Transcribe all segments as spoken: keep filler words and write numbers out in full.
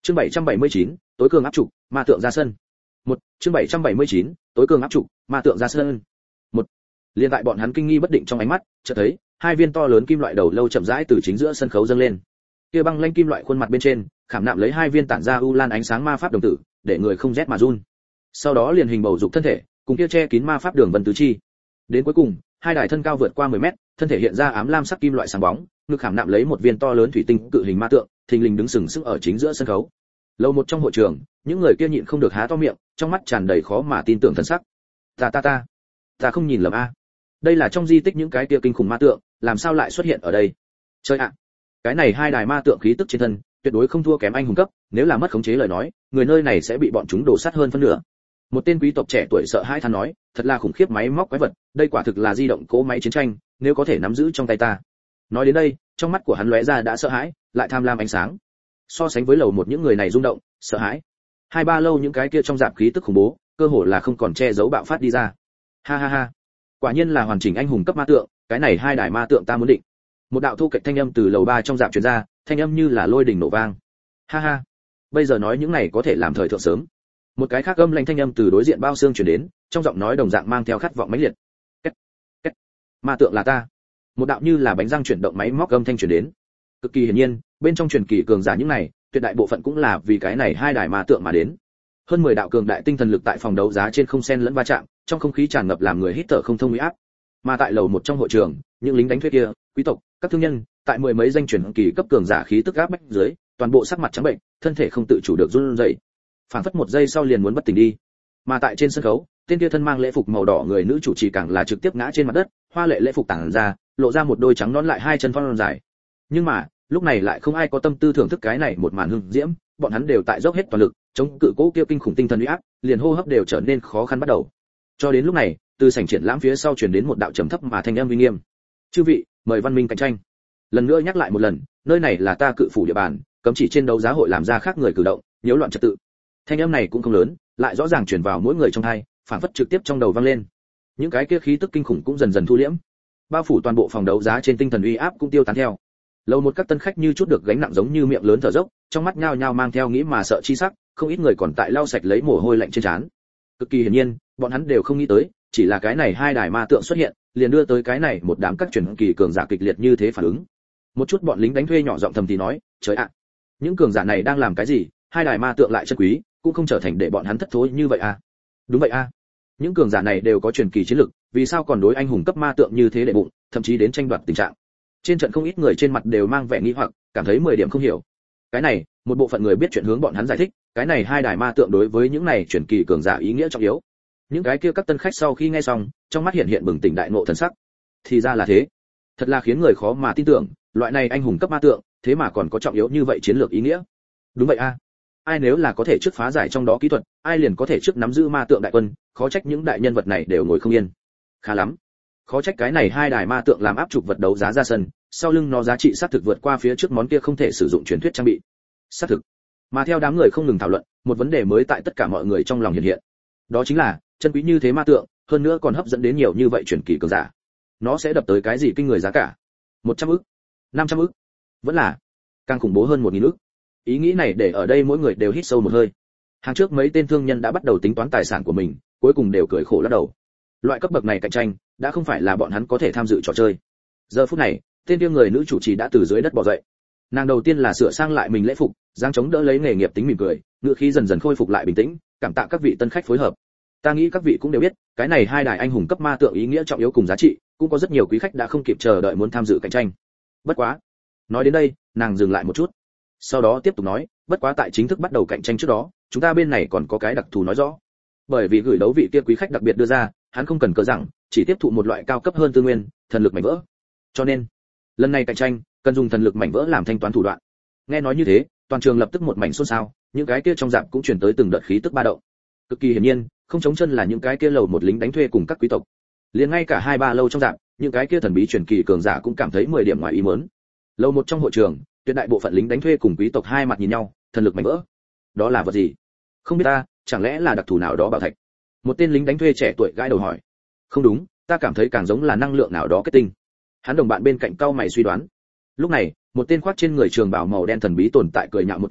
Chương bảy trăm bảy mươi chín, tối cường áp trục, ma tượng ra sân. Một, chương bảy trăm bảy mươi chín, tối cường áp trục, ma tượng ra sân. Một. Liên tại bọn hắn kinh nghi bất định trong ánh mắt, chợt thấy hai viên to lớn kim loại đầu lâu chậm rãi từ chính giữa sân khấu dâng lên. Kia băng lanh kim loại khuôn mặt bên trên, khảm nạm lấy hai viên tản ra u lan ánh sáng ma pháp đồng tử, để người không rét mà run. Sau đó liền hình bầu dục thân thể, cùng kia che kín ma pháp đường vân tứ chi. Đến cuối cùng, hai đài thân cao vượt qua mười mét, thân thể hiện ra ám lam sắc kim loại sáng bóng, ngực khảm nạm lấy một viên to lớn thủy tinh cự hình ma tượng, thình lình đứng sừng sững ở chính giữa sân khấu. Lâu một trong hội trường, những người kia nhịn không được há to miệng, trong mắt tràn đầy khó mà tin tưởng thần sắc. Ta ta ta, ta không nhìn lầm a. Đây là trong di tích những cái kia kinh khủng ma tượng, làm sao lại xuất hiện ở đây? Chơi ạ. Cái này hai đài ma tượng khí tức trên thân, tuyệt đối không thua kém anh hùng cấp, nếu là mất khống chế lời nói, người nơi này sẽ bị bọn chúng đổ sát hơn phân nửa. Một tên quý tộc trẻ tuổi sợ hãi than nói, thật là khủng khiếp máy móc quái vật, đây quả thực là di động cỗ máy chiến tranh, nếu có thể nắm giữ trong tay ta. Nói đến đây, trong mắt của hắn lóe ra đã sợ hãi, lại tham lam ánh sáng. So sánh với lầu một những người này rung động, sợ hãi. Hai ba lâu những cái kia trong dạp khí tức khủng bố, cơ hồ là không còn che giấu bạo phát đi ra. Ha ha ha. Quả nhiên là hoàn chỉnh anh hùng cấp ma tượng, cái này hai đài ma tượng ta muốn định. Một đạo thu kịch thanh âm từ lầu ba trong dạp truyền ra, thanh âm như là lôi đình nổ vang. Ha ha. Bây giờ nói những này có thể làm thời thượng sớm. Một cái khác âm lanh thanh âm từ đối diện bao xương truyền đến, trong giọng nói đồng dạng mang theo khát vọng mãnh liệt. Két, két. Ma tượng là ta. Một đạo như là bánh răng chuyển động máy móc âm thanh truyền đến. Cực kỳ hiển nhiên, bên trong truyền kỳ cường giả những này, tuyệt đại bộ phận cũng là vì cái này hai đài ma tượng mà đến. Hơn mười đạo cường đại tinh thần lực tại phòng đấu giá trên không xen lẫn va chạm, trong không khí tràn ngập làm người hít thở không thông uy áp. Mà tại lầu một trong hội trường, những lính đánh thuê kia, quý tộc, các thương nhân, tại mười mấy danh truyền kỳ cấp cường giả khí tức áp bách dưới, toàn bộ sắc mặt trắng bệnh, thân thể không tự chủ được run rẩy. Phản phất một giây sau liền muốn bất tỉnh đi. Mà tại trên sân khấu, tên kia thân mang lễ phục màu đỏ người nữ chủ trì càng là trực tiếp ngã trên mặt đất, hoa lệ lễ phục tản ra, lộ ra một đôi trắng nõn lại hai chân thon dài. Nhưng mà, lúc này lại không ai có tâm tư thưởng thức cái này một màn hưng diễm, bọn hắn đều tại dốc hết toàn lực, chống cự cố kia kinh khủng tinh thần uy áp, liền hô hấp đều trở nên khó khăn bắt đầu. Cho đến lúc này, từ sảnh triển lãm phía sau truyền đến một đạo trầm thấp mà thanh âm uy nghiêm. "Chư vị, mời văn minh cạnh tranh." Lần nữa nhắc lại một lần, nơi này là ta cự phủ địa bàn, cấm chỉ trên đấu giá hội làm ra khác người cử động, nhiễu loạn trật tự. Thanh âm này cũng không lớn, lại rõ ràng truyền vào mỗi người trong tai, phản phất trực tiếp trong đầu vang lên. Những cái kia khí tức kinh khủng cũng dần dần thu liễm, bao phủ toàn bộ phòng đấu giá trên tinh thần uy áp cũng tiêu tán theo. Lâu một các tân khách như chút được gánh nặng giống như miệng lớn thở dốc, trong mắt nhao nhao mang theo nghĩ mà sợ chi sắc, không ít người còn tại lau sạch lấy mồ hôi lạnh trên trán. Cực kỳ hiển nhiên, bọn hắn đều không nghĩ tới, chỉ là cái này hai đài ma tượng xuất hiện, liền đưa tới cái này một đám các truyền kỳ cường giả kịch liệt như thế phản ứng. Một chút bọn lính đánh thuê nhỏ giọng thầm thì nói, trời ạ, những cường giả này đang làm cái gì? Hai đài ma tượng lại chân quý, cũng không trở thành để bọn hắn thất thối như vậy à? Đúng vậy à? Những cường giả này đều có truyền kỳ chiến lực, vì sao còn đối anh hùng cấp ma tượng như thế để bụng, thậm chí đến tranh đoạt tình trạng. Trên trận không ít người trên mặt đều mang vẻ nghi hoặc, cảm thấy mười điểm không hiểu. Cái này, một bộ phận người biết chuyện hướng bọn hắn giải thích, cái này hai đài ma tượng đối với những này truyền kỳ cường giả ý nghĩa trọng yếu. Những cái kia các tân khách sau khi nghe xong, trong mắt hiện hiện bừng tỉnh đại ngộ thần sắc. Thì ra là thế, thật là khiến người khó mà tin tưởng, loại này anh hùng cấp ma tượng, thế mà còn có trọng yếu như vậy chiến lược ý nghĩa. Đúng vậy a. Ai nếu là có thể trước phá giải trong đó kỹ thuật, ai liền có thể trước nắm giữ ma tượng đại quân, khó trách những đại nhân vật này đều ngồi không yên. Khá lắm. Khó trách cái này hai đài ma tượng làm áp trục vật đấu giá ra sân, sau lưng nó giá trị xác thực vượt qua phía trước món kia không thể sử dụng truyền thuyết trang bị. Xác thực. Mà theo đám người không ngừng thảo luận, một vấn đề mới tại tất cả mọi người trong lòng hiện hiện. Đó chính là, chân quý như thế ma tượng, hơn nữa còn hấp dẫn đến nhiều như vậy truyền kỳ cường giả. Nó sẽ đập tới cái gì kinh người giá cả? một trăm ức, năm trăm ức, vẫn là càng khủng bố hơn một nghìn ức. Ý nghĩ này để ở đây mỗi người đều hít sâu một hơi. Hàng trước mấy tên thương nhân đã bắt đầu tính toán tài sản của mình, cuối cùng đều cười khổ lắc đầu. Loại cấp bậc này cạnh tranh, đã không phải là bọn hắn có thể tham dự trò chơi. Giờ phút này, tên kia người nữ chủ trì đã từ dưới đất bò dậy. Nàng đầu tiên là sửa sang lại mình lễ phục, giang chống đỡ lấy nghề nghiệp tính mỉm cười, ngữ khí dần dần khôi phục lại bình tĩnh, cảm tạ các vị tân khách phối hợp. Ta nghĩ các vị cũng đều biết, cái này hai đài anh hùng cấp ma tượng ý nghĩa trọng yếu cùng giá trị, cũng có rất nhiều quý khách đã không kịp chờ đợi muốn tham dự cạnh tranh. Bất quá, nói đến đây, nàng dừng lại một chút. Sau đó tiếp tục nói, bất quá tại chính thức bắt đầu cạnh tranh trước đó, chúng ta bên này còn có cái đặc thù nói rõ. Bởi vì gửi đấu vị kia quý khách đặc biệt đưa ra, hắn không cần cớ rằng, chỉ tiếp thụ một loại cao cấp hơn tư nguyên, thần lực mảnh vỡ. Cho nên, lần này cạnh tranh, cần dùng thần lực mảnh vỡ làm thanh toán thủ đoạn. Nghe nói như thế, toàn trường lập tức một mảnh xôn xao, những cái kia trong dạp cũng truyền tới từng đợt khí tức ba động. Cực kỳ hiển nhiên, không chống chân là những cái kia lầu một lính đánh thuê cùng các quý tộc. Liền ngay cả hai ba lâu trong dạp, những cái kia thần bí truyền kỳ cường giả cũng cảm thấy mười điểm ngoài ý muốn. Lâu một trong hội trường, tuyệt đại bộ phận lính đánh thuê cùng quý tộc hai mặt nhìn nhau, thần lực mảnh vỡ. Đó là vật gì? Không biết ta, chẳng lẽ là đặc thù nào đó bảo thạch? Một tên lính đánh thuê trẻ tuổi gãi đầu hỏi. Không đúng, ta cảm thấy càng giống là năng lượng nào đó kết tinh. Hắn đồng bạn bên cạnh cau mày suy đoán. Lúc này, một tên khoác trên người trường bào màu đen thần bí tồn tại cười nhạo một tiếng,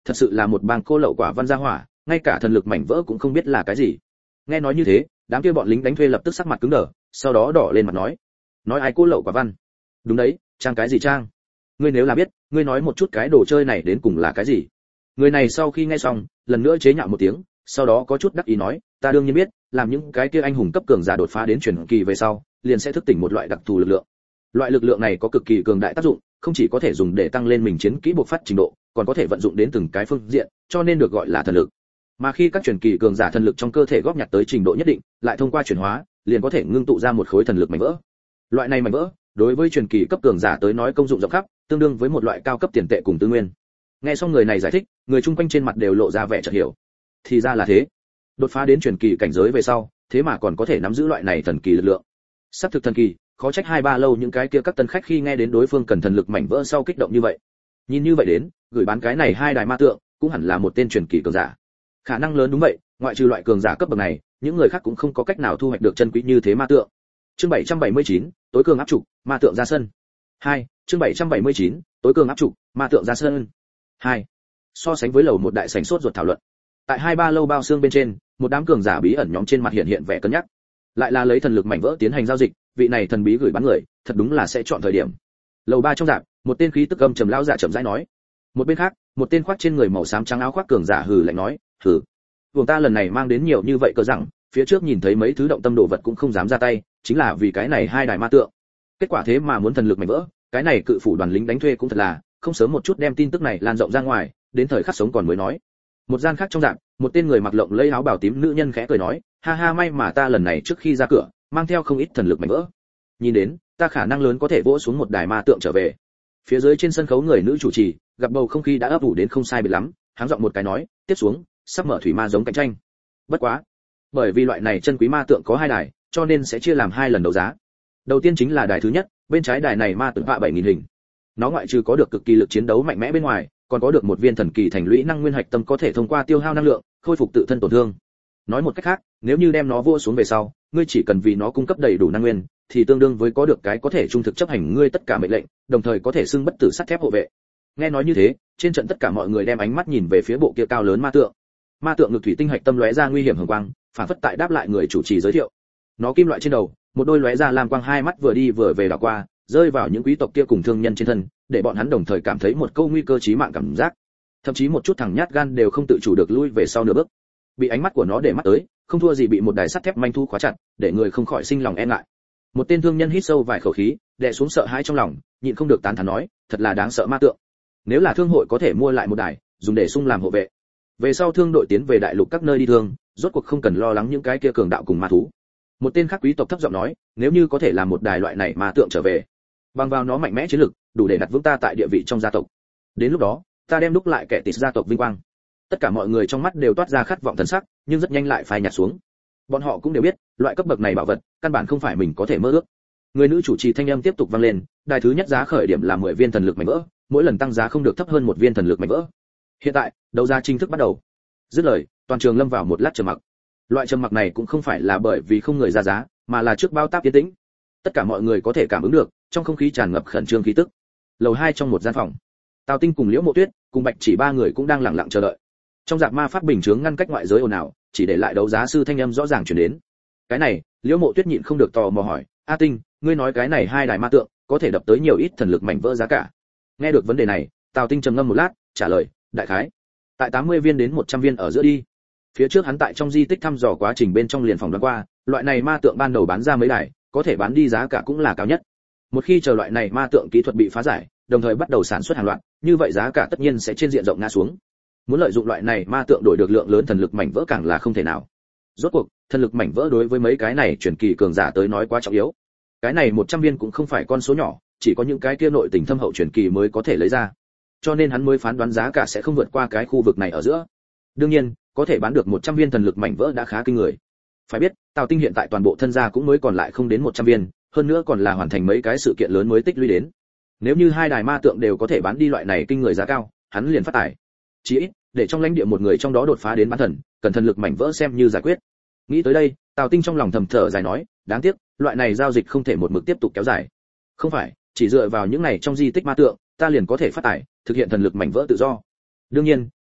thật sự là một bang cô lậu quả văn gia hỏa, ngay cả thần lực mảnh vỡ cũng không biết là cái gì. Nghe nói như thế, đám kia bọn lính đánh thuê lập tức sắc mặt cứng đờ, sau đó đỏ lên mặt nói: nói ai cô lậu quả văn? Đúng đấy, trang cái gì trang? Ngươi nếu là biết, ngươi nói một chút cái đồ chơi này đến cùng là cái gì? Người này sau khi nghe xong, lần nữa chế nhạo một tiếng, sau đó có chút đắc ý nói: ta đương nhiên biết, làm những cái kia anh hùng cấp cường giả đột phá đến truyền kỳ về sau, liền sẽ thức tỉnh một loại đặc thù lực lượng. Loại lực lượng này có cực kỳ cường đại tác dụng, không chỉ có thể dùng để tăng lên mình chiến kỹ bộc phát trình độ, còn có thể vận dụng đến từng cái phương diện, cho nên được gọi là thần lực. Mà khi các truyền kỳ cường giả thần lực trong cơ thể góp nhặt tới trình độ nhất định, lại thông qua chuyển hóa, liền có thể ngưng tụ ra một khối thần lực mảnh vỡ. Loại này mảnh vỡ, đối với truyền kỳ cấp cường giả tới nói công dụng rộng khắp, tương đương với một loại cao cấp tiền tệ cùng tư nguyên. Nghe xong người này giải thích, người chung quanh trên mặt đều lộ ra vẻ chợt hiểu. Thì ra là thế. Đột phá đến truyền kỳ cảnh giới về sau, thế mà còn có thể nắm giữ loại này thần kỳ lực lượng. Sắp thực thần kỳ, khó trách hai ba lâu những cái kia các tân khách khi nghe đến đối phương cần thần lực mảnh vỡ sau kích động như vậy. Nhìn như vậy đến, gửi bán cái này hai đài ma tượng, cũng hẳn là một tên truyền kỳ cường giả. Khả năng lớn đúng vậy, ngoại trừ loại cường giả cấp bậc này, những người khác cũng không có cách nào thu hoạch được chân quý như thế ma tượng. Chương bảy trăm bảy mươi chín, tối cường áp trục, ma tượng ra sân. hai. Chương bảy trăm bảy mươi chín, tối cường áp trục, ma tượng ra sân. hai. So sánh với lầu một đại sảnh sốt ruột thảo luận. Tại hai ba lâu bao xương bên trên, một đám cường giả bí ẩn nhóm trên mặt hiện hiện vẻ cân nhắc. Lại là lấy thần lực mảnh vỡ tiến hành giao dịch, vị này thần bí gửi bán người, thật đúng là sẽ chọn thời điểm. Lầu ba trong rạp, một tên khí tức âm trầm lão giả chậm rãi nói. Một bên khác, một tên khoác trên người màu xám trắng áo khoác cường giả hừ lạnh nói: "Hừ, vùng ta lần này mang đến nhiều như vậy cơ rằng, phía trước nhìn thấy mấy thứ động tâm đồ vật cũng không dám ra tay, chính là vì cái này hai đài ma tượng. Kết quả thế mà muốn thần lực mảnh vỡ, cái này cự phủ đoàn lính đánh thuê cũng thật là, không sớm một chút đem tin tức này lan rộng ra ngoài, đến thời khắc sống còn mới nói." Một gian khác trong rạp, một tên người mặc lộng lẫy áo bào tím nữ nhân khẽ cười nói: "Ha ha, may mà ta lần này trước khi ra cửa, mang theo không ít thần lực mảnh vỡ. Nhìn đến, ta khả năng lớn có thể vỗ xuống một đài ma tượng trở về." Phía dưới trên sân khấu người nữ chủ trì, gặp bầu không khí đã ấp ủ đến không sai biệt lắm, háng giọng một cái nói: "Tiếp xuống, sắp mở thủy ma giống cạnh tranh. Bất quá, bởi vì loại này chân quý ma tượng có hai đài, cho nên sẽ chia làm hai lần đấu giá. Đầu tiên chính là đài thứ nhất, bên trái đài này ma tượng vạ bảy nghìn hình. Nó ngoại trừ có được cực kỳ lực chiến đấu mạnh mẽ bên ngoài, còn có được một viên thần kỳ thành lũy năng nguyên hạch tâm có thể thông qua tiêu hao năng lượng, khôi phục tự thân tổn thương. Nói một cách khác, nếu như đem nó vua xuống về sau, ngươi chỉ cần vì nó cung cấp đầy đủ năng nguyên, thì tương đương với có được cái có thể trung thực chấp hành ngươi tất cả mệnh lệnh, đồng thời có thể xưng bất tử sắt thép hộ vệ. Nghe nói như thế, trên trận tất cả mọi người đem ánh mắt nhìn về phía bộ kia cao lớn ma tượng. Ma tượng ngực thủy tinh hạch tâm lóe ra nguy hiểm hồng quang, phản phất tại đáp lại người chủ trì giới thiệu. Nó kim loại trên đầu, một đôi lóe ra lam quang hai mắt vừa đi vừa về đảo qua, rơi vào những quý tộc kia cùng thương nhân trên thân, để bọn hắn đồng thời cảm thấy một câu nguy cơ chí mạng cảm giác. Thậm chí một chút thằng nhát gan đều không tự chủ được lui về sau nửa bước. Bị ánh mắt của nó để mắt tới, không thua gì bị một đài sắt thép manh thu khóa chặt, để người không khỏi sinh lòng e ngại. Một tên thương nhân hít sâu vài khẩu khí, đè xuống sợ hãi trong lòng, nhịn không được tán thán nói: "Thật là đáng sợ ma tượng. Nếu là thương hội có thể mua lại một đài, dùng để sung làm hộ vệ. Về sau thương đội tiến về đại lục các nơi đi thương, rốt cuộc không cần lo lắng những cái kia cường đạo cùng ma thú." Một tên khác quý tộc thấp giọng nói: "Nếu như có thể làm một đài loại này ma tượng trở về, bằng vào nó mạnh mẽ chiến lực, đủ để đặt vững ta tại địa vị trong gia tộc. Đến lúc đó, ta đem đúc lại kẻ tịt gia tộc vinh quang." Tất cả mọi người trong mắt đều toát ra khát vọng thần sắc, nhưng rất nhanh lại phai nhạt xuống. Bọn họ cũng đều biết, loại cấp bậc này bảo vật, căn bản không phải mình có thể mơ ước. Người nữ chủ trì thanh âm tiếp tục vang lên, đài thứ nhất giá khởi điểm là mười viên thần lực mảnh vỡ, mỗi lần tăng giá không được thấp hơn một viên thần lực mảnh vỡ. Hiện tại, đấu giá chính thức bắt đầu. Dứt lời, toàn trường lâm vào một lát trầm mặc. Loại trầm mặc này cũng không phải là bởi vì không người ra giá, mà là trước bao táp yên tĩnh. Tất cả mọi người có thể cảm ứng được, trong không khí tràn ngập khẩn trương khí tức. Lầu hai trong một gian phòng, Tào Tinh cùng Liễu Mộ Tuyết, cùng Bạch Chỉ ba người cũng đang lặng lặng chờ đợi. Trong dạp ma pháp bình chướng ngăn cách ngoại giới ồn ào, chỉ để lại đấu giá sư thanh âm rõ ràng truyền đến. Cái này, Liễu Mộ Tuyết nhịn không được tò mò hỏi: "A Tinh, ngươi nói cái này hai đài ma tượng, có thể đập tới nhiều ít thần lực mảnh vỡ giá cả?" Nghe được vấn đề này, Tào Tinh trầm ngâm một lát, trả lời: "Đại khái, tại tám mươi viên đến một trăm viên ở giữa đi." Phía trước hắn tại trong di tích thăm dò quá trình bên trong liền phòng đoán qua, loại này ma tượng ban đầu bán ra mấy đài, có thể bán đi giá cả cũng là cao nhất. Một khi chờ loại này ma tượng kỹ thuật bị phá giải, đồng thời bắt đầu sản xuất hàng loạt, như vậy giá cả tất nhiên sẽ trên diện rộng ngã xuống. Muốn lợi dụng loại này ma tượng đổi được lượng lớn thần lực mảnh vỡ càng là không thể nào. Rốt cuộc, thần lực mảnh vỡ đối với mấy cái này truyền kỳ cường giả tới nói quá trọng yếu. Cái này một trăm viên cũng không phải con số nhỏ, chỉ có những cái kia nội tình thâm hậu truyền kỳ mới có thể lấy ra. Cho nên hắn mới phán đoán giá cả sẽ không vượt qua cái khu vực này ở giữa. Đương nhiên, có thể bán được một trăm viên thần lực mảnh vỡ đã khá kinh người. Phải biết, Tào Tinh hiện tại toàn bộ thân gia cũng mới còn lại không đến một trăm viên, hơn nữa còn là hoàn thành mấy cái sự kiện lớn mới tích lũy đến. Nếu như hai đài ma tượng đều có thể bán đi loại này kinh người giá cao, hắn liền phát tài. Chỉ ít, để trong lãnh địa một người trong đó đột phá đến bán thần, cần thần lực mảnh vỡ xem như giải quyết. Nghĩ tới đây, Tào Tinh trong lòng thầm thở dài nói: "Đáng tiếc, loại này giao dịch không thể một mực tiếp tục kéo dài. Không phải, chỉ dựa vào những này trong di tích ma tượng, ta liền có thể phát tài, thực hiện thần lực mảnh vỡ tự do. Đương nhiên,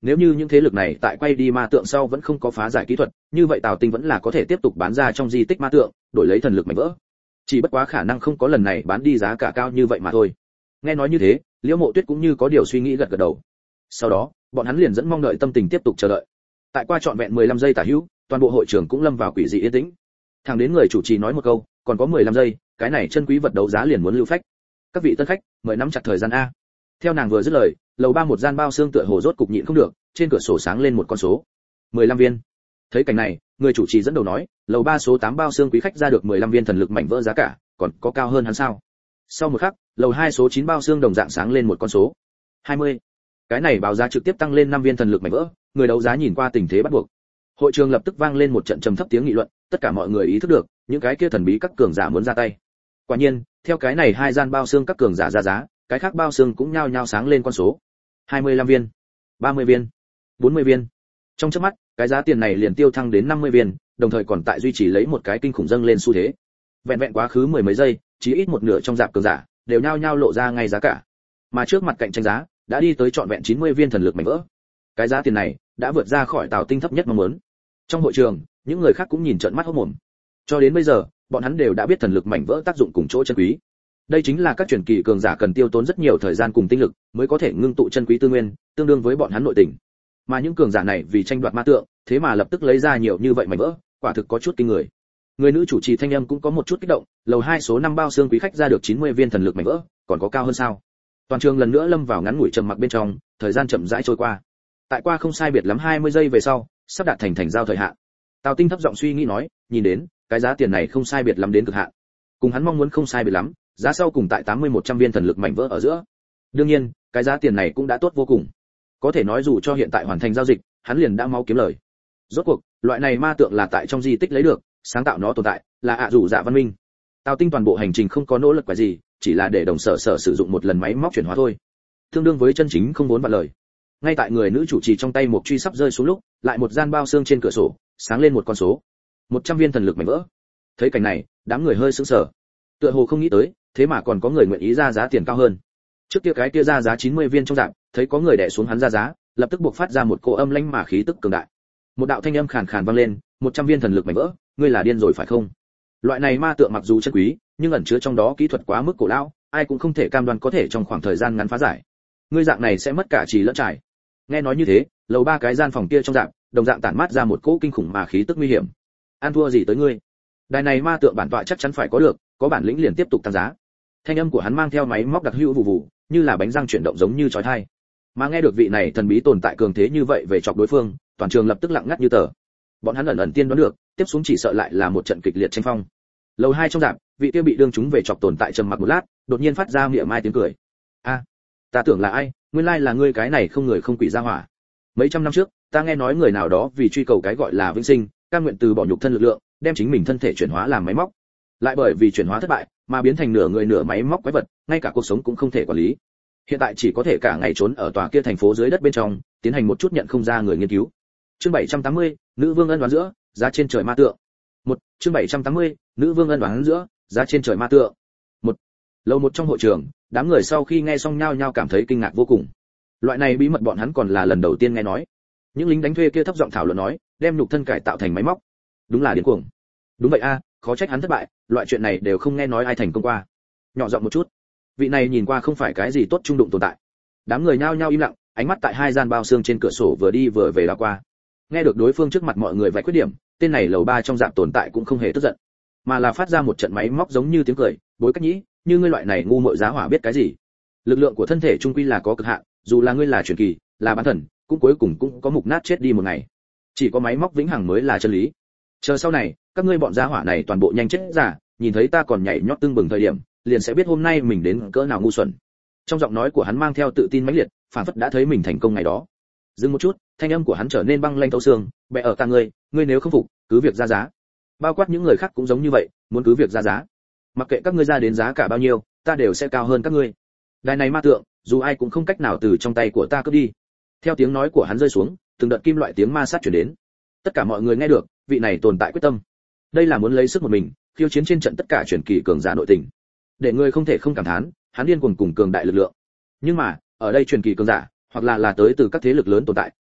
Nếu như những thế lực này tại quay đi ma tượng sau vẫn không có phá giải kỹ thuật, như vậy Tào Tinh vẫn là có thể tiếp tục bán ra trong di tích ma tượng, đổi lấy thần lực mảnh vỡ. Chỉ bất quá khả năng không có lần này bán đi giá cả cao như vậy mà thôi. Nghe nói như thế, Liễu Mộ Tuyết cũng như có điều suy nghĩ gật gật đầu. Sau đó, bọn hắn liền dẫn mong đợi tâm tình tiếp tục chờ đợi. Tại qua trọn vẹn mười lăm giây tả hữu, toàn bộ hội trường cũng lâm vào quỷ dị yên tĩnh. Thẳng đến người chủ trì nói một câu, còn có mười lăm giây, cái này chân quý vật đấu giá liền muốn lưu phách. Các vị tân khách, mời nắm chặt thời gian a. Theo nàng vừa dứt lời, lầu ba một gian bao xương tựa hồ rốt cục nhịn không được, trên cửa sổ sáng lên một con số. mười lăm viên. Thấy cảnh này, người chủ trì dẫn đầu nói, lầu ba số tám bao xương quý khách ra được mười lăm viên thần lực mảnh vỡ giá cả, còn có cao hơn hắn sao? Sau một khắc, lầu hai số chín bao xương đồng dạng sáng lên một con số. hai mươi. Cái này báo giá trực tiếp tăng lên năm viên thần lực mảnh vỡ, người đấu giá nhìn qua tình thế bắt buộc. Hội trường lập tức vang lên một trận trầm thấp tiếng nghị luận, tất cả mọi người ý thức được, những cái kia thần bí các cường giả muốn ra tay. Quả nhiên, theo cái này hai gian bao xương các cường giả ra giá, cái khác bao xương cũng nhao nhao sáng lên con số. hai mươi lăm viên, ba mươi viên, bốn mươi viên. Trong chớp mắt, cái giá tiền này liền tiêu thăng đến năm mươi viên, đồng thời còn tại duy trì lấy một cái kinh khủng dâng lên xu thế. Vẹn vẹn quá khứ mười mấy giây, chỉ ít một nửa trong dạp cường giả đều nhao nhao lộ ra ngay giá cả. Mà trước mặt cạnh tranh giá đã đi tới trọn vẹn chín mươi viên thần lực mảnh vỡ. Cái giá tiền này đã vượt ra khỏi Tào Tinh thấp nhất mong muốn. Trong hội trường, những người khác cũng nhìn trợn mắt hốt mồm. Cho đến bây giờ, bọn hắn đều đã biết thần lực mảnh vỡ tác dụng cùng chỗ chân quý. Đây chính là các truyền kỳ cường giả cần tiêu tốn rất nhiều thời gian cùng tinh lực mới có thể ngưng tụ chân quý tư nguyên, tương đương với bọn hắn nội tình. Mà những cường giả này vì tranh đoạt ma tượng, thế mà lập tức lấy ra nhiều như vậy mảnh vỡ, quả thực có chút kinh người. Người nữ chủ trì thanh âm cũng có một chút kích động, lầu hai số năm bao xương quý khách ra được chín mươi viên thần lực mảnh vỡ, còn có cao hơn sao? Toàn trường lần nữa lâm vào ngắn ngủi trầm mặc bên trong, thời gian chậm rãi trôi qua. Tại qua không sai biệt lắm hai mươi giây về sau, sắp đạt thành thành giao thời hạn. Tào Tinh thấp giọng suy nghĩ nói, nhìn đến, cái giá tiền này không sai biệt lắm đến cực hạn. Cùng hắn mong muốn không sai biệt lắm, giá sau cùng tại tám mươi một trăm viên thần lực mảnh vỡ ở giữa. Đương nhiên, cái giá tiền này cũng đã tốt vô cùng. Có thể nói dù cho hiện tại hoàn thành giao dịch, hắn liền đã mau kiếm lời. Rốt cuộc, loại này ma tượng là tại trong di tích lấy được, sáng tạo nó tồn tại, là ạ rủ dạ văn minh. Tào Tinh toàn bộ hành trình không có nỗ lực quả gì, chỉ là để đồng sở sở sử dụng một lần máy móc chuyển hóa thôi. Tương đương với chân chính không vốn vạn lời. Ngay tại người nữ chủ trì trong tay một truy sắp rơi xuống lúc, lại một gian bao xương trên cửa sổ, sáng lên một con số. một trăm viên thần lực mảnh vỡ. Thấy cảnh này, đám người hơi sững sờ. Tựa hồ không nghĩ tới, thế mà còn có người nguyện ý ra giá tiền cao hơn. Trước kia cái kia ra giá chín mươi viên trong dạng, thấy có người đè xuống hắn ra giá, lập tức buộc phát ra một cỗ âm lãnh mà khí tức cường đại. Một đạo thanh âm khàn khàn vang lên, một trăm viên thần lực mảnh vỡ, ngươi là điên rồi phải không? Loại này ma tượng mặc dù chân quý, nhưng ẩn chứa trong đó kỹ thuật quá mức cổ lão, ai cũng không thể cam đoan có thể trong khoảng thời gian ngắn phá giải. Ngươi dạng này sẽ mất cả trí lẫn trải. Nghe nói như thế, lầu ba cái gian phòng kia trong dạng, đồng dạng tản mát ra một cỗ kinh khủng mà khí tức nguy hiểm. An thua gì tới ngươi? Đài này ma tượng bản tọa chắc chắn phải có được, có bản lĩnh liền tiếp tục tăng giá. Thanh âm của hắn mang theo máy móc đặc hữu vụ vụ, như là bánh răng chuyển động giống như chói tai. Mà nghe được vị này thần bí tồn tại cường thế như vậy về chọc đối phương, toàn trường lập tức lặng ngắt như tờ. Bọn hắn ẩn ẩn tiên đoán được, tiếp xuống chỉ sợ lại là một trận kịch liệt tranh phong. Lầu hai trong dạp, vị kia bị đương chúng về chọc tồn tại trầm mặc một lát, đột nhiên phát ra miệng mai tiếng cười. A, ta tưởng là ai, nguyên lai là ngươi cái này không người không quỷ ra hỏa. Mấy trăm năm trước, ta nghe nói người nào đó vì truy cầu cái gọi là vĩnh sinh, cam nguyện từ bỏ nhục thân lực lượng, đem chính mình thân thể chuyển hóa làm máy móc. Lại bởi vì chuyển hóa thất bại, mà biến thành nửa người nửa máy móc quái vật, ngay cả cuộc sống cũng không thể quản lý. Hiện tại chỉ có thể cả ngày trốn ở tòa kia thành phố dưới đất bên trong, tiến hành một chút nhận không ra người nghiên cứu. Chương bảy trăm tám mươi, nữ vương ân đoán giữa, giá trên trời ma tượng. Một, chương bảy trăm tám mươi, nữ vương ân đoán giữa, giá trên trời ma tượng. Một. Lầu một trong hội trường, đám người sau khi nghe xong nhao nhao cảm thấy kinh ngạc vô cùng. Loại này bí mật bọn hắn còn là lần đầu tiên nghe nói. Những lính đánh thuê kia thấp giọng thảo luận nói, đem nhục thân cải tạo thành máy móc. Đúng là điên cuồng. Đúng vậy a, khó trách hắn thất bại, loại chuyện này đều không nghe nói ai thành công qua. Nhỏ giọng một chút. Vị này nhìn qua không phải cái gì tốt trung đụng tồn tại. Đám người nhao nhao im lặng, ánh mắt tại hai gian bao xương trên cửa sổ vừa đi vừa về đảo qua. Nghe được đối phương trước mặt mọi người vạch khuyết điểm, tên này lầu ba trong dạng tồn tại cũng không hề tức giận, mà là phát ra một trận máy móc giống như tiếng cười, bối cách nhĩ, như ngươi loại này ngu muội giá hỏa biết cái gì? Lực lượng của thân thể trung quy là có cực hạn, dù là ngươi là truyền kỳ, là bán thần, cũng cuối cùng cũng có mục nát chết đi một ngày. Chỉ có máy móc vĩnh hằng mới là chân lý. Chờ sau này, các ngươi bọn giá hỏa này toàn bộ nhanh chết giả, nhìn thấy ta còn nhảy nhót tưng bừng thời điểm, liền sẽ biết hôm nay mình đến cỡ nào ngu xuẩn. Trong giọng nói của hắn mang theo tự tin mãnh liệt, phản phất đã thấy mình thành công ngày đó. Dừng một chút, thanh âm của hắn trở nên băng lanh thấu xương, bệ ở ta ngươi, ngươi nếu không phục, cứ việc ra giá. Bao quát những người khác cũng giống như vậy, muốn cứ việc ra giá. Mặc kệ các ngươi ra đến giá cả bao nhiêu, ta đều sẽ cao hơn các ngươi. Đài này ma tượng, dù ai cũng không cách nào từ trong tay của ta cướp đi. Theo tiếng nói của hắn rơi xuống, từng đợt kim loại tiếng ma sát truyền đến. Tất cả mọi người nghe được, vị này tồn tại quyết tâm. Đây là muốn lấy sức một mình, khiêu chiến trên trận tất cả truyền kỳ cường giả nội tình. Để người không thể không cảm thán, hắn điên cuồng cùng cường đại lực lượng. Nhưng mà, ở đây truyền kỳ cường giả, hoặc là là tới từ các thế lực lớn tồn tại,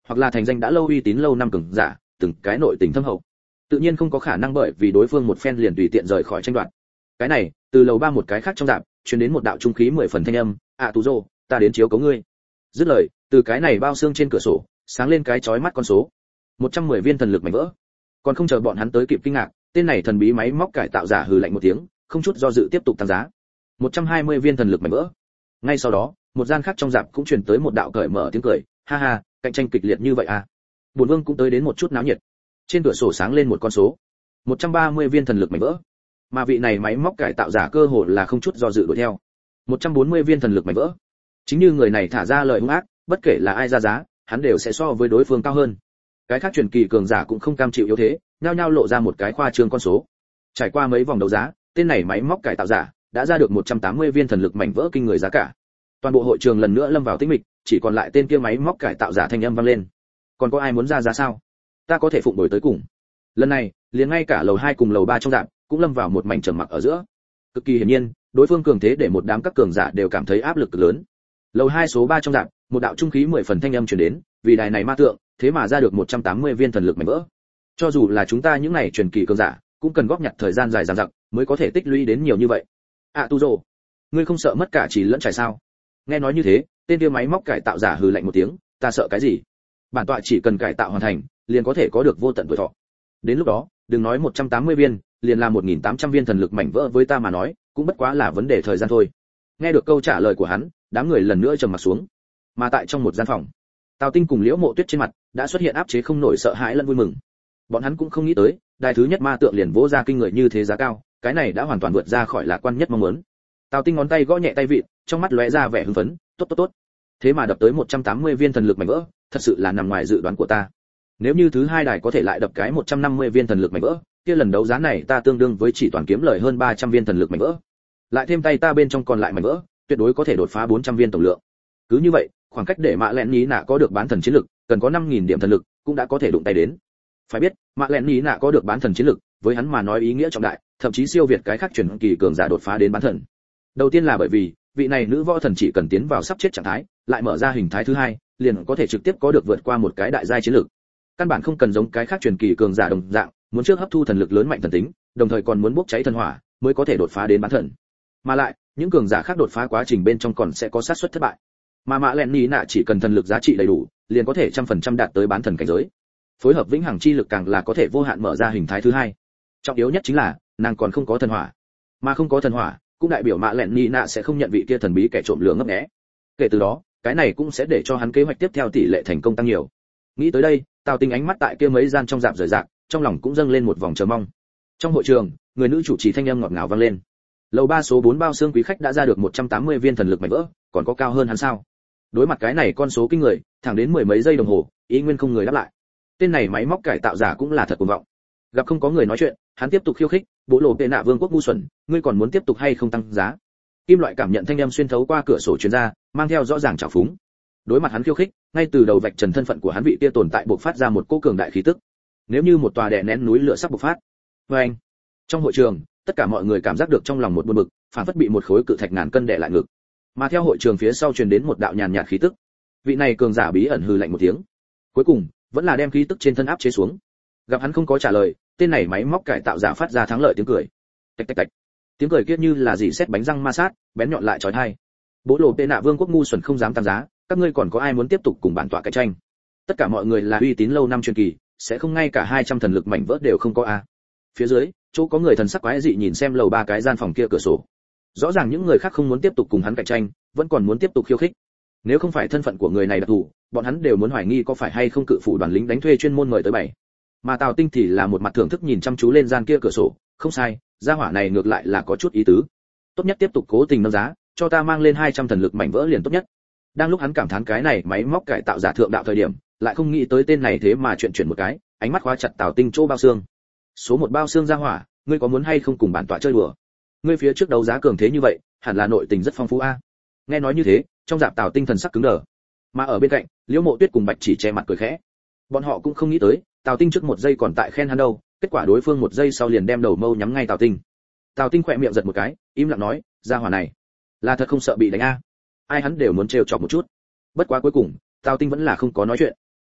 hoặc là thành danh đã lâu uy tín lâu năm cường giả, từng cái nội tình thâm hậu, tự nhiên không có khả năng bởi vì đối phương một phen liền tùy tiện rời khỏi tranh đoạt. Cái này, từ lầu ba một cái khác trong dạp truyền đến một đạo trung khí mười phần thanh âm, "À Tú Dô, ta đến chiếu cố ngươi." Dứt lời, từ cái này bao xương trên cửa sổ sáng lên cái chói mắt con số, một trăm mười viên thần lực mảnh vỡ. Còn không chờ bọn hắn tới kịp kinh ngạc, tên này thần bí máy móc cải tạo giả hừ lạnh một tiếng, không chút do dự tiếp tục tăng giá. một trăm hai mươi viên thần lực mảnh vỡ. Ngay sau đó, một gian khác trong dạp cũng truyền tới một đạo cởi mở tiếng cười, "Ha ha, cạnh tranh kịch liệt như vậy à?" Bổn Vương cũng tới đến một chút náo nhiệt. Trên cửa sổ sáng lên một con số, một trăm ba mươi viên thần lực mảnh vỡ. Mà vị này máy móc cải tạo giả cơ hồ là không chút do dự đuổi theo. một trăm bốn mươi viên thần lực mảnh vỡ. Chính như người này thả ra lời hung ác, bất kể là ai ra giá, hắn đều sẽ so với đối phương cao hơn. Cái khác truyền kỳ cường giả cũng không cam chịu yếu thế, nhao nhao lộ ra một cái khoa trương con số. Trải qua mấy vòng đấu giá, tên này máy móc cải tạo giả đã ra được một trăm tám mươi viên thần lực mảnh vỡ kinh người giá cả. Toàn bộ hội trường lần nữa lâm vào tĩnh mịch, chỉ còn lại tên kia máy móc cải tạo giả thanh âm vang lên. Còn có ai muốn ra giá sao? Ta có thể phụng đổi tới cùng. Lần này, liền ngay cả lầu hai cùng lầu ba trong dạp cũng lâm vào một mảnh trầm mặc ở giữa. Cực kỳ hiển nhiên, đối phương cường thế để một đám các cường giả đều cảm thấy áp lực cực lớn. Lầu hai số ba trong dạp, một đạo trung khí mười phần thanh âm truyền đến, vì đài này ma tượng, thế mà ra được một trăm tám mươi viên thần lực mảnh vỡ. Cho dù là chúng ta những này truyền kỳ cường giả, cũng cần góp nhặt thời gian dài dằng dặc mới có thể tích lũy đến nhiều như vậy. À Tu Dô, ngươi không sợ mất cả chỉ lẫn trải sao? Nghe nói như thế, tên kia máy móc cải tạo giả hừ lạnh một tiếng, ta sợ cái gì? Bản tọa chỉ cần cải tạo hoàn thành, liền có thể có được vô tận tuổi thọ. Đến lúc đó, đừng nói một trăm tám mươi viên, liền là một nghìn tám trăm viên thần lực mảnh vỡ với ta mà nói, cũng bất quá là vấn đề thời gian thôi. Nghe được câu trả lời của hắn, đám người lần nữa trầm mặt xuống. Mà tại trong một gian phòng, Tào Tinh cùng Liễu Mộ Tuyết trên mặt đã xuất hiện áp chế không nổi sợ hãi lẫn vui mừng. Bọn hắn cũng không nghĩ tới, đài thứ nhất ma tượng liền vỗ ra kinh người như thế giá cao, cái này đã hoàn toàn vượt ra khỏi lạc quan nhất mong muốn. Tào Tinh ngón tay gõ nhẹ tay vịn, trong mắt lóe ra vẻ hưng phấn, tốt tốt tốt. Thế mà đập tới một trăm tám mươi viên thần lực mảnh vỡ, thật sự là nằm ngoài dự đoán của ta. Nếu như thứ hai đài có thể lại đập cái một trăm năm mươi viên thần lực mảnh vỡ, kia lần đấu giá này ta tương đương với chỉ toàn kiếm lời hơn ba trăm viên thần lực mảnh vỡ. Lại thêm tay ta bên trong còn lại mảnh vỡ, tuyệt đối có thể đột phá bốn trăm viên tổng lượng. Cứ như vậy, khoảng cách để Mạ Lẹn Ní Nạ có được bán thần chiến lực, cần có năm nghìn điểm thần lực, cũng đã có thể đụng tay đến. Phải biết, Mạ Lẹn Ní Nạ có được bán thần chiến lực, với hắn mà nói ý nghĩa trọng đại, thậm chí siêu việt cái khác truyền kỳ cường giả đột phá đến bán thần. Đầu tiên là bởi vì, vị này nữ võ thần chỉ cần tiến vào sắp chết trạng thái, lại mở ra hình thái thứ hai, liền có thể trực tiếp có được vượt qua một cái đại giai chiến lực. Căn bản không cần giống cái khác truyền kỳ cường giả đồng dạng, muốn trước hấp thu thần lực lớn mạnh thần tính, đồng thời còn muốn bốc cháy thần hỏa, mới có thể đột phá đến bán thần. Mà lại, những cường giả khác đột phá quá trình bên trong còn sẽ có xác suất thất bại. Mà Mạ Lẹn Ní Nạ chỉ cần thần lực giá trị đầy đủ, liền có thể trăm phần trăm đạt tới bán thần cảnh giới. Phối hợp vĩnh hằng chi lực càng là có thể vô hạn mở ra hình thái thứ hai. Trọng yếu nhất chính là, nàng còn không có thần hỏa. Mà không có thần hỏa, cũng đại biểu Mạ Lẹn Ní Nạ sẽ không nhận vị kia thần bí kẻ trộm lửa ngấp nghé. Kể từ đó, cái này cũng sẽ để cho hắn kế hoạch tiếp theo tỷ lệ thành công tăng nhiều. Nghĩ tới đây, Tào Tinh ánh mắt tại kia mấy gian trong dạp rời rạc, trong lòng cũng dâng lên một vòng chờ mong. Trong hội trường, người nữ chủ trì thanh âm ngọt ngào vang lên. Lầu ba số bốn bao xương quý khách đã ra được một trăm tám mươi viên thần lực mảnh vỡ, còn có cao hơn hắn sao? Đối mặt cái này con số kinh người, thẳng đến mười mấy giây đồng hồ, ý nguyên không người đáp lại. Tên này máy móc cải tạo giả cũng là thật cuồng vọng. Gặp không có người nói chuyện, hắn tiếp tục khiêu khích, "Bộ lộ tệ nạ vương quốc ngu xuẩn, ngươi còn muốn tiếp tục hay không tăng giá?" Kim loại cảm nhận thanh âm xuyên thấu qua cửa sổ truyền ra, mang theo rõ ràng trào phúng. Đối mặt hắn khiêu khích, ngay từ đầu vạch trần thân phận của hắn vị kia tồn tại bộc phát ra một cỗ cường đại khí tức. Nếu như một tòa đè nén núi lửa sắp bộc phát. Oeng! Trong hội trường, tất cả mọi người cảm giác được trong lòng một buồn bực, phản phất bị một khối cự thạch ngàn cân đè lại ngực. Mà theo hội trường phía sau truyền đến một đạo nhàn nhạt khí tức. Vị này cường giả bí ẩn hừ lạnh một tiếng. Cuối cùng, vẫn là đem khí tức trên thân áp chế xuống. Gặp hắn không có trả lời, tên này máy móc cải tạo giả phát ra thắng lợi tiếng cười. Tạch tạch tạch. Tiếng cười kia như là dỉ sét bánh răng ma sát, bén nhọn lại chói tai. Bố lộ tệ nạ vương quốc ngu xuẩn không dám tăng giá, các ngươi còn có ai muốn tiếp tục cùng bản tọa cạnh tranh? Tất cả mọi người là uy tín lâu năm truyền kỳ, sẽ không ngay cả hai trăm thần lực mảnh vỡ đều không có a. Phía dưới, chỗ có người thần sắc quái dị nhìn xem lầu ba cái gian phòng kia cửa sổ. Rõ ràng những người khác không muốn tiếp tục cùng hắn cạnh tranh, vẫn còn muốn tiếp tục khiêu khích. Nếu không phải thân phận của người này đặc thù, bọn hắn đều muốn hoài nghi có phải hay không cự phụ đoàn lính đánh thuê chuyên môn mời tới bảy. Mà Tào Tinh thì là một mặt thưởng thức nhìn chăm chú lên gian kia cửa sổ, không sai, gia hỏa này ngược lại là có chút ý tứ. Tốt nhất tiếp tục cố tình nâng giá, cho ta mang lên hai trăm thần lực mảnh vỡ liền tốt nhất. Đang lúc hắn cảm thán cái này máy móc cải tạo giả thượng đạo thời điểm, lại không nghĩ tới tên này thế mà chuyện chuyển một cái, ánh mắt khóa chặt Tào Tinh chỗ bao xương. Số một bao xương gia hỏa, ngươi có muốn hay không cùng bản tọa chơi đùa? Ngươi phía trước đấu giá cường thế như vậy, hẳn là nội tình rất phong phú a. Nghe nói như thế, trong dạp Tào Tinh thần sắc cứng đờ. Mà ở bên cạnh, Liễu Mộ Tuyết cùng Bạch Chỉ che mặt cười khẽ. Bọn họ cũng không nghĩ tới, Tào Tinh trước một giây còn tại khen hắn đâu, kết quả đối phương một giây sau liền đem đầu mâu nhắm ngay Tào Tinh. Tào Tinh khỏe miệng giật một cái, im lặng nói, gia hỏa này, là thật không sợ bị đánh a. Ai hắn đều muốn trêu chọc một chút. Bất quá cuối cùng, Tào Tinh vẫn là không có nói chuyện.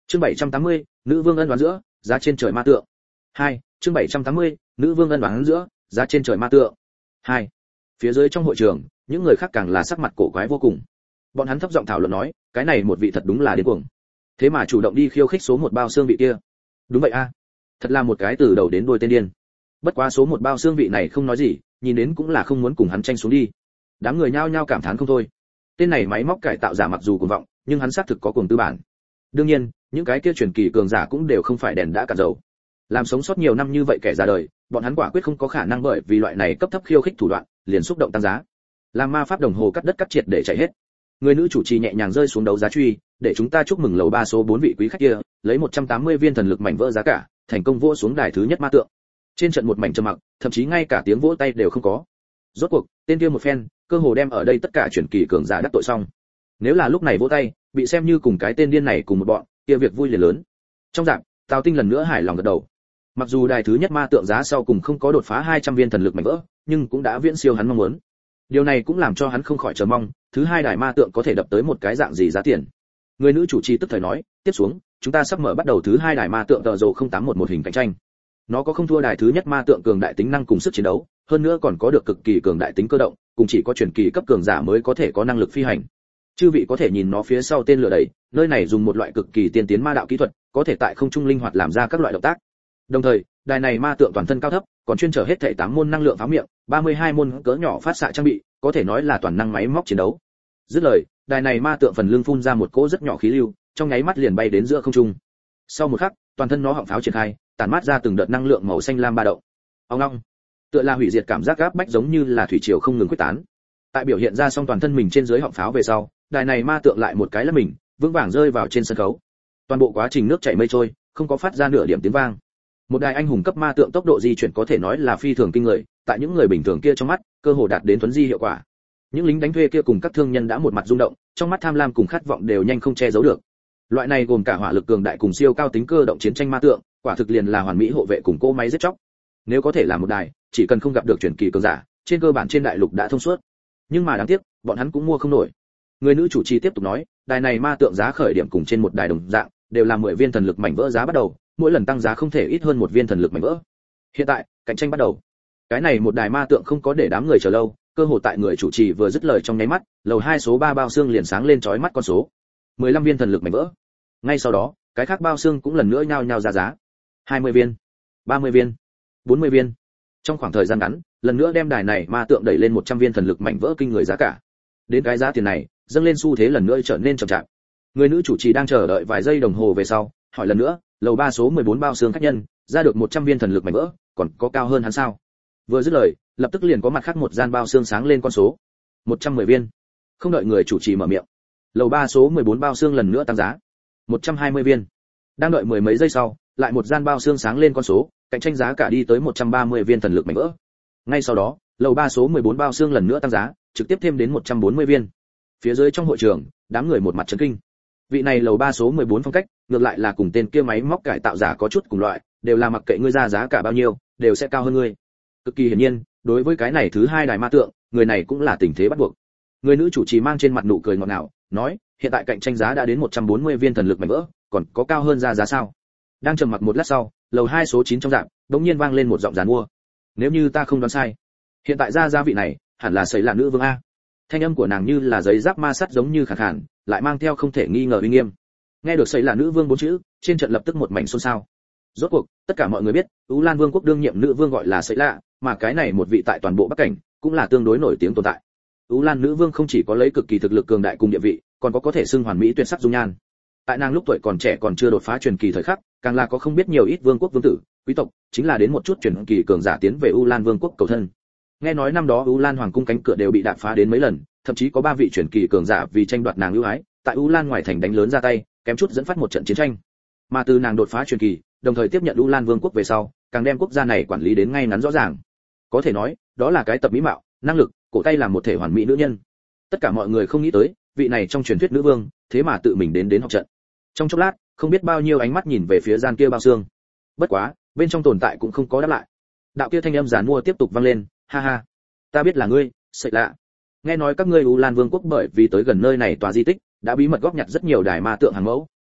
Chương bảy trăm tám mươi, nữ vương ân oán giữa, giá trên trời ma tượng. hai. Chương bảy trăm tám mươi, nữ vương ân oán giữa, giá trên trời ma tượng. hai. Phía dưới trong hội trường, những người khác càng là sắc mặt cổ quái vô cùng. Bọn hắn thấp giọng thảo luận nói, cái này một vị thật đúng là điên cuồng. Thế mà chủ động đi khiêu khích số một bao xương vị kia. Đúng vậy a, thật là một cái từ đầu đến đuôi tên điên. Bất quá số một bao xương vị này không nói gì, nhìn đến cũng là không muốn cùng hắn tranh xuống đi. Đám người nhao nhao cảm thán không thôi. Tên này máy móc cải tạo giả mặc dù cuồng vọng, nhưng hắn xác thực có cuồng tư bản. Đương nhiên, những cái kia truyền kỳ cường giả cũng đều không phải đèn đã cạn dầu. Làm sống sót nhiều năm như vậy kẻ ra đời, bọn hắn quả quyết không có khả năng bởi vì loại này cấp thấp khiêu khích thủ đoạn, liền xúc động tăng giá. Làm ma pháp đồng hồ cắt đất cắt triệt để chạy hết. Người nữ chủ trì nhẹ nhàng rơi xuống đấu giá truy, để chúng ta chúc mừng lầu ba số bốn vị quý khách kia, lấy một trăm tám mươi viên thần lực mảnh vỡ giá cả, thành công vỗ xuống đài thứ nhất ma tượng. Trên trận một mảnh trầm mặc, thậm chí ngay cả tiếng vỗ tay đều không có. Rốt cuộc, tên kia một phen, cơ hồ đem ở đây tất cả truyền kỳ cường giả đắc tội xong. Nếu là lúc này vỗ tay, bị xem như cùng cái tên điên này cùng một bọn, kia việc vui liền lớn. Trong dạng, Tào Tinh lần nữa hài lòng gật đầu. Mặc dù đài thứ nhất ma tượng giá sau cùng không có đột phá hai trăm viên thần lực mảnh vỡ, nhưng cũng đã viễn siêu hắn mong muốn. Điều này cũng làm cho hắn không khỏi chờ mong, thứ hai đài ma tượng có thể đập tới một cái dạng gì giá tiền. Người nữ chủ trì tức thời nói, tiếp xuống, chúng ta sắp mở bắt đầu thứ hai đài ma tượng tờ rồ không tám một một hình cạnh tranh. Nó có không thua đài thứ nhất ma tượng cường đại tính năng cùng sức chiến đấu, hơn nữa còn có được cực kỳ cường đại tính cơ động, cùng chỉ có truyền kỳ cấp cường giả mới có thể có năng lực phi hành. Chư vị có thể nhìn nó phía sau tên lửa đẩy, nơi này dùng một loại cực kỳ tiên tiến ma đạo kỹ thuật, có thể tại không trung linh hoạt làm ra các loại động tác. Đồng thời, đài này ma tượng toàn thân cao thấp, còn chuyên chở hết thảy tám môn năng lượng pháo miệng, ba mươi hai môn cỡ nhỏ phát xạ trang bị, có thể nói là toàn năng máy móc chiến đấu. Dứt lời, đài này ma tượng phần lưng phun ra một cỗ rất nhỏ khí lưu, trong nháy mắt liền bay đến giữa không trung. Sau một khắc, toàn thân nó họng pháo triển khai, tản mát ra từng đợt năng lượng màu xanh lam ba động. Ong ong, tựa là hủy diệt cảm giác gáp bách giống như là thủy triều không ngừng quyết tán. Tại biểu hiện ra xong toàn thân mình trên dưới họng pháo về sau, đài này ma tượng lại một cái là mình, vững vàng rơi vào trên sân khấu. Toàn bộ quá trình nước chảy mây trôi, không có phát ra nửa điểm tiếng vang. Một đài anh hùng cấp ma tượng tốc độ di chuyển có thể nói là phi thường kinh người, tại những người bình thường kia trong mắt, cơ hồ đạt đến thuấn di hiệu quả. Những lính đánh thuê kia cùng các thương nhân đã một mặt rung động, trong mắt tham lam cùng khát vọng đều nhanh không che giấu được. Loại này gồm cả hỏa lực cường đại cùng siêu cao tính cơ động chiến tranh ma tượng, quả thực liền là hoàn mỹ hộ vệ cùng cỗ máy giết chóc. Nếu có thể làm một đài, chỉ cần không gặp được truyền kỳ cường giả, trên cơ bản trên đại lục đã thông suốt. Nhưng mà đáng tiếc, bọn hắn cũng mua không nổi. Người nữ chủ trì tiếp tục nói, đài này ma tượng giá khởi điểm cùng trên một đài đồng dạng, đều là mười viên thần lực mảnh vỡ giá bắt đầu, mỗi lần tăng giá không thể ít hơn một viên thần lực mảnh vỡ. Hiện tại, cạnh tranh bắt đầu. Cái này một đài ma tượng không có để đám người chờ lâu, cơ hồ tại người chủ trì vừa dứt lời trong nháy mắt, lầu hai số ba bao xương liền sáng lên chói mắt con số. mười lăm viên thần lực mảnh vỡ. Ngay sau đó, cái khác bao xương cũng lần nữa nhao nhao ra giá. hai mươi viên, ba mươi viên, bốn mươi viên. Trong khoảng thời gian ngắn, lần nữa đem đài này ma tượng đẩy lên một trăm viên thần lực mảnh vỡ kinh người giá cả. Đến cái giá tiền này, dâng lên xu thế lần nữa trở nên chậm chạp. Người nữ chủ trì đang chờ đợi vài giây đồng hồ về sau, hỏi lần nữa, lầu ba số mười bốn bao xương khách nhân, ra được một trăm viên thần lực mảnh vỡ, còn có cao hơn hắn sao? Vừa dứt lời, lập tức liền có mặt khác một gian bao xương sáng lên con số. một trăm mười viên. Không đợi người chủ trì mở miệng, lầu ba số mười bốn bao xương lần nữa tăng giá. một trăm hai mươi viên. Đang đợi mười mấy giây sau, lại một gian bao xương sáng lên con số, cạnh tranh giá cả đi tới một trăm ba mươi viên thần lực mảnh vỡ. Ngay sau đó, lầu ba số mười bốn bao xương lần nữa tăng giá, trực tiếp thêm đến một trăm bốn mươi viên. Phía dưới trong hội trường, đám người một mặt chấn kinh. Vị này lầu ba số mười bốn phong cách, ngược lại là cùng tên kia máy móc cải tạo giả có chút cùng loại, đều là mặc kệ ngươi ra giá cả bao nhiêu, đều sẽ cao hơn ngươi. Cực kỳ hiển nhiên, đối với cái này thứ hai đài ma tượng, người này cũng là tình thế bắt buộc. Người nữ chủ trì mang trên mặt nụ cười ngọt ngào, nói, hiện tại cạnh tranh giá đã đến một trăm bốn mươi viên thần lực mảnh vỡ, còn có cao hơn ra giá sao? Đang trầm mặc một lát sau, lầu hai số chín trong dạng, đống nhiên vang lên một giọng giàn mua. Nếu như ta không đoán sai, hiện tại ra giá vị này, hẳn là sấy là nữ vương a. Thanh âm của nàng như là giấy giáp ma sắt giống như khàn khàn, lại mang theo không thể nghi ngờ uy nghiêm. Nghe được sấy là nữ vương bốn chữ, trên trận lập tức một mảnh xôn xao. Rốt cuộc, tất cả mọi người biết, U Lan Vương quốc đương nhiệm nữ vương gọi là sấy lạ, mà cái này một vị tại toàn bộ Bắc Cảnh, cũng là tương đối nổi tiếng tồn tại. U Lan nữ vương không chỉ có lấy cực kỳ thực lực cường đại cùng địa vị, còn có có thể xưng hoàn mỹ tuyệt sắc dung nhan. Tại nàng lúc tuổi còn trẻ còn chưa đột phá truyền kỳ thời khắc, càng là có không biết nhiều ít vương quốc vương tử, quý tộc, chính là đến một chút truyền kỳ cường giả tiến về U Lan Vương quốc cầu thân. Nghe nói năm đó U Lan hoàng cung cánh cửa đều bị đạp phá đến mấy lần, thậm chí có ba vị truyền kỳ cường giả vì tranh đoạt nàng ưu ái, tại U Lan ngoài thành đánh lớn ra tay, kém chút dẫn phát một trận chiến tranh. Mà từ nàng đột phá truyền kỳ, đồng thời tiếp nhận U Lan Vương quốc về sau, càng đem quốc gia này quản lý đến ngay ngắn rõ ràng. Có thể nói, đó là cái tập mỹ mạo, năng lực, cổ tay làm một thể hoàn mỹ nữ nhân. Tất cả mọi người không nghĩ tới, vị này trong truyền thuyết nữ vương, thế mà tự mình đến đến học trận. Trong chốc lát, không biết bao nhiêu ánh mắt nhìn về phía gian kia bao xương. Bất quá, bên trong tồn tại cũng không có đáp lại. Đạo kia thanh âm giàn mua tiếp tục vang lên, ha ha, ta biết là ngươi, sợi lạ. Nghe nói các ngươi U Lan Vương quốc bởi vì tới gần nơi này tòa di tích, đã bí mật góp nhặt rất nhiều đài ma tượng hàng mẫu,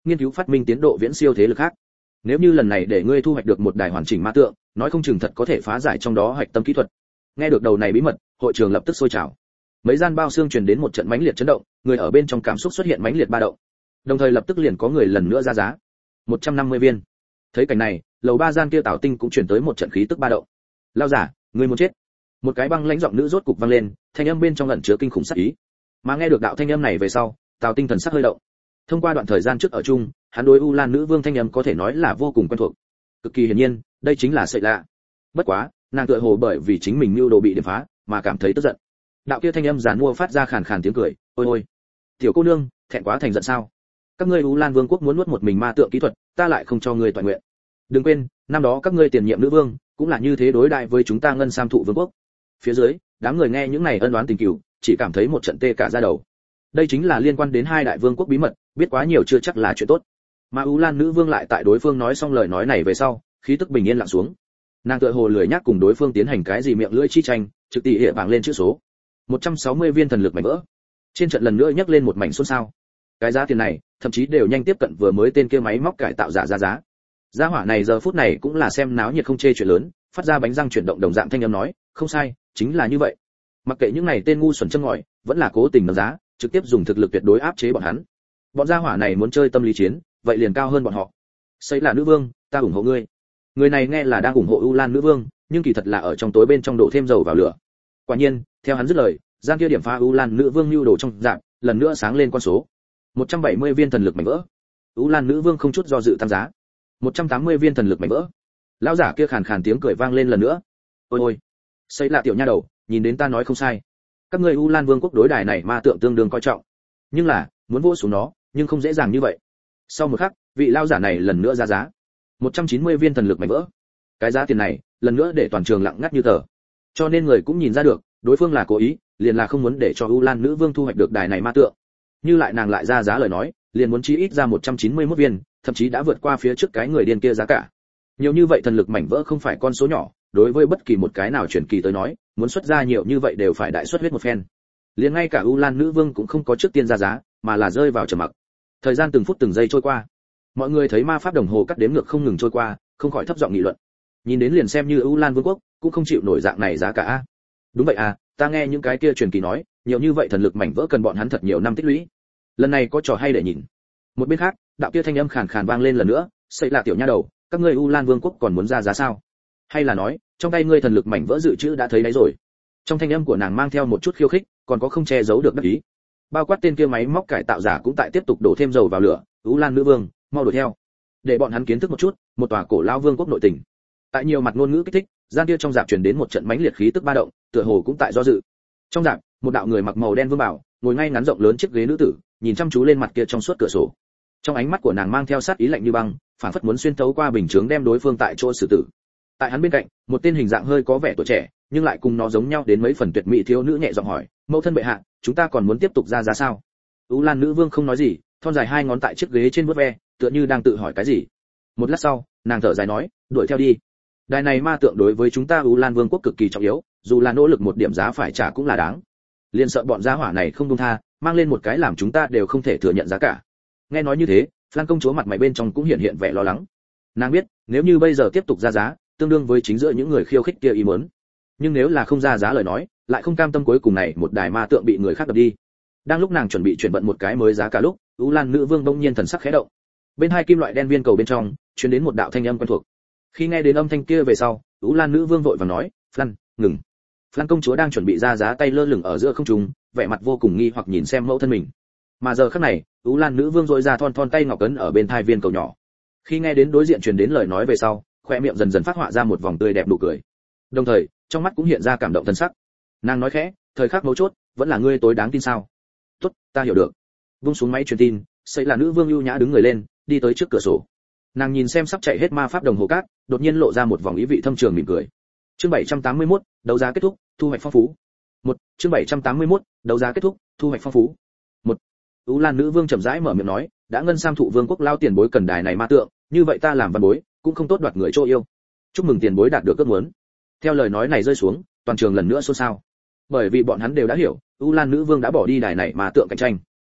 nghiên cứu phát minh tiến độ viễn siêu thế lực khác. Nếu như lần này để ngươi thu hoạch được một đài hoàn chỉnh ma tượng, nói không chừng thật có thể phá giải trong đó hạch tâm kỹ thuật. Nghe được đầu này bí mật, hội trường lập tức sôi trào. Mấy gian bao xương truyền đến một trận mãnh liệt chấn động, người ở bên trong cảm xúc xuất hiện mãnh liệt ba động. Đồng thời lập tức liền có người lần nữa ra giá. một trăm năm mươi viên. Thấy cảnh này, lầu ba gian kia Tào Tinh cũng truyền tới một trận khí tức ba động. Lao giả, ngươi muốn chết. Một cái băng lãnh giọng nữ rốt cục vang lên, thanh âm bên trong ẩn chứa kinh khủng sát ý. Mà nghe được đạo thanh âm này về sau, Tào Tinh thần sắc hơi động. Thông qua đoạn thời gian trước ở chung, hắn đối U Lan nữ vương thanh âm có thể nói là vô cùng quen thuộc. Cực kỳ hiển nhiên, đây chính là sợi lạ. Bất quá, nàng tựa hồ bởi vì chính mình mưu đồ bị điểm phá, mà cảm thấy tức giận. Đạo kia thanh âm giàn mua phát ra khàn khàn tiếng cười, "Ôi ôi, tiểu cô nương, thẹn quá thành giận sao? Các ngươi U Lan vương quốc muốn nuốt một mình ma tượng kỹ thuật, ta lại không cho ngươi toàn nguyện. Đừng quên, năm đó các ngươi tiền nhiệm nữ vương cũng là như thế đối đại với chúng ta Ngân Sam thụ vương quốc." Phía dưới, đám người nghe những này ân oán tình cừu, chỉ cảm thấy một trận tê cả da đầu. Đây chính là liên quan đến hai đại vương quốc bí mật, biết quá nhiều chưa chắc là chuyện tốt. Mà U Lan nữ vương lại tại đối phương nói xong lời nói này về sau, khí tức bình yên lặng xuống. Nàng tựa hồ lười nhác cùng đối phương tiến hành cái gì miệng lưỡi chi tranh, trực tỷ hiện bảng lên chữ số. một trăm sáu mươi viên thần lực mảnh vỡ. Trên trận lần nữa nhắc lên một mảnh xôn xao. Cái giá tiền này, thậm chí đều nhanh tiếp cận vừa mới tên kia máy móc cải tạo giả ra giá. Gia hỏa này giờ phút này cũng là xem náo nhiệt không chê chuyện lớn, phát ra bánh răng chuyển động đồng dạng thanh âm nói, "Không sai, chính là như vậy." Mặc kệ những này tên ngu xuẩn châm ngòi, vẫn là cố tình nâng giá, trực tiếp dùng thực lực tuyệt đối áp chế bọn hắn. Bọn gia hỏa này muốn chơi tâm lý chiến, vậy liền cao hơn bọn họ. "Xây là nữ vương, ta ủng hộ ngươi." Người này nghe là đang ủng hộ U Lan nữ vương, nhưng kỳ thật là ở trong tối bên trong đổ thêm dầu vào lửa. Quả nhiên, theo hắn dứt lời, gian kia điểm phá U Lan nữ vương lưu đồ trong dạng, lần nữa sáng lên con số. một trăm bảy mươi viên thần lực mảnh vỡ. U Lan nữ vương không chút do dự tăng giá. một trăm tám mươi viên thần lực mảnh vỡ. Lão giả kia khàn khàn tiếng cười vang lên lần nữa. "Ôi ôi, xây là tiểu nha đầu, nhìn đến ta nói không sai. Các ngươi U Lan vương quốc đối đài này ma tượng tương đương coi trọng, nhưng là, muốn vỗ xuống nó, nhưng không dễ dàng như vậy." Sau một khắc, vị lão giả này lần nữa ra giá. một trăm chín mươi viên thần lực mảnh vỡ. Cái giá tiền này, lần nữa để toàn trường lặng ngắt như tờ. Cho nên người cũng nhìn ra được, đối phương là cố ý, liền là không muốn để cho U Lan nữ vương thu hoạch được đài này ma tượng. Như lại nàng lại ra giá lời nói, liền muốn chí ít ra một trăm chín mươi mốt viên, thậm chí đã vượt qua phía trước cái người điên kia giá cả. Nhiều như vậy thần lực mảnh vỡ không phải con số nhỏ, đối với bất kỳ một cái nào chuyển kỳ tới nói, muốn xuất ra nhiều như vậy đều phải đại xuất huyết một phen. Liền ngay cả U Lan nữ vương cũng không có trước tiên ra giá, mà là rơi vào trầm mặc. Thời gian từng phút từng giây trôi qua. Mọi người thấy ma pháp đồng hồ cắt đếm ngược không ngừng trôi qua, không khỏi thấp giọng nghị luận. Nhìn đến liền xem như U Lan vương quốc, cũng không chịu nổi dạng này giá cả a. Đúng vậy à, ta nghe những cái kia truyền kỳ nói, nhiều như vậy thần lực mảnh vỡ cần bọn hắn thật nhiều năm tích lũy. Lần này có trò hay để nhìn. Một bên khác, đạo kia thanh âm khàn khàn vang lên lần nữa, "Xây là tiểu nha đầu, các ngươi U Lan vương quốc còn muốn ra giá sao? Hay là nói, trong tay ngươi thần lực mảnh vỡ dự trữ đã thấy đấy rồi?" Trong thanh âm của nàng mang theo một chút khiêu khích, còn có không che giấu được đắc ý. Bao quát tên kia máy móc cải tạo giả cũng tại tiếp tục đổ thêm dầu vào lửa, "U Lan nữ vương, mau đuổi theo, để bọn hắn kiến thức một chút một tòa cổ lao vương quốc nội tình." Tại nhiều mặt ngôn ngữ kích thích, gian kia trong dạp truyền đến một trận mãnh liệt khí tức ba động, tựa hồ cũng tại do dự. Trong dạp, một đạo người mặc màu đen vương bảo, ngồi ngay ngắn rộng lớn chiếc ghế nữ tử, nhìn chăm chú lên mặt kia trong suốt cửa sổ. Trong ánh mắt của nàng mang theo sát ý lạnh như băng, phảng phất muốn xuyên thấu qua bình chướng đem đối phương tại chỗ xử tử. Tại hắn bên cạnh, một tên hình dạng hơi có vẻ tuổi trẻ, nhưng lại cùng nó giống nhau đến mấy phần tuyệt mỹ thiếu nữ nhẹ giọng hỏi, "Mẫu thân bệ hạ, chúng ta còn muốn tiếp tục ra giá sao?" U Lan nữ vương không nói gì, thon dài hai ngón tại chiếc ghế trên vuốt ve, tựa như đang tự hỏi cái gì. Một lát sau, nàng thở dài nói, "Đuổi theo đi. Đài này ma tượng đối với chúng ta U Lan vương quốc cực kỳ trọng yếu, dù là nỗ lực một điểm giá phải trả cũng là đáng. Liên sợ bọn gia hỏa này không buông tha, mang lên một cái làm chúng ta đều không thể thừa nhận giá cả." Nghe nói như thế, Flan công chúa mặt mày bên trong cũng hiện hiện vẻ lo lắng. Nàng biết, nếu như bây giờ tiếp tục ra giá, tương đương với chính giữa những người khiêu khích kia ý muốn. Nhưng nếu là không ra giá lời nói, lại không cam tâm cuối cùng này một đài ma tượng bị người khác đập đi. Đang lúc nàng chuẩn bị chuyển vận một cái mới giá cả lúc, U Lan nữ vương bỗng nhiên thần sắc khẽ động. Bên hai kim loại đen viên cầu bên trong, truyền đến một đạo thanh âm quen thuộc. Khi nghe đến âm thanh kia về sau, U Lan nữ vương vội vàng nói, "Flan, ngừng." Flan công chúa đang chuẩn bị ra giá tay lơ lửng ở giữa không trung, vẻ mặt vô cùng nghi hoặc nhìn xem mẫu thân mình. Mà giờ khắc này, U Lan nữ vương rỗi ra thon thon tay ngọc ấn ở bên thai viên cầu nhỏ. Khi nghe đến đối diện truyền đến lời nói về sau, khoe miệng dần dần phát họa ra một vòng tươi đẹp nụ cười. Đồng thời, trong mắt cũng hiện ra cảm động thân sắc. Nàng nói khẽ, "Thời khắc mấu chốt, vẫn là ngươi tối đáng tin sao?" "Tốt, ta hiểu được." Vung xuống máy truyền tin, Xây là nữ vương ưu nhã đứng người lên, đi tới trước cửa sổ. Nàng nhìn xem sắp chạy hết ma pháp đồng hồ cát, đột nhiên lộ ra một vòng ý vị thâm trường mỉm cười. Chương bảy trăm tám mươi mốt, đấu giá kết thúc, thu hoạch phong phú. Một, chương bảy trăm tám mươi mốt, đấu giá kết thúc, thu hoạch phong phú. Một. U Lan nữ vương chậm rãi mở miệng nói, "Đã Ngân Sam thụ vương quốc lao tiền bối cần đài này ma tượng, như vậy ta làm văn bối, cũng không tốt đoạt người chỗ yêu. Chúc mừng tiền bối đạt được ước muốn." Theo lời nói này rơi xuống, toàn trường lần nữa xôn xao. Bởi vì bọn hắn đều đã hiểu, U Lan nữ vương đã bỏ đi đài này ma tượng cạnh tranh.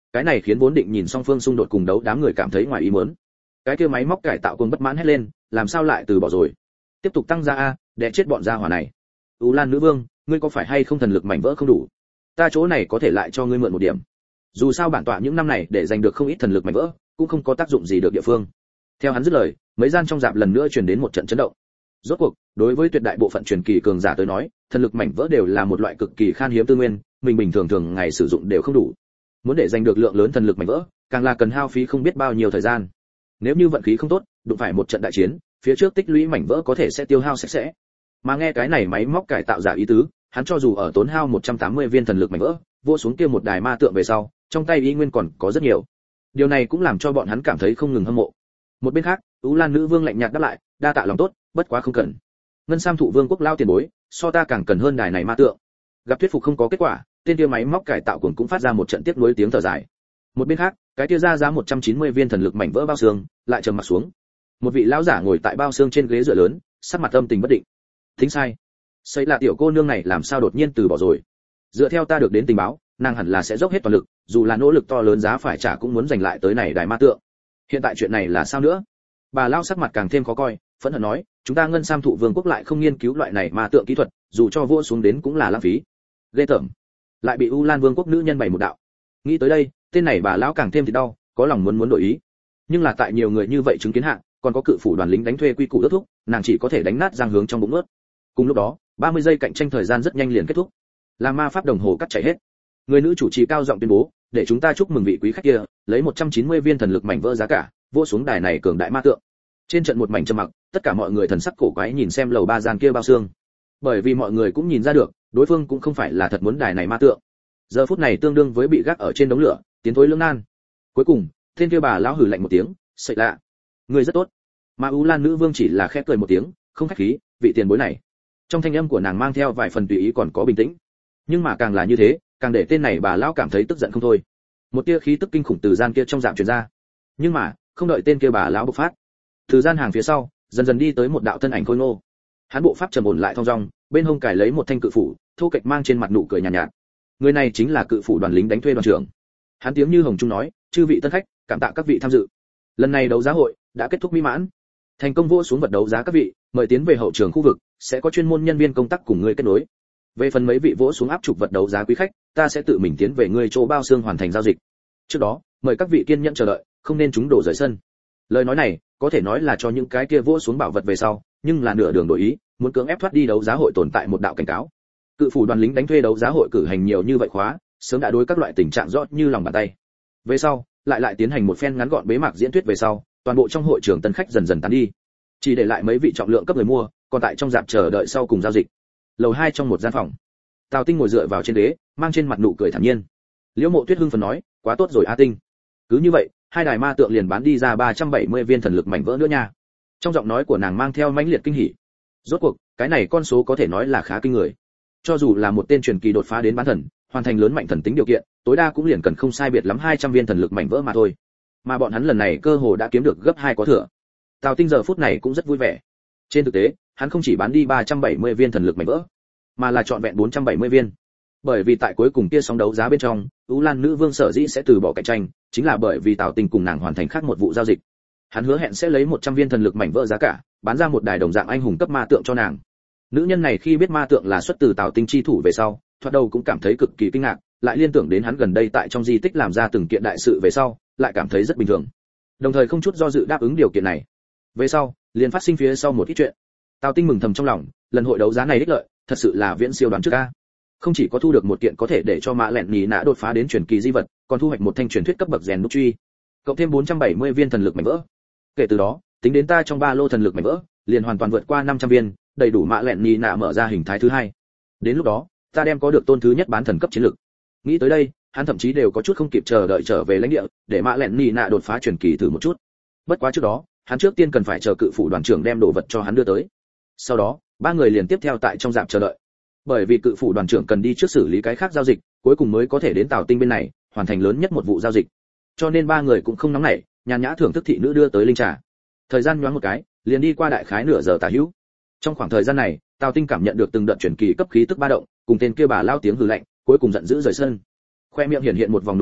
Cái này khiến vốn định nhìn song phương xung đột cùng đấu đám người cảm thấy ngoài ý muốn. Cái kia máy móc cải tạo cùng bất mãn hét lên, làm sao lại từ bỏ rồi? Tiếp tục tăng ra a, để chết bọn gia hỏa này. U Lan nữ vương, ngươi có phải hay không thần lực mảnh vỡ không đủ? Ta chỗ này có thể lại cho ngươi mượn một điểm. Dù sao bản tọa những năm này để giành được không ít thần lực mảnh vỡ, cũng không có tác dụng gì được địa phương. Theo hắn dứt lời, mấy gian trong dạp lần nữa truyền đến một trận chấn động. Rốt cuộc, đối với tuyệt đại bộ phận truyền kỳ cường giả tới nói, thần lực mảnh vỡ đều là một loại cực kỳ khan hiếm tư nguyên, mình bình thường thường ngày sử dụng đều không đủ. Muốn để giành được lượng lớn thần lực mảnh vỡ, càng là cần hao phí không biết bao nhiêu thời gian. Nếu như vận khí không tốt, đụng phải một trận đại chiến, phía trước tích lũy mảnh vỡ có thể sẽ tiêu hao sạch sẽ. Mà nghe cái này máy móc cải tạo giả ý tứ, hắn cho dù ở tốn hao một trăm tám mươi viên thần lực mảnh vỡ, vô xuống kia một đài ma tượng về sau, trong tay y nguyên còn có rất nhiều. Điều này cũng làm cho bọn hắn cảm thấy không ngừng hâm mộ. Một bên khác, U Lan nữ vương lạnh nhạt đáp lại, đa tạ lòng tốt, bất quá không cần. Ngân Sam thụ vương quốc lao tiền bối, so ta càng cần hơn đài này ma tượng. Gặp thuyết phục không có kết quả, tên kia máy móc cải tạo cuồng cũng phát ra một trận tiếc nuối tiếng thở dài. Một bên khác, cái kia ra giá một trăm chín mươi viên thần lực mảnh vỡ bao xương, lại trầm mặt xuống. Một vị lão giả ngồi tại bao xương trên ghế dựa lớn, sắc mặt âm tình bất định. Thính sai, xây là tiểu cô nương này làm sao đột nhiên từ bỏ rồi? Dựa theo ta được đến tình báo, nàng hẳn là sẽ dốc hết toàn lực, dù là nỗ lực to lớn giá phải trả cũng muốn giành lại tới này đài ma tượng. Hiện tại chuyện này là sao nữa? Bà lão sắc mặt càng thêm khó coi, phẫn hận nói, chúng ta Ngân Sam thụ vương quốc lại không nghiên cứu loại này ma tượng kỹ thuật, dù cho vua xuống đến cũng là lãng phí. Ghê tởm. Lại bị U Lan vương quốc nữ nhân bày một đạo. Nghĩ tới đây, tên này bà lão càng thêm thì đau, có lòng muốn muốn đổi ý. Nhưng là tại nhiều người như vậy chứng kiến hạ, còn có cự phủ đoàn lính đánh thuê quy củ ước thúc, nàng chỉ có thể đánh nát răng hướng trong bụng ướt. Cùng lúc đó, ba mươi giây cạnh tranh thời gian rất nhanh liền kết thúc. Là ma pháp đồng hồ cắt chảy hết. Người nữ chủ trì cao giọng tuyên bố, để chúng ta chúc mừng vị quý khách kia, lấy một trăm chín mươi viên thần lực mảnh vỡ giá cả, vô xuống đài này cường đại ma tượng. Trên trận một mảnh trầm mặc, tất cả mọi người thần sắc cổ quái nhìn xem lầu ba gian kia bao xương. Bởi vì mọi người cũng nhìn ra được, đối phương cũng không phải là thật muốn đài này ma tượng. Giờ phút này tương đương với bị gác ở trên đống lửa, tiến thối lưỡng nan. Cuối cùng, tên kia bà lão hừ lạnh một tiếng, sậy lạ, người rất tốt. Mà U Lan nữ vương chỉ là khẽ cười một tiếng, không khách khí, vị tiền bối này. Trong thanh âm của nàng mang theo vài phần tùy ý còn có bình tĩnh. Nhưng mà càng là như thế, càng để tên này bà lão cảm thấy tức giận không thôi. Một tia khí tức kinh khủng từ gian kia trong dạng truyền ra. Nhưng mà, không đợi tên kia bà lão bộc phát, từ gian hàng phía sau, dần dần đi tới một đạo thân ảnh khôi ngô. Hắn bộ pháp trầm ổn lại thong dong, bên hông cài lấy một thanh cự phủ, thu kịch mang trên mặt nụ cười nhàn nhạt, nhạt. Người này chính là cự phủ đoàn lính đánh thuê đoàn trưởng. Hắn tiếng như hồng trung nói, chư vị tân khách, cảm tạ các vị tham dự. Lần này đấu giá hội đã kết thúc mỹ mãn. Thành công vỗ xuống vật đấu giá các vị, mời tiến về hậu trường khu vực, sẽ có chuyên môn nhân viên công tác cùng người kết nối. Về phần mấy vị vỗ xuống áp trục vật đấu giá quý khách, ta sẽ tự mình tiến về người chỗ bao xương hoàn thành giao dịch. Trước đó, mời các vị kiên nhẫn chờ đợi, không nên chúng đổ rời sân. Lời nói này, có thể nói là cho những cái kia vỗ xuống bảo vật về sau, nhưng là nửa đường đổi ý, muốn cưỡng ép thoát đi đấu giá hội tồn tại một đạo cảnh cáo. Cự phủ đoàn lính đánh thuê đấu giá hội cử hành nhiều như vậy khóa, sớm đã đối các loại tình trạng rõ như lòng bàn tay. Về sau, lại lại tiến hành một phen ngắn gọn bế mạc diễn thuyết về sau, toàn bộ trong hội trường tân khách dần dần tán đi, chỉ để lại mấy vị trọng lượng cấp người mua, còn tại trong dạp chờ đợi sau cùng giao dịch. Lầu hai trong một gian phòng, Tào Tinh ngồi dựa vào trên ghế, mang trên mặt nụ cười thản nhiên. Liễu Mộ Tuyết hưng phấn nói, quá tốt rồi A Tinh. Cứ như vậy, hai đài ma tượng liền bán đi ra ba trăm bảy mươi viên thần lực mảnh vỡ nữa nha. Trong giọng nói của nàng mang theo mãnh liệt kinh hỉ. Rốt cuộc, cái này con số có thể nói là khá kinh người. Cho dù là một tên truyền kỳ đột phá đến bán thần, hoàn thành lớn mạnh thần tính điều kiện, tối đa cũng liền cần không sai biệt lắm hai trăm viên thần lực mảnh vỡ mà thôi. Mà bọn hắn lần này cơ hồ đã kiếm được gấp hai có thừa. Tào Tinh giờ phút này cũng rất vui vẻ. Trên thực tế, hắn không chỉ bán đi ba trăm bảy mươi viên thần lực mảnh vỡ, mà là chọn vẹn bốn trăm bảy mươi viên. Bởi vì tại cuối cùng kia sóng đấu giá bên trong, U Lan nữ vương sở dĩ sẽ từ bỏ cạnh tranh, chính là bởi vì Tào Tinh cùng nàng hoàn thành khác một vụ giao dịch. Hắn hứa hẹn sẽ lấy một trăm viên thần lực mảnh vỡ giá cả, bán ra một đài đồng dạng anh hùng cấp ma tượng cho nàng. Nữ nhân này khi biết ma tượng là xuất từ Tào Tinh chi thủ về sau, thoạt đầu cũng cảm thấy cực kỳ kinh ngạc, lại liên tưởng đến hắn gần đây tại trong di tích làm ra từng kiện đại sự về sau, lại cảm thấy rất bình thường. Đồng thời không chút do dự đáp ứng điều kiện này. Về sau, liền phát sinh phía sau một ít chuyện. Tào Tinh mừng thầm trong lòng, lần hội đấu giá này đích lợi, thật sự là viễn siêu đoán trước a. Không chỉ có thu được một kiện có thể để cho Mã Lẹn Nhí Nã đột phá đến truyền kỳ di vật, còn thu hoạch một thanh truyền thuyết cấp bậc rèn đúc truy, cộng thêm bốn trăm bảy mươi viên thần lực mảnh vỡ. Kể từ đó, tính đến ta trong ba lô thần lực mảnh vỡ, liền hoàn toàn vượt qua năm trăm viên, đầy đủ Mã Lẹn Nhí Nã mở ra hình thái thứ hai. Đến lúc đó, ta đem có được tôn thứ nhất bán thần cấp chiến lực. Nghĩ tới đây, hắn thậm chí đều có chút không kịp chờ đợi trở về lãnh địa, để Mã Lẹn Nhí Nã đột phá truyền kỳ thử một chút. Bất quá trước đó, hắn trước tiên cần phải chờ cự phủ đoàn trưởng đem đồ vật cho hắn đưa tới. Sau đó, ba người liền tiếp theo tại trong dạp chờ đợi. Bởi vì cự phủ đoàn trưởng cần đi trước xử lý cái khác giao dịch, cuối cùng mới có thể đến Tào Tinh bên này, hoàn thành lớn nhất một vụ giao dịch. Cho nên ba người cũng không nóng nảy, nhàn nhã thưởng thức thị nữ đưa tới linh trà. Thời gian nhoáng một cái, liền đi qua đại khái nửa giờ tả hữu. Trong khoảng thời gian này, Tào Tinh cảm nhận được từng đợt chuyển kỳ cấp khí tức ba động, cùng tên kia bà lao tiếng hừ lạnh, cuối cùng giận dữ rời sân. Khoe miệng hiện hiện một vòng nụ cười,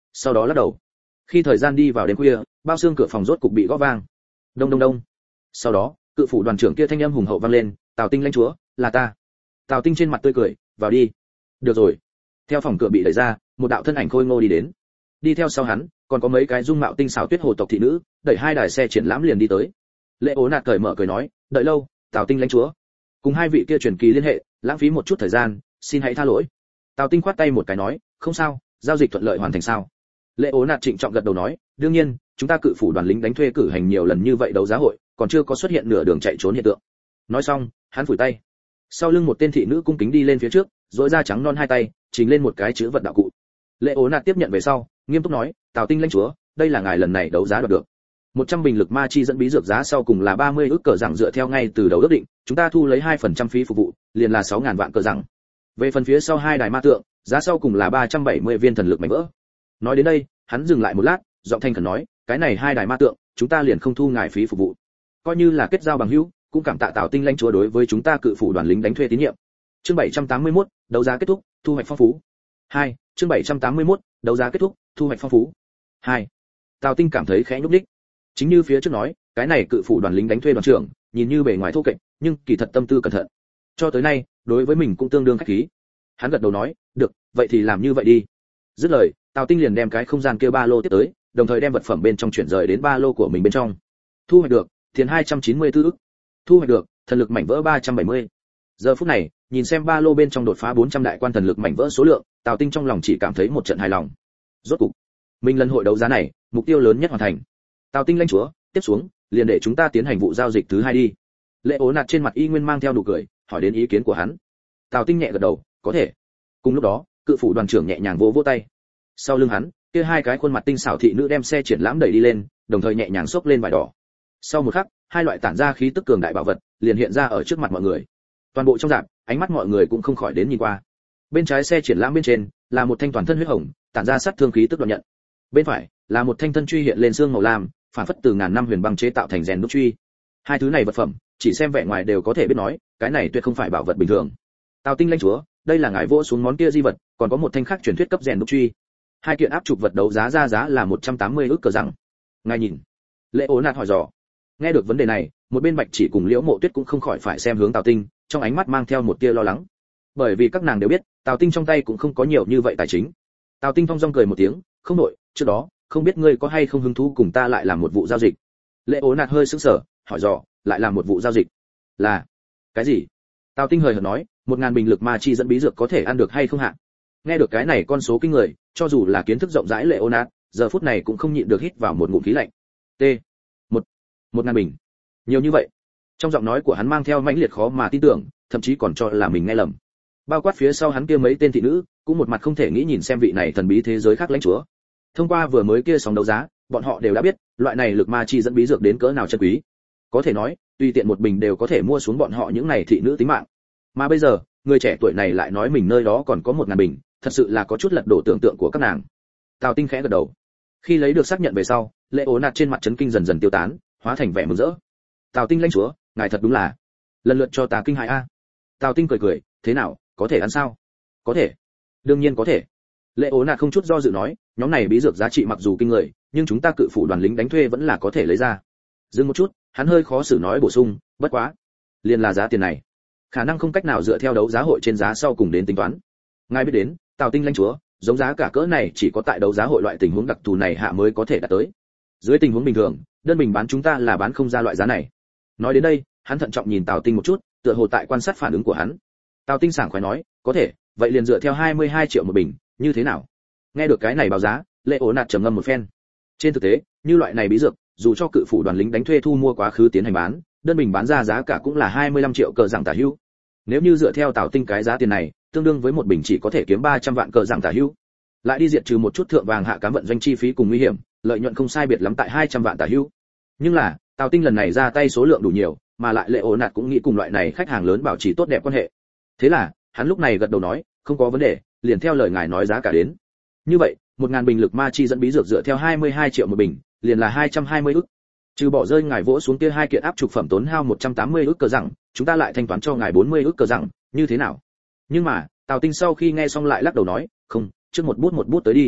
sau đó lắc đầu. Khi thời gian đi vào đêm khuya, bao xương cửa phòng rốt cục bị gõ vang. Đông đông đông. Sau đó, cự phủ đoàn trưởng kia thanh âm hùng hậu vang lên, "Tào Tinh lãnh chúa, là ta." Tào Tinh trên mặt tươi cười, "Vào đi." "Được rồi." Theo phòng cửa bị đẩy ra, một đạo thân ảnh khôi ngô đi đến. Đi theo sau hắn, còn có mấy cái dung mạo tinh xảo tuyết hồ tộc thị nữ, đẩy hai đài xe triển lãm liền đi tới. Lệ Ố Nạt cởi mở cười nói, "Đợi lâu, Tào Tinh lãnh chúa. Cùng hai vị kia truyền kỳ liên hệ, lãng phí một chút thời gian, xin hãy tha lỗi." Tào Tinh khoát tay một cái nói, "Không sao, giao dịch thuận lợi hoàn thành sao?" Lệ Ố Nạt trịnh trọng gật đầu nói, "Đương nhiên, chúng ta cự phủ đoàn lính đánh thuê cử hành nhiều lần như vậy đấu giá hội, còn chưa có xuất hiện nửa đường chạy trốn hiện tượng." Nói xong, hắn phủi tay. Sau lưng một tên thị nữ cung kính đi lên phía trước, rỗi ra trắng non hai tay, trình lên một cái chữ vật đạo cụ. Lệ Ố Nạt tiếp nhận về sau, nghiêm túc nói, "Tào Tinh lãnh chúa, đây là ngài lần này đấu giá đoạt được. một trăm bình lực ma chi dẫn bí dược giá sau cùng là ba mươi ức cờ rằng dựa theo ngay từ đầu ước định, chúng ta thu lấy hai phần trăm phí phục vụ, liền là sáu ngàn vạn cờ rằng. Về phần phía sau hai đài ma tượng, giá sau cùng là ba trăm bảy mươi viên thần lực mảnh vỡ." Nói đến đây, hắn dừng lại một lát, giọng thanh khẩn nói, "Cái này hai đài ma tượng, chúng ta liền không thu ngài phí phục vụ. Coi như là kết giao bằng hữu, cũng cảm tạ Tào Tinh lãnh chúa đối với chúng ta cự phủ đoàn lính đánh thuê tín nhiệm." Chương bảy trăm tám mươi mốt, đấu giá kết thúc, thu hoạch phong phú. hai, chương bảy trăm tám mươi mốt, đấu giá kết thúc, thu hoạch phong phú. hai. Tào Tinh cảm thấy khẽ nhúc nhích. Chính như phía trước nói, cái này cự phủ đoàn lính đánh thuê đoàn trưởng, nhìn như bề ngoài thô kệch, nhưng kỳ thật tâm tư cẩn thận. Cho tới nay, đối với mình cũng tương đương khách khí. Hắn gật đầu nói, "Được, vậy thì làm như vậy đi." Dứt lời, Tào Tinh liền đem cái không gian kia ba lô tiếp tới, đồng thời đem vật phẩm bên trong chuyển rời đến ba lô của mình bên trong. Thu hoạch được, tiền hai trăm chín mươi tư ức. Thu hoạch được, thần lực mảnh vỡ ba trăm bảy mươi. Giờ phút này, nhìn xem ba lô bên trong đột phá bốn trăm đại quan thần lực mảnh vỡ số lượng, Tào Tinh trong lòng chỉ cảm thấy một trận hài lòng. Rốt cục, mình lần hội đấu giá này, mục tiêu lớn nhất hoàn thành. Tào Tinh lãnh chúa, tiếp xuống, liền để chúng ta tiến hành vụ giao dịch thứ hai đi. Lệ Ố Nạt trên mặt y nguyên mang theo nụ cười, hỏi đến ý kiến của hắn. Tào Tinh nhẹ gật đầu, "Có thể." Cùng lúc đó, cự phủ đoàn trưởng nhẹ nhàng vỗ vỗ tay. Sau lưng hắn, kia hai cái khuôn mặt tinh xảo thị nữ đem xe triển lãm đẩy đi lên, đồng thời nhẹ nhàng xốc lên vải đỏ. Sau một khắc, hai loại tản ra khí tức cường đại bảo vật liền hiện ra ở trước mặt mọi người. Toàn bộ trong rạp, ánh mắt mọi người cũng không khỏi đến nhìn qua. Bên trái xe triển lãm bên trên là một thanh toàn thân huyết hồng, tản ra sát thương khí tức đoạn nhận. Bên phải là một thanh thân truy hiện lên xương màu lam, phản phất từ ngàn năm huyền băng chế tạo thành rèn đúc truy. Hai thứ này vật phẩm, chỉ xem vẻ ngoài đều có thể biết nói, cái này tuyệt không phải bảo vật bình thường. Tào Tinh lãnh chúa, đây là ngài vỗ xuống món kia di vật, còn có một thanh khác truyền thuyết cấp rèn đúc truy. Hai kiện áp trục vật đấu giá ra giá là một trăm tám mươi ức cờ rằng. Ngài nhìn. Lệ Ố Nạt hỏi dò. Nghe được vấn đề này, một bên Bạch Chỉ cùng Liễu Mộ Tuyết cũng không khỏi phải xem hướng Tào Tinh, trong ánh mắt mang theo một tia lo lắng. Bởi vì các nàng đều biết, Tào Tinh trong tay cũng không có nhiều như vậy tài chính. Tào Tinh thong dong cười một tiếng, "Không nội, trước đó, không biết ngươi có hay không hứng thú cùng ta lại làm một vụ giao dịch." Lệ Ố Nạt hơi sững sờ, hỏi dò, "Lại làm một vụ giao dịch? Là cái gì?" Tào Tinh hời hợt nói, "Một ngàn bình lực ma chi dẫn bí dược có thể ăn được hay không hạng?" Nghe được cái này con số kinh người, cho dù là kiến thức rộng rãi Lệ Ố Nạt, giờ phút này cũng không nhịn được hít vào một ngụm khí lạnh. T. Một, một ngàn bình. Nhiều như vậy. Trong giọng nói của hắn mang theo mãnh liệt khó mà tin tưởng, thậm chí còn cho là mình nghe lầm. Bao quát phía sau hắn kia mấy tên thị nữ, cũng một mặt không thể nghĩ nhìn xem vị này thần bí thế giới khác lãnh chúa. Thông qua vừa mới kia sóng đấu giá, bọn họ đều đã biết, loại này lực ma chi dẫn bí dược đến cỡ nào chân quý. Có thể nói, tùy tiện một bình đều có thể mua xuống bọn họ những này thị nữ tính mạng. Mà bây giờ, người trẻ tuổi này lại nói mình nơi đó còn có một ngàn bình, thật sự là có chút lật đổ tưởng tượng của các nàng. Tào Tinh khẽ gật đầu. Khi lấy được xác nhận về sau, Lệ Ố Nạt trên mặt chấn kinh dần dần tiêu tán, hóa thành vẻ mừng rỡ. "Tào Tinh lãnh chúa, ngài thật đúng là lần lượt cho ta kinh hãi a." Tào Tinh cười cười, "Thế nào, có thể ăn sao?" "Có thể, đương nhiên có thể." Lệ Ố Nạt không chút do dự nói, "Nhóm này bí dược giá trị mặc dù kinh người, nhưng chúng ta cự phủ đoàn lính đánh thuê vẫn là có thể lấy ra." Dừng một chút, hắn hơi khó xử nói bổ sung, "Bất quá, liền là giá tiền này, khả năng không cách nào dựa theo đấu giá hội trên giá sau cùng đến tính toán. Ngài biết đến, Tào Tinh lãnh chúa, giống giá cả cỡ này chỉ có tại đấu giá hội loại tình huống đặc thù này hạ mới có thể đạt tới. Dưới tình huống bình thường, đơn bình bán chúng ta là bán không ra loại giá này." Nói đến đây, hắn thận trọng nhìn Tào Tinh một chút, tựa hồ tại quan sát phản ứng của hắn. Tào Tinh sảng khoái nói, "Có thể, vậy liền dựa theo hai mươi hai triệu một bình, như thế nào?" Nghe được cái này báo giá, Lệ Ố Nạt trầm ngâm một phen. Trên thực tế, như loại này bí dược, dù cho cự phủ đoàn lính đánh thuê thu mua quá khứ tiến hành bán, đơn bình bán ra giá cả cũng là hai mươi lăm triệu cờ rằng tả hữu. Nếu như dựa theo Tào Tinh cái giá tiền này, tương đương với một bình chỉ có thể kiếm ba trăm vạn cờ rằng tả hữu. Lại đi diệt trừ một chút thượng vàng hạ cám vận doanh chi phí cùng nguy hiểm, lợi nhuận không sai biệt lắm tại hai trăm vạn tả hữu. Nhưng là, Tào Tinh lần này ra tay số lượng đủ nhiều, mà lại Lệ Ố Nạt cũng nghĩ cùng loại này khách hàng lớn bảo trì tốt đẹp quan hệ. Thế là, hắn lúc này gật đầu nói, "Không có vấn đề, liền theo lời ngài nói giá cả đến." Như vậy, một ngàn bình lực ma chi dẫn bí dược dựa theo hai mươi hai triệu một bình, liền là hai trăm hai mươi ức. Trừ bỏ rơi ngài vỗ xuống kia hai kiện áp trục phẩm tốn hao một trăm tám mươi ức cờ rằng, chúng ta lại thanh toán cho ngài bốn mươi ức cờ rằng, như thế nào? Nhưng mà, Tào Tinh sau khi nghe xong lại lắc đầu nói, "Không, trước một bút một bút tới đi."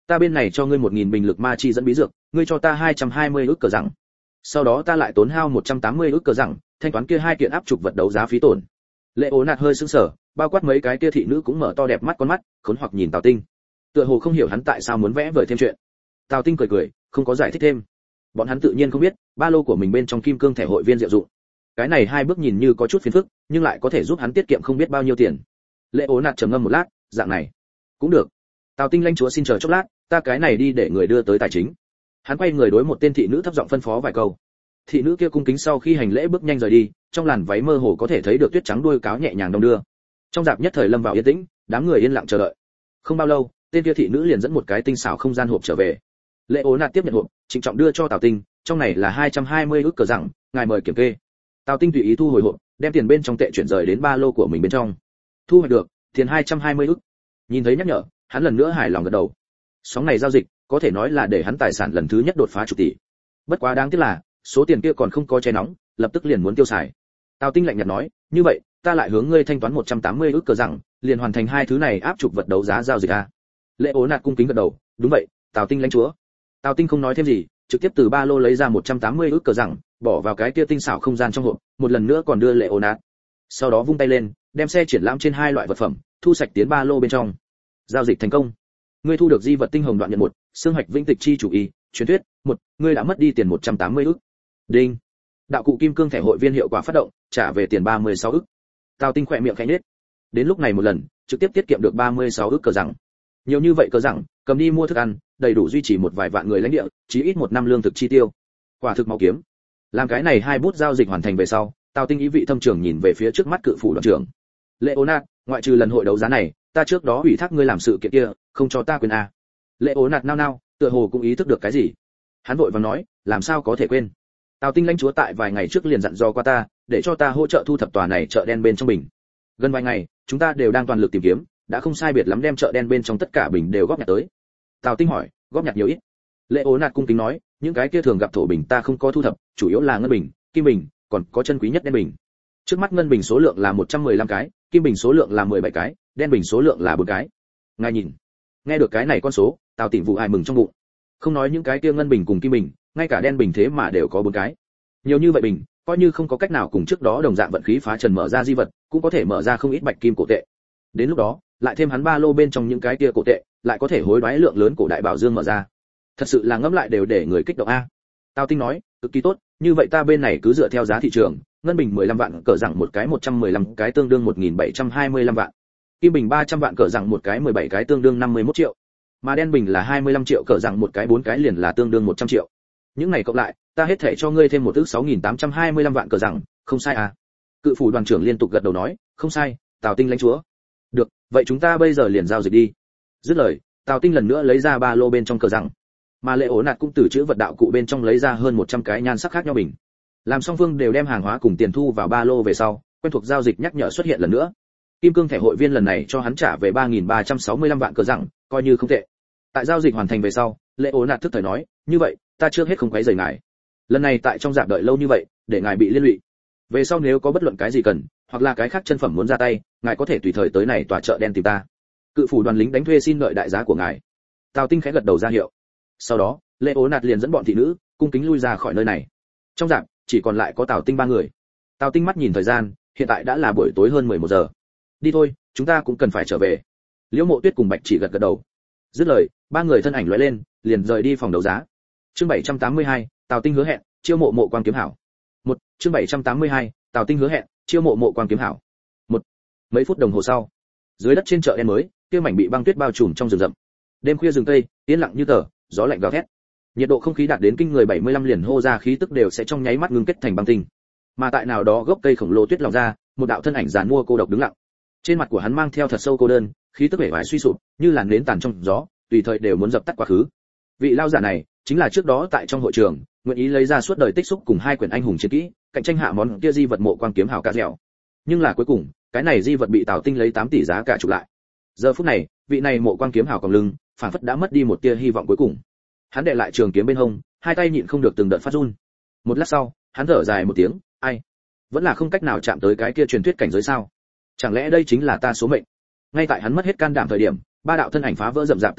Ta bên này cho ngươi một nghìn bình lực ma chi dẫn bí dược, ngươi cho ta hai trăm hai mươi ức cờ rằng. Sau đó ta lại tốn hao một trăm tám mươi ức cờ rằng, thanh toán kia hai kiện áp trục vật đấu giá phí tổn. Lệ Ố Nạt hơi sững sờ, bao quát mấy cái kia thị nữ cũng mở to đẹp mắt con mắt, khốn hoặc nhìn Tào Tinh. Tựa hồ không hiểu hắn tại sao muốn vẽ vời thêm chuyện. Tào Tinh cười cười, không có giải thích thêm. Bọn hắn tự nhiên không biết, ba lô của mình bên trong kim cương thẻ hội viên diệu dụng. Cái này hai bước nhìn như có chút phiền phức, nhưng lại có thể giúp hắn tiết kiệm không biết bao nhiêu tiền. Lệ Ố Nạt trầm ngâm một lát, dạng này cũng được. Tào Tinh lãnh chúa xin chờ chốc lát, ta cái này đi để người đưa tới tài chính. Hắn quay người đối một tên thị nữ thấp giọng phân phó vài câu. Thị nữ kia cung kính sau khi hành lễ bước nhanh rời đi, trong làn váy mơ hồ có thể thấy được tuyết trắng đuôi cáo nhẹ nhàng đong đưa. Trong dạp nhất thời lâm vào yên tĩnh, đám người yên lặng chờ đợi. Không bao lâu, tên kia thị nữ liền dẫn một cái tinh xảo không gian hộp trở về. Lệ Ố Nạt tiếp nhận hộp, trịnh trọng đưa cho Tào Tinh, trong này là hai trăm hai mươi ức cờ rằng, ngài mời kiểm kê. Tào Tinh tùy ý thu hồi hộp, đem tiền bên trong tệ chuyển rời đến ba lô của mình bên trong. Thu hoạch được, tiền hai trăm hai mươi ức. Nhìn thấy nhắc nhở, hắn lần nữa hài lòng gật đầu. Sóng này giao dịch, có thể nói là để hắn tài sản lần thứ nhất đột phá chục tỷ. Bất quá đáng tiếc là, số tiền kia còn không có che nóng, lập tức liền muốn tiêu xài. Tào Tinh lạnh nhạt nói, như vậy, ta lại hướng ngươi thanh toán một trăm tám mươi ức cờ rằng, liền hoàn thành hai thứ này áp trục vật đấu giá giao dịch a. Lệ Ố Nạt cung kính gật đầu, đúng vậy, Tào Tinh lãnh chúa. Tào Tinh không nói thêm gì, trực tiếp từ ba lô lấy ra một trăm tám mươi ức cờ rằng, bỏ vào cái kia tinh xảo không gian trong hộp, một lần nữa còn đưa Lệ Ố Nạt. Sau đó vung tay lên, đem xe triển lãm trên hai loại vật phẩm, thu sạch tiến ba lô bên trong. Giao dịch thành công. Ngươi thu được di vật tinh hồng đoạn nhận một, xương hạch vĩnh tịch chi chủ y, truyền thuyết, một, ngươi đã mất đi tiền một trăm tám mươi ức. Đinh. Đạo cụ kim cương thẻ hội viên hiệu quả phát động, trả về tiền ba mươi sáu ức. Tào Tinh khỏe miệng khẽ nhếch. Đến lúc này một lần, trực tiếp tiết kiệm được ba mươi sáu ức cờ rằng. Nhiều như vậy cờ rằng, cầm đi mua thức ăn, đầy đủ duy trì một vài vạn người lãnh địa, chí ít một năm lương thực chi tiêu. Quả thực máu kiếm. Làm cái này hai bút giao dịch hoàn thành về sau, Tào Tinh ý vị thâm trường nhìn về phía trước mắt cự phủ đoàn trưởng. Lệ Ố Nạt, ngoại trừ lần hội đấu giá này, ta trước đó ủy thác ngươi làm sự kiện kia, không cho ta quên a. Lệ Ố Nạt nao nao, tựa hồ cũng ý thức được cái gì. Hắn vội vàng nói, làm sao có thể quên. Tào Tinh lãnh chúa tại vài ngày trước liền dặn dò qua ta, để cho ta hỗ trợ thu thập tòa này chợ đen bên trong bình. Gần vài ngày, chúng ta đều đang toàn lực tìm kiếm, đã không sai biệt lắm đem chợ đen bên trong tất cả bình đều góp nhặt tới. Tào Tinh hỏi, góp nhặt nhiều ít? Lệ Ố Nạt cung kính nói, những cái kia thường gặp thổ bình ta không có thu thập, chủ yếu là ngân bình, kim bình, còn có chân quý nhất đen bình. Trước mắt ngân bình số lượng là một trăm mười lăm cái, kim bình số lượng là mười bảy cái, đen bình số lượng là bốn cái. Ngài nhìn. Nghe được cái này con số, Tào Tỉnh vụ ai mừng trong bụng. Không nói những cái kia ngân bình cùng kim bình, ngay cả đen bình thế mà đều có bốn cái. Nhiều như vậy bình, coi như không có cách nào cùng trước đó đồng dạng vận khí phá trần mở ra di vật, cũng có thể mở ra không ít bạch kim cổ tệ. Đến lúc đó, lại thêm hắn ba lô bên trong những cái kia cổ tệ, lại có thể hối đoái lượng lớn cổ đại bảo dương mở ra. Thật sự là ngẫm lại đều để người kích động a. Tào Tinh nói, cực kỳ tốt, như vậy ta bên này cứ dựa theo giá thị trường, ngân bình mười lăm vạn cỡ rằng một cái một trăm mười lăm cái tương đương một nghìn bảy trăm hai mươi lăm vạn. Kim bình ba trăm vạn cỡ rằng một cái mười bảy cái tương đương năm mươi mốt triệu. Mà đen bình là hai mươi lăm triệu cỡ rằng một cái bốn cái liền là tương đương một trăm triệu. Những này cộng lại, ta hết thể cho ngươi thêm một ước sáu nghìn tám trăm hai mươi lăm vạn cỡ rằng, không sai à? Cự phủ đoàn trưởng liên tục gật đầu nói, không sai, Tào Tinh lãnh chúa. Được, vậy chúng ta bây giờ liền giao dịch đi. Dứt lời, Tào Tinh lần nữa lấy ra ba lô bên trong cỡ rằng. Mà Lệ Ố Nạt cũng từ chữ vật đạo cụ bên trong lấy ra hơn một trăm cái nhan sắc khác nhau bình. Làm song phương đều đem hàng hóa cùng tiền thu vào ba lô về sau, quen thuộc giao dịch nhắc nhở xuất hiện lần nữa. Kim cương thẻ hội viên lần này cho hắn trả về ba nghìn ba trăm sáu mươi lăm vạn cỡ rằng, coi như không tệ. Tại giao dịch hoàn thành về sau, Lệ Ố Nạt thức thời nói, như vậy, ta trước hết không quấy rầy ngài. Lần này tại trong dạp đợi lâu như vậy, để ngài bị liên lụy. Về sau nếu có bất luận cái gì cần, hoặc là cái khác chân phẩm muốn ra tay, ngài có thể tùy thời tới này tòa chợ đen tìm ta. Cự phủ đoàn lính đánh thuê xin đợi đại giá của ngài. Tào Tinh khẽ gật đầu ra hiệu. Sau đó, Lệ Ố Nạt liền dẫn bọn thị nữ cung kính lui ra khỏi nơi này. Trong dạp chỉ còn lại có Tào Tinh ba người. Tào Tinh mắt nhìn thời gian, hiện tại đã là buổi tối hơn mười một giờ. Đi thôi, chúng ta cũng cần phải trở về. Liễu Mộ Tuyết cùng Bạch Chỉ gật gật đầu. Dứt lời, ba người thân ảnh lóe lên, liền rời đi phòng đấu giá. Chương bảy trăm tám mươi hai, Tào Tinh hứa hẹn, chiêu mộ mộ quang kiếm hảo. Một, chương bảy trăm tám mươi hai, Tào Tinh hứa hẹn, chiêu mộ mộ quang kiếm hảo. Một. Mấy phút đồng hồ sau, dưới đất trên chợ đen mới, kia mảnh bị băng tuyết bao trùm trong rừng rậm. Đêm khuya rừng tây, yên lặng như tờ, gió lạnh gào thét. Nhiệt độ không khí đạt đến kinh người bảy mươi lăm liền hô ra khí tức đều sẽ trong nháy mắt ngưng kết thành băng tinh. Mà tại nào đó gốc cây khổng lồ tuyết lỏng ra, một đạo thân ảnh giàn mua cô độc đứng lặng. Trên mặt của hắn mang theo thật sâu cô đơn, khí tức vẻ vải suy sụp, như làn nến tàn trong gió, tùy thời đều muốn dập tắt quá khứ. Vị lao giả này, chính là trước đó tại trong hội trường, nguyện ý lấy ra suốt đời tích xúc cùng hai quyển anh hùng chiến kỹ, cạnh tranh hạ món kia di vật mộ quang kiếm hảo cả dẻo. Nhưng là cuối cùng, cái này di vật bị Tào Tinh lấy tám tỷ giá cả chụp lại. Giờ phút này, vị này mộ quang kiếm hảo còng lưng, phảng phất đã mất đi một tia hy vọng cuối cùng. Hắn đệ lại trường kiếm bên hông, hai tay nhịn không được từng đợt phát run. Một lát sau, hắn thở dài một tiếng, ai, vẫn là không cách nào chạm tới cái kia truyền thuyết cảnh giới sao? Chẳng lẽ đây chính là ta số mệnh? Ngay tại hắn mất hết can đảm thời điểm, ba đạo thân ảnh phá vỡ rậm rạp tán cây,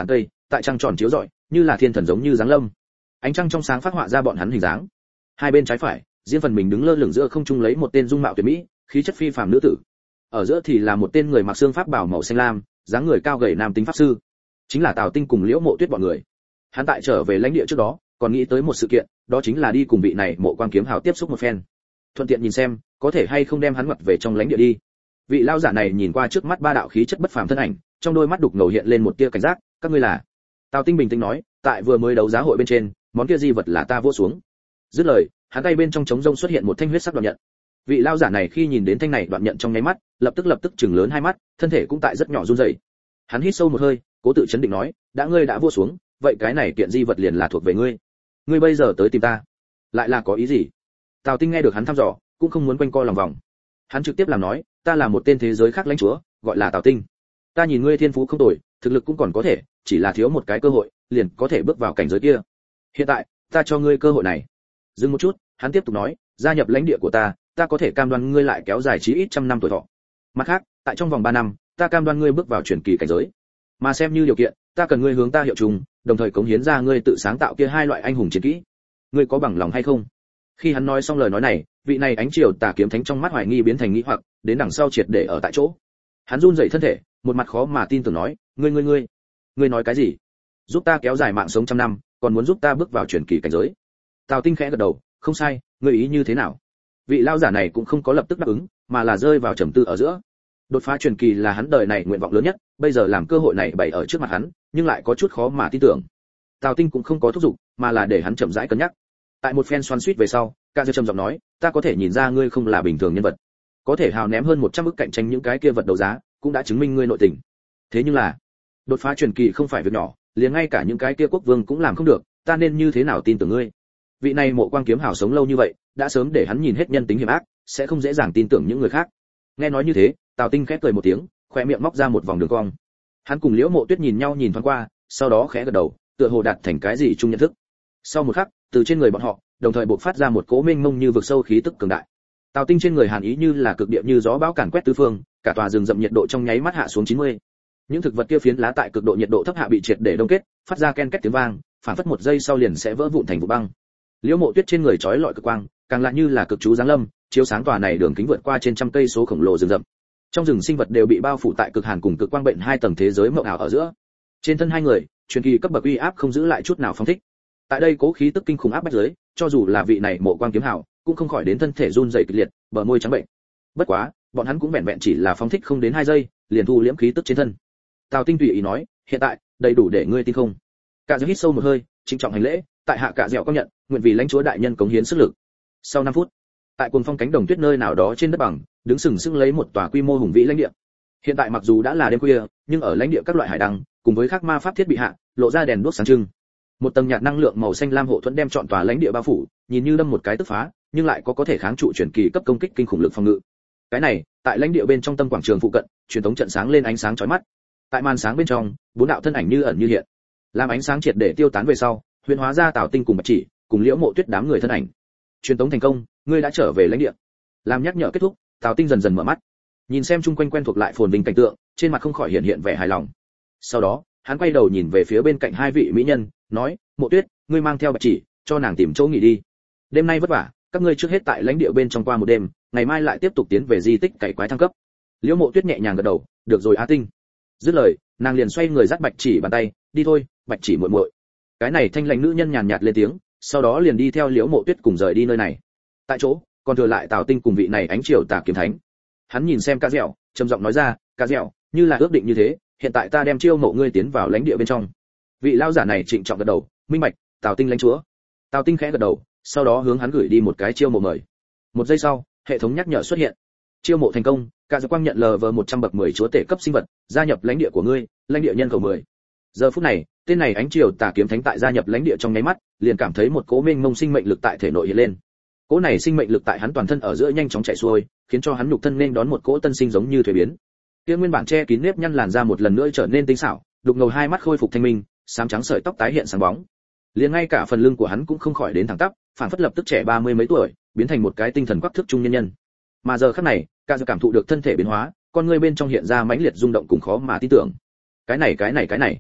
tại trăng tròn chiếu rọi, như là thiên thần giống như giáng lâm. Ánh trăng trong sáng phát họa ra bọn hắn hình dáng. Hai bên trái phải, riêng phần mình đứng lơ lửng giữa không trung lấy một tên dung mạo tuyệt mỹ, khí chất phi phàm nữ tử. Ở giữa thì là một tên người mặc xương pháp bảo màu xanh lam, dáng người cao gầy nam tính pháp sư. Chính là Tào Tinh cùng Liễu Mộ Tuyết bọn người. Hắn tại trở về lãnh địa trước đó, còn nghĩ tới một sự kiện, đó chính là đi cùng vị này Mộ Quang Kiếm Hào tiếp xúc một phen. Thuận tiện nhìn xem, có thể hay không đem hắn mặc về trong lãnh địa đi. Vị lão giả này nhìn qua trước mắt ba đạo khí chất bất phàm thân ảnh, trong đôi mắt đục ngầu hiện lên một tia cảnh giác, các ngươi là? Tào Tinh bình tĩnh nói, tại vừa mới đấu giá hội bên trên, món kia di vật là ta vỗ xuống. Dứt lời, hắn tay bên trong trống rông xuất hiện một thanh huyết sắc đoạn nhận. Vị lão giả này khi nhìn đến thanh này đoạn nhận trong nháy mắt, lập tức lập tức chừng lớn hai mắt, thân thể cũng tại rất nhỏ run rẩy. Hắn hít sâu một hơi, cố tự chấn định nói, đã ngươi đã vỗ xuống, vậy cái này kiện di vật liền là thuộc về ngươi. Ngươi bây giờ tới tìm ta, lại là có ý gì? Tào Tinh nghe được hắn thăm dò, cũng không muốn quanh co lòng vòng. Hắn trực tiếp làm nói, ta là một tên thế giới khác lãnh chúa, gọi là Tào Tinh. Ta nhìn ngươi thiên phú không tồi, thực lực cũng còn có thể, chỉ là thiếu một cái cơ hội, liền có thể bước vào cảnh giới kia. Hiện tại, ta cho ngươi cơ hội này. Dừng một chút, hắn tiếp tục nói, gia nhập lãnh địa của ta, ta có thể cam đoan ngươi lại kéo dài chí ít trăm năm tuổi thọ. Mặt khác, tại trong vòng ba năm, ta cam đoan ngươi bước vào truyền kỳ cảnh giới. Mà xem như điều kiện, ta cần ngươi hướng ta hiệu trùng, đồng thời cống hiến ra ngươi tự sáng tạo kia hai loại anh hùng chiến kỹ. Ngươi có bằng lòng hay không? Khi hắn nói xong lời nói này, vị này ánh chiều tà kiếm thánh trong mắt hoài nghi biến thành nghi hoặc, đến đằng sau triệt để ở tại chỗ. Hắn run rẩy thân thể, một mặt khó mà tin tưởng nói, ngươi ngươi ngươi, ngươi nói cái gì? Giúp ta kéo dài mạng sống trăm năm, còn muốn giúp ta bước vào truyền kỳ cảnh giới. Tào Tinh khẽ gật đầu, không sai, ngươi ý như thế nào? Vị lão giả này cũng không có lập tức đáp ứng, mà là rơi vào trầm tư ở giữa. Đột phá truyền kỳ là hắn đời này nguyện vọng lớn nhất, bây giờ làm cơ hội này bày ở trước mặt hắn, nhưng lại có chút khó mà tin tưởng. Tào Tinh cũng không có thúc giục, mà là để hắn chậm rãi cân nhắc. Tại một phen xoắn xuýt về sau, Ca Diêu trầm giọng nói, ta có thể nhìn ra ngươi không là bình thường nhân vật, có thể hào ném hơn một trăm ức cạnh tranh những cái kia vật đấu giá, cũng đã chứng minh ngươi nội tình. Thế nhưng là, đột phá truyền kỳ không phải việc nhỏ, liền ngay cả những cái kia quốc vương cũng làm không được, ta nên như thế nào tin tưởng ngươi? Vị này Mộ Quang Kiếm Hào sống lâu như vậy, đã sớm để hắn nhìn hết nhân tính hiểm ác, sẽ không dễ dàng tin tưởng những người khác. Nghe nói như thế, Tào Tinh khẽ cười một tiếng, khóe miệng móc ra một vòng đường cong. Hắn cùng Liễu Mộ Tuyết nhìn nhau nhìn thoáng qua, sau đó khẽ gật đầu, tựa hồ đạt thành cái gì chung nhận thức. Sau một khắc, từ trên người bọn họ, đồng thời bộc phát ra một cỗ mênh mông như vực sâu khí tức cường đại. Tào Tinh trên người hàn ý như là cực địa như gió bão càn quét tứ phương, cả tòa rừng rậm nhiệt độ trong nháy mắt hạ xuống chín mươi. Những thực vật kia phiến lá tại cực độ nhiệt độ thấp hạ bị triệt để đông kết, phát ra ken két tiếng vang, phản phất một giây sau liền sẽ vỡ vụn thành vụ băng. Liễu Mộ Tuyết trên người chói lọi cực quang, càng lại như là cực chú giáng lâm, chiếu sáng tòa này đường kính vượt qua trên trăm cây số khổng lồ rừng rậm. Trong rừng sinh vật đều bị bao phủ tại cực hàn cùng cực quang bệnh hai tầng thế giới mộng ảo ở giữa. Trên thân hai người, truyền kỳ cấp bậc uy áp không giữ lại chút nào phóng thích. Tại đây cố khí tức kinh khủng áp bách dưới, cho dù là vị này Mộ Quang Kiếm Hào, cũng không khỏi đến thân thể run rẩy kịch liệt, bờ môi trắng bệnh. Bất quá, bọn hắn cũng vẹn vẹn chỉ là phóng thích không đến hai giây, liền thu liễm khí tức trên thân. Tào Tinh tùy ý nói, hiện tại, đầy đủ để ngươi tin không? Cả Dẻo hít sâu một hơi, trịnh trọng hành lễ, tại hạ Cả Dẻo công nhận, nguyện vì lãnh chúa đại nhân cống hiến sức lực. Sau năm phút, tại cuồng phong cánh đồng tuyết nơi nào đó trên đất bằng, đứng sừng sững lấy một tòa quy mô hùng vĩ lãnh địa. Hiện tại mặc dù đã là đêm khuya, nhưng ở lãnh địa các loại hải đăng, cùng với các ma pháp thiết bị hạ, lộ ra đèn đuốc sáng trưng. Một tầng nhạt năng lượng màu xanh lam hộ thuẫn đem trọn tòa lãnh địa bao phủ, nhìn như đâm một cái tức phá, nhưng lại có có thể kháng trụ truyền kỳ cấp công kích kinh khủng lực phòng ngự. Cái này, tại lãnh địa bên trong tâm quảng trường phụ cận, truyền thống trận sáng lên ánh sáng chói mắt. Tại màn sáng bên trong, bốn đạo thân ảnh như ẩn như hiện. Làm ánh sáng triệt để tiêu tán về sau, huyền hóa ra Tào Tinh cùng Bạch Chỉ, cùng Liễu Mộ Tuyết đám người thân ảnh. Truyền thống thành công, ngươi đã trở về lãnh địa. Làm nhắc nhở kết thúc, Tào Tinh dần dần mở mắt. Nhìn xem chung quanh quen thuộc lại phồn vinh cảnh tượng, trên mặt không khỏi hiện hiện vẻ hài lòng. Sau đó, hắn quay đầu nhìn về phía bên cạnh hai vị mỹ nhân, nói, Mộ Tuyết, ngươi mang theo Bạch Chỉ, cho nàng tìm chỗ nghỉ đi. Đêm nay vất vả, các ngươi trước hết tại lãnh địa bên trong qua một đêm, ngày mai lại tiếp tục tiến về di tích cày quái thăng cấp. Liễu Mộ Tuyết nhẹ nhàng gật đầu, được rồi Á Tinh. Dứt lời, nàng liền xoay người dắt Bạch Chỉ bàn tay, đi thôi, Bạch Chỉ muội muội. Cái này thanh lãnh nữ nhân nhàn nhạt lên tiếng, sau đó liền đi theo Liễu Mộ Tuyết cùng rời đi nơi này. Tại chỗ, còn thừa lại Tào Tinh cùng vị này ánh triều tà kiếm thánh. Hắn nhìn xem Cả Dẻo, trầm giọng nói ra, Cả Dẻo, như là ước định như thế, hiện tại ta đem chiêu mộ ngươi tiến vào lãnh địa bên trong. Vị lão giả này trịnh trọng gật đầu, minh bạch, Tào Tinh lãnh chúa. Tào Tinh khẽ gật đầu, sau đó hướng hắn gửi đi một cái chiêu mộ mời. Một giây sau, hệ thống nhắc nhở xuất hiện. Chiêu mộ thành công, Cả Dẻo Quang nhận lờ vờ một trăm bậc mười chúa tể cấp sinh vật, gia nhập lãnh địa của ngươi, lãnh địa nhân khẩu mười. Giờ phút này, tên này ánh triều tà kiếm thánh tại gia nhập lãnh địa trong nháy mắt, liền cảm thấy một cỗ mênh mông sinh mệnh lực tại thể nội hiện lên. Cỗ này sinh mệnh lực tại hắn toàn thân ở giữa nhanh chóng chạy xuôi, khiến cho hắn nhục thân nên đón một cỗ tân sinh giống như thuế biến. Kia nguyên bản che kín nếp nhăn làn da một lần nữa trở nên tinh xảo, đục ngầu hai mắt khôi phục thanh minh, xám trắng sợi tóc tái hiện sáng bóng. Liền ngay cả phần lưng của hắn cũng không khỏi đến thẳng tắp, phản phất lập tức trẻ ba mươi mấy tuổi, biến thành một cái tinh thần quắc thước trung nhân nhân. Mà giờ khắc này, Cả Dẻo cảm thụ được thân thể biến hóa, con người bên trong hiện ra mãnh liệt rung động cùng khó mà tin tưởng. Cái này cái này cái này,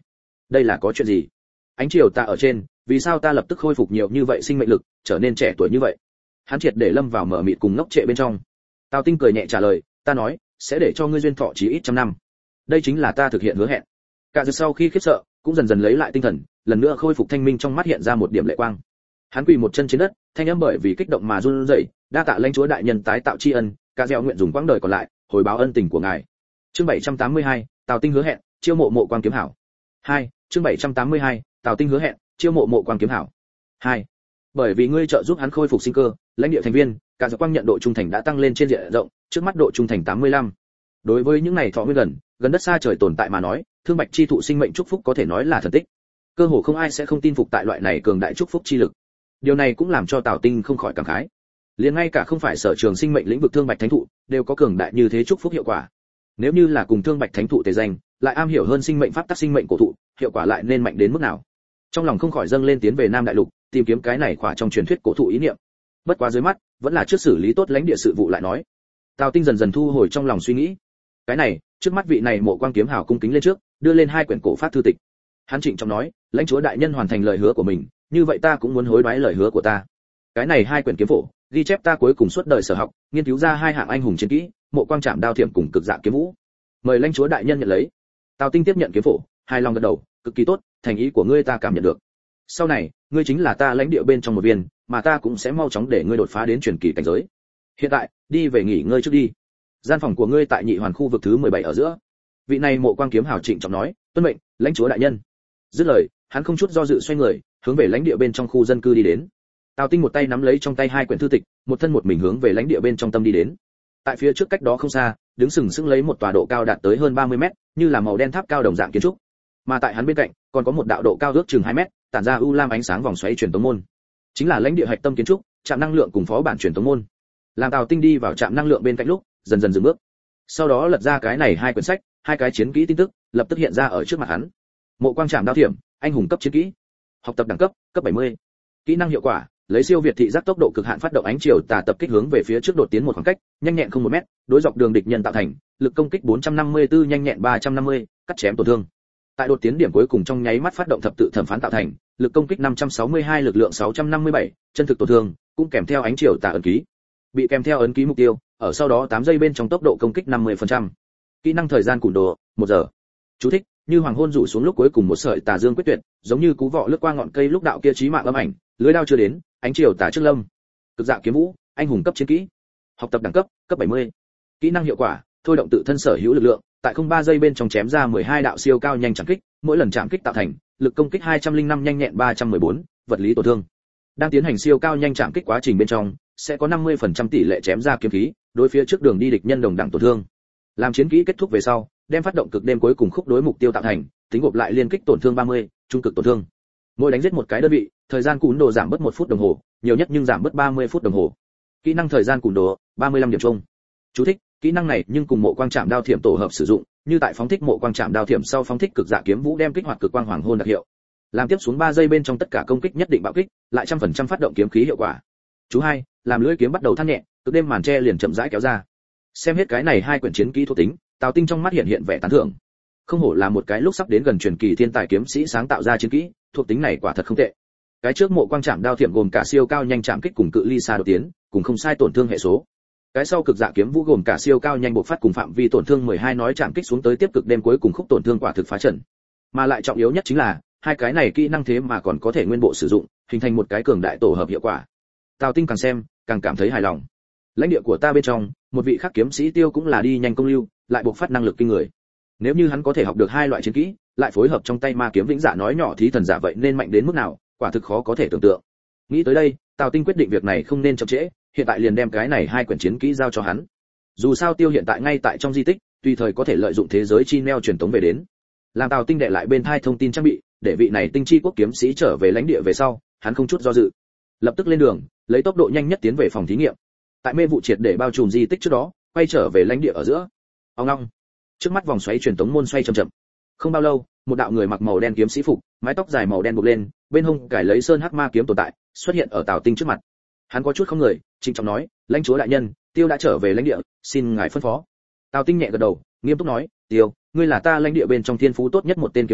đây là có chuyện gì? Ánh chiều ta ở trên, vì sao ta lập tức khôi phục nhiều như vậy sinh mệnh lực, trở nên trẻ tuổi như vậy? Hắn triệt để lâm vào mở mịt cùng ngốc trệ bên trong. Tào Tinh cười nhẹ trả lời, ta nói, sẽ để cho ngươi duyên thọ chí ít trăm năm. Đây chính là ta thực hiện hứa hẹn. Cả giờ sau khi khiếp sợ, cũng dần dần lấy lại tinh thần, lần nữa khôi phục thanh minh, trong mắt hiện ra một điểm lệ quang. Hắn quỳ một chân trên đất, thanh âm bởi vì kích động mà run rẩy, đa tạ lãnh chúa đại nhân tái tạo tri ân, cả dẻo nguyện dùng quãng đời còn lại hồi báo ân tình của ngài. Chương bảy trăm tám mươi hai, Tào Tinh hứa hẹn, chiêu mộ mộ quang kiếm hảo. hai, chương bảy trăm tám mươi hai, Tào Tinh hứa hẹn, chiêu mộ mộ quang kiếm hảo. hai. Bởi vì ngươi trợ giúp hắn khôi phục sinh cơ, lãnh địa thành viên, cả dẻo quang nhận độ trung thành đã tăng lên trên diện rộng, trước mắt độ trung thành tám mươi lăm. Đối với những này thọ nguyên gần, gần đất xa trời tồn tại mà nói, thương bạch chi thụ sinh mệnh chúc phúc có thể nói là thần tích. Cơ hồ không ai sẽ không tin phục tại loại này cường đại chúc phúc chi lực. Điều này cũng làm cho Tào Tinh không khỏi cảm khái. Liền ngay cả không phải sở trường sinh mệnh lĩnh vực thương bạch thánh thụ, đều có cường đại như thế chúc phúc hiệu quả. Nếu như là cùng thương bạch thánh thụ tề danh, lại am hiểu hơn sinh mệnh pháp tắc sinh mệnh cổ thụ, hiệu quả lại nên mạnh đến mức nào? Trong lòng không khỏi dâng lên tiến về Nam Đại Lục, tìm kiếm cái này khỏa trong truyền thuyết cổ thụ ý niệm. Bất quá dưới mắt, vẫn là trước xử lý tốt lãnh địa sự vụ lại nói. Tào Tinh dần dần thu hồi trong lòng suy nghĩ. Cái này, trước mắt vị này mộ quang kiếm hào cung kính lên trước, đưa lên hai quyển cổ pháp thư tịch. Hắn trịnh trọng nói, lãnh chúa đại nhân hoàn thành lời hứa của mình, như vậy ta cũng muốn hối đoái lời hứa của ta. Cái này hai quyển kiếm phổ, ghi chép ta cuối cùng suốt đời sở học, nghiên cứu ra hai hạng anh hùng chiến kỹ, mộ quang trảm đao thiểm cùng cực dạ kiếm vũ. Mời lãnh chúa đại nhân nhận lấy. Tào Tinh tiếp nhận kiếm phổ, hài lòng gật đầu, cực kỳ tốt, thành ý của ngươi ta cảm nhận được. Sau này, ngươi chính là ta lãnh địa bên trong một viên, mà ta cũng sẽ mau chóng để ngươi đột phá đến truyền kỳ cảnh giới. Hiện tại, đi về nghỉ ngơi trước đi. Gian phòng của ngươi tại nhị hoàn khu vực thứ mười bảy ở giữa. Vị này mộ quang kiếm hào trịnh trọng nói, tuân mệnh, lãnh chúa đại nhân. Dứt lời, hắn không chút do dự xoay người, hướng về lãnh địa bên trong khu dân cư đi đến. Tào Tinh một tay nắm lấy trong tay hai quyển thư tịch, một thân một mình hướng về lãnh địa bên trong tâm đi đến. Tại phía trước cách đó không xa, đứng sừng sững lấy một tòa độ cao đạt tới hơn ba mươi mét, như là màu đen tháp cao đồng dạng kiến trúc. Mà tại hắn bên cạnh, còn có một đạo độ cao ước chừng hai mét, tản ra u lam ánh sáng vòng xoáy truyền tống môn. Chính là lãnh địa hạch tâm kiến trúc, trạm năng lượng cùng phó bản truyền tống môn. Làm Tào Tinh đi vào trạm năng lượng bên cạnh lúc, dần dần dừng bước. Sau đó lật ra cái này hai quyển sách, hai cái chiến kỹ tin tức lập tức hiện ra ở trước mặt hắn. Mộ quang trảm đao thiểm, anh hùng cấp chiến kỹ. Học tập đẳng cấp, cấp bảy mươi. Kỹ năng hiệu quả, lấy siêu việt thị giác tốc độ cực hạn phát động ánh chiều tà tập kích hướng về phía trước đột tiến một khoảng cách, nhanh nhẹn không một mét, đối dọc đường địch nhân tạo thành, lực công kích bốn trăm năm mươi tư nhanh nhẹn ba trăm năm mươi, cắt chém tổn thương. Tại đột tiến điểm cuối cùng trong nháy mắt phát động thập tự thẩm phán tạo thành, lực công kích năm trăm sáu mươi hai lực lượng sáu trăm năm mươi bảy, chân thực tổn thương, cũng kèm theo ánh chiều tà ấn ký. Bị kèm theo ấn ký mục tiêu, ở sau đó tám giây bên trong tốc độ công kích năm mươi phần trăm. Kỹ năng thời gian cùn đồ, một giờ. Chú thích, như hoàng hôn rủ xuống lúc cuối cùng một sợi tà dương quyết tuyệt, giống như cú vọ lướt qua ngọn cây lúc đạo kia chí mạng âm ảnh, lưới đao chưa đến, ánh chiều tà trước lâm. Cực dạ kiếm vũ, anh hùng cấp chiến kỹ. Học tập đẳng cấp, cấp bảy mươi. Kỹ năng hiệu quả, thôi động tự thân sở hữu lực lượng, tại không ba giây bên trong chém ra mười hai đạo siêu cao nhanh chạm kích, mỗi lần chạm kích tạo thành lực công kích hai trăm lẻ năm nhanh nhẹn ba trăm mười bốn, vật lý tổn thương. Đang tiến hành siêu cao nhanh chạm kích quá trình bên trong, sẽ có năm mươi phần trăm tỷ lệ chém ra kiếm khí, đối phía trước đường đi địch nhân đồng đẳng tổn thương. Làm chiến kỹ kết thúc về sau, đem phát động cực đêm cuối cùng khúc đối mục tiêu tạo thành, tính gộp lại liên kích tổn thương ba mươi, trung cực tổn thương. Mỗi đánh giết một cái đơn vị, thời gian cún đồ giảm bớt một phút đồng hồ, nhiều nhất nhưng giảm bớt ba mươi phút đồng hồ. Kỹ năng thời gian cún đồ, ba mươi lăm điểm chung. Chú thích, kỹ năng này nhưng cùng mộ quang trảm đao thiểm tổ hợp sử dụng, như tại phóng thích mộ quang trảm đao thiểm sau phóng thích cực dạ kiếm vũ đem kích hoạt cực quang hoàng hôn đặc hiệu. Làm tiếp xuống ba giây bên trong tất cả công kích nhất định bạo kích, lại trăm phần trăm phát động kiếm khí hiệu quả. Chú hai, làm lưỡi kiếm bắt đầu than nhẹ, cực đêm màn che liền chậm rãi kéo ra. Xem hết cái này hai quyển chiến kỹ thuộc tính, Tào Tinh trong mắt hiện hiện vẻ tán thưởng. Không hổ là một cái lúc sắp đến gần truyền kỳ thiên tài kiếm sĩ sáng tạo ra chiến kỹ, thuộc tính này quả thật không tệ. Cái trước mộ quang trảm đao thiểm gồm cả siêu cao nhanh chạm kích cùng cự ly xa đột tiến, cùng không sai tổn thương hệ số. Cái sau cực dạ kiếm vũ gồm cả siêu cao nhanh bộc phát cùng phạm vi tổn thương mười hai nói chạm kích xuống tới tiếp cực đêm cuối cùng khúc tổn thương quả thực phá trận. Mà lại trọng yếu nhất chính là, hai cái này kỹ năng thế mà còn có thể nguyên bộ sử dụng, hình thành một cái cường đại tổ hợp hiệu quả. Tào Tinh càng xem, càng cảm thấy hài lòng. Lãnh địa của ta bên trong, một vị khác kiếm sĩ Tiêu cũng là đi nhanh công lưu, lại bộc phát năng lực kinh người. Nếu như hắn có thể học được hai loại chiến kỹ, lại phối hợp trong tay ma kiếm vĩnh dạ nói nhỏ thí thần giả vậy nên mạnh đến mức nào, quả thực khó có thể tưởng tượng. Nghĩ tới đây, Tào Tinh quyết định việc này không nên chậm trễ, hiện tại liền đem cái này hai quyển chiến kỹ giao cho hắn. Dù sao Tiêu hiện tại ngay tại trong di tích, tùy thời có thể lợi dụng thế giới chi neo truyền tống về đến. Làm Tào Tinh đệ lại bên thai thông tin trang bị, để vị này tinh chi quốc kiếm sĩ trở về lãnh địa về sau, hắn không chút do dự, lập tức lên đường, lấy tốc độ nhanh nhất tiến về phòng thí nghiệm. Tại mê vụ triệt để bao trùm di tích trước đó, quay trở về lãnh địa ở giữa. Ông long, trước mắt vòng xoáy truyền tống môn xoay chậm chậm. Không bao lâu, một đạo người mặc màu đen kiếm sĩ phục, mái tóc dài màu đen buộc lên, bên hông cài lấy sơn hắc ma kiếm tồn tại, xuất hiện ở Tào Tinh trước mặt. Hắn có chút không người, trịnh trọng nói, lãnh chúa đại nhân, Tiêu đã trở về lãnh địa, xin ngài phân phó. Tào Tinh nhẹ gật đầu, nghiêm túc nói, Tiêu, ngươi là ta lãnh địa bên trong thiên phú tốt nhất một tên kiếm sĩ,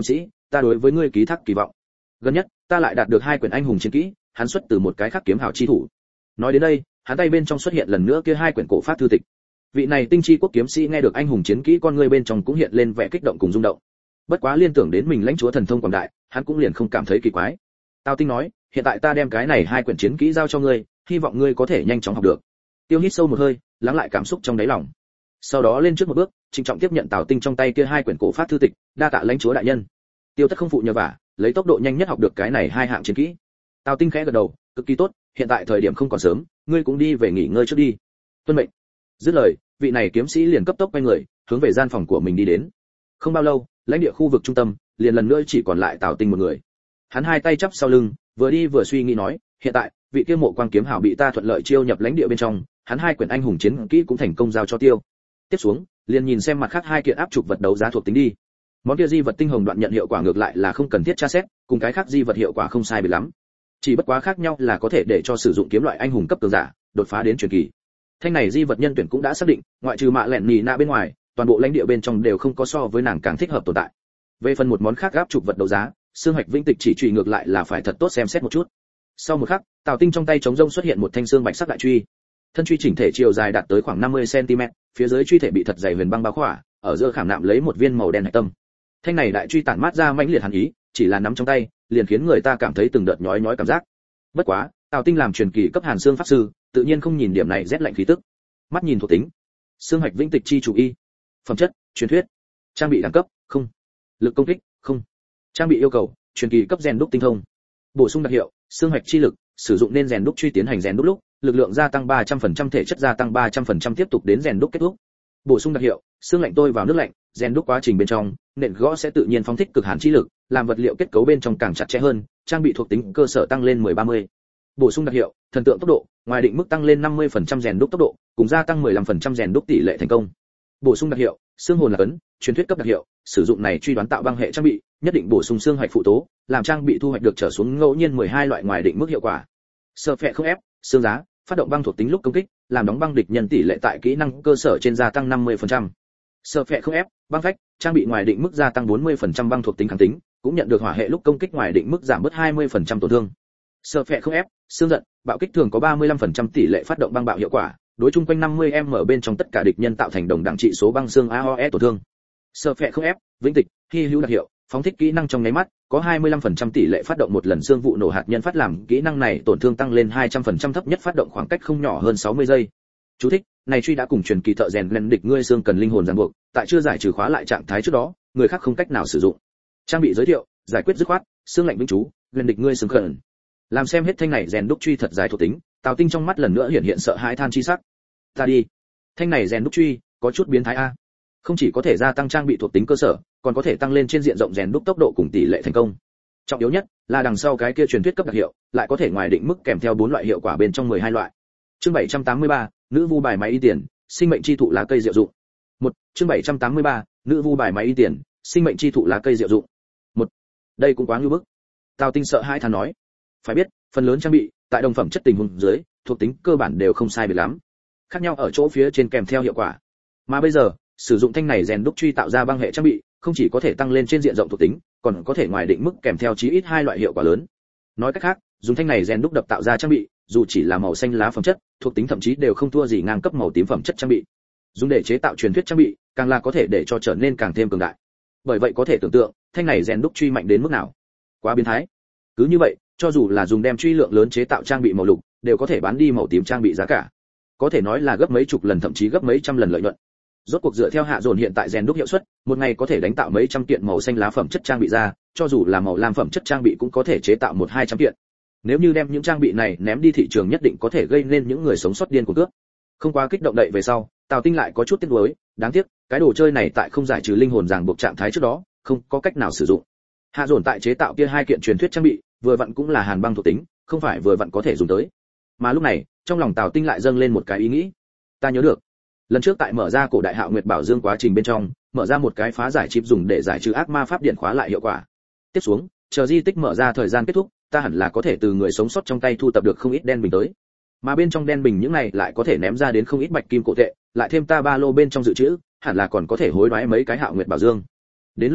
ta đối với ngươi ký thác kỳ vọng. Gần nhất, ta lại đạt được hai quyển anh hùng chiến kỹ, hắn xuất từ một cái khác kiếm hào chi thủ. Nói đến đây, hắn tay bên trong xuất hiện lần nữa kia hai quyển cổ pháp thư tịch. Vị này tinh chi quốc kiếm sĩ nghe được anh hùng chiến kỹ, con người bên trong cũng hiện lên vẻ kích động cùng rung động. Bất quá liên tưởng đến mình lãnh chúa thần thông quảng đại, hắn cũng liền không cảm thấy kỳ quái. Tào Tinh nói, hiện tại ta đem cái này hai quyển chiến kỹ giao cho ngươi, hy vọng ngươi có thể nhanh chóng học được. Tiêu hít sâu một hơi, lắng lại cảm xúc trong đáy lòng. Sau đó lên trước một bước, trịnh trọng tiếp nhận Tào Tinh trong tay kia hai quyển cổ pháp thư tịch, đa tạ lãnh chúa đại nhân. Tiêu Tất không phụ nhờ vả, lấy tốc độ nhanh nhất học được cái này hai hạng chiến kỹ. Tào Tinh khẽ gật đầu, cực kỳ tốt, hiện tại thời điểm không còn sớm, ngươi cũng đi về nghỉ ngơi trước đi. Tuân mệnh. Dứt lời, vị này kiếm sĩ liền cấp tốc quay người, hướng về gian phòng của mình đi đến. Không bao lâu, lãnh địa khu vực trung tâm, liền lần nữa chỉ còn lại Tào Tinh một người. Hắn hai tay chắp sau lưng, vừa đi vừa suy nghĩ nói, hiện tại, vị kia Mộ Quang kiếm hảo bị ta thuận lợi chiêu nhập lãnh địa bên trong, hắn hai quyển anh hùng chiến kỹ cũng thành công giao cho Tiêu. Tiếp xuống, liền nhìn xem mặt khác hai kiện áp trục vật đấu giá thuộc tính đi. Món kia di vật tinh hồng đoạn nhận hiệu quả ngược lại là không cần thiết tra xét, cùng cái khác di vật hiệu quả không sai biệt lắm. Chỉ bất quá khác nhau là có thể để cho sử dụng kiếm loại anh hùng cấp cường giả đột phá đến truyền kỳ. Thanh này di vật nhân tuyển cũng đã xác định, ngoại trừ Mạ Lẹn Nỉ Nạ bên ngoài, toàn bộ lãnh địa bên trong đều không có so với nàng càng thích hợp tồn tại. Về phần một món khác áp trục vật đấu giá, xương hạch vĩnh tịch chỉ truy ngược lại là phải thật tốt xem xét một chút. Sau một khắc, Tào Tinh trong tay trống rông xuất hiện một thanh xương bạch sắc đại truy. Thân truy chỉnh thể chiều dài đạt tới khoảng năm mươi xăng ti mét, phía dưới truy thể bị thật dày huyền băng bao khỏa, ở giữa khảm nạm lấy một viên màu đen hạch tâm. Thanh này đại truy tản mát ra mãnh liệt hàn ý, chỉ là nắm trong tay, liền khiến người ta cảm thấy từng đợt nhói nhói cảm giác. Bất quá, Tào Tinh làm truyền kỳ cấp hàn xương pháp sư, tự nhiên không nhìn điểm này rét lạnh khí tức. Mắt nhìn thuộc tính, xương hạch vĩnh tịch chi chủ y, phẩm chất, truyền thuyết, trang bị đẳng cấp, không, lực công kích, không, trang bị yêu cầu, truyền kỳ cấp rèn đúc tinh thông, bổ sung đặc hiệu, xương hạch chi lực, sử dụng nên rèn đúc truy tiến hành rèn đúc lúc, lực lượng gia tăng ba trăm phần trăm, thể chất gia tăng ba trăm phần trăm tiếp tục đến rèn đúc kết thúc. Bổ sung đặc hiệu, xương lạnh tôi vào nước lạnh, rèn đúc quá trình bên trong, nền gõ sẽ tự nhiên phóng thích cực hàn chi lực, làm vật liệu kết cấu bên trong càng chặt chẽ hơn, trang bị thuộc tính cơ sở tăng lên mười ba mươi. Bổ sung đặc hiệu, thần tượng tốc độ, ngoài định mức tăng lên năm mươi phần trăm rèn đúc tốc độ, cùng gia tăng mười lăm phần trăm rèn đúc tỷ lệ thành công. Bổ sung đặc hiệu, xương hồn là cấn, truyền thuyết cấp đặc hiệu, sử dụng này truy đoán tạo băng hệ trang bị, nhất định bổ sung xương hạch phụ tố, làm trang bị thu hoạch được trở xuống ngẫu nhiên mười hai loại ngoài định mức hiệu quả. Sợ phệ không ép, xương giá, phát động băng thuộc tính lúc công kích, làm đóng băng địch nhân tỷ lệ tại kỹ năng cơ sở trên gia tăng năm mươi phần trăm. Sợ phệ không ép, băng phách, trang bị ngoài định mức gia tăng bốn mươi phần trăm băng thuộc tính kháng tính, cũng nhận được hỏa hệ lúc công kích ngoài định mức giảm bớt hai mươi phần trăm tổn thương. Sợ phệ không ép, xương giận, bạo kích thường có ba mươi lăm phần trăm tỷ lệ phát động băng bạo hiệu quả, đối chung quanh năm mươi em ở bên trong tất cả địch nhân tạo thành đồng đẳng trị số băng xương a o e tổn thương. Sợ phệ không ép, vĩnh tịch, hy hữu đặc hiệu, phóng thích kỹ năng trong nháy mắt, có hai mươi lăm phần trăm tỷ lệ phát động một lần xương vụ nổ hạt nhân phát làm kỹ năng này tổn thương tăng lên hai trăm phần trăm, thấp nhất phát động khoảng cách không nhỏ hơn sáu mươi giây. Chú thích, này truy đã cùng truyền kỳ thợ rèn lên địch ngươi xương cần linh hồn ràng buộc, tại chưa giải trừ khóa lại trạng thái trước đó, người khác không cách nào sử dụng. Trang bị giới thiệu, giải quyết dứt khoát, xương lạnh vĩnh chú, lên địch ngươi xương cần. Làm xem hết thanh này rèn đúc truy thật dài thuộc tính, Tào Tinh trong mắt lần nữa hiện hiện sợ hãi than chi sắc. Ta đi, thanh này rèn đúc truy, có chút biến thái a. Không chỉ có thể gia tăng trang bị thuộc tính cơ sở, còn có thể tăng lên trên diện rộng rèn đúc tốc độ cùng tỷ lệ thành công. Trọng yếu nhất là đằng sau cái kia truyền thuyết cấp đặc hiệu, lại có thể ngoài định mức kèm theo bốn loại hiệu quả bên trong mười hai loại. Chương bảy trăm tám mươi ba, nữ vu bài máy y tiền, sinh mệnh chi thụ lá cây diệu dụng. Một, chương bảy trăm tám mươi ba, nữ vu bài máy y tiền, sinh mệnh chi thụ lá cây diệu dụng. Một, đây cũng quá ngu bức. Tào Tinh sợ hãi thán nói. Phải biết, phần lớn trang bị tại đồng phẩm chất tình huống dưới, thuộc tính cơ bản đều không sai biệt lắm. Khác nhau ở chỗ phía trên kèm theo hiệu quả. Mà bây giờ, sử dụng thanh này rèn đúc truy tạo ra băng hệ trang bị, không chỉ có thể tăng lên trên diện rộng thuộc tính, còn có thể ngoài định mức kèm theo chí ít hai loại hiệu quả lớn. Nói cách khác, dùng thanh này rèn đúc đập tạo ra trang bị, dù chỉ là màu xanh lá phẩm chất, thuộc tính thậm chí đều không thua gì ngang cấp màu tím phẩm chất trang bị. Dùng để chế tạo truyền thuyết trang bị, càng là có thể để cho trở nên càng thêm cường đại. Bởi vậy có thể tưởng tượng, thanh này rèn đúc truy mạnh đến mức nào. Quá biến thái. Cứ như vậy, cho dù là dùng đem truy lượng lớn chế tạo trang bị màu lục, đều có thể bán đi màu tím trang bị giá cả. Có thể nói là gấp mấy chục lần thậm chí gấp mấy trăm lần lợi nhuận. Rốt cuộc dựa theo hạ dồn hiện tại rèn đúc hiệu suất, một ngày có thể đánh tạo mấy trăm kiện màu xanh lá phẩm chất trang bị ra, cho dù là màu lam phẩm chất trang bị cũng có thể chế tạo một hai trăm kiện. Nếu như đem những trang bị này ném đi thị trường, nhất định có thể gây nên những người sống sót điên cuồng cướp. Không quá kích động đậy về sau, Tào Tinh lại có chút tiếc nuối, đáng tiếc, cái đồ chơi này tại không giải trừ linh hồn ràng buộc trạng thái trước đó, không có cách nào sử dụng. Hạ dồn tại chế tạo kia hai kiện truyền thuyết trang bị, vừa vặn cũng là hàn băng thuộc tính, không phải vừa vặn có thể dùng tới. Mà lúc này, trong lòng Tào Tinh lại dâng lên một cái ý nghĩ. Ta nhớ được, lần trước tại mở ra cổ đại Hạo Nguyệt Bảo Dương quá trình bên trong, mở ra một cái phá giải chip dùng để giải trừ ác ma pháp điện khóa lại hiệu quả. Tiếp xuống, chờ di tích mở ra thời gian kết thúc, ta hẳn là có thể từ người sống sót trong tay thu tập được không ít đen bình tới. Mà bên trong đen bình những này lại có thể ném ra đến không ít bạch kim cổ tệ, lại thêm ta ba lô bên trong dự trữ, hẳn là còn có thể hối đoái mấy cái Hạo Nguyệt Bảo Dương. Đến lúc đó,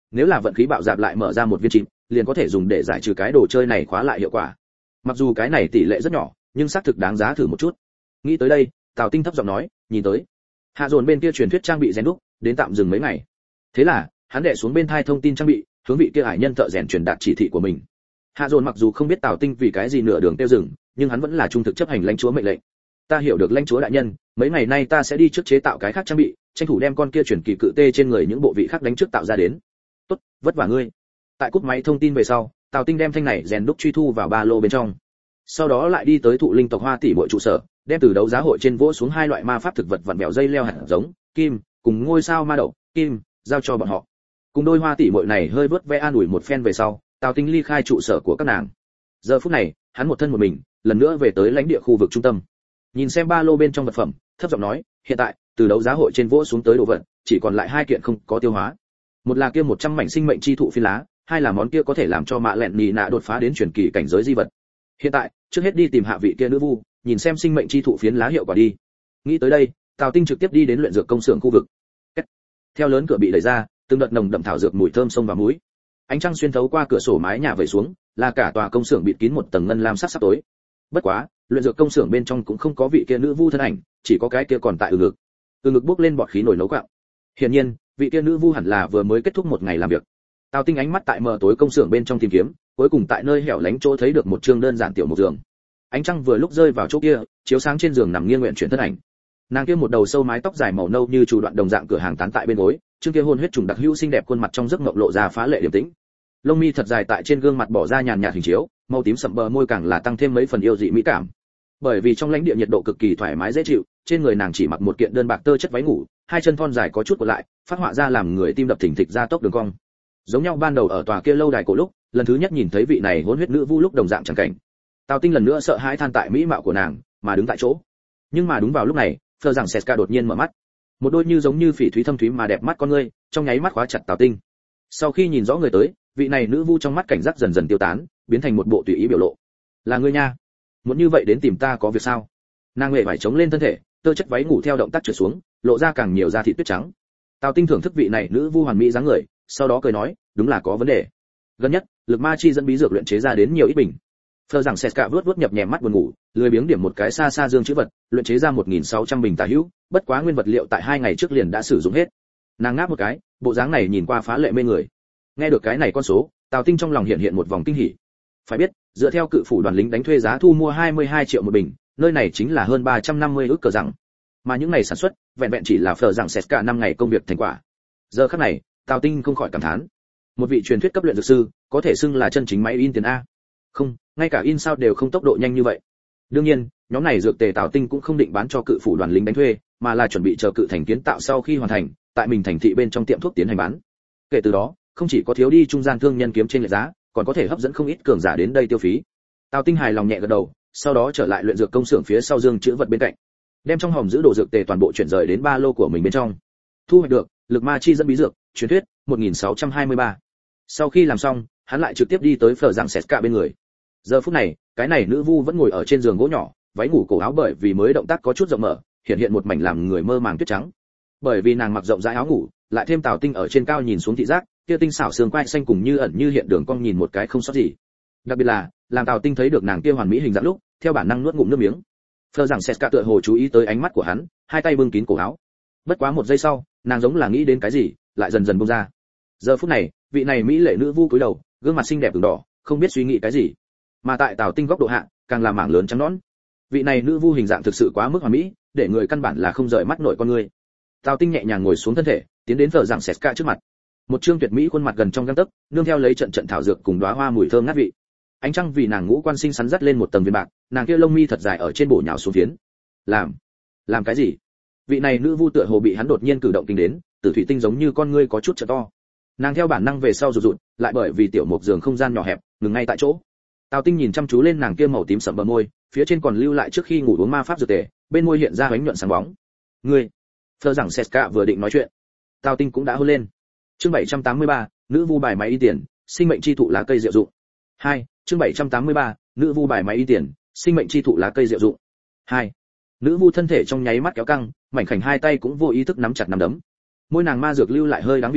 nếu là vận khí bạo dạp lại mở ra một viên chìm, liền có thể dùng để giải trừ cái đồ chơi này khóa lại hiệu quả. Mặc dù cái này tỷ lệ rất nhỏ, nhưng xác thực đáng giá thử một chút. Nghĩ tới đây, Tào Tinh thấp giọng nói, nhìn tới hạ dồn bên kia truyền thuyết trang bị rèn đúc đến tạm dừng mấy ngày. Thế là hắn đệ xuống bên thai thông tin trang bị, hướng vị kia hải nhân thợ rèn truyền đạt chỉ thị của mình. Hạ dồn mặc dù không biết Tào Tinh vì cái gì nửa đường tiêu dừng, nhưng hắn vẫn là trung thực chấp hành lãnh chúa mệnh lệnh. Ta hiểu được lãnh chúa đại nhân, mấy ngày nay ta sẽ đi trước chế tạo cái khác trang bị, tranh thủ đem con kia chuyển kỳ cự tê trên người những bộ vị khác đánh trước tạo ra đến. Tốt, vất vả ngươi. Tại cúp máy thông tin về sau, Tào Tinh đem thanh này rèn đúc truy thu vào ba lô bên trong. Sau đó lại đi tới thụ linh tộc Hoa tỷ muội trụ sở, đem từ đấu giá hội trên vỗ xuống hai loại ma pháp thực vật vặn vẹo dây leo hạt giống, kim, cùng ngôi sao ma đậu, kim, giao cho bọn họ. Cùng đôi Hoa tỷ muội này hơi vớt ve an ủi một phen về sau, Tào Tinh ly khai trụ sở của các nàng. Giờ phút này, hắn một thân một mình, lần nữa về tới lãnh địa khu vực trung tâm. Nhìn xem ba lô bên trong vật phẩm, thấp giọng nói, hiện tại, từ đấu giá hội trên vỗ xuống tới đồ vật, chỉ còn lại hai kiện không có tiêu hóa. Một là kia một trăm mảnh sinh mệnh chi thụ phi lá, hai là món kia có thể làm cho mạ lẹn nì nạ đột phá đến truyền kỳ cảnh giới di vật. Hiện tại, trước hết đi tìm hạ vị kia nữ vu, nhìn xem sinh mệnh chi thụ phiến lá hiệu quả đi. Nghĩ tới đây, Tào Tinh trực tiếp đi đến luyện dược công xưởng khu vực. Theo lớn cửa bị đẩy ra, từng đợt nồng đậm thảo dược mùi thơm xông vào mũi. Ánh trăng xuyên thấu qua cửa sổ mái nhà vẩy xuống, là cả tòa công xưởng bịt kín một tầng ngân lam sắc sắp tối. Bất quá, luyện dược công xưởng bên trong cũng không có vị kia nữ vu thân ảnh, chỉ có cái kia còn tại ừ ngực. Ừ ngực bốc lên bọt khí nổi nấu quạng. Hiển nhiên, vị kia nữ vu hẳn là vừa mới kết thúc một ngày làm việc. Tào Tinh ánh mắt tại mờ tối công xưởng bên trong tìm kiếm, cuối cùng tại nơi hẻo lánh chỗ thấy được một chương đơn giản tiểu một giường. Ánh trăng vừa lúc rơi vào chỗ kia, chiếu sáng trên giường nằm nghiêng nguyện chuyển thân ảnh. Nàng kia một đầu sâu mái tóc dài màu nâu như chủ đoạn đồng dạng cửa hàng tán tại bên gối, chương kia hôn huyết trùng đặc hữu xinh đẹp khuôn mặt trong giấc mộng lộ ra phá lệ điềm tĩnh. Lông mi thật dài tại trên gương mặt bỏ ra nhàn nhạt hình chiếu, màu tím sậm bờ môi càng là tăng thêm mấy phần yêu dị mỹ cảm. Bởi vì trong lãnh địa nhiệt độ cực kỳ thoải mái dễ chịu, trên người nàng chỉ mặc một kiện đơn bạc tơ chất váy ngủ, hai chân thon dài có chút cuộn lại, phát họa ra làm người tim đập thình thịch ra tốc đường cong. Giống nhau ban đầu ở tòa kia lâu đài cổ lúc, lần thứ nhất nhìn thấy vị này hôn huyết nữ vu lúc đồng dạng chẳng cảnh. Tào Tinh lần nữa sợ hãi than tại mỹ mạo của nàng, mà đứng tại chỗ. Nhưng mà đúng vào lúc này, Phờ rằng Seska đột nhiên mở mắt. Một đôi như giống như phỉ thúy thâm thúy mà đẹp mắt con ngươi, trong nháy mắt khóa chặt Tào Tinh. Sau khi nhìn rõ người tới, vị này nữ vu trong mắt cảnh giác dần dần tiêu tán, biến thành một bộ tùy ý biểu lộ. Là ngươi nha, muốn như vậy đến tìm ta có việc sao? Nàng huệ vải chống lên thân thể, tơ chất váy ngủ theo động tác trượt xuống, lộ ra càng nhiều da thịt tuyết trắng. Tào Tinh thưởng thức vị này nữ vu hoàn mỹ dáng người, sau đó cười nói, đúng là có vấn đề. Gần nhất, lực ma chi dẫn bí dược luyện chế ra đến nhiều ít bình. Phờ rằng Seska vớt vớt nhập nhèm mắt buồn ngủ, lười biếng điểm một cái xa xa dương chữ vật, luyện chế ra một nghìn sáu trăm bình tà hữu, bất quá nguyên vật liệu tại hai ngày trước liền đã sử dụng hết. Nàng ngáp một cái, bộ dáng này nhìn qua phá lệ mê người. Nghe được cái này con số, Tào Tinh trong lòng hiện hiện một vòng kinh hỉ. Phải biết, dựa theo cự phủ đoàn lính đánh thuê giá thu mua hai mươi hai triệu một bình, nơi này chính là hơn ba trăm năm mươi ức cờ rằng. Mà những ngày sản xuất, vẹn vẹn chỉ là Phờ rằng Seska năm ngày công việc thành quả. Giờ khắc này, Tào Tinh không khỏi cảm thán. Một vị truyền thuyết cấp luyện dược sư, có thể xưng là chân chính máy in tiền a. Không, ngay cả in sao đều không tốc độ nhanh như vậy. Đương nhiên, nhóm này dược tề Tào Tinh cũng không định bán cho cự phủ đoàn lính đánh thuê, mà là chuẩn bị chờ cự thành kiến tạo sau khi hoàn thành, tại mình thành thị bên trong tiệm thuốc tiến hành bán. Kể từ đó, không chỉ có thiếu đi trung gian thương nhân kiếm trên lệch giá, còn có thể hấp dẫn không ít cường giả đến đây tiêu phí. Tào Tinh hài lòng nhẹ gật đầu, sau đó trở lại luyện dược công xưởng phía sau dương chữ vật bên cạnh, đem trong hòm giữ đồ dược tề toàn bộ chuyển rời đến ba lô của mình bên trong. Thu hoạch được lực ma chi dẫn bí dược, truyền thuyết một nghìn sáu trăm hai mươi ba. Sau khi làm xong, hắn lại trực tiếp đi tới Phở Giảng Seska bên người. Giờ phút này, cái này nữ vu vẫn ngồi ở trên giường gỗ nhỏ, váy ngủ cổ áo bởi vì mới động tác có chút rộng mở, hiện hiện một mảnh làm người mơ màng tuyết trắng. Bởi vì nàng mặc rộng rãi áo ngủ, lại thêm Tào Tinh ở trên cao nhìn xuống thị giác, kia tinh xảo xương quai xanh cùng như ẩn như hiện đường cong nhìn một cái không sót gì. Đặc biệt là, làm Tào Tinh thấy được nàng kia hoàn mỹ hình dạng lúc, theo bản năng nuốt ngụm nước miếng. Phở Giảng Seska tựa hồ chú ý tới ánh mắt của hắn, hai tay bưng kín cổ áo. Bất quá một giây sau, nàng giống là nghĩ đến cái gì, lại dần dần buông ra. Giờ phút này, vị này mỹ lệ nữ vu cúi đầu, gương mặt xinh đẹp ửng đỏ, không biết suy nghĩ cái gì. Mà tại Tào Tinh góc độ hạ, càng là mảng lớn trắng nõn. Vị này nữ vu hình dạng thực sự quá mức hoàn mỹ, để người căn bản là không rời mắt nổi con người. Tào Tinh nhẹ nhàng ngồi xuống thân thể, tiến đến Phở Giảng Seska trước mặt. Một trương tuyệt mỹ khuôn mặt gần trong gang tấc, nương theo lấy trận trận thảo dược cùng đóa hoa mùi thơm ngát vị. Ánh trăng vì nàng ngũ quan xinh xắn dắt lên một tầng viền bạc, nàng kia lông mi thật dài ở trên bổ nhào xuống phiến. Làm, làm cái gì? Vị này nữ vu tựa hồ bị hắn đột nhiên cử động kinh đến, tử thủy tinh giống như con ngươi có chút trợ to. Nàng theo bản năng về sau rụt rụt, lại bởi vì tiểu mục giường không gian nhỏ hẹp, ngừng ngay tại chỗ. Tào Tinh nhìn chăm chú lên nàng kia màu tím sẫm bờ môi, phía trên còn lưu lại trước khi ngủ uống ma pháp dược tề, bên môi hiện ra ánh nhuận sáng bóng. Ngươi, Phở Giảng Seska vừa định nói chuyện, Tào Tinh cũng đã hôn lên. Chương bảy trăm tám mươi ba, nữ vu bài máy y tiền, sinh mệnh chi thụ lá cây diệu dụng. hai, chương bảy trăm tám mươi ba, nữ vu bài máy y tiền, sinh mệnh chi thụ lá cây diệu dụng. hai. Nữ vu thân thể trong nháy mắt kéo căng, mảnh khảnh hai tay cũng vô ý thức nắm chặt nắm đấm. Môi nàng ma dược lưu lại hơi đắng vị ngọt,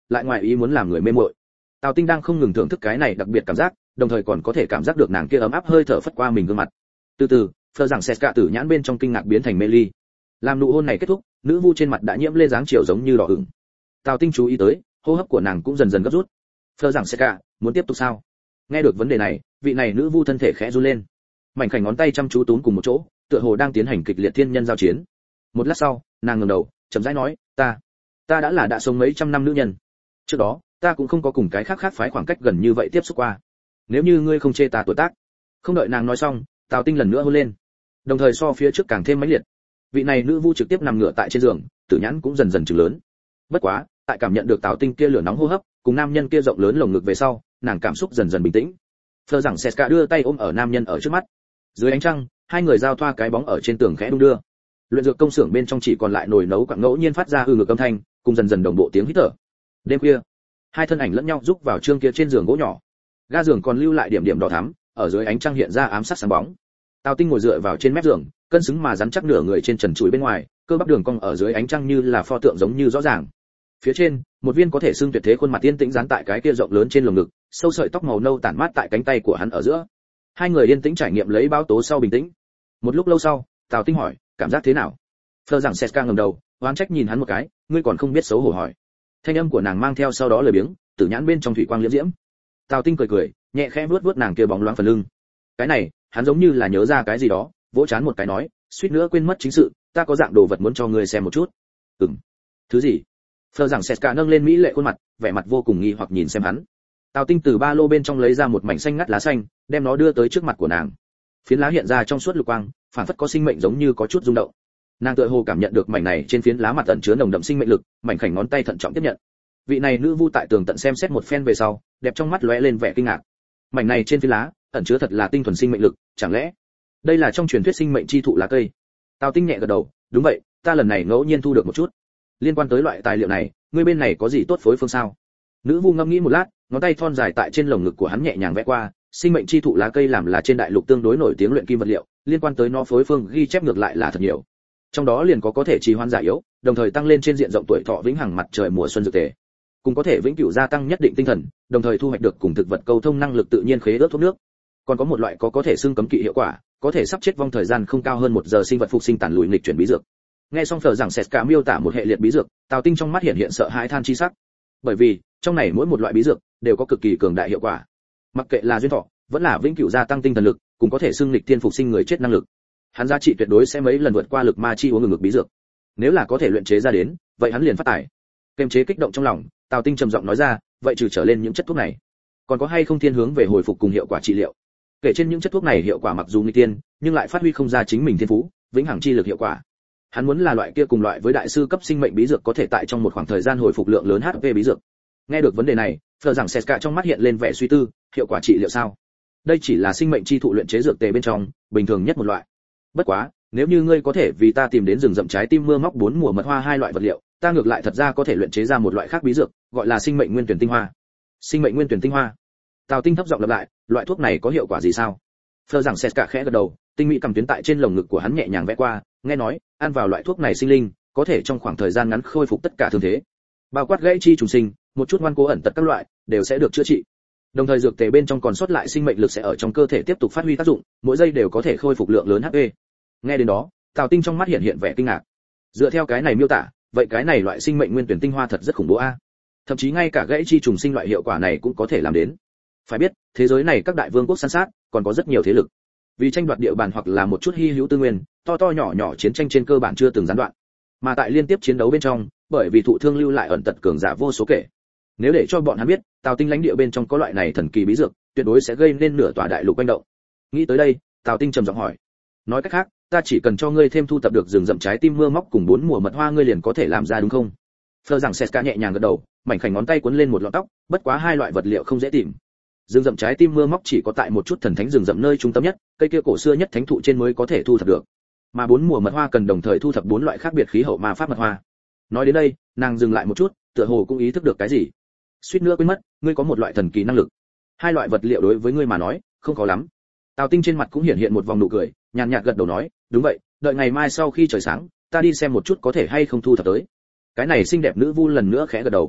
lại ngoài ý muốn làm người mê muội. Tào Tinh đang không ngừng thưởng thức cái này đặc biệt cảm giác, đồng thời còn có thể cảm giác được nàng kia ấm áp hơi thở phất qua mình gương mặt. Từ từ, Phờ rằng Seska tử nhãn bên trong kinh ngạc biến thành mê ly. Làm nụ hôn này kết thúc, nữ vu trên mặt đã nhiễm lên dáng chiều giống như đỏ ửng. Tào Tinh chú ý tới, hô hấp của nàng cũng dần dần gấp rút. Phờ rằng Seska, muốn tiếp tục sao? Nghe được vấn đề này, vị này nữ vu thân thể khẽ run lên. Mảnh khảnh ngón tay chăm chú túm cùng một chỗ, tựa hồ đang tiến hành kịch liệt thiên nhân giao chiến. Một lát sau, nàng ngẩng đầu, chậm rãi nói, "Ta, ta đã là đã sống mấy trăm năm nữ nhân. Trước đó, ta cũng không có cùng cái khác khác phái khoảng cách gần như vậy tiếp xúc qua. Nếu như ngươi không chê ta tuổi tác." Không đợi nàng nói xong, Tào Tinh lần nữa hôn lên. Đồng thời so phía trước càng thêm mãnh liệt. Vị này nữ vu trực tiếp nằm ngửa tại trên giường, tử nhãn cũng dần dần trừng lớn. Bất quá, tại cảm nhận được Tào Tinh kia lửa nóng hô hấp, cùng nam nhân kia rộng lớn lồng ngực về sau, nàng cảm xúc dần dần bình tĩnh. Phờ rằng Seska đưa tay ôm ở nam nhân ở trước mắt. Dưới ánh trăng, hai người giao thoa cái bóng ở trên tường khẽ đung đưa. Luyện dược công xưởng bên trong chỉ còn lại nồi nấu quặng ngẫu nhiên phát ra hư ngược âm thanh, cùng dần dần đồng bộ tiếng hít thở. Đêm khuya, hai thân ảnh lẫn nhau rúc vào trương kia trên giường gỗ nhỏ. Ga giường còn lưu lại điểm điểm đỏ thắm, ở dưới ánh trăng hiện ra ám sát sáng bóng. Tào Tinh ngồi dựa vào trên mép giường, cân xứng mà rắn chắc nửa người trên trần trụi bên ngoài, cơ bắp đường cong ở dưới ánh trăng như là pho tượng giống như rõ ràng. Phía trên, một viên có thể xương tuyệt thế khuôn mặt tiên tĩnh dán tại cái kia rộng lớn trên lồng ngực, sâu sợi tóc màu nâu tản mát tại cánh tay của hắn ở giữa. Hai người yên tĩnh trải nghiệm lấy báo tố sau bình tĩnh. Một lúc lâu sau, Tào Tinh hỏi, cảm giác thế nào? Phờ rằng Seska ngẩng đầu, oán trách nhìn hắn một cái, ngươi còn không biết xấu hổ hỏi. Thanh âm của nàng mang theo sau đó lời biếng, tử nhãn bên trong thủy quang liễm diễm. Tào Tinh cười cười, nhẹ khẽ vuốt vuốt nàng kia bóng loáng phần lưng. Cái này, hắn giống như là nhớ ra cái gì đó, vỗ chán một cái nói, suýt nữa quên mất chính sự, ta có dạng đồ vật muốn cho ngươi xem một chút. Ừm. Thứ gì? Phờ rằng Seska nâng lên mỹ lệ khuôn mặt, vẻ mặt vô cùng nghi hoặc nhìn xem hắn. Tào Tinh từ ba lô bên trong lấy ra một mảnh xanh ngắt lá xanh, đem nó đưa tới trước mặt của nàng. Phiến lá hiện ra trong suốt lục quang, phản phất có sinh mệnh giống như có chút rung động. Nàng tựa hồ cảm nhận được mảnh này trên phiến lá mặt ẩn chứa nồng đậm sinh mệnh lực, mảnh khảnh ngón tay thận trọng tiếp nhận. Vị này nữ vu tại tường tận xem xét một phen về sau, đẹp trong mắt lóe lên vẻ kinh ngạc. Mảnh này trên phiến lá ẩn chứa thật là tinh thuần sinh mệnh lực, chẳng lẽ đây là trong truyền thuyết sinh mệnh chi thụ lá cây? Tào Tinh nhẹ gật đầu, đúng vậy, ta lần này ngẫu nhiên thu được một chút. Liên quan tới loại tài liệu này, ngươi bên này có gì tốt phối phương sao? Nữ vu ngẫm nghĩ một lát, ngón tay thon dài tại trên lồng ngực của hắn nhẹ nhàng vẽ qua, sinh mệnh chi thụ lá cây làm là trên đại lục tương đối nổi tiếng luyện kim vật liệu, liên quan tới nó phối phương ghi chép ngược lại là thật nhiều. Trong đó liền có có thể trì hoãn già yếu, đồng thời tăng lên trên diện rộng tuổi thọ vĩnh hằng mặt trời mùa xuân dược tề, cùng có thể vĩnh cửu gia tăng nhất định tinh thần, đồng thời thu hoạch được cùng thực vật cầu thông năng lực tự nhiên khế ước thuốc nước. Còn có một loại có có thể xưng cấm kỵ hiệu quả, có thể sắp chết vong thời gian không cao hơn một giờ sinh vật phục sinh tàn lùi nghịch chuyển bí dược. Nghe xong Phở rằng Seska miêu tả một hệ liệt bí dược, Tào Tinh trong mắt hiện hiện sợ hãi than chi sắc. Bởi vì, trong này mỗi một loại bí dược đều có cực kỳ cường đại hiệu quả. Mặc kệ là duyên thọ, vẫn là vĩnh cửu gia tăng tinh thần lực, cũng có thể xưng nghịch thiên phục sinh người chết năng lực. Hắn giá trị tuyệt đối sẽ mấy lần vượt qua lực ma chi uống ngừng ngực bí dược. Nếu là có thể luyện chế ra đến, vậy hắn liền phát tài. Kiềm chế kích động trong lòng, Tào Tinh trầm giọng nói ra, vậy trừ trở lên những chất thuốc này, còn có hay không thiên hướng về hồi phục cùng hiệu quả trị liệu? Kể trên những chất thuốc này hiệu quả mặc dù nguy tiên, nhưng lại phát huy không ra chính mình thiên phú, vĩnh hằng chi lực hiệu quả. Hắn muốn là loại kia cùng loại với đại sư cấp sinh mệnh bí dược có thể tại trong một khoảng thời gian hồi phục lượng lớn hát pê bí dược. Nghe được vấn đề này, Phở rằng Seska trong mắt hiện lên vẻ suy tư, hiệu quả trị liệu sao? Đây chỉ là sinh mệnh chi thụ luyện chế dược tề bên trong, bình thường nhất một loại. Bất quá, nếu như ngươi có thể vì ta tìm đến rừng rậm trái tim mưa móc bốn mùa mật hoa hai loại vật liệu, ta ngược lại thật ra có thể luyện chế ra một loại khác bí dược, gọi là sinh mệnh nguyên tuyển tinh hoa. Sinh mệnh nguyên tuyển tinh hoa. Tào Tinh thấp giọng lặp lại, loại thuốc này có hiệu quả gì sao? Phở rằng Seska khẽ gật đầu, tinh mỹ cầm tuyến tại trên lồng ngực của hắn nhẹ nhàng vẽ qua, nghe nói, ăn vào loại thuốc này sinh linh, có thể trong khoảng thời gian ngắn khôi phục tất cả thương thế. Bao quát gãy chi trùng sinh, một chút ngoan cố ẩn tật các loại, đều sẽ được chữa trị. Đồng thời dược tề bên trong còn sót lại sinh mệnh lực sẽ ở trong cơ thể tiếp tục phát huy tác dụng, mỗi giây đều có thể khôi phục lượng lớn hát pê. Nghe đến đó, Tào Tinh trong mắt hiện hiện vẻ kinh ngạc. Dựa theo cái này miêu tả, vậy cái này loại sinh mệnh nguyên tuyển tinh hoa thật rất khủng bố a. Thậm chí ngay cả gãy chi trùng sinh loại hiệu quả này cũng có thể làm đến. Phải biết, thế giới này các đại vương quốc san sát, còn có rất nhiều thế lực. Vì tranh đoạt địa bàn hoặc là một chút hy hữu tư nguyên, to to nhỏ nhỏ chiến tranh trên cơ bản chưa từng gián đoạn. Mà tại liên tiếp chiến đấu bên trong, bởi vì thụ thương lưu lại ẩn tật cường giả vô số kể. Nếu để cho bọn hắn biết, Tào Tinh lãnh địa bên trong có loại này thần kỳ bí dược, tuyệt đối sẽ gây nên nửa tòa đại lục quanh động. Nghĩ tới đây, Tào Tinh trầm giọng hỏi: nói cách khác, ta chỉ cần cho ngươi thêm thu tập được rừng rậm trái tim mưa móc cùng bốn mùa mật hoa ngươi liền có thể làm ra đúng không? Phờ rằng Seska nhẹ nhàng gật đầu, mảnh khảnh ngón tay cuốn lên một lọn tóc, bất quá hai loại vật liệu không dễ tìm. Rừng rậm trái tim mưa móc chỉ có tại một chút thần thánh rừng rậm nơi trung tâm nhất, cây kia cổ xưa nhất thánh thụ trên mới có thể thu thập được. Mà bốn mùa mật hoa cần đồng thời thu thập bốn loại khác biệt khí hậu ma pháp mật hoa. Nói đến đây, nàng dừng lại một chút, tựa hồ cũng ý thức được cái gì. Suýt nữa quên mất, ngươi có một loại thần kỳ năng lực. Hai loại vật liệu đối với ngươi mà nói, không khó lắm. Tào Tinh trên mặt cũng hiện hiện một vòng nụ cười, nhàn nhạt gật đầu nói, đúng vậy, đợi ngày mai sau khi trời sáng, ta đi xem một chút có thể hay không thu thập tới. Cái này xinh đẹp nữ vu lần nữa khẽ gật đầu.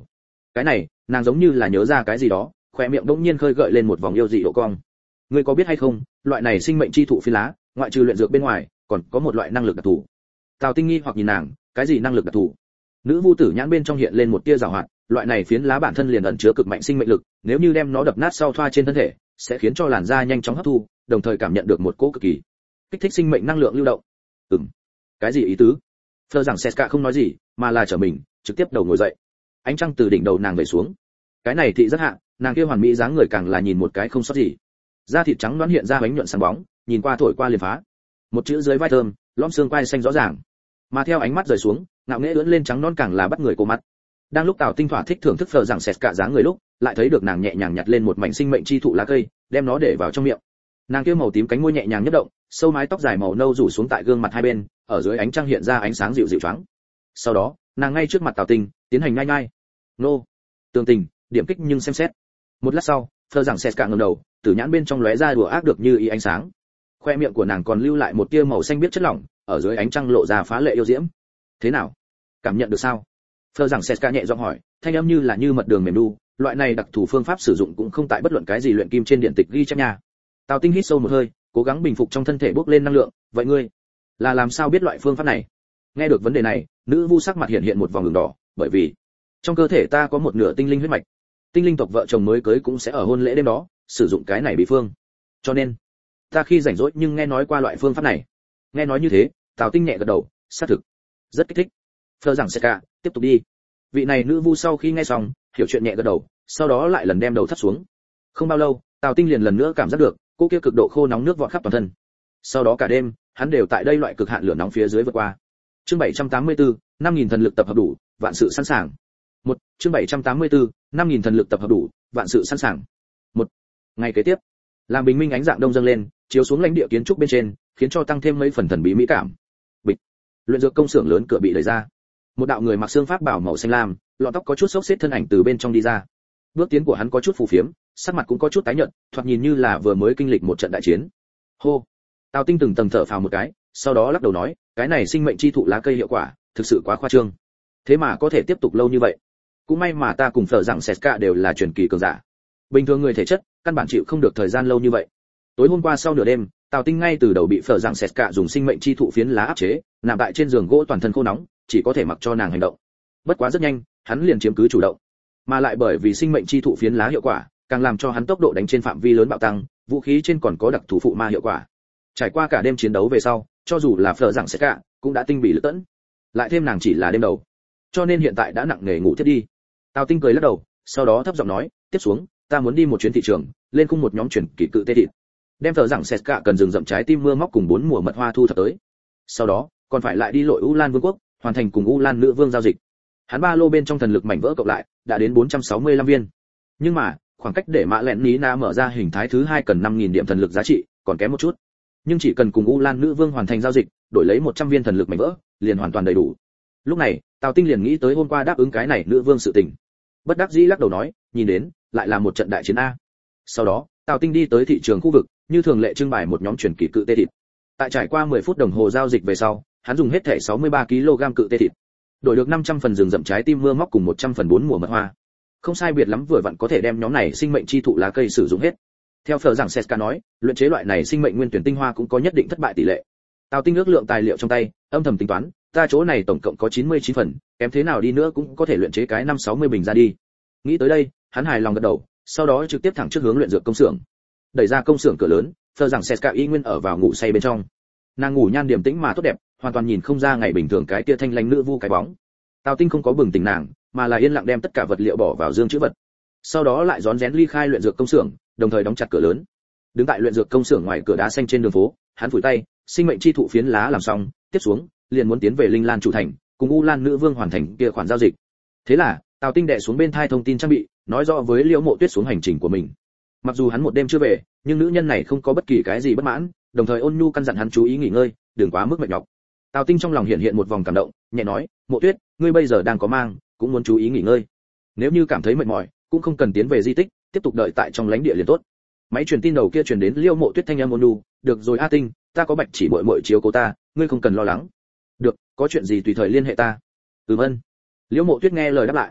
Cái này, nàng giống như là nhớ ra cái gì đó, khóe miệng bỗng nhiên khơi gợi lên một vòng yêu dị độ cong. Ngươi có biết hay không, loại này sinh mệnh chi thụ phi lá, ngoại trừ luyện dược bên ngoài, còn có một loại năng lực đặc thù. Tào Tinh nghi hoặc nhìn nàng, cái gì năng lực đặc thù? Nữ vu tử nhãn bên trong hiện lên một tia giảo hoạt, loại này phiến lá bản thân liền ẩn chứa cực mạnh sinh mệnh lực, nếu như đem nó đập nát sau thoa trên thân thể, sẽ khiến cho làn da nhanh chóng hấp thu, đồng thời cảm nhận được một cỗ cực kỳ kích thích sinh mệnh năng lượng lưu động. Ừm, cái gì ý tứ? Phờ rằng Seska không nói gì, mà là trở mình, trực tiếp đầu ngồi dậy. Ánh trăng từ đỉnh đầu nàng về xuống. Cái này thị rất hạ, nàng kia hoàn mỹ dáng người càng là nhìn một cái không sót gì. Da thịt trắng nõn hiện ra bánh nhuận sáng bóng, nhìn qua thổi qua liền phá. Một chữ dưới vai thơm, lõm xương quai xanh rõ ràng. Mà theo ánh mắt rời xuống, ngạo nghễ ưỡn lên trắng non càng là bắt người cô mắt. Đang lúc Tào Tinh thỏa thích thưởng thức phở rằng sệt cả dáng người lúc, lại thấy được nàng nhẹ nhàng nhặt lên một mảnh sinh mệnh chi thụ lá cây, đem nó để vào trong miệng. Nàng kia màu tím cánh môi nhẹ nhàng nhấp động, sâu mái tóc dài màu nâu rủ xuống tại gương mặt hai bên, ở dưới ánh trăng hiện ra ánh sáng dịu dịu choáng. Sau đó, nàng ngay trước mặt Tào Tinh, tiến hành nhai nhai. Nô, tường tình, điểm kích nhưng xem xét. Một lát sau, phở rằng sệt cả ngẩng đầu, tử nhãn bên trong lóe ra đùa ác được như ý ánh sáng. Khoe miệng của nàng còn lưu lại một tia màu xanh biếc chất lỏng, ở dưới ánh trăng lộ ra phá lệ yêu diễm. Thế nào? Cảm nhận được sao? Phờ rằng Seska nhẹ giọng hỏi, thanh âm như là như mật đường mềm đu, loại này đặc thù phương pháp sử dụng cũng không tại bất luận cái gì luyện kim trên điện tịch ghi chép nha. Tào Tinh hít sâu một hơi, cố gắng bình phục trong thân thể bốc lên năng lượng, vậy ngươi là làm sao biết loại phương pháp này? Nghe được vấn đề này, nữ vu sắc mặt hiện hiện một vòng ửng đỏ, bởi vì trong cơ thể ta có một nửa tinh linh huyết mạch. Tinh linh tộc vợ chồng mới cưới cũng sẽ ở hôn lễ đêm đó sử dụng cái này bí phương. Cho nên, ta khi rảnh rỗi nhưng nghe nói qua loại phương pháp này. Nghe nói như thế, Tào Tinh nhẹ gật đầu, xác thực, rất kích thích. Phờ rằng Seska, tiếp tục đi. Vị này nữ vu sau khi nghe xong, hiểu chuyện nhẹ gật đầu, sau đó lại lần đem đầu thấp xuống. Không bao lâu, Tào Tinh liền lần nữa cảm giác được, cô kia cực độ khô nóng nước vọt khắp toàn thân. Sau đó cả đêm, hắn đều tại đây loại cực hạn lửa nóng phía dưới vượt qua. Chương bảy trăm tám mươi tư, năm nghìn thần lực tập hợp đủ, vạn sự sẵn sàng. Một, chương bảy trăm tám mươi tư, năm nghìn thần lực tập hợp đủ, vạn sự sẵn sàng. Một. Ngày kế tiếp, làm bình minh ánh dạng đông dâng lên, chiếu xuống lãnh địa kiến trúc bên trên, khiến cho tăng thêm mấy phần thần bí mỹ cảm. Bịch. Luyện dược công xưởng lớn cửa bị đẩy ra. Một đạo người mặc xương pháp bảo màu xanh lam, lọn tóc có chút xốc xếp thân ảnh từ bên trong đi ra. Bước tiến của hắn có chút phù phiếm, sắc mặt cũng có chút tái nhợt, thoạt nhìn như là vừa mới kinh lịch một trận đại chiến. Hô. Tào Tinh từng tầng thở phào một cái, sau đó lắc đầu nói, cái này sinh mệnh chi thụ lá cây hiệu quả, thực sự quá khoa trương. Thế mà có thể tiếp tục lâu như vậy. Cũng may mà ta cùng Phở rằng Seska đều là truyền kỳ cường giả. Bình thường người thể chất, căn bản chịu không được thời gian lâu như vậy. Tối hôm qua sau nửa đêm, Tào Tinh ngay từ đầu bị Phở rằng Seska dùng sinh mệnh chi thụ phiến lá áp chế, nằm tại trên giường gỗ toàn thân khô nóng, chỉ có thể mặc cho nàng hành động. Bất quá rất nhanh, hắn liền chiếm cứ chủ động, mà lại bởi vì sinh mệnh chi thụ phiến lá hiệu quả, càng làm cho hắn tốc độ đánh trên phạm vi lớn bạo tăng, vũ khí trên còn có đặc thù phụ ma hiệu quả. Trải qua cả đêm chiến đấu về sau, cho dù là Phở rằng Seska cũng đã tinh bị lực tẫn. Lại thêm nàng chỉ là đêm đầu, cho nên hiện tại đã nặng nề ngủ thiết đi. Tào Tinh cười lắc đầu, sau đó thấp giọng nói, tiếp xuống, ta muốn đi một chuyến thị trường, lên khung một nhóm chuyển kỳ cự tê thịt. Đem Phở rằng Seska cần rừng rậm trái tim mưa móc cùng bốn mùa mật hoa thu thập tới. Sau đó, còn phải lại đi lội U Lan Vương quốc, hoàn thành cùng U Lan nữ vương giao dịch. Hắn ba lô bên trong thần lực mảnh vỡ cộng lại, đã đến bốn trăm sáu mươi lăm viên. Nhưng mà, khoảng cách để Mã Lẹn Ní Na mở ra hình thái thứ hai cần năm nghìn điểm thần lực giá trị, còn kém một chút. Nhưng chỉ cần cùng U Lan nữ vương hoàn thành giao dịch, đổi lấy một trăm viên thần lực mảnh vỡ, liền hoàn toàn đầy đủ. Lúc này, Tào Tinh liền nghĩ tới hôm qua đáp ứng cái này nữ vương sự tình. Bất đắc dĩ lắc đầu nói, nhìn đến, lại là một trận đại chiến a. Sau đó, Tào Tinh đi tới thị trường khu vực, như thường lệ trưng bày một nhóm truyền kỳ cự tê thịt. Tại trải qua mười phút đồng hồ giao dịch về sau, hắn dùng hết thẻ sáu mươi ba ki lô gam cự tê thịt, đổi được năm trăm phần rừng rậm trái tim mưa móc cùng một trăm phần bốn mùa mật hoa. Không sai biệt lắm vừa vặn có thể đem nhóm này sinh mệnh chi thụ lá cây sử dụng hết. Theo Phở rằng Seska nói, luyện chế loại này sinh mệnh nguyên tuyển tinh hoa cũng có nhất định thất bại tỷ lệ. Tào Tinh ước lượng tài liệu trong tay, âm thầm tính toán, ta chỗ này tổng cộng có chín mươi chín phần, kém thế nào đi nữa cũng có thể luyện chế cái năm sáu mươi bình ra đi. Nghĩ tới đây, hắn hài lòng gật đầu, sau đó trực tiếp thẳng trước hướng luyện dược công xưởng. Đẩy ra công xưởng cửa lớn, Phở rằng Seska y nguyên ở vào ngủ say bên trong. Nàng ngủ nhan điềm tĩnh mà tốt đẹp, hoàn toàn nhìn không ra ngày bình thường cái kia thanh lãnh nữ vu cái bóng. Tào Tinh không có bừng tỉnh nàng, mà là yên lặng đem tất cả vật liệu bỏ vào dương trữ vật. Sau đó lại rón rén ly khai luyện dược công xưởng, đồng thời đóng chặt cửa lớn. Đứng tại luyện dược công xưởng ngoài cửa đá xanh trên đường phố, hắn phủi tay, sinh mệnh chi thụ phiến lá làm xong, tiếp xuống, liền muốn tiến về Linh Lan chủ thành, cùng U Lan nữ vương hoàn thành kia khoản giao dịch. Thế là, Tào Tinh đệ xuống bên thai thông tin trang bị, nói rõ với Liễu Mộ Tuyết xuống hành trình của mình. Mặc dù hắn một đêm chưa về, nhưng nữ nhân này không có bất kỳ cái gì bất mãn, đồng thời ôn nhu căn dặn hắn chú ý nghỉ ngơi, đừng quá mức mệt nhọc. Tào Tinh trong lòng hiện hiện một vòng cảm động, nhẹ nói, Mộ Tuyết, ngươi bây giờ đang có mang, cũng muốn chú ý nghỉ ngơi. Nếu như cảm thấy mệt mỏi, cũng không cần tiến về di tích, tiếp tục đợi tại trong lãnh địa liền tốt. Máy truyền tin đầu kia truyền đến Liễu Mộ Tuyết thanh âm ôn nhu, được rồi A Tinh, ta có Bạch Chỉ muội muội chiếu cố ta, ngươi không cần lo lắng. Được, có chuyện gì tùy thời liên hệ ta. Ừm ân. Liễu Mộ Tuyết nghe lời đáp lại.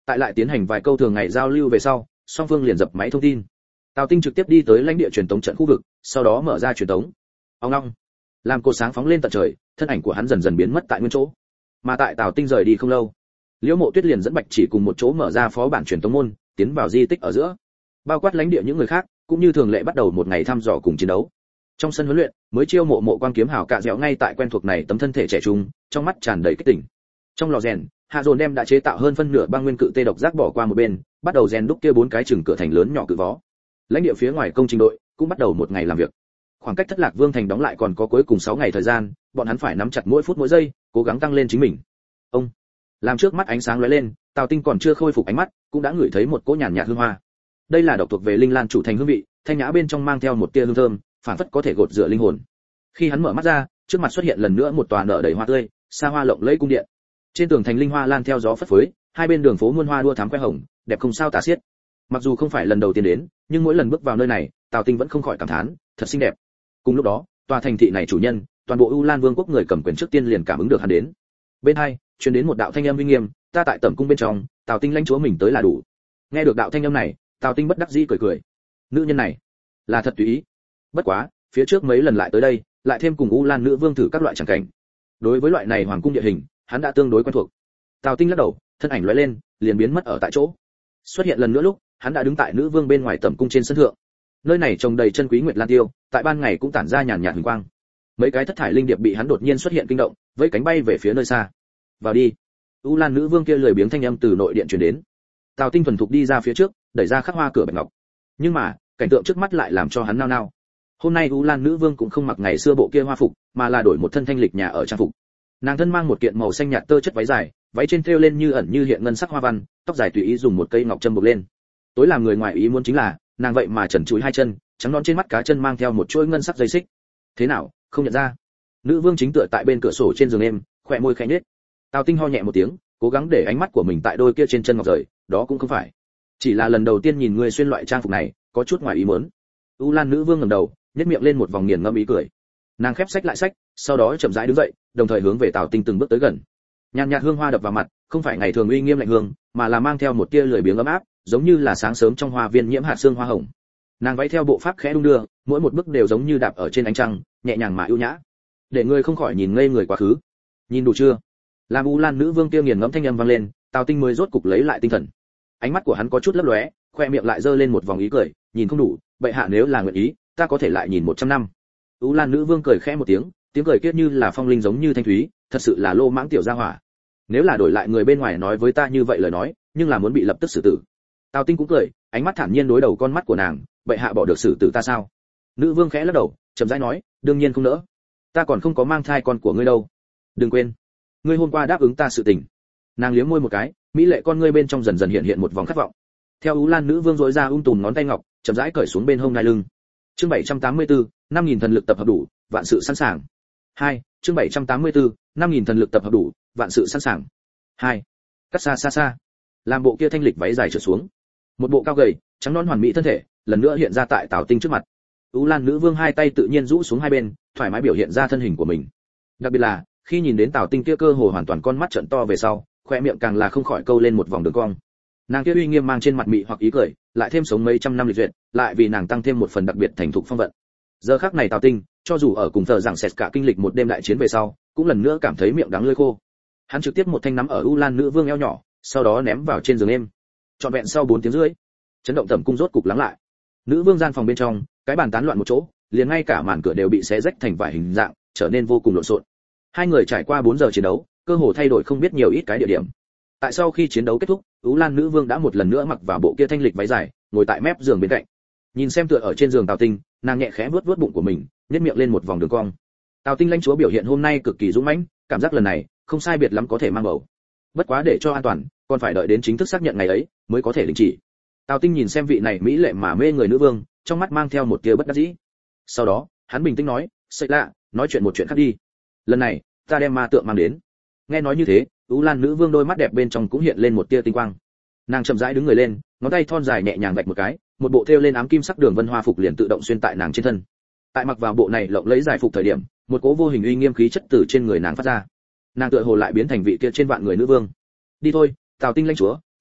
Tại lại tiến hành vài câu thường ngày giao lưu về sau, song phương liền dập máy thông tin. Tào Tinh trực tiếp đi tới lãnh địa truyền tống trận khu vực, sau đó mở ra truyền tống. Ông long, làm cột sáng phóng lên tận trời, thân ảnh của hắn dần dần biến mất tại nguyên chỗ. Mà tại Tào Tinh rời đi không lâu, Liễu Mộ Tuyết liền dẫn Bạch Chỉ cùng một chỗ mở ra phó bản truyền tống môn, tiến vào di tích ở giữa. Bao quát lãnh địa những người khác, cũng như thường lệ bắt đầu một ngày thăm dò cùng chiến đấu. Trong sân huấn luyện, mới chiêu mộ mộ quang kiếm hảo cạ dẻo ngay tại quen thuộc này tấm thân thể trẻ trung, trong mắt tràn đầy kích tỉnh. Trong lò rèn, Hạ Dồn đem đã chế tạo hơn phân nửa băng nguyên cự tê độc giác bỏ qua một bên, bắt đầu rèn đúc kia bốn cái chừng cửa thành lớn nhỏ cự vó. Lãnh địa phía ngoài công trình đội cũng bắt đầu một ngày làm việc. Khoảng cách Thất Lạc Vương thành đóng lại còn có cuối cùng sáu ngày thời gian, bọn hắn phải nắm chặt mỗi phút mỗi giây, cố gắng tăng lên chính mình. Ông, làm trước mắt ánh sáng lóe lên, Tào Tinh còn chưa khôi phục ánh mắt, cũng đã ngửi thấy một cỗ nhàn nhạt hương hoa. Đây là độc thuộc về linh lan chủ thành hương vị, thanh nhã bên trong mang theo một tia hương thơm, phản phất có thể gột rửa linh hồn. Khi hắn mở mắt ra, trước mặt xuất hiện lần nữa một tòa nở đầy hoa tươi, xa hoa lộng lẫy cung điện. Trên tường thành linh hoa lan theo gió phất phới, hai bên đường phố muôn hoa đua thắm khoe hồng, đẹp không sao tả xiết. Mặc dù không phải lần đầu tiên đến, nhưng mỗi lần bước vào nơi này, Tào Tinh vẫn không khỏi cảm thán, thật xinh đẹp. Cùng lúc đó, tòa thành thị này chủ nhân, toàn bộ U Lan Vương quốc người cầm quyền trước tiên liền cảm ứng được hắn đến. Bên hai, truyền đến một đạo thanh âm uy nghiêm, ta tại tẩm cung bên trong, Tào Tinh lãnh chúa mình tới là đủ. Nghe được đạo thanh âm này, Tào Tinh bất đắc dĩ cười cười. Nữ nhân này, là thật tùy ý. Bất quá, phía trước mấy lần lại tới đây, lại thêm cùng U Lan nữ vương thử các loại chẳng cảnh. Đối với loại này hoàng cung địa hình, hắn đã tương đối quen thuộc. Tào Tinh lắc đầu, thân ảnh lóe lên, liền biến mất ở tại chỗ. Xuất hiện lần nữa lúc, hắn đã đứng tại nữ vương bên ngoài tẩm cung trên sân thượng. Nơi này trồng đầy chân quý nguyệt lan tiêu, tại ban ngày cũng tản ra nhàn nhạt huỳnh quang. Mấy cái thất thải linh điệp bị hắn đột nhiên xuất hiện kinh động, vẫy cánh bay về phía nơi xa. Vào đi. U Lan nữ vương kia lười biếng thanh âm từ nội điện truyền đến. Tào Tinh thuần thục đi ra phía trước, đẩy ra khắc hoa cửa bạch ngọc. Nhưng mà, cảnh tượng trước mắt lại làm cho hắn nao nao. Hôm nay U Lan nữ vương cũng không mặc ngày xưa bộ kia hoa phục, mà là đổi một thân thanh lịch nhà ở trang phục. Nàng thân mang một kiện màu xanh nhạt tơ chất váy dài, váy trên thêu lên như ẩn như hiện ngân sắc hoa văn, tóc dài tùy ý dùng một cây ngọc châm buộc lên. Tối làm người ngoài ý muốn chính là, nàng vậy mà trần trụi hai chân, trắng nõn trên mắt cá chân mang theo một chuỗi ngân sắc dây xích. Thế nào, không nhận ra? Nữ vương chính tựa tại bên cửa sổ trên giường em, khỏe môi khẽ nhếch. Tào Tinh ho nhẹ một tiếng, cố gắng để ánh mắt của mình tại đôi kia trên chân ngọc rời, đó cũng không phải. Chỉ là lần đầu tiên nhìn người xuyên loại trang phục này, có chút ngoài ý muốn. U Lan nữ vương ngẩng đầu, nhếch miệng lên một vòng nghiền ngẫm ý cười. Nàng khép sách lại sách, sau đó chậm rãi đứng dậy, đồng thời hướng về Tào Tinh từng bước tới gần. Nhàn nhạt hương hoa đập vào mặt, không phải ngày thường uy nghiêm lạnh hương, mà là mang theo một tia lười biếng ấm áp, giống như là sáng sớm trong hoa viên nhiễm hạt sương hoa hồng. Nàng váy theo bộ pháp khẽ đung đưa, mỗi một bước đều giống như đạp ở trên ánh trăng, nhẹ nhàng mà ưu nhã, để người không khỏi nhìn ngây người quá khứ. Nhìn đủ chưa? Làm U Lan nữ vương kia nghiền ngẫm thanh âm vang lên, Tào Tinh mới rốt cục lấy lại tinh thần. Ánh mắt của hắn có chút lấp lóe, khoe miệng lại giơ lên một vòng ý cười, nhìn không đủ, bệ hạ nếu là nguyện ý, ta có thể lại nhìn một trăm năm. U Lan nữ vương cười khẽ một tiếng, tiếng cười kia như là phong linh giống như thanh thúy, thật sự là lô mãng tiểu gia hỏa. Nếu là đổi lại người bên ngoài nói với ta như vậy lời nói, nhưng là muốn bị lập tức xử tử. Tào Tinh cũng cười, ánh mắt thản nhiên đối đầu con mắt của nàng, bệ hạ bỏ được xử tử ta sao? Nữ vương khẽ lắc đầu, chậm rãi nói, đương nhiên không nỡ. Ta còn không có mang thai con của ngươi đâu. Đừng quên, ngươi hôm qua đáp ứng ta sự tình. Nàng liếm môi một cái, mỹ lệ con ngươi bên trong dần dần hiện hiện một vòng khát vọng. Theo U Lan nữ vương rỗi ra ung tùm ngón tay ngọc, chậm rãi cởi xuống bên hông ngai lưng. Chương bảy trăm tám mươi tư, năm nghìn thần lực tập hợp đủ, vạn sự sẵn sàng. Hai, chương bảy trăm tám mươi tư, năm nghìn thần lực tập hợp đủ, vạn sự sẵn sàng. Hai, cắt xa xa xa. Làm bộ kia thanh lịch váy dài trở xuống. Một bộ cao gầy, trắng nõn hoàn mỹ thân thể, lần nữa hiện ra tại Tào Tinh trước mặt. U Lan nữ vương hai tay tự nhiên rũ xuống hai bên, thoải mái biểu hiện ra thân hình của mình. Đặc biệt là, khi nhìn đến Tào Tinh kia cơ hồ hoàn toàn con mắt trợn to về sau, khoe miệng càng là không khỏi câu lên một vòng đường cong. Nàng kia uy nghiêm mang trên mặt mị hoặc ý cười, lại thêm sống mấy trăm năm lịch duyệt, lại vì nàng tăng thêm một phần đặc biệt thành thục phong vận. Giờ khắc này Tào Tinh, cho dù ở cùng thờ rằng sệt cả kinh lịch một đêm đại chiến về sau, cũng lần nữa cảm thấy miệng đắng lưỡi khô. Hắn trực tiếp một thanh nắm ở U Lan nữ vương eo nhỏ, sau đó ném vào trên giường êm. Trọn vẹn sau bốn tiếng rưỡi, chấn động tẩm cung rốt cục lắng lại. Nữ vương gian phòng bên trong, cái bàn tán loạn một chỗ, liền ngay cả màn cửa đều bị xé rách thành vài hình dạng, trở nên vô cùng lộn xộn. Hai người trải qua bốn giờ chiến đấu, cơ hồ thay đổi không biết nhiều ít cái địa điểm. Tại sau khi chiến đấu kết thúc, U Lan nữ vương đã một lần nữa mặc vào bộ kia thanh lịch váy dài, ngồi tại mép giường bên cạnh. Nhìn xem tựa ở trên giường Tào Tinh, nàng nhẹ khẽ vuốt vuốt bụng của mình, nhếch miệng lên một vòng đường cong. Tào Tinh lãnh chúa biểu hiện hôm nay cực kỳ dũng mãnh, cảm giác lần này không sai biệt lắm có thể mang bầu. Bất quá để cho an toàn, còn phải đợi đến chính thức xác nhận ngày ấy mới có thể đình chỉ. Tào Tinh nhìn xem vị này mỹ lệ mà mê người nữ vương, trong mắt mang theo một tia bất đắc dĩ. Sau đó, hắn bình tĩnh nói, "Sậy lạ, nói chuyện một chuyện khác đi. Lần này, ta đem ma tượng mang đến." Nghe nói như thế, U Lan nữ vương đôi mắt đẹp bên trong cũng hiện lên một tia tinh quang. Nàng chậm rãi đứng người lên, ngón tay thon dài nhẹ nhàng vạch một cái, một bộ thêu lên ám kim sắc đường vân hoa phục liền tự động xuyên tại nàng trên thân. Tại mặc vào bộ này lộng lẫy giải phục thời điểm, một cỗ vô hình uy nghiêm khí chất từ trên người nàng phát ra. Nàng tựa hồ lại biến thành vị kia trên vạn người nữ vương. "Đi thôi, Tào Tinh lãnh chúa,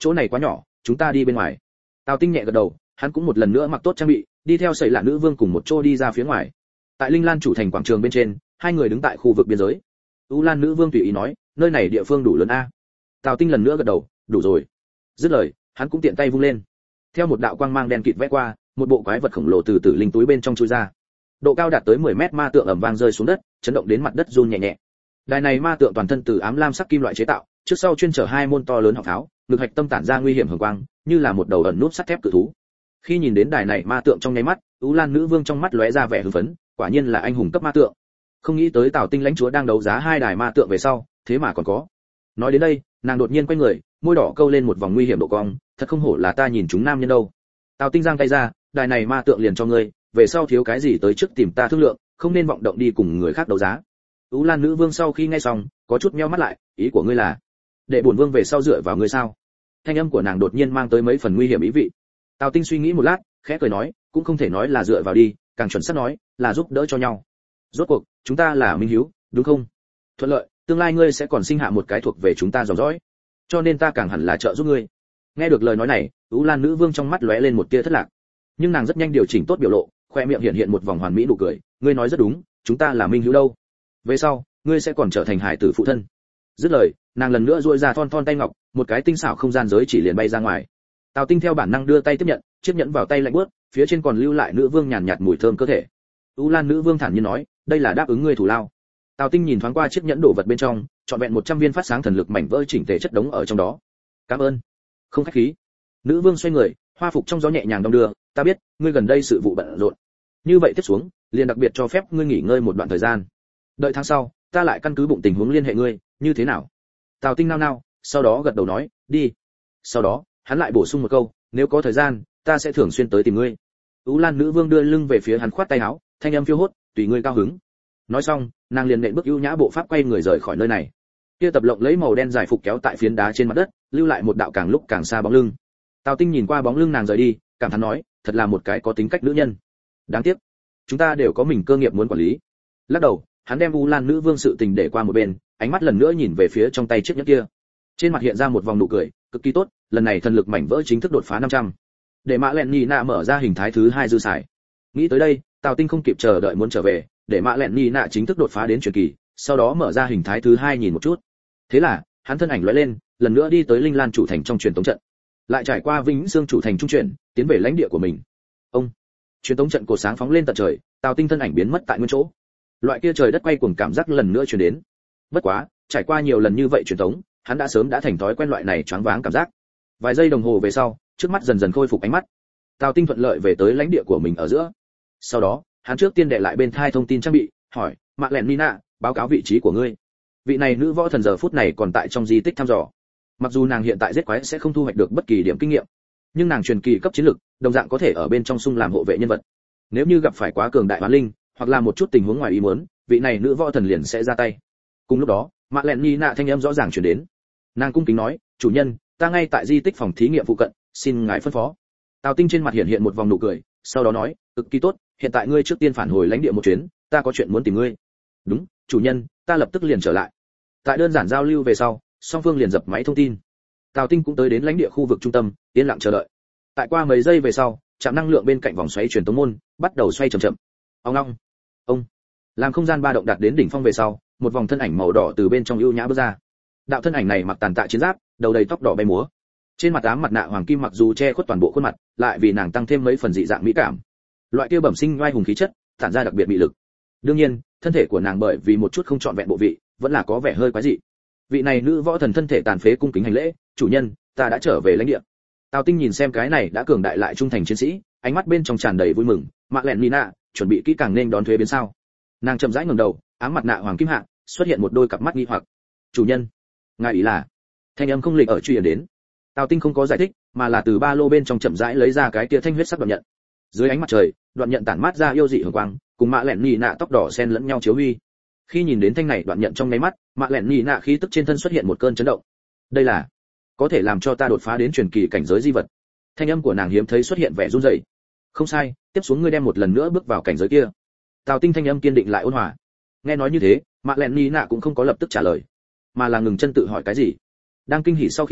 chỗ này quá nhỏ, chúng ta đi bên ngoài. Tào Tinh nhẹ gật đầu, hắn cũng một lần nữa mặc tốt trang bị, đi theo Sẩy Lạ nữ vương cùng một chỗ đi ra phía ngoài. Tại Linh Lan chủ thành quảng trường bên trên, hai người đứng tại khu vực biên giới. U Lan nữ vương tùy ý nói, nơi này địa phương đủ lớn a. Tào Tinh lần nữa gật đầu, đủ rồi. Dứt lời, hắn cũng tiện tay vung lên. Theo một đạo quang mang đen kịt vẽ qua, một bộ quái vật khổng lồ từ tử linh túi bên trong chui ra. Độ cao đạt tới mười mét ma tượng ầm vang rơi xuống đất, chấn động đến mặt đất run nhẹ nhẹ. Đài này ma tượng toàn thân từ ám lam sắc kim loại chế tạo, trước sau chuyên chở hai môn to lớn họng pháo, ngực hạch tâm tản ra nguy hiểm hường quang, như là một đầu ẩn núp sắt thép cự thú. Khi nhìn đến đài này ma tượng trong nháy mắt, U Lan nữ vương trong mắt lóe ra vẻ hưng phấn, quả nhiên là anh hùng cấp ma tượng. Không nghĩ tới Tào Tinh lãnh chúa đang đấu giá hai đài ma tượng về sau, thế mà còn có. Nói đến đây, nàng đột nhiên quay người, môi đỏ câu lên một vòng nguy hiểm độ cong, thật không hổ là ta nhìn chúng nam nhân đâu. Tào Tinh giang tay ra, đài này ma tượng liền cho ngươi, về sau thiếu cái gì tới trước tìm ta thương lượng, không nên vọng động đi cùng người khác đấu giá. U Lan nữ vương sau khi nghe xong, có chút nheo mắt lại, ý của ngươi là để bổn vương về sau dựa vào ngươi sao? Thanh âm của nàng đột nhiên mang tới mấy phần nguy hiểm ý vị. Tào Tinh suy nghĩ một lát, khẽ cười nói, cũng không thể nói là dựa vào đi, càng chuẩn xác nói là giúp đỡ cho nhau. Rốt cuộc, chúng ta là minh hiếu, đúng không? Thuận lợi, tương lai ngươi sẽ còn sinh hạ một cái thuộc về chúng ta dòng dõi, cho nên ta càng hẳn là trợ giúp ngươi. Nghe được lời nói này, U Lan nữ vương trong mắt lóe lên một tia thất lạc, nhưng nàng rất nhanh điều chỉnh tốt biểu lộ, khoe miệng hiện hiện một vòng hoàn mỹ nụ cười, ngươi nói rất đúng, chúng ta là minh hiếu đâu. Về sau, ngươi sẽ còn trở thành hải tử phụ thân. Dứt lời, nàng lần nữa duỗi ra thon thon tay ngọc, một cái tinh xảo không gian giới chỉ liền bay ra ngoài. Tào Tinh theo bản năng đưa tay tiếp nhận, chiếc nhẫn vào tay lạnh buốt, phía trên còn lưu lại nữ vương nhàn nhạt mùi thơm cơ thể. U Lan nữ vương thản nhiên nói, đây là đáp ứng ngươi thủ lao. Tào Tinh nhìn thoáng qua chiếc nhẫn đồ vật bên trong, trọn vẹn một trăm viên phát sáng thần lực mảnh vỡ chỉnh tề chất đống ở trong đó. Cảm ơn. Không khách khí. Nữ vương xoay người, hoa phục trong gió nhẹ nhàng đong đưa, ta biết, ngươi gần đây sự vụ bận rộn. Như vậy tiếp xuống, liền đặc biệt cho phép ngươi nghỉ ngơi một đoạn thời gian. Đợi tháng sau, ta lại căn cứ bụng tình huống liên hệ ngươi, như thế nào? Tào Tinh nao nao, sau đó gật đầu nói, đi. Sau đó, hắn lại bổ sung một câu, nếu có thời gian, ta sẽ thường xuyên tới tìm ngươi. U Lan nữ vương đưa lưng về phía hắn khoát tay áo, thanh âm phiêu hốt, tùy ngươi cao hứng. Nói xong, nàng liền nện bước ưu nhã bộ pháp quay người rời khỏi nơi này. Kia tập lộng lấy màu đen dài phục kéo tại phiến đá trên mặt đất, lưu lại một đạo càng lúc càng xa bóng lưng. Tào Tinh nhìn qua bóng lưng nàng rời đi, cảm thán nói, thật là một cái có tính cách nữ nhân. Đáng tiếc, chúng ta đều có mình cơ nghiệp muốn quản lý. Lắc đầu, hắn đem U Lan nữ vương sự tình để qua một bên, ánh mắt lần nữa nhìn về phía trong tay chiếc nhẫn kia. Trên mặt hiện ra một vòng nụ cười, cực kỳ tốt, lần này thần lực mảnh vỡ chính thức đột phá năm trăm. Để Mã Lẹn Nina mở ra hình thái thứ hai dư xài. Nghĩ tới đây, Tào Tinh không kịp chờ đợi muốn trở về, để Mã Lẹn Nina chính thức đột phá đến truyền kỳ, sau đó mở ra hình thái thứ hai nhìn một chút. Thế là, hắn thân ảnh lóe lên, lần nữa đi tới Linh Lan chủ thành trong truyền tống trận. Lại trải qua Vĩnh Dương chủ thành trung chuyển, tiến về lãnh địa của mình. Ông, truyền tống trận cổ sáng phóng lên tận trời, Tào Tinh thân ảnh biến mất tại nguyên chỗ. Loại kia trời đất quay cuồng cảm giác lần nữa truyền đến. Bất quá, trải qua nhiều lần như vậy truyền tống, hắn đã sớm đã thành thói quen loại này choáng váng cảm giác. Vài giây đồng hồ về sau, trước mắt dần dần khôi phục ánh mắt. Tào Tinh thuận lợi về tới lãnh địa của mình ở giữa. Sau đó, hắn trước tiên đệ lại bên thai thông tin trang bị, hỏi, Mạc Lẹn Nina, báo cáo vị trí của ngươi. Vị này nữ võ thần giờ phút này còn tại trong di tích thăm dò. Mặc dù nàng hiện tại giết quái sẽ không thu hoạch được bất kỳ điểm kinh nghiệm, nhưng nàng truyền kỳ cấp chiến lực, đồng dạng có thể ở bên trong xung làm hộ vệ nhân vật. Nếu như gặp phải quá cường đại hoán linh, hoặc là một chút tình huống ngoài ý muốn, vị này nữ võ thần liền sẽ ra tay. Cùng lúc đó, Mạc Lẹn Nina thanh âm rõ ràng truyền đến. Nàng cung kính nói, chủ nhân, ta ngay tại di tích phòng thí nghiệm phụ cận, xin ngài phân phó. Tào Tinh trên mặt hiện hiện một vòng nụ cười, sau đó nói, cực kỳ tốt, hiện tại ngươi trước tiên phản hồi lãnh địa một chuyến, ta có chuyện muốn tìm ngươi. Đúng, chủ nhân, ta lập tức liền trở lại. Tại đơn giản giao lưu về sau, song phương liền dập máy thông tin. Tào Tinh cũng tới đến lãnh địa khu vực trung tâm, yên lặng chờ đợi. Tại qua mấy giây về sau, trạm năng lượng bên cạnh vòng xoáy truyền tống môn bắt đầu xoay chậm chậm. Ông long, ông, làm không gian ba động đạt đến đỉnh phong về sau, một vòng thân ảnh màu đỏ từ bên trong ưu nhã bước ra. Đạo thân ảnh này mặc tàn tạ chiến giáp, đầu đầy tóc đỏ bay múa. Trên mặt ám mặt nạ hoàng kim mặc dù che khuất toàn bộ khuôn mặt, lại vì nàng tăng thêm mấy phần dị dạng mỹ cảm. Loại kia bẩm sinh oai hùng khí chất, tản ra đặc biệt mị lực. Đương nhiên, thân thể của nàng bởi vì một chút không trọn vẹn bộ vị, vẫn là có vẻ hơi quái dị. Vị này nữ võ thần thân thể tàn phế cung kính hành lễ, chủ nhân, ta đã trở về lãnh địa. Tào Tinh nhìn xem cái này đã cường đại lại trung thành chiến sĩ, ánh mắt bên trong tràn đầy vui mừng. Mạc Lẹn Nina, chuẩn bị kỹ càng nên đón thuế biến sao? Nàng chậm rãi ngẩng đầu, ám mặt nạ hoàng kim hạ, xuất hiện một đôi cặp mắt nghi hoặc. Chủ nhân, ngài ý là? Thanh âm không lịch ở truy đến. Tào Tinh không có giải thích, mà là từ ba lô bên trong chậm rãi lấy ra cái kia thanh huyết sắc đoạn nhận. Dưới ánh mặt trời, đoạn nhận tản mát ra yêu dị hường quang, cùng Mạc Lẹn Nina tóc đỏ xen lẫn nhau chiếu huy. Khi nhìn đến thanh này đoạn nhận trong nháy mắt, Mạc Lẹn Nina khí tức trên thân xuất hiện một cơn chấn động. Đây là có thể làm cho ta đột phá đến truyền kỳ cảnh giới di vật. Thanh âm của nàng hiếm thấy xuất hiện vẻ run rẩy. Không sai, tiếp xuống ngươi đem một lần nữa bước vào cảnh giới kia. Tào Tinh thanh âm kiên định lại ôn hòa. Nghe nói như thế, Mạc Lẹn Nina cũng không có lập tức trả lời, mà là ngừng chân tự hỏi cái gì. Đang kinh hỉ sau khi,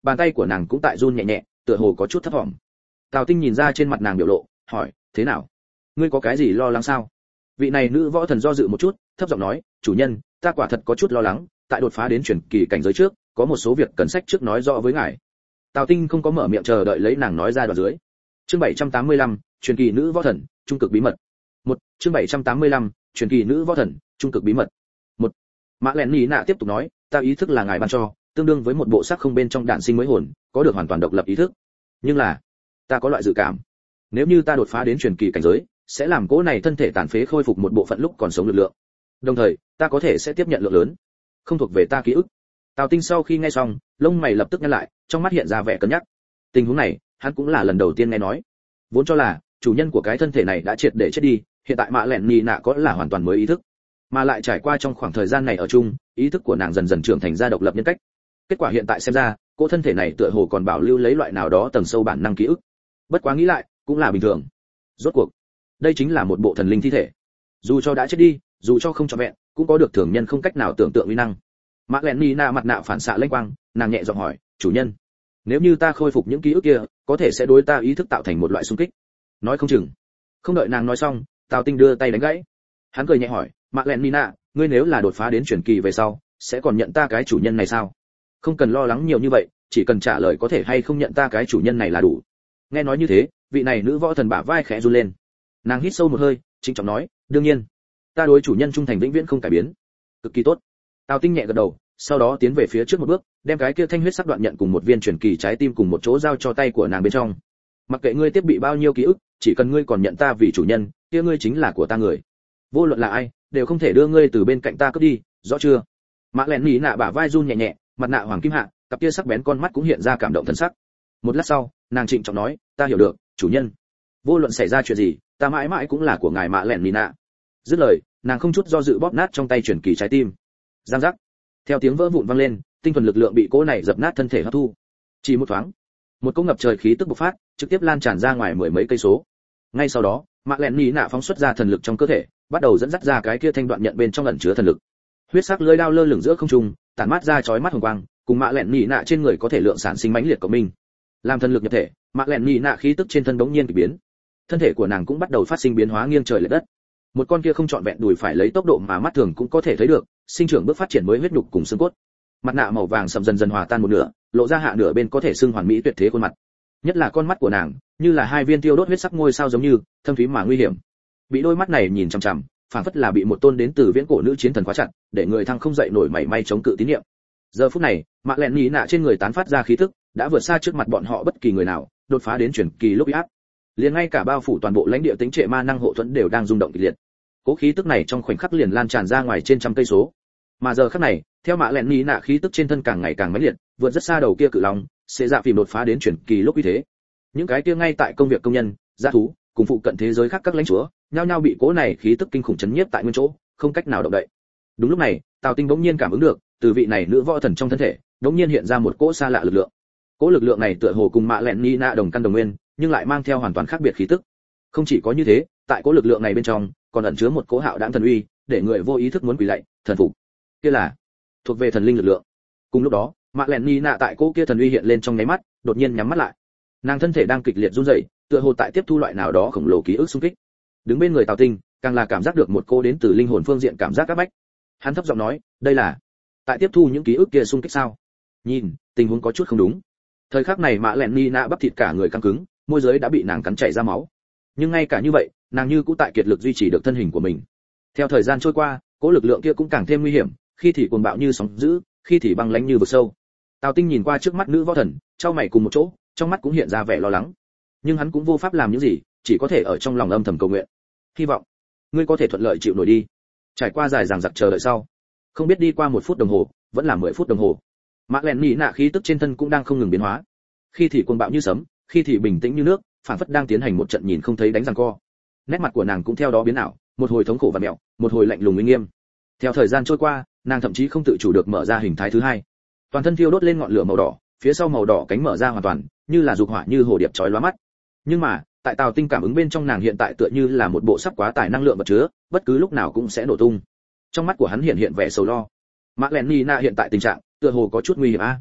bàn tay của nàng cũng tại run nhẹ nhẹ, tựa hồ có chút thấp thỏm. Tào Tinh nhìn ra trên mặt nàng biểu lộ, hỏi, thế nào? Ngươi có cái gì lo lắng sao? Vị này nữ võ thần do dự một chút, thấp giọng nói, chủ nhân, ta quả thật có chút lo lắng, tại đột phá đến truyền kỳ cảnh giới trước, có một số việc cần sách trước nói rõ với ngài. Tào Tinh không có mở miệng chờ đợi lấy nàng nói ra đoạn dưới. Chương bảy trăm tám mươi lăm, truyền kỳ nữ võ thần, trung cực bí mật. Một, chương bảy trăm tám mươi lăm, truyền kỳ nữ võ thần, trung cực bí mật. Một. Mã Lẹn Nỉ Nạ tiếp tục nói, ta ý thức là ngài ban cho, tương đương với một bộ xác không bên trong đạn sinh mới hồn, có được hoàn toàn độc lập ý thức. Nhưng là, ta có loại dự cảm, nếu như ta đột phá đến truyền kỳ cảnh giới, sẽ làm cỗ này thân thể tàn phế khôi phục một bộ phận lúc còn sống lực lượng. Đồng thời, ta có thể sẽ tiếp nhận lượng lớn không thuộc về ta ký ức. Tào Tinh sau khi nghe xong, lông mày lập tức nhăn lại, trong mắt hiện ra vẻ cân nhắc. Tình huống này, hắn cũng là lần đầu tiên nghe nói. Vốn cho là chủ nhân của cái thân thể này đã triệt để chết đi, hiện tại Mã Lẹn Nỉ Nạ có là hoàn toàn mới ý thức, mà lại trải qua trong khoảng thời gian này ở chung, ý thức của nàng dần dần trưởng thành ra độc lập nhân cách. Kết quả hiện tại xem ra, cô thân thể này tựa hồ còn bảo lưu lấy loại nào đó tầng sâu bản năng ký ức. Bất quá nghĩ lại, cũng là bình thường. Rốt cuộc, đây chính là một bộ thần linh thi thể. Dù cho đã chết đi, dù cho không trọn vẹn, cũng có được thường nhân không cách nào tưởng tượng uy năng. Mã Lẹn Nỉ Nạ mặt nạ phản xạ lênh quang, nàng nhẹ giọng hỏi, chủ nhân, nếu như ta khôi phục những ký ức kia, có thể sẽ đối ta ý thức tạo thành một loại xung kích. Nói không chừng. Không đợi nàng nói xong, Tào Tinh đưa tay đánh gãy. Hắn cười nhẹ hỏi, Mã Lẹn Nỉ Nạ, ngươi nếu là đột phá đến truyền kỳ về sau, sẽ còn nhận ta cái chủ nhân này sao? Không cần lo lắng nhiều như vậy, chỉ cần trả lời có thể hay không nhận ta cái chủ nhân này là đủ. Nghe nói như thế, vị này nữ võ thần bả vai khẽ run lên. Nàng hít sâu một hơi, trịnh trọng nói, đương nhiên, ta đối chủ nhân trung thành vĩnh viễn không cải biến. Cực kỳ tốt. Tào Tinh nhẹ gật đầu, sau đó tiến về phía trước một bước, đem cái kia thanh huyết sắc đoạn nhận cùng một viên truyền kỳ trái tim cùng một chỗ giao cho tay của nàng bên trong. Mặc kệ ngươi tiếp bị bao nhiêu ký ức, chỉ cần ngươi còn nhận ta vì chủ nhân, kia ngươi chính là của ta người. Vô luận là ai, đều không thể đưa ngươi từ bên cạnh ta cướp đi, rõ chưa? Mã Lẹn Nỉ Nạ bả vai run nhẹ nhẹ, mặt nạ hoàng kim hạ, cặp kia sắc bén con mắt cũng hiện ra cảm động thần sắc. Một lát sau, nàng trịnh trọng nói, ta hiểu được, chủ nhân. Vô luận xảy ra chuyện gì, ta mãi mãi cũng là của ngài Mã Lẹn Nỉ Nạ. Dứt lời, nàng không chút do dự bóp nát trong tay truyền kỳ trái tim. Giang giác. Theo tiếng vỡ vụn vang lên, tinh thuần lực lượng bị cỗ này dập nát thân thể hấp thu. Chỉ một thoáng, một cỗ ngập trời khí tức bộc phát, trực tiếp lan tràn ra ngoài mười mấy cây số. Ngay sau đó, Mã Lẹn Nỉ Nạ phóng xuất ra thần lực trong cơ thể, bắt đầu dẫn dắt ra cái kia thanh đoạn nhận bên trong ẩn chứa thần lực. Huyết sắc lưỡi đao lơ lửng giữa không trung, tản mát ra chói mắt hồng quang, cùng Mã Lẹn Nỉ Nạ trên người có thể lượng sản sinh mãnh liệt của mình. Làm thần lực nhập thể, Mã Lẹn Nỉ Nạ khí tức trên thân bỗng nhiên kỳ biến. Thân thể của nàng cũng bắt đầu phát sinh biến hóa nghiêng trời lệch đất. Một con kia không trọn vẹn đùi phải lấy tốc độ mà mắt thường cũng có thể thấy được, sinh trưởng bước phát triển mới huyết nhục cùng xương cốt. Mặt nạ màu vàng sậm dần dần hòa tan một nửa, lộ ra hạ nửa bên có thể xưng hoàn mỹ tuyệt thế khuôn mặt. Nhất là con mắt của nàng, như là hai viên tiêu đốt huyết sắc ngôi sao giống như, thâm thúy mà nguy hiểm. Bị đôi mắt này nhìn chằm chằm, phảng phất là bị một tôn đến từ viễn cổ nữ chiến thần khóa chặt, để người thăng không dậy nổi mảy may chống cự tín niệm. Giờ phút này, Mã Lẹn Nỉ Nạ trên người tán phát ra khí tức, đã vượt xa trước mặt bọn họ bất kỳ người nào, đột phá đến truyền kỳ lúc áp. Liền ngay cả bao phủ toàn bộ lãnh địa tính trệ ma năng hộ thuẫn đều đang rung động kịch liệt. Cố khí tức này trong khoảnh khắc liền lan tràn ra ngoài trên trăm cây số. Mà giờ khắc này, theo Mã Lẹn Nỉ Nạ khí tức trên thân càng ngày càng mãnh liệt, vượt rất xa đầu kia cự long, sẽ dạ phìm đột phá đến truyền kỳ lúc uy thế. Những cái kia ngay tại công việc công nhân, gia thú, cùng phụ cận thế giới khác các lãnh chúa, nhao nhao bị cố này khí tức kinh khủng chấn nhiếp tại nguyên chỗ, không cách nào động đậy. Đúng lúc này, Tào Tinh bỗng nhiên cảm ứng được, từ vị này nữ võ thần trong thân thể, bỗng nhiên hiện ra một cỗ xa lạ lực lượng. Cỗ lực lượng này tựa hồ cùng Mã Lẹn Nỉ Nạ đồng căn đồng nguyên, nhưng lại mang theo hoàn toàn khác biệt khí tức. Không chỉ có như thế, tại cỗ lực lượng này bên trong, còn ẩn chứa một cỗ hạo đãng thần uy, để người vô ý thức muốn quỳ lạy, thần phục. Kia là thuộc về thần linh lực lượng. Cùng lúc đó, Mã Lẹn Nỉ Nạ tại cỗ kia thần uy hiện lên trong nháy mắt, đột nhiên nhắm mắt lại. Nàng thân thể đang kịch liệt run rẩy, tựa hồ tại tiếp thu loại nào đó khổng lồ ký ức xung kích. Đứng bên người Tào Tinh, càng là cảm giác được một cô đến từ linh hồn phương diện cảm giác áp bách. Hắn thấp giọng nói, đây là tại tiếp thu những ký ức kia xung kích sao? Nhìn, tình huống có chút không đúng. Thời khắc này Mã Lẹn Nỉ Nạ bắp thịt cả người căng cứng, môi dưới đã bị nàng cắn chảy ra máu. Nhưng ngay cả như vậy, nàng như cũng tại kiệt lực duy trì được thân hình của mình. Theo thời gian trôi qua, cỗ lực lượng kia cũng càng thêm nguy hiểm, khi thì cuồng bạo như sóng dữ, khi thì băng lãnh như vực sâu. Tào Tinh nhìn qua trước mắt nữ võ thần, trao mày cùng một chỗ, trong mắt cũng hiện ra vẻ lo lắng. Nhưng hắn cũng vô pháp làm những gì, chỉ có thể ở trong lòng âm thầm cầu nguyện. Hy vọng ngươi có thể thuận lợi chịu nổi đi. Trải qua dài dằng dặc chờ đợi sau, không biết đi qua một phút đồng hồ, vẫn là mười phút đồng hồ. Mã Lẹn Nỉ Nạ khí tức trên thân cũng đang không ngừng biến hóa, khi thì cuồng bạo như sấm, khi thì bình tĩnh như nước, phản phất đang tiến hành một trận nhìn không thấy đánh giằng co. Nét mặt của nàng cũng theo đó biến ảo, một hồi thống khổ và mẹo, một hồi lạnh lùng uy nghiêm. Theo thời gian trôi qua, nàng thậm chí không tự chủ được mở ra hình thái thứ hai. Toàn thân thiêu đốt lên ngọn lửa màu đỏ, phía sau màu đỏ cánh mở ra hoàn toàn, như là dục hỏa như hồ điệp chói lóa mắt. Nhưng mà, tại Tào Tinh cảm ứng bên trong nàng hiện tại tựa như là một bộ sắp quá tải năng lượng vật chứa, bất cứ lúc nào cũng sẽ nổ tung. Trong mắt của hắn hiện hiện vẻ sầu lo. Mã Lẹn Nỉ Nạ hiện tại tình trạng, tựa hồ có chút nguy hiểm a.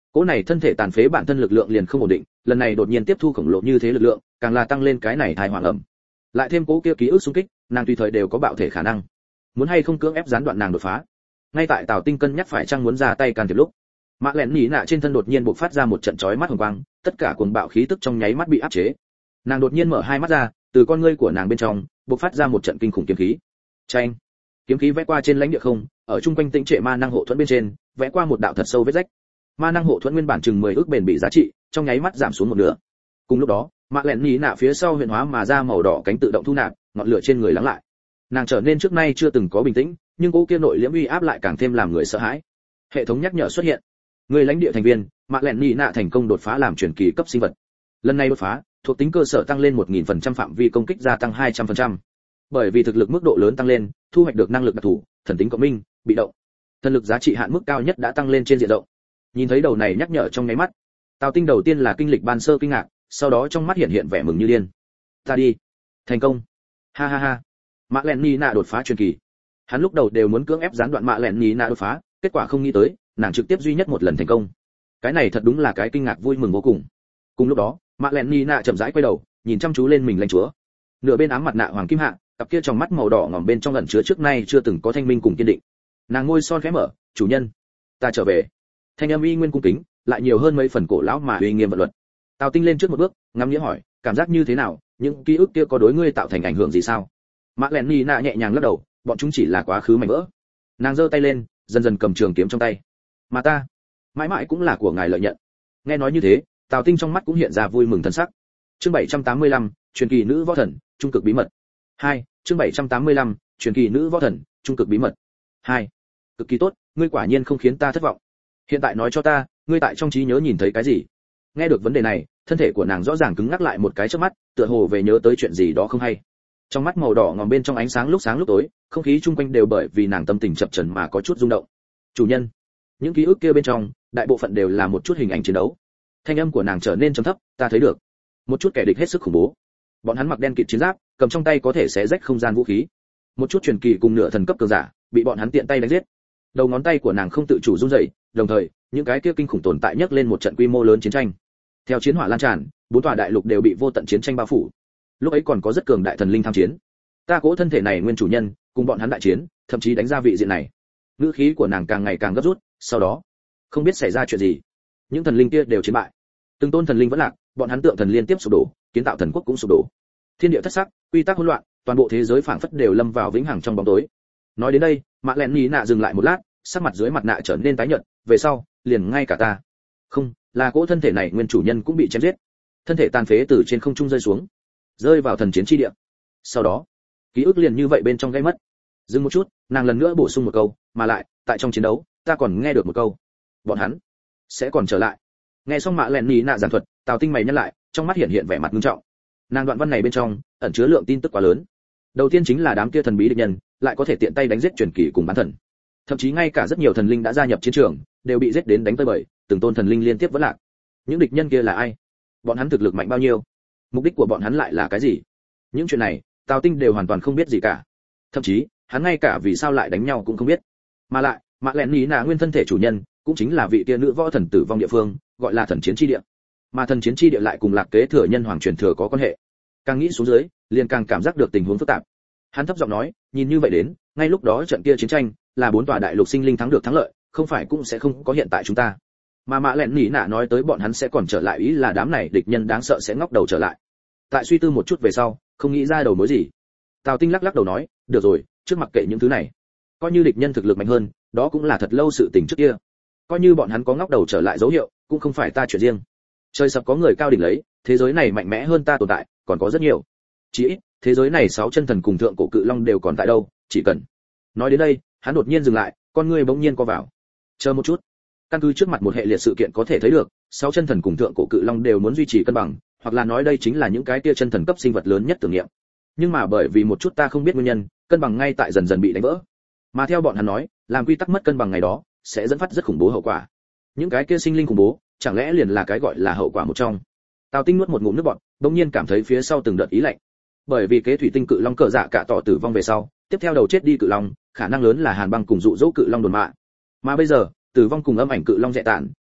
Cỗ này thân thể tàn phế bản thân lực lượng liền không ổn định, lần này đột nhiên tiếp thu khổng lồ như thế lực lượng, càng là tăng lên cái này thai hoàng ẩm. Lại thêm cỗ kia ký ức xung kích, nàng tùy thời đều có bạo thể khả năng. Muốn hay không cưỡng ép gián đoạn nàng đột phá. Ngay tại Tào Tinh cân nhắc phải chăng muốn ra tay can thiệp lúc, Mạ Lẹn Nhĩ Nạ trên thân đột nhiên bộc phát ra một trận chói mắt hồng quang, tất cả cuồng bạo khí tức trong nháy mắt bị áp chế. Nàng đột nhiên mở hai mắt ra, từ con ngươi của nàng bên trong bộc phát ra một trận kinh khủng kiếm khí. Chanh! Kiếm khí vẽ qua trên lãnh địa không, ở trung quanh tĩnh trệ ma năng hộ thuẫn bên trên, vẽ qua một đạo thật sâu vết rách. Ma năng hộ thuẫn nguyên bản chừng mười ước bền bị giá trị, trong nháy mắt giảm xuống một nửa. Cùng lúc đó, Mạ Lẹn Nhĩ Nạ phía sau huyền hóa mà ra màu đỏ cánh tự động thu nạp, ngọn lửa trên người lắng lại. Nàng trở nên trước nay chưa từng có bình tĩnh, nhưng cỗ kia nội liễm uy áp lại càng thêm làm người sợ hãi. Hệ thống nhắc nhở xuất hiện. Người lãnh địa thành viên, Mạ Lẹn Nhĩ Nạ thành công đột phá làm truyền kỳ cấp sinh vật. Lần này đột phá, thuộc tính cơ sở tăng lên một nghìn phần trăm, phạm vi công kích gia tăng hai trăm phần trăm. Bởi vì thực lực mức độ lớn tăng lên, thu hoạch được năng lực đặc thù, thần tính cộng minh, bị động. Thần lực giá trị hạn mức cao nhất đã tăng lên trên diện rộng. Nhìn thấy đầu này nhắc nhở trong nháy mắt, Tào Tinh đầu tiên là kinh lịch ban sơ kinh ngạc, sau đó trong mắt hiện hiện vẻ mừng như điên. Ta đi, thành công. Ha ha ha. Mạ Lẹn Nhĩ Nạ đột phá truyền kỳ. Hắn lúc đầu đều muốn cưỡng ép gián đoạn Mạ Lẹn Nhĩ Nạ đột phá, kết quả không nghĩ tới, nàng trực tiếp duy nhất một lần thành công. Cái này thật đúng là cái kinh ngạc vui mừng vô cùng. Cùng lúc đó, Mạ Lẹn Nhĩ Nạ chậm rãi quay đầu, nhìn chăm chú lên mình lãnh chúa. Nửa bên ám mặt nạ hoàng kim hạ, cặp kia trong mắt màu đỏ ngòm bên trong ẩn chứa trước nay chưa từng có thanh minh cùng kiên định. Nàng môi son khẽ mở, "Chủ nhân, ta trở về." Thanh âm y nguyên cung kính, lại nhiều hơn mấy phần cổ lão mà uy nghiêm vật luật. Tào Tinh lên trước một bước, ngắm nghĩa hỏi, "Cảm giác như thế nào, những ký ức kia có đối ngươi tạo thành ảnh hưởng gì sao?" Mạ Lẹn Nhĩ Nạ nhẹ nhàng lắc đầu, "Bọn chúng chỉ là quá khứ mảnh vỡ." Nàng giơ tay lên, dần dần cầm trường kiếm trong tay. "Mà ta, mãi mãi cũng là của ngài lợi nhận." Nghe nói như thế, Tào Tinh trong mắt cũng hiện ra vui mừng thần sắc. Chương bảy trăm tám mươi lăm, truyền kỳ nữ võ thần, trung cực bí mật. hai, chương bảy trăm tám mươi lăm, truyền kỳ nữ võ thần, trung cực bí mật. hai. Cực kỳ tốt, ngươi quả nhiên không khiến ta thất vọng. Hiện tại nói cho ta, ngươi tại trong trí nhớ nhìn thấy cái gì? Nghe được vấn đề này, thân thể của nàng rõ ràng cứng ngắc lại một cái chớp mắt, tựa hồ về nhớ tới chuyện gì đó không hay. Trong mắt màu đỏ ngòm bên trong ánh sáng lúc sáng lúc tối, không khí chung quanh đều bởi vì nàng tâm tình chập chờn mà có chút rung động. "Chủ nhân." Những ký ức kia bên trong, đại bộ phận đều là một chút hình ảnh chiến đấu. Thanh âm của nàng trở nên trầm thấp, "Ta thấy được một chút kẻ địch hết sức khủng bố. Bọn hắn mặc đen kịt chiến giáp, cầm trong tay có thể xé rách không gian vũ khí. Một chút truyền kỳ cùng nửa thần cấp cường giả, bị bọn hắn tiện tay đánh giết." Đầu ngón tay của nàng không tự chủ run rẩy, đồng thời, những cái kia kinh khủng tồn tại nhấc lên một trận quy mô lớn chiến tranh. Theo chiến hỏa lan tràn, bốn tòa đại lục đều bị vô tận chiến tranh bao phủ. Lúc ấy còn có rất cường đại thần linh tham chiến. Ta cố thân thể này nguyên chủ nhân, cùng bọn hắn đại chiến, thậm chí đánh ra vị diện này. Ngữ khí của nàng càng ngày càng gấp rút, sau đó, không biết xảy ra chuyện gì, những thần linh kia đều chiến bại. Từng tôn thần linh vẫn lạc, bọn hắn tượng thần liên tiếp sụp đổ, kiến tạo thần quốc cũng sụp đổ. Thiên địa thất sắc, quy tắc hỗn loạn, toàn bộ thế giới phảng phất đều lâm vào vĩnh hằng trong bóng tối. Nói đến đây, Mạ Lẹn Nhĩ Nạ dừng lại một lát, sắc mặt dưới mặt nạ trở nên tái nhợt, về sau, liền ngay cả ta. Không, là cỗ thân thể này nguyên chủ nhân cũng bị chém giết. Thân thể tàn phế từ trên không trung rơi xuống, rơi vào thần chiến chi địa. Sau đó, ký ức liền như vậy bên trong gây mất. Dừng một chút, nàng lần nữa bổ sung một câu, mà lại, tại trong chiến đấu, ta còn nghe được một câu. Bọn hắn sẽ còn trở lại. Nghe xong Mạ Lẹn Nhĩ Nạ giảng thuật, Tào Tinh mày nhăn lại, trong mắt hiện hiện vẻ mặt nghiêm trọng. Nàng đoạn văn này bên trong ẩn chứa lượng tin tức quá lớn. Đầu tiên chính là đám kia thần bí địch nhân, lại có thể tiện tay đánh giết truyền kỳ cùng bán thần. Thậm chí ngay cả rất nhiều thần linh đã gia nhập chiến trường, đều bị giết đến đánh tới bời, từng tôn thần linh liên tiếp vỡ lạc. Những địch nhân kia là ai? Bọn hắn thực lực mạnh bao nhiêu? Mục đích của bọn hắn lại là cái gì? Những chuyện này, Tào Tinh đều hoàn toàn không biết gì cả. Thậm chí, hắn ngay cả vì sao lại đánh nhau cũng không biết. Mà lại, Mạ Lẹn Nhĩ Nạ nguyên thân thể chủ nhân, cũng chính là vị kia nữ võ thần tử vong địa phương, gọi là thần chiến chi địa. Mà thần chiến chi địa lại cùng Lạc Kế thừa nhân hoàng truyền thừa có quan hệ. Càng nghĩ xuống dưới, liền càng cảm giác được tình huống phức tạp. Hắn thấp giọng nói, nhìn như vậy đến, ngay lúc đó trận kia chiến tranh, là bốn tòa đại lục sinh linh thắng được thắng lợi, không phải cũng sẽ không có hiện tại chúng ta. Mà Mạ Lẹn Nhĩ Nạ nói tới bọn hắn sẽ còn trở lại, ý là đám này địch nhân đáng sợ sẽ ngóc đầu trở lại. Tại suy tư một chút về sau, không nghĩ ra đầu mối gì. Tào Tinh lắc lắc đầu nói, được rồi, trước mặc kệ những thứ này, coi như địch nhân thực lực mạnh hơn, đó cũng là thật lâu sự tình trước kia. Coi như bọn hắn có ngóc đầu trở lại dấu hiệu, cũng không phải ta chuyện riêng. Trời sập có người cao đỉnh lấy, thế giới này mạnh mẽ hơn ta tồn tại, còn có rất nhiều. Chỉ ít, thế giới này sáu chân thần cùng thượng cổ cự long đều còn tại đâu, chỉ cần. Nói đến đây, hắn đột nhiên dừng lại, con ngươi bỗng nhiên co vào. Chờ một chút. Căn cứ trước mặt một hệ liệt sự kiện có thể thấy được, sáu chân thần cùng thượng cổ cự long đều muốn duy trì cân bằng, hoặc là nói đây chính là những cái tia chân thần cấp sinh vật lớn nhất tưởng niệm. Nhưng mà bởi vì một chút ta không biết nguyên nhân, cân bằng ngay tại dần dần bị đánh vỡ. Mà theo bọn hắn nói, làm quy tắc mất cân bằng ngày đó, sẽ dẫn phát rất khủng bố hậu quả. Những cái kia sinh linh khủng bố, chẳng lẽ liền là cái gọi là hậu quả một trong. Tào Tinh nuốt một ngụm nước bọt, bỗng nhiên cảm thấy phía sau từng đợt ý lạnh. Bởi vì kế thủy tinh cự long cờ dạ cả tỏ tử vong về sau, tiếp theo đầu chết đi cự long, khả năng lớn là Hàn Băng cùng dụ dỗ cự long đồn mạ. Mà bây giờ, tử vong cùng âm ảnh cự long dẹ tản,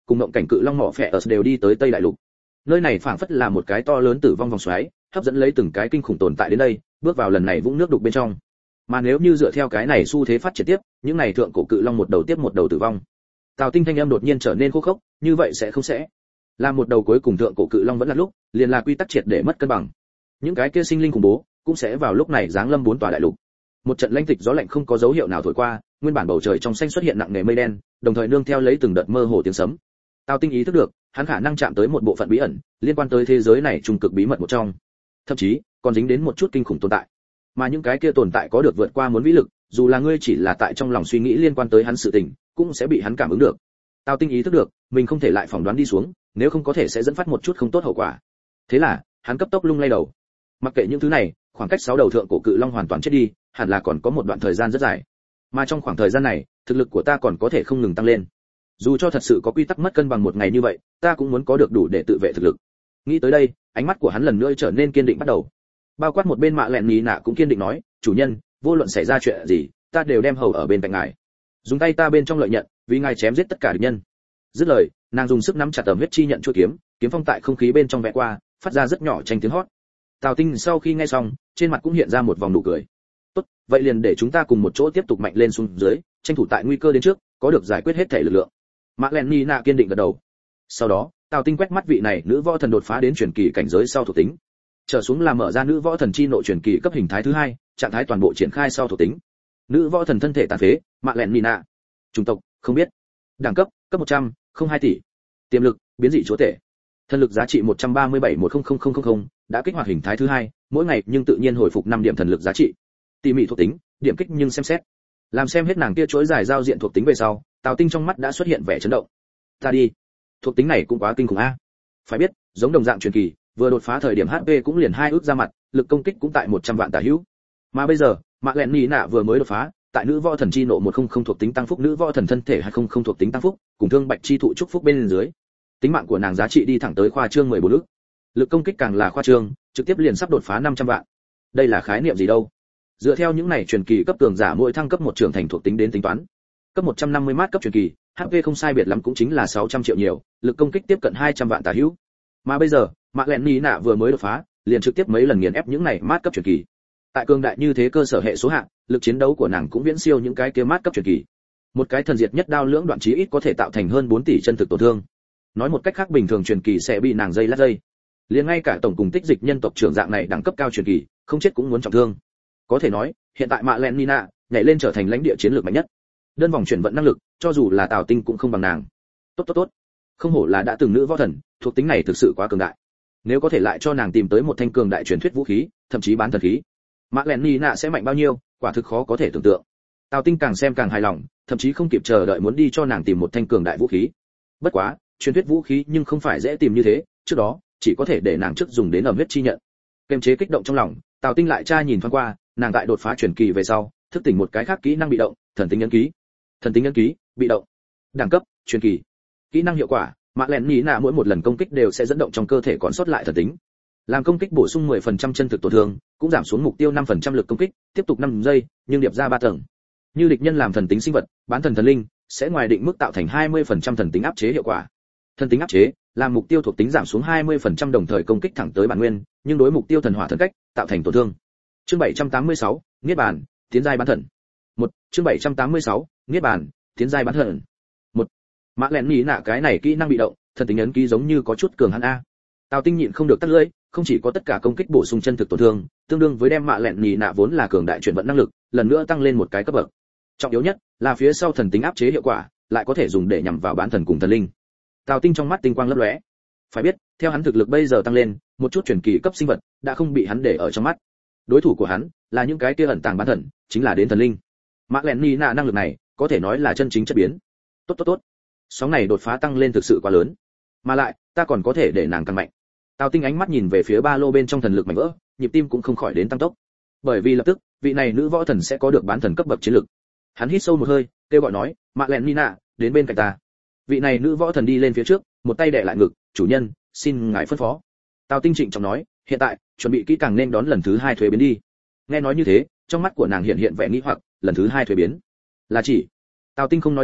cùng ngộng cảnh cự long mỏ phệ ở đều đi tới Tây Đại Lục. Nơi này phảng phất là một cái to lớn tử vong vòng xoáy, hấp dẫn lấy từng cái kinh khủng tồn tại đến đây, bước vào lần này vũng nước đục bên trong. Mà nếu như dựa theo cái này xu thế phát triển tiếp, những này thượng cổ cự long một đầu tiếp một đầu tử vong. Tào Tinh thanh âm đột nhiên trở nên khô khốc, như vậy sẽ không sẽ. Là một đầu cuối cùng thượng cổ cự long vẫn là lúc, liền là quy tắc triệt để mất cân bằng. Những cái kia sinh linh khủng bố cũng sẽ vào lúc này giáng lâm bốn tòa đại lục. Một trận lãnh tịch gió lạnh không có dấu hiệu nào thổi qua, nguyên bản bầu trời trong xanh xuất hiện nặng nề mây đen, đồng thời nương theo lấy từng đợt mơ hồ tiếng sấm. Tào Tinh ý thức được, hắn khả năng chạm tới một bộ phận bí ẩn, liên quan tới thế giới này trung cực bí mật một trong. Thậm chí, còn dính đến một chút kinh khủng tồn tại. Mà những cái kia tồn tại có được vượt qua muốn vĩ lực, dù là ngươi chỉ là tại trong lòng suy nghĩ liên quan tới hắn sự tình, cũng sẽ bị hắn cảm ứng được. Tào Tinh ý thức được, mình không thể lại phỏng đoán đi xuống, nếu không có thể sẽ dẫn phát một chút không tốt hậu quả. Thế là, hắn cấp tốc lung lay đầu. Mặc kệ những thứ này, khoảng cách sáu đầu thượng cổ cự long hoàn toàn chết đi, hẳn là còn có một đoạn thời gian rất dài. Mà trong khoảng thời gian này, thực lực của ta còn có thể không ngừng tăng lên. Dù cho thật sự có quy tắc mất cân bằng một ngày như vậy, ta cũng muốn có được đủ để tự vệ thực lực. Nghĩ tới đây, ánh mắt của hắn lần nữa trở nên kiên định bắt đầu. Bao quát một bên Mạ Lẹn Ní Nạ cũng kiên định nói, chủ nhân, vô luận xảy ra chuyện gì, ta đều đem hầu ở bên cạnh ngài. Dùng tay ta bên trong lợi nhận, vì ngài chém giết tất cả địch nhân. Dứt lời, nàng dùng sức nắm chặt tầm huyết chi nhận chuôi kiếm, kiếm phong tại không khí bên trong vẽ qua, phát ra rất nhỏ tranh tiếng hót. Tào Tinh sau khi nghe xong, trên mặt cũng hiện ra một vòng nụ cười. Tốt, vậy liền để chúng ta cùng một chỗ tiếp tục mạnh lên xuống dưới, tranh thủ tại nguy cơ đến trước, có được giải quyết hết thể lực lượng. Mạ Lẹn Ní Nạ kiên định gật đầu. Sau đó, Tào Tinh quét mắt vị này nữ võ thần đột phá đến truyền kỳ cảnh giới sau thuộc tính. Trở xuống là mở ra nữ võ thần chi nội truyền kỳ cấp hình thái thứ hai, trạng thái toàn bộ triển khai sau thuộc tính. Nữ võ thần thân thể tàn phế, Mạ Lẹn Ní Nạ. Chủng tộc, không biết. Đẳng cấp, cấp một trăm, không hai tỷ. Tiềm lực, biến dị chúa tể. Thân lực giá trị một trăm ba mươi bảy một không không không không, đã kích hoạt hình thái thứ hai, mỗi ngày nhưng tự nhiên hồi phục năm điểm thần lực giá trị. Tỉ mỉ thuộc tính, điểm kích nhưng xem xét. Làm xem hết nàng kia chuỗi dài giao diện thuộc tính về sau, Tào Tinh trong mắt đã xuất hiện vẻ chấn động. Ta đi, thuộc tính này cũng quá kinh khủng a. Phải biết, giống đồng dạng truyền kỳ, vừa đột phá thời điểm hát pê cũng liền hai ước ra mặt, lực công kích cũng tại một trăm vạn tả hữu. Mà bây giờ, Mạ Lẹn Ní Nạ vừa mới đột phá, tại nữ võ thần chi nộ một không không thuộc tính tăng phúc, nữ võ thần thân thể hai không không thuộc tính tăng phúc, cùng thương bạch chi thụ chúc phúc bên dưới. Tính mạng của nàng giá trị đi thẳng tới khoa trương mười bốn ức. Lực công kích càng là khoa trương, trực tiếp liền sắp đột phá năm trăm vạn. Đây là khái niệm gì đâu? Dựa theo những này truyền kỳ cấp cường giả mỗi thăng cấp một trưởng thành thuộc tính đến tính toán, cấp một trăm năm mươi mát cấp truyền kỳ, hát pê không sai biệt lắm cũng chính là sáu trăm triệu nhiều, lực công kích tiếp cận hai trăm vạn tả hữu. Mà bây giờ, Mạ Lẹn Ní Nạ vừa mới đột phá, liền trực tiếp mấy lần nghiền ép những này mát cấp truyền kỳ. Tại cường đại như thế cơ sở hệ số hạng, lực chiến đấu của nàng cũng viễn siêu những cái kia mát cấp truyền kỳ. Một cái thần diệt nhất đao lưỡng đoạn chí ít có thể tạo thành hơn bốn tỷ chân thực tổn thương. Nói một cách khác, bình thường truyền kỳ sẽ bị nàng dây lát dây. Liền ngay cả tổng cùng tích dịch nhân tộc trưởng dạng này đẳng cấp cao truyền kỳ, không chết cũng muốn trọng thương. Có thể nói, hiện tại Mạ Lẹn Ní Nạ nhảy lên trở thành lãnh địa chiến lược mạnh nhất. Đơn vòng chuyển vận năng lực, cho dù là Tào Tinh cũng không bằng nàng. Tốt tốt tốt. Không hổ là đã từng nữ võ thần, thuộc tính này thực sự quá cường đại. Nếu có thể lại cho nàng tìm tới một thanh cường đại truyền thuyết vũ khí, thậm chí bán thần khí, Mạ Lẹn Ní Nạ sẽ mạnh bao nhiêu, quả thực khó có thể tưởng tượng. Tào Tinh càng xem càng hài lòng, thậm chí không kịp chờ đợi muốn đi cho nàng tìm một thanh cường đại vũ khí. Bất quá, truyền thuyết vũ khí nhưng không phải dễ tìm như thế, trước đó chỉ có thể để nàng trước dùng đến ẩm huyết chi nhận. Kiềm chế kích động trong lòng, Tào Tinh lại tra nhìn thoáng qua, nàng tại đột phá truyền kỳ về sau, thức tỉnh một cái khác kỹ năng bị động, thần tính ấn ký. Thần tính ấn ký, bị động. Đẳng cấp, truyền kỳ. Kỹ năng hiệu quả, Mạ Lẹn Ní Nạ mỗi một lần công kích đều sẽ dẫn động trong cơ thể còn sót lại thần tính. Làm công kích bổ sung mười phần trăm chân thực tổn thương, cũng giảm xuống mục tiêu năm phần trăm lực công kích, tiếp tục năm giây, nhưng điệp ra ba tầng. Như địch nhân làm thần tính sinh vật, bán thần thần linh, sẽ ngoài định mức tạo thành hai mươi phần trăm thần tính áp chế hiệu quả. Thần tính áp chế, làm mục tiêu thuộc tính giảm xuống hai mươi phần trăm đồng thời công kích thẳng tới bản nguyên, nhưng đối mục tiêu thần hỏa thần cách, tạo thành tổn thương. Chương bảy trăm tám mươi sáu, Niết bàn, tiến giai bán thần. một Chương bảy trăm tám mươi sáu, Niết bàn, tiến giai bán thần. một Mạ Lẹn Ní Nạ cái này kỹ năng bị động, thần tính ấn ký giống như có chút cường hãn a. Tào Tinh nhịn không được tắt lưỡi, không chỉ có tất cả công kích bổ sung chân thực tổn thương, tương đương với đem Mạ Lẹn Ní Nạ vốn là cường đại chuyển vận năng lực, lần nữa tăng lên một cái cấp bậc. Trọng yếu nhất là phía sau thần tính áp chế hiệu quả, lại có thể dùng để nhằm vào bán thần cùng thần linh. Tào Tinh trong mắt tinh quang lấp lóe. Phải biết, theo hắn thực lực bây giờ tăng lên, một chút truyền kỳ cấp sinh vật đã không bị hắn để ở trong mắt. Đối thủ của hắn là những cái kia ẩn tàng bán thần, chính là đến thần linh. Mạ Lẹn Ní Nạ năng lực này, có thể nói là chân chính chất biến. Tốt tốt tốt. Sóng này đột phá tăng lên thực sự quá lớn. Mà lại, ta còn có thể để nàng càng mạnh. Tào Tinh ánh mắt nhìn về phía ba lô bên trong thần lực mạnh vỡ, nhịp tim cũng không khỏi đến tăng tốc. Bởi vì lập tức, vị này nữ võ thần sẽ có được bán thần cấp bậc chiến lực. Hắn hít sâu một hơi, kêu gọi nói, Mạ Lẹn Ní Nạ, đến bên cạnh ta. Vị này nữ võ thần đi lên phía trước, một tay đè lại ngực, chủ nhân, xin ngài phân phó. Tào Tinh trịnh trọng nói, hiện tại, chuẩn bị kỹ càng nên đón lần thứ hai thuế biến đi. Nghe nói như thế, trong mắt của nàng hiện hiện vẻ nghi hoặc, lần thứ hai thuế biến là chỉ. Tào Tinh không nói gì,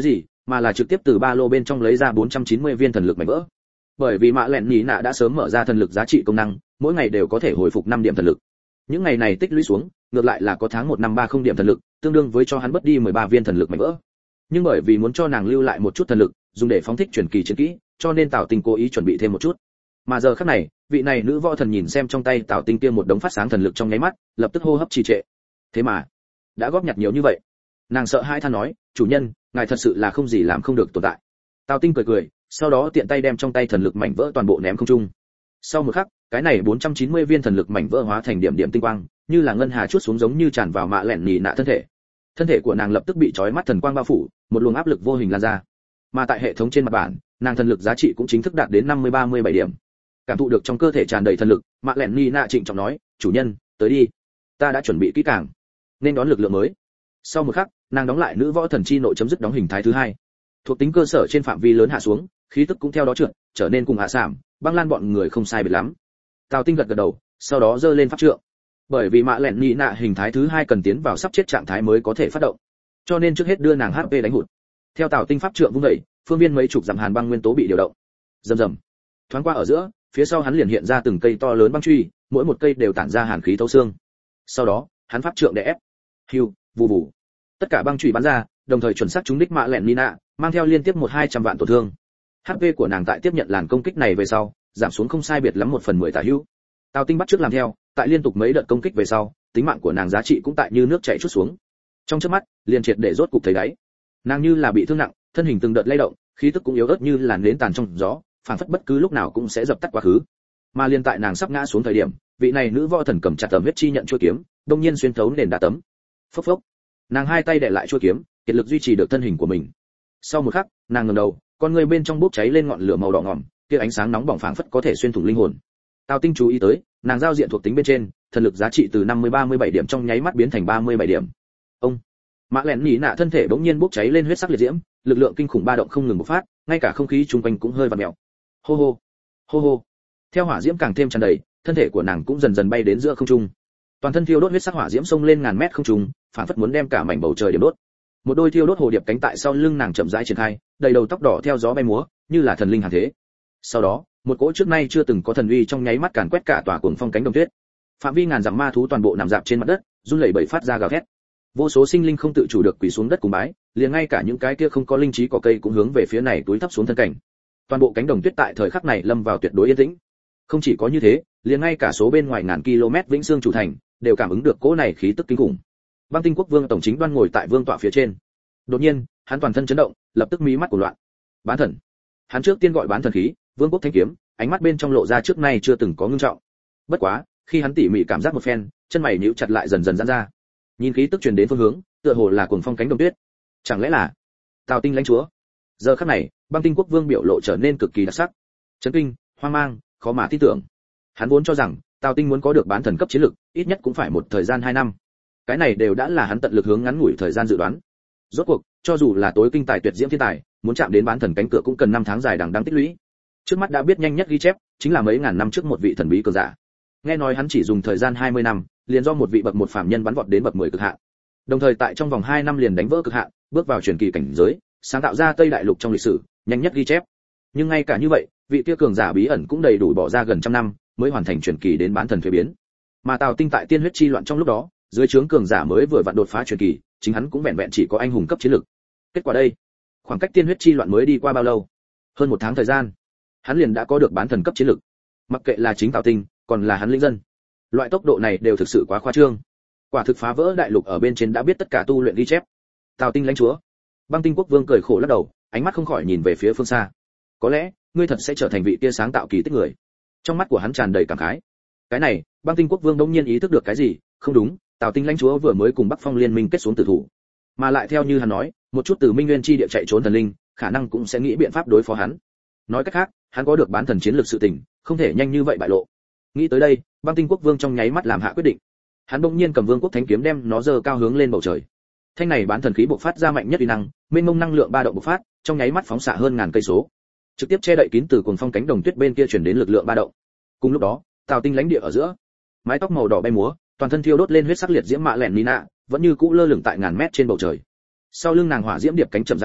mà là trực tiếp từ ba lô bên trong lấy ra bốn trăm chín mươi viên thần lực mảnh vỡ. Bởi vì mạ lẹn nhí nạ đã sớm mở ra thần lực giá trị công năng, mỗi ngày đều có thể hồi phục năm điểm thần lực. Những ngày này tích lũy xuống, ngược lại là có tháng một năm ba không điểm thần lực, tương đương với cho hắn mất đi mười ba viên thần lực mảnh vỡ. Nhưng bởi vì muốn cho nàng lưu lại một chút thần lực, dùng để phóng thích truyền kỳ chiến kỹ, cho nên Tào Tinh cố ý chuẩn bị thêm một chút. Mà giờ khắc này, vị này nữ võ thần nhìn xem trong tay Tào Tinh kia một đống phát sáng thần lực trong nháy mắt, lập tức hô hấp trì trệ. Thế mà, đã góp nhặt nhiều như vậy. Nàng sợ hãi than nói, chủ nhân, ngài thật sự là không gì làm không được tồn tại. Tào Tinh cười cười, sau đó tiện tay đem trong tay thần lực mảnh vỡ toàn bộ ném không trung. Sau một khắc, cái này bốn trăm chín mươi viên thần lực mảnh vỡ hóa thành điểm điểm tinh quang, như là ngân hà chuốt xuống giống như tràn vào mạ lẹn nhì nạ thân thể. Thân thể của nàng lập tức bị chói mắt thần quang bao phủ, một luồng áp lực vô hình lan ra. Mà tại hệ thống trên mặt bản, nàng thần lực giá trị cũng chính thức đạt đến năm mươi ba mươi bảy điểm. Cảm thụ được trong cơ thể tràn đầy thần lực, mạ lẹn nhì nạ trịnh trọng nói, chủ nhân, tới đi, ta đã chuẩn bị kỹ càng, nên đón lực lượng mới. Sau một khắc, nàng đóng lại nữ võ thần chi nội chấm dứt đóng hình thái thứ hai. Thuộc tính cơ sở trên phạm vi lớn hạ xuống, khí tức cũng theo đó trượt, trở nên cùng hạ giảm, băng lan bọn người không sai biệt lắm. Tào Tinh gật gật đầu, sau đó giơ lên pháp trượng. Bởi vì mạ lẹn nhị nạ hình thái thứ hai cần tiến vào sắp chết trạng thái mới có thể phát động, cho nên trước hết đưa nàng hát pê đánh hụt. Theo Tào Tinh pháp trượng vung dậy, phương viên mấy chục dặm hàn băng nguyên tố bị điều động. Rầm rầm. Thoáng qua ở giữa, phía sau hắn liền hiện ra từng cây to lớn băng truy, mỗi một cây đều tản ra hàn khí thấu xương. Sau đó, hắn pháp trượng đè ép. Hưu, vù vù. Tất cả băng truy bắn ra, đồng thời chuẩn xác trúng đích mạ lẹn nhị nạ, mang theo liên tiếp một hai trăm vạn tổn thương. hát pê của nàng tại tiếp nhận làn công kích này về sau, giảm xuống không sai biệt lắm một phần mười tả hữu. Tào Tinh bắt trước làm theo, tại liên tục mấy đợt công kích về sau, tính mạng của nàng giá trị cũng tại như nước chảy chút xuống. Trong chớp mắt, liền triệt để rốt cục thấy đáy. Nàng như là bị thương nặng, thân hình từng đợt lay động, khí tức cũng yếu ớt như là nến tàn trong gió, phảng phất bất cứ lúc nào cũng sẽ dập tắt quá khứ. Mà liên tại nàng sắp ngã xuống thời điểm, vị này nữ võ thần cầm chặt tấm huyết chi nhận chuôi kiếm, đông nhiên xuyên thấu nền đá tấm. Phốc phốc. Nàng hai tay đè lại chuôi kiếm, kiệt lực duy trì được thân hình của mình. Sau một khắc, nàng ngẩng đầu, con người bên trong bốc cháy lên ngọn lửa màu đỏ ngòm, kia ánh sáng nóng bỏng phảng phất có thể xuyên thủng linh hồn. Tào Tinh chú ý tới, nàng giao diện thuộc tính bên trên, thần lực giá trị từ năm mươi ba mươi bảy điểm trong nháy mắt biến thành ba mươi bảy điểm. Ông, mã lẹn nhí nạ thân thể bỗng nhiên bốc cháy lên huyết sắc liệt diễm, lực lượng kinh khủng ba động không ngừng bộc phát, ngay cả không khí xung quanh cũng hơi vặn mèo. Hô hô, hô hô. Theo hỏa diễm càng thêm tràn đầy, thân thể của nàng cũng dần dần bay đến giữa không trung. Toàn thân thiêu đốt huyết sắc hỏa diễm xông lên ngàn mét không trung, phảng phất muốn đem cả mảnh bầu trời điểm đốt. Một đôi thiêu đốt hồ điệp cánh tại sau lưng nàng chậm rãi triển khai, đầy đầu tóc đỏ theo gió bay múa, như là thần linh hàn thế. Sau đó, một cỗ trước nay chưa từng có thần uy trong nháy mắt càn quét cả tòa cuồng phong cánh đồng tuyết. Phạm vi ngàn dặm ma thú toàn bộ nằm dạp trên mặt đất, run lẩy bẩy phát ra gào thét. Vô số sinh linh không tự chủ được quỳ xuống đất cùng bái, liền ngay cả những cái kia không có linh trí cỏ cây cũng hướng về phía này túi thấp xuống thân cảnh. Toàn bộ cánh đồng tuyết tại thời khắc này lâm vào tuyệt đối yên tĩnh. Không chỉ có như thế, liền ngay cả số bên ngoài ngàn km vĩnh xương chủ thành đều cảm ứng được cỗ này khí tức kinh khủng. Băng Tinh Quốc Vương tổng chính đoan ngồi tại vương tọa phía trên. Đột nhiên, hắn toàn thân chấn động, lập tức mí mắt của loạn. Bán thần. Hắn trước tiên gọi bán thần khí, Vương Quốc Thanh kiếm, ánh mắt bên trong lộ ra trước nay chưa từng có ngưng trọng. Bất quá, khi hắn tỉ mỉ cảm giác một phen, chân mày nhíu chặt lại dần dần giãn ra. Nhìn khí tức truyền đến phương hướng, tựa hồ là cuồng phong cánh đồng tuyết. Chẳng lẽ là Tào Tinh lãnh chúa? Giờ khắc này, Băng Tinh Quốc Vương biểu lộ trở nên cực kỳ đặc sắc. Chấn kinh, hoang mang, khó mà tin tưởng. Hắn vốn cho rằng, Tào Tinh muốn có được bán thần cấp chiến lực, ít nhất cũng phải một thời gian hai năm. Cái này đều đã là hắn tận lực hướng ngắn ngủi thời gian dự đoán. Rốt cuộc, cho dù là tối kinh tài tuyệt diễm thiên tài, muốn chạm đến bán thần cánh cửa cũng cần năm tháng dài đằng đẵng tích lũy. Trước mắt đã biết nhanh nhất ghi chép, chính là mấy ngàn năm trước một vị thần bí cường giả. Nghe nói hắn chỉ dùng thời gian hai mươi năm, liền do một vị bậc một phàm nhân bắn vọt đến bậc mười cực hạn. Đồng thời tại trong vòng hai năm liền đánh vỡ cực hạn, bước vào truyền kỳ cảnh giới, sáng tạo ra Tây Đại Lục trong lịch sử, nhanh nhất ghi chép. Nhưng ngay cả như vậy, vị kia cường giả bí ẩn cũng đầy đủ bỏ ra gần trăm năm, mới hoàn thành truyền kỳ đến bán thần thuế biến. Mà Tào Tinh tại tiên huyết chi loạn trong lúc đó, dưới trướng cường giả mới vừa vặn đột phá truyền kỳ, chính hắn cũng vẹn vẹn chỉ có anh hùng cấp chiến lực. Kết quả đây, khoảng cách tiên huyết chi loạn mới đi qua bao lâu? Hơn một tháng thời gian, hắn liền đã có được bán thần cấp chiến lực. Mặc kệ là chính Tào Tinh, còn là hắn linh dân, loại tốc độ này đều thực sự quá khoa trương. Quả thực phá vỡ đại lục ở bên trên đã biết tất cả tu luyện ghi chép. Tào Tinh lãnh chúa. Băng Tinh Quốc Vương cười khổ lắc đầu, ánh mắt không khỏi nhìn về phía phương xa. Có lẽ, ngươi thật sẽ trở thành vị kia sáng tạo kỳ tích người. Trong mắt của hắn tràn đầy cảm khái. Cái này, Băng Tinh Quốc Vương đống nhiên ý thức được cái gì, không đúng, Tào Tinh lãnh chúa vừa mới cùng Bắc Phong liên minh kết xuống tử thủ, mà lại theo như hắn nói, một chút từ Minh Nguyên chi địa chạy trốn thần linh, khả năng cũng sẽ nghĩ biện pháp đối phó hắn. Nói cách khác, hắn có được bán thần chiến lược sự tình, không thể nhanh như vậy bại lộ. Nghĩ tới đây, Băng Tinh Quốc Vương trong nháy mắt làm hạ quyết định. Hắn bỗng nhiên cầm Vương Quốc Thánh kiếm đem nó giơ cao hướng lên bầu trời. Thanh này bán thần khí bộc phát ra mạnh nhất uy năng, mênh mông năng lượng ba động bộc phát, trong nháy mắt phóng xạ hơn ngàn cây số, trực tiếp che đậy kín từ cuồng phong cánh đồng tuyết bên kia truyền đến lực lượng ba động. Cùng lúc đó, Tào Tinh lãnh địa ở giữa, mái tóc màu đỏ bay múa, toàn thân thiêu đốt lên huyết sắc liệt diễm mạ lẹn Nina, vẫn như cũ lơ lửng tại ngàn mét trên bầu trời. Sau lưng nàng hỏa diễm điệp cánh chậm rãi vỗ,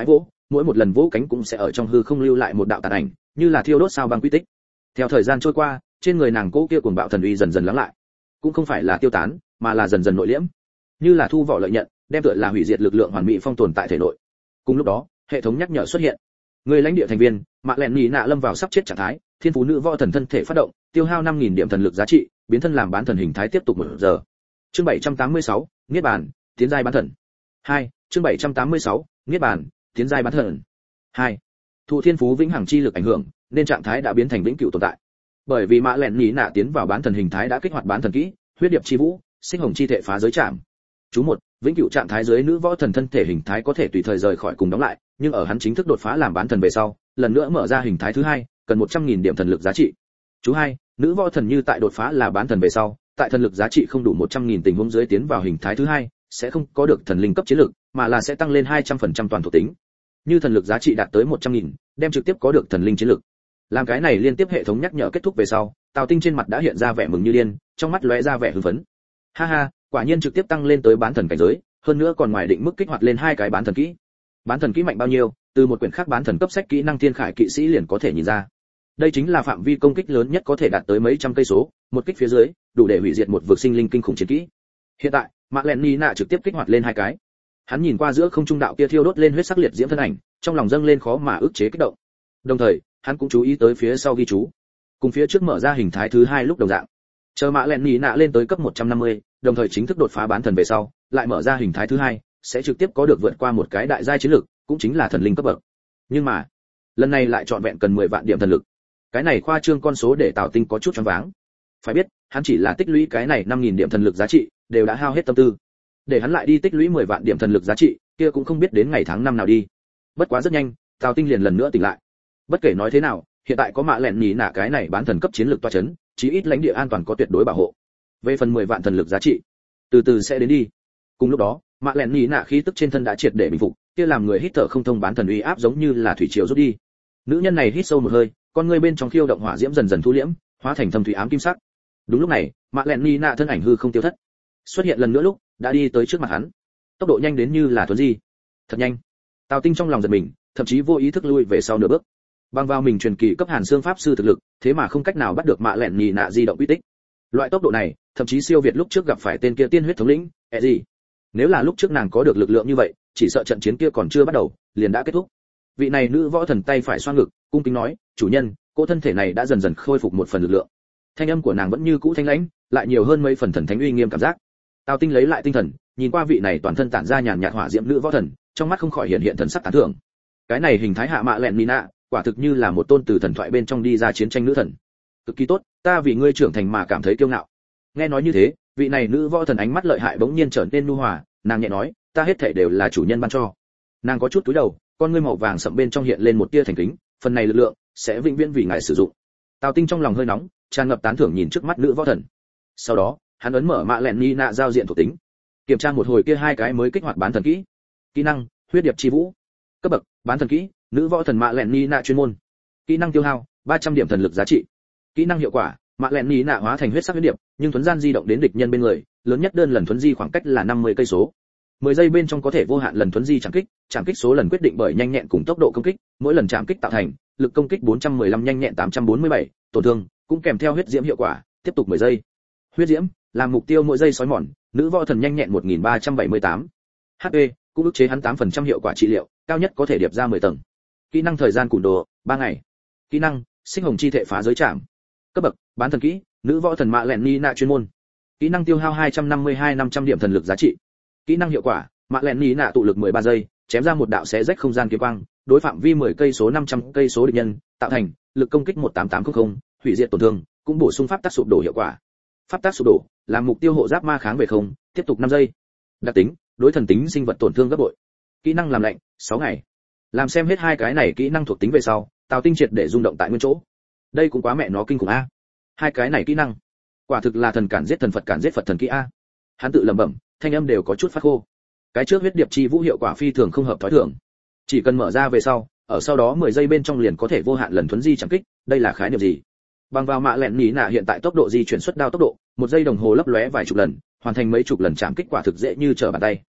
mỗi một lần vỗ cánh cũng sẽ ở trong hư không lưu lại một đạo tàn ảnh, như là thiêu đốt sao băng quy tích. Theo thời gian trôi qua, trên người nàng cố kia cuồng bạo thần uy dần dần lắng lại, cũng không phải là tiêu tán, mà là dần dần nội liễm, như là thu vỏ lợi nhận, đem tựa là hủy diệt lực lượng hoàn mỹ phong tồn tại thể nội. Cùng lúc đó, hệ thống nhắc nhở xuất hiện. Người lãnh địa thành viên, Mạ Lẹn Nhĩ Nạ lâm vào sắp chết trạng thái, thiên phú nữ võ thần thân thể phát động, tiêu hao năm nghìn điểm thần lực giá trị, biến thân làm bán thần hình thái tiếp tục một giờ. Chương bảy trăm tám mươi sáu, Niết bàn, tiến giai bán thần. hai, chương bảy trăm tám mươi sáu, Niết bàn, tiến giai bán thần. hai. Thụ thiên phú vĩnh hằng chi lực ảnh hưởng, nên trạng thái đã biến thành vĩnh cửu tồn tại. Bởi vì Mạ Lẹn Nhĩ Nạ tiến vào bán thần hình thái đã kích hoạt bán thần kỹ, huyết điệp chi vũ, sinh hồng chi thể phá giới chạm. Chú một, vĩnh cửu trạng thái dưới nữ võ thần thân thể hình thái có thể tùy thời rời khỏi cùng đóng lại, nhưng ở hắn chính thức đột phá làm bán thần về sau, lần nữa mở ra hình thái thứ hai, cần một trăm nghìn điểm thần lực giá trị. Chú hai, nữ võ thần như tại đột phá là bán thần về sau, tại thần lực giá trị không đủ một trăm nghìn tình huống dưới tiến vào hình thái thứ hai, sẽ không có được thần linh cấp chiến lực, mà là sẽ tăng lên hai trăm phần trăm toàn thuộc tính. Như thần lực giá trị đạt tới một trăm nghìn, đem trực tiếp có được thần linh chiến lực. Làm cái này liên tiếp hệ thống nhắc nhở kết thúc về sau, Tào Tinh trên mặt đã hiện ra vẻ mừng như điên, trong mắt lóe ra vẻ hưng phấn. Ha ha, quả nhiên trực tiếp tăng lên tới bán thần cảnh giới, hơn nữa còn ngoài định mức kích hoạt lên hai cái bán thần kỹ. Bán thần kỹ mạnh bao nhiêu, từ một quyển khác bán thần cấp sách kỹ năng thiên khải kỵ sĩ liền có thể nhìn ra. Đây chính là phạm vi công kích lớn nhất có thể đạt tới mấy trăm cây số, một kích phía dưới, đủ để hủy diệt một vực sinh linh kinh khủng chiến kỹ. Hiện tại, Mạ Lẹn Nhĩ Nạ trực tiếp kích hoạt lên hai cái. Hắn nhìn qua giữa không trung đạo kia thiêu đốt lên huyết sắc liệt diễm thân ảnh, trong lòng dâng lên khó mà ức chế kích động. Đồng thời, hắn cũng chú ý tới phía sau ghi chú, cùng phía trước mở ra hình thái thứ hai lúc đồng dạng. Chờ Mạ Lẹn Nhĩ Nạ lên tới cấp một trăm năm mươi, đồng thời chính thức đột phá bán thần về sau, lại mở ra hình thái thứ hai, sẽ trực tiếp có được vượt qua một cái đại giai chiến lực, cũng chính là thần linh cấp bậc. Nhưng mà, lần này lại chọn vẹn cần mười vạn điểm thần lực. Cái này khoa trương con số để Tào Tinh có chút choáng váng. Phải biết, hắn chỉ là tích lũy cái này năm nghìn điểm thần lực giá trị, đều đã hao hết tâm tư. Để hắn lại đi tích lũy mười vạn điểm thần lực giá trị, kia cũng không biết đến ngày tháng năm nào đi. Bất quá rất nhanh, Tào Tinh liền lần nữa tỉnh lại. Bất kể nói thế nào, hiện tại có Mạ Lẹn Nhĩ Nạ cái này bán thần cấp chiến lược toa chấn, chí ít lãnh địa an toàn có tuyệt đối bảo hộ. Về phần mười vạn thần lực giá trị, từ từ sẽ đến đi. Cùng lúc đó, Mạ Lẹn Nhĩ Nạ khí tức trên thân đã triệt để bình phục, kia làm người hít thở không thông bán thần uy áp giống như là thủy triều rút đi. Nữ nhân này hít sâu một hơi, con người bên trong khiêu động hỏa diễm dần dần thu liễm, hóa thành thâm thủy ám kim sắc. Đúng lúc này, Mạ Lẹn Nhĩ Nạ thân ảnh hư không tiêu thất, xuất hiện lần nữa lúc đã đi tới trước mặt hắn, tốc độ nhanh đến như là thuấn di, thật nhanh. Tào Tinh trong lòng giật mình, thậm chí vô ý thức lui về sau nửa bước. Bằng vào mình truyền kỳ cấp Hàn Xương pháp sư thực lực, thế mà không cách nào bắt được Mạ Lẹn Nhĩ Nạ di động quy tích. Loại tốc độ này, thậm chí siêu việt lúc trước gặp phải tên kia tiên huyết thống lĩnh, e gì. Nếu là lúc trước nàng có được lực lượng như vậy, chỉ sợ trận chiến kia còn chưa bắt đầu, liền đã kết thúc. Vị này nữ võ thần tay phải xoa ngực, cung kính nói, chủ nhân, cô thân thể này đã dần dần khôi phục một phần lực lượng. Thanh âm của nàng vẫn như cũ thanh lãnh, lại nhiều hơn mấy phần thần thánh uy nghiêm cảm giác. Tào Tinh lấy lại tinh thần, nhìn qua vị này toàn thân tản ra nhàn nhạt hỏa diễm nữ võ thần, trong mắt không khỏi hiện hiện thần sắc tán thưởng. Cái này hình thái hạ Mạ Lẹn Nhĩ Nạ, quả thực như là một tôn từ thần thoại bên trong đi ra chiến tranh nữ thần. Cực kỳ tốt, ta vì ngươi trưởng thành mà cảm thấy kiêu ngạo. Nghe nói như thế, vị này nữ võ thần ánh mắt lợi hại bỗng nhiên trở nên nhu hòa, nàng nhẹ nói, ta hết thảy đều là chủ nhân ban cho. Nàng có chút cúi đầu, con ngươi màu vàng sậm bên trong hiện lên một tia thành kính, phần này lực lượng sẽ vĩnh viễn vì ngài sử dụng. Tào Tinh trong lòng hơi nóng, tràn ngập tán thưởng nhìn trước mắt nữ võ thần. Sau đó, hắn ấn mở Mạ Lẹn Nhĩ Nạ giao diện thuộc tính, kiểm tra một hồi kia hai cái mới kích hoạt bán thần kỹ. Kỹ năng, huyết điệp chi vũ. Cấp bậc, bán thần kỹ, nữ võ thần Mạ Lẹn Nhĩ Nạ chuyên môn. Kỹ năng tiêu hao, ba trăm điểm thần lực giá trị. Kỹ năng hiệu quả, Mạ Lẹn Nhĩ Nạ hóa thành huyết sắc huyết điệp, nhưng thuấn gian di động đến địch nhân bên người, lớn nhất đơn lần thuấn di khoảng cách là năm mươi cây số. mười giây bên trong có thể vô hạn lần thuấn di chạm kích, chạm kích số lần quyết định bởi nhanh nhẹn cùng tốc độ công kích, mỗi lần chạm kích tạo thành lực công kích bốn trăm mười lăm, nhanh nhẹn tám trăm bốn mươi bảy, tổn thương cũng kèm theo huyết diễm hiệu quả, tiếp tục mười giây. Huyết diễm, làm mục tiêu mỗi giây sói mòn, nữ võ thần nhanh nhẹn một nghìn ba trăm bảy mươi tám. hát pê, cũng ức chế hắn tám phần trăm hiệu quả trị liệu, cao nhất có thể điệp ra mười tầng. Kỹ năng thời gian cùn đồ, ba ngày. Kỹ năng, sinh hồng chi thể phá giới chạm. Cấp bậc, bán thần kỹ, nữ võ thần Mạ Lẹn Nhĩ Nạ chuyên môn. Kỹ năng tiêu hao hai trăm năm mươi hai, năm trăm điểm thần lực giá trị. Kỹ năng hiệu quả, Mạ Lẹn Nhĩ Nạ tụ lực mười ba giây, chém ra một đạo xé rách không gian kiếm quang, đối phạm vi mười cây số năm trăm cây số địch nhân, tạo thành lực công kích một tám tám không không, hủy diệt tổn thương, cũng bổ sung pháp tác sụp đổ hiệu quả. Pháp tác sụp đổ, làm mục tiêu hộ giáp ma kháng về không, tiếp tục năm giây. Đặc tính, đối thần tính sinh vật tổn thương gấp bội. Kỹ năng làm lạnh, sáu ngày. Làm xem hết hai cái này kỹ năng thuộc tính về sau, Tào Tinh triệt để rung động tại nguyên chỗ. Đây cũng quá mẹ nó kinh khủng a. Hai cái này kỹ năng, quả thực là thần cản giết thần, Phật cản giết Phật thần kỹ a. Hắn tự lẩm bẩm, thanh âm đều có chút phát khô. Cái trước huyết điệp chi vũ hiệu quả phi thường không hợp thói thường. Chỉ cần mở ra về sau, ở sau đó mười giây bên trong liền có thể vô hạn lần thuấn di chẳng kích, đây là khái niệm gì? Bằng vào Mạ Lẹn Nhĩ Nạ hiện tại tốc độ di chuyển xuất đao tốc độ, một giây đồng hồ lấp lóe vài chục lần, hoàn thành mấy chục lần chạm kích quả thực dễ như trở bàn tay.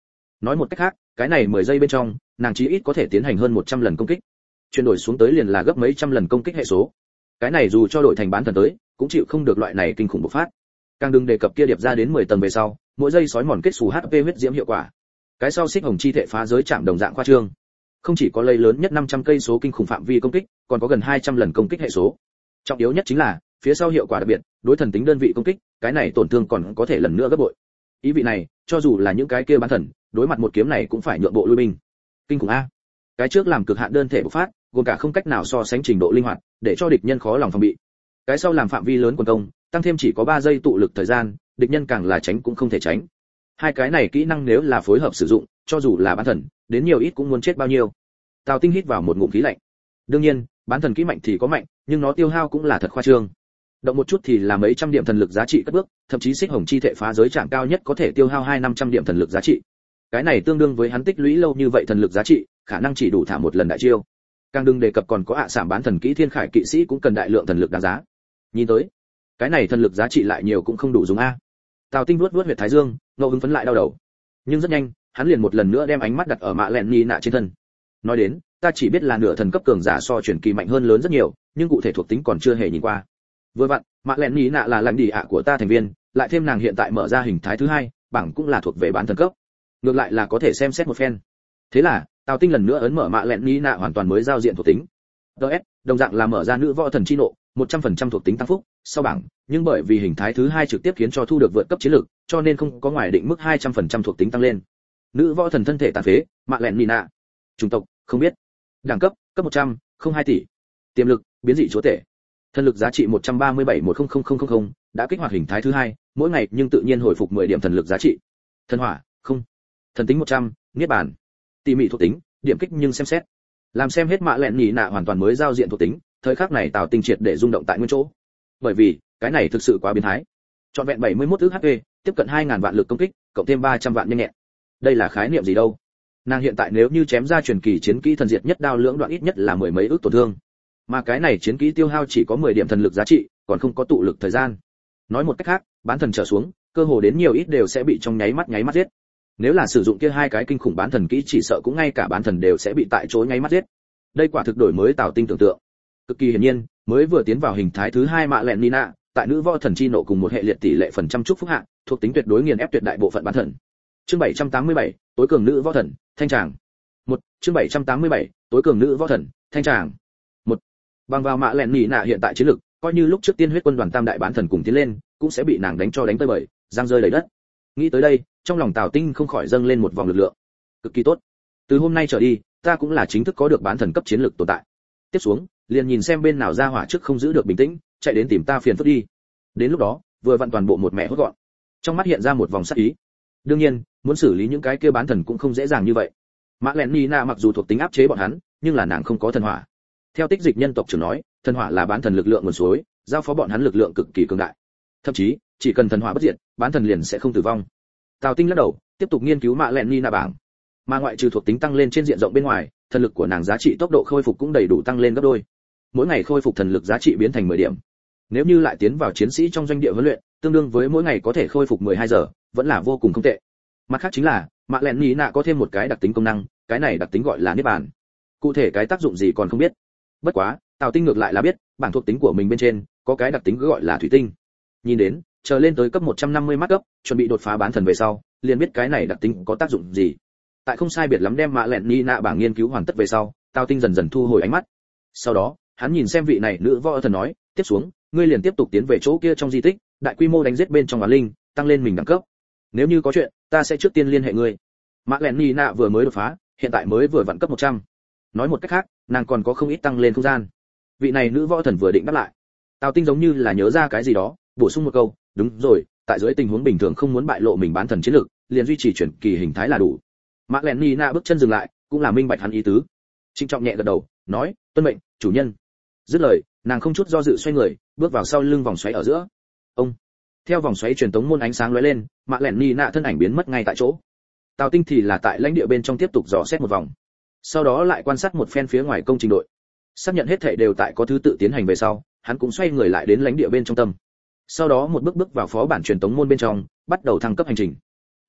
Nói một cách khác, cái này mười giây bên trong, nàng chí ít có thể tiến hành hơn một trăm lần công kích. Chuyển đổi xuống tới liền là gấp mấy trăm lần công kích hệ số. Cái này dù cho đổi thành bán thần tới, cũng chịu không được loại này kinh khủng bộc phát. Càng đừng đề cập kia điệp ra đến mười tầng về sau, mỗi giây sói mòn kết xù hát pê huyết diễm hiệu quả. Cái sau xích hồng chi thể phá giới chạm đồng dạng khoa trương. Không chỉ có lấy lớn nhất năm trăm cây số kinh khủng phạm vi công kích, còn có gần hai trăm lần công kích hệ số. Trọng yếu nhất chính là, phía sau hiệu quả đặc biệt, đối thần tính đơn vị công kích, cái này tổn thương còn có thể lần nữa gấp bội. Ý vị này, cho dù là những cái kia bán thần, đối mặt một kiếm này cũng phải nhượng bộ lui binh. Kinh khủng a. Cái trước làm cực hạn đơn thể bộc phát, gồm cả không cách nào so sánh trình độ linh hoạt, để cho địch nhân khó lòng phòng bị. Cái sau làm phạm vi lớn quần công, tăng thêm chỉ có ba giây tụ lực thời gian, địch nhân càng là tránh cũng không thể tránh. Hai cái này kỹ năng nếu là phối hợp sử dụng, cho dù là bán thần, đến nhiều ít cũng muốn chết bao nhiêu. Tào Tinh hít vào một ngụm khí lạnh. Đương nhiên, bán thần kỹ mạnh thì có mạnh, nhưng nó tiêu hao cũng là thật khoa trương. Động một chút thì là mấy trăm điểm thần lực giá trị cất bước, thậm chí xích hồng chi thể phá giới trạng cao nhất có thể tiêu hao hai năm trăm điểm thần lực giá trị. Cái này tương đương với hắn tích lũy lâu như vậy thần lực giá trị, khả năng chỉ đủ thả một lần đại chiêu. Càng đừng đề cập còn có ạ sảm bán thần kỹ thiên khải kỵ sĩ cũng cần đại lượng thần lực đáng giá. Nhìn tới, cái này thần lực giá trị lại nhiều cũng không đủ dùng a. Tào Tinh vuốt vuốt huyệt thái dương, ngẫu hứng phấn lại đau đầu. Nhưng rất nhanh, hắn liền một lần nữa đem ánh mắt đặt ở mạ lẹn ni nạ trên thân. Nói đến, ta chỉ biết là nửa thần cấp cường giả so chuyển kỳ mạnh hơn lớn rất nhiều, nhưng cụ thể thuộc tính còn chưa hề nhìn qua. Vừa vặn, mạ lẹn ni nạ là lãnh địa ạ của ta thành viên, lại thêm nàng hiện tại mở ra hình thái thứ hai, bảng cũng là thuộc về bán thần cấp. Ngược lại là có thể xem xét một phen. Thế là, Tào Tinh lần nữa ấn mở mạ lẹn ni nạ hoàn toàn mới giao diện thuộc tính. đê ét, đồng dạng là mở ra nữ võ thần chi nộ, một trăm phần trăm thuộc tính tăng phúc, sau bảng, nhưng bởi vì hình thái thứ hai trực tiếp khiến cho thu được vượt cấp chiến lược, cho nên không có ngoài định mức hai trăm phần trăm thuộc tính tăng lên. Nữ võ thần thân thể tàn phế, mạ lẹn nina. Chủng tộc, không biết. Đẳng cấp, cấp một trăm, không hai tỷ. Tiềm lực, biến dị chúa tể. Thân lực giá trị một trăm ba mươi bảy một không không không không, đã kích hoạt hình thái thứ hai, mỗi ngày nhưng tự nhiên hồi phục mười điểm thần lực giá trị. Thần hỏa, không. Thần tính một trăm, niết bàn. Tỉ mỉ thuộc tính, điểm kích nhưng xem xét. Làm xem hết mạ lẹn nina hoàn toàn mới giao diện thuộc tính, thời khắc này Tào Tinh triệt để rung động tại nguyên chỗ. Bởi vì, cái này thực sự quá biến thái. Trọn vẹn bảy mươi mốt ức hát pê, tiếp cận hai nghìn vạn lực công kích, cộng thêm ba trăm vạn nhanh nhẹn. Đây là khái niệm gì đâu? Nàng hiện tại nếu như chém ra truyền kỳ chiến kỹ thần diệt nhất đao lưỡng đoạn ít nhất là mười mấy ức tổn thương. Mà cái này chiến kỹ tiêu hao chỉ có mười điểm thần lực giá trị, còn không có tụ lực thời gian. Nói một cách khác, bán thần trở xuống, cơ hồ đến nhiều ít đều sẽ bị trong nháy mắt nháy mắt giết. Nếu là sử dụng kia hai cái kinh khủng bán thần kỹ chỉ sợ cũng ngay cả bán thần đều sẽ bị tại chỗ nháy mắt giết. Đây quả thực đổi mới Tào Tinh tưởng tượng. Cực kỳ hiển nhiên, mới vừa tiến vào hình thái thứ hai mạ lẹn nina, tại nữ võ thần chi nộ cùng một hệ liệt tỷ lệ phần trăm chúc phúc hạ, thuộc tính tuyệt đối nghiền ép tuyệt đại bộ phận bán thần. Chương bảy trăm tám mươi bảy, tối cường nữ võ thần, thanh tràng. Một, chương bảy trăm tám mươi bảy, tối cường nữ võ thần, thanh tràng. Một. Bằng vào mạ lẹn nina hiện tại chiến lực, coi như lúc trước tiên huyết quân đoàn tam đại bán thần cùng tiến lên, cũng sẽ bị nàng đánh cho đánh tơi bời, giang rơi đầy đất. Nghĩ tới đây, trong lòng Tào Tinh không khỏi dâng lên một vòng lực lượng. Cực kỳ tốt. Từ hôm nay trở đi, ta cũng là chính thức có được bán thần cấp chiến lực tồn tại. Tiếp xuống, liền nhìn xem bên nào ra hỏa trước không giữ được bình tĩnh, chạy đến tìm ta phiền phức đi. Đến lúc đó, vừa vặn toàn bộ một mẹ hốt gọn. Trong mắt hiện ra một vòng sắc ý. Đương nhiên, muốn xử lý những cái kia bán thần cũng không dễ dàng như vậy. Mã Lẹn Nina mặc dù thuộc tính áp chế bọn hắn, nhưng là nàng không có thần hỏa. Theo tích dịch nhân tộc trưởng nói, thần hỏa là bán thần lực lượng nguồn suối, giao phó bọn hắn lực lượng cực kỳ cường đại. Thậm chí, chỉ cần thần hỏa bất diệt, bán thần liền sẽ không tử vong. Tào Tinh lắc đầu, tiếp tục nghiên cứu Mã Lẹn Nina bảng. Mà ngoại trừ thuộc tính tăng lên trên diện rộng bên ngoài, thần lực của nàng giá trị tốc độ khôi phục cũng đầy đủ tăng lên gấp đôi. Mỗi ngày khôi phục thần lực giá trị biến thành mười điểm. Nếu như lại tiến vào chiến sĩ trong doanh địa huấn luyện, tương đương với mỗi ngày có thể khôi phục mười hai giờ, vẫn là vô cùng không tệ. Mặt khác chính là, Mạ Lẹn Ní Nạ có thêm một cái đặc tính công năng, cái này đặc tính gọi là niết bàn. Cụ thể cái tác dụng gì còn không biết. Bất quá, Tào Tinh ngược lại là biết, bảng thuộc tính của mình bên trên có cái đặc tính gọi là thủy tinh. Nhìn đến, chờ lên tới cấp một trăm năm mươi mắt cấp, chuẩn bị đột phá bán thần về sau, liền biết cái này đặc tính có tác dụng gì. Tại không sai biệt lắm đem Mạ Lẹn Ní Nạ bảng nghiên cứu hoàn tất về sau, Tào Tinh dần dần thu hồi ánh mắt. Sau đó, hắn nhìn xem vị này nữ võ thần nói, tiếp xuống, ngươi liền tiếp tục tiến về chỗ kia trong di tích, đại quy mô đánh giết bên trong oán linh, tăng lên mình đẳng cấp. Nếu như có chuyện, ta sẽ trước tiên liên hệ ngươi. Mạ Lẹn Ní Nạ vừa mới đột phá, hiện tại mới vừa vặn cấp một trăm. Nói một cách khác, nàng còn có không ít tăng lên không gian. Vị này nữ võ thần vừa định đáp lại, Tào Tinh giống như là nhớ ra cái gì đó, bổ sung một câu, đúng rồi, tại dưới tình huống bình thường không muốn bại lộ mình bán thần chiến lực, liền duy trì chuyển kỳ hình thái là đủ. Mạ Lẹn Ní Nạ bước chân dừng lại, cũng là minh bạch hắn ý tứ. Trịnh trọng nhẹ gật đầu, nói, tuân mệnh, chủ nhân. Dứt lời, nàng không chút do dự xoay người, bước vào sau lưng vòng xoáy ở giữa. Ông. Theo vòng xoáy truyền tống môn ánh sáng lóe lên, Mạ Lẹn Ní Nạ thân ảnh biến mất ngay tại chỗ. Tào Tinh thì là tại lãnh địa bên trong tiếp tục dò xét một vòng, sau đó lại quan sát một phen phía ngoài công trình đội, xác nhận hết thảy đều tại có thứ tự tiến hành về sau, hắn cũng xoay người lại đến lãnh địa bên trong tâm. Sau đó một bước bước vào phó bản truyền tống môn bên trong, bắt đầu thăng cấp hành trình.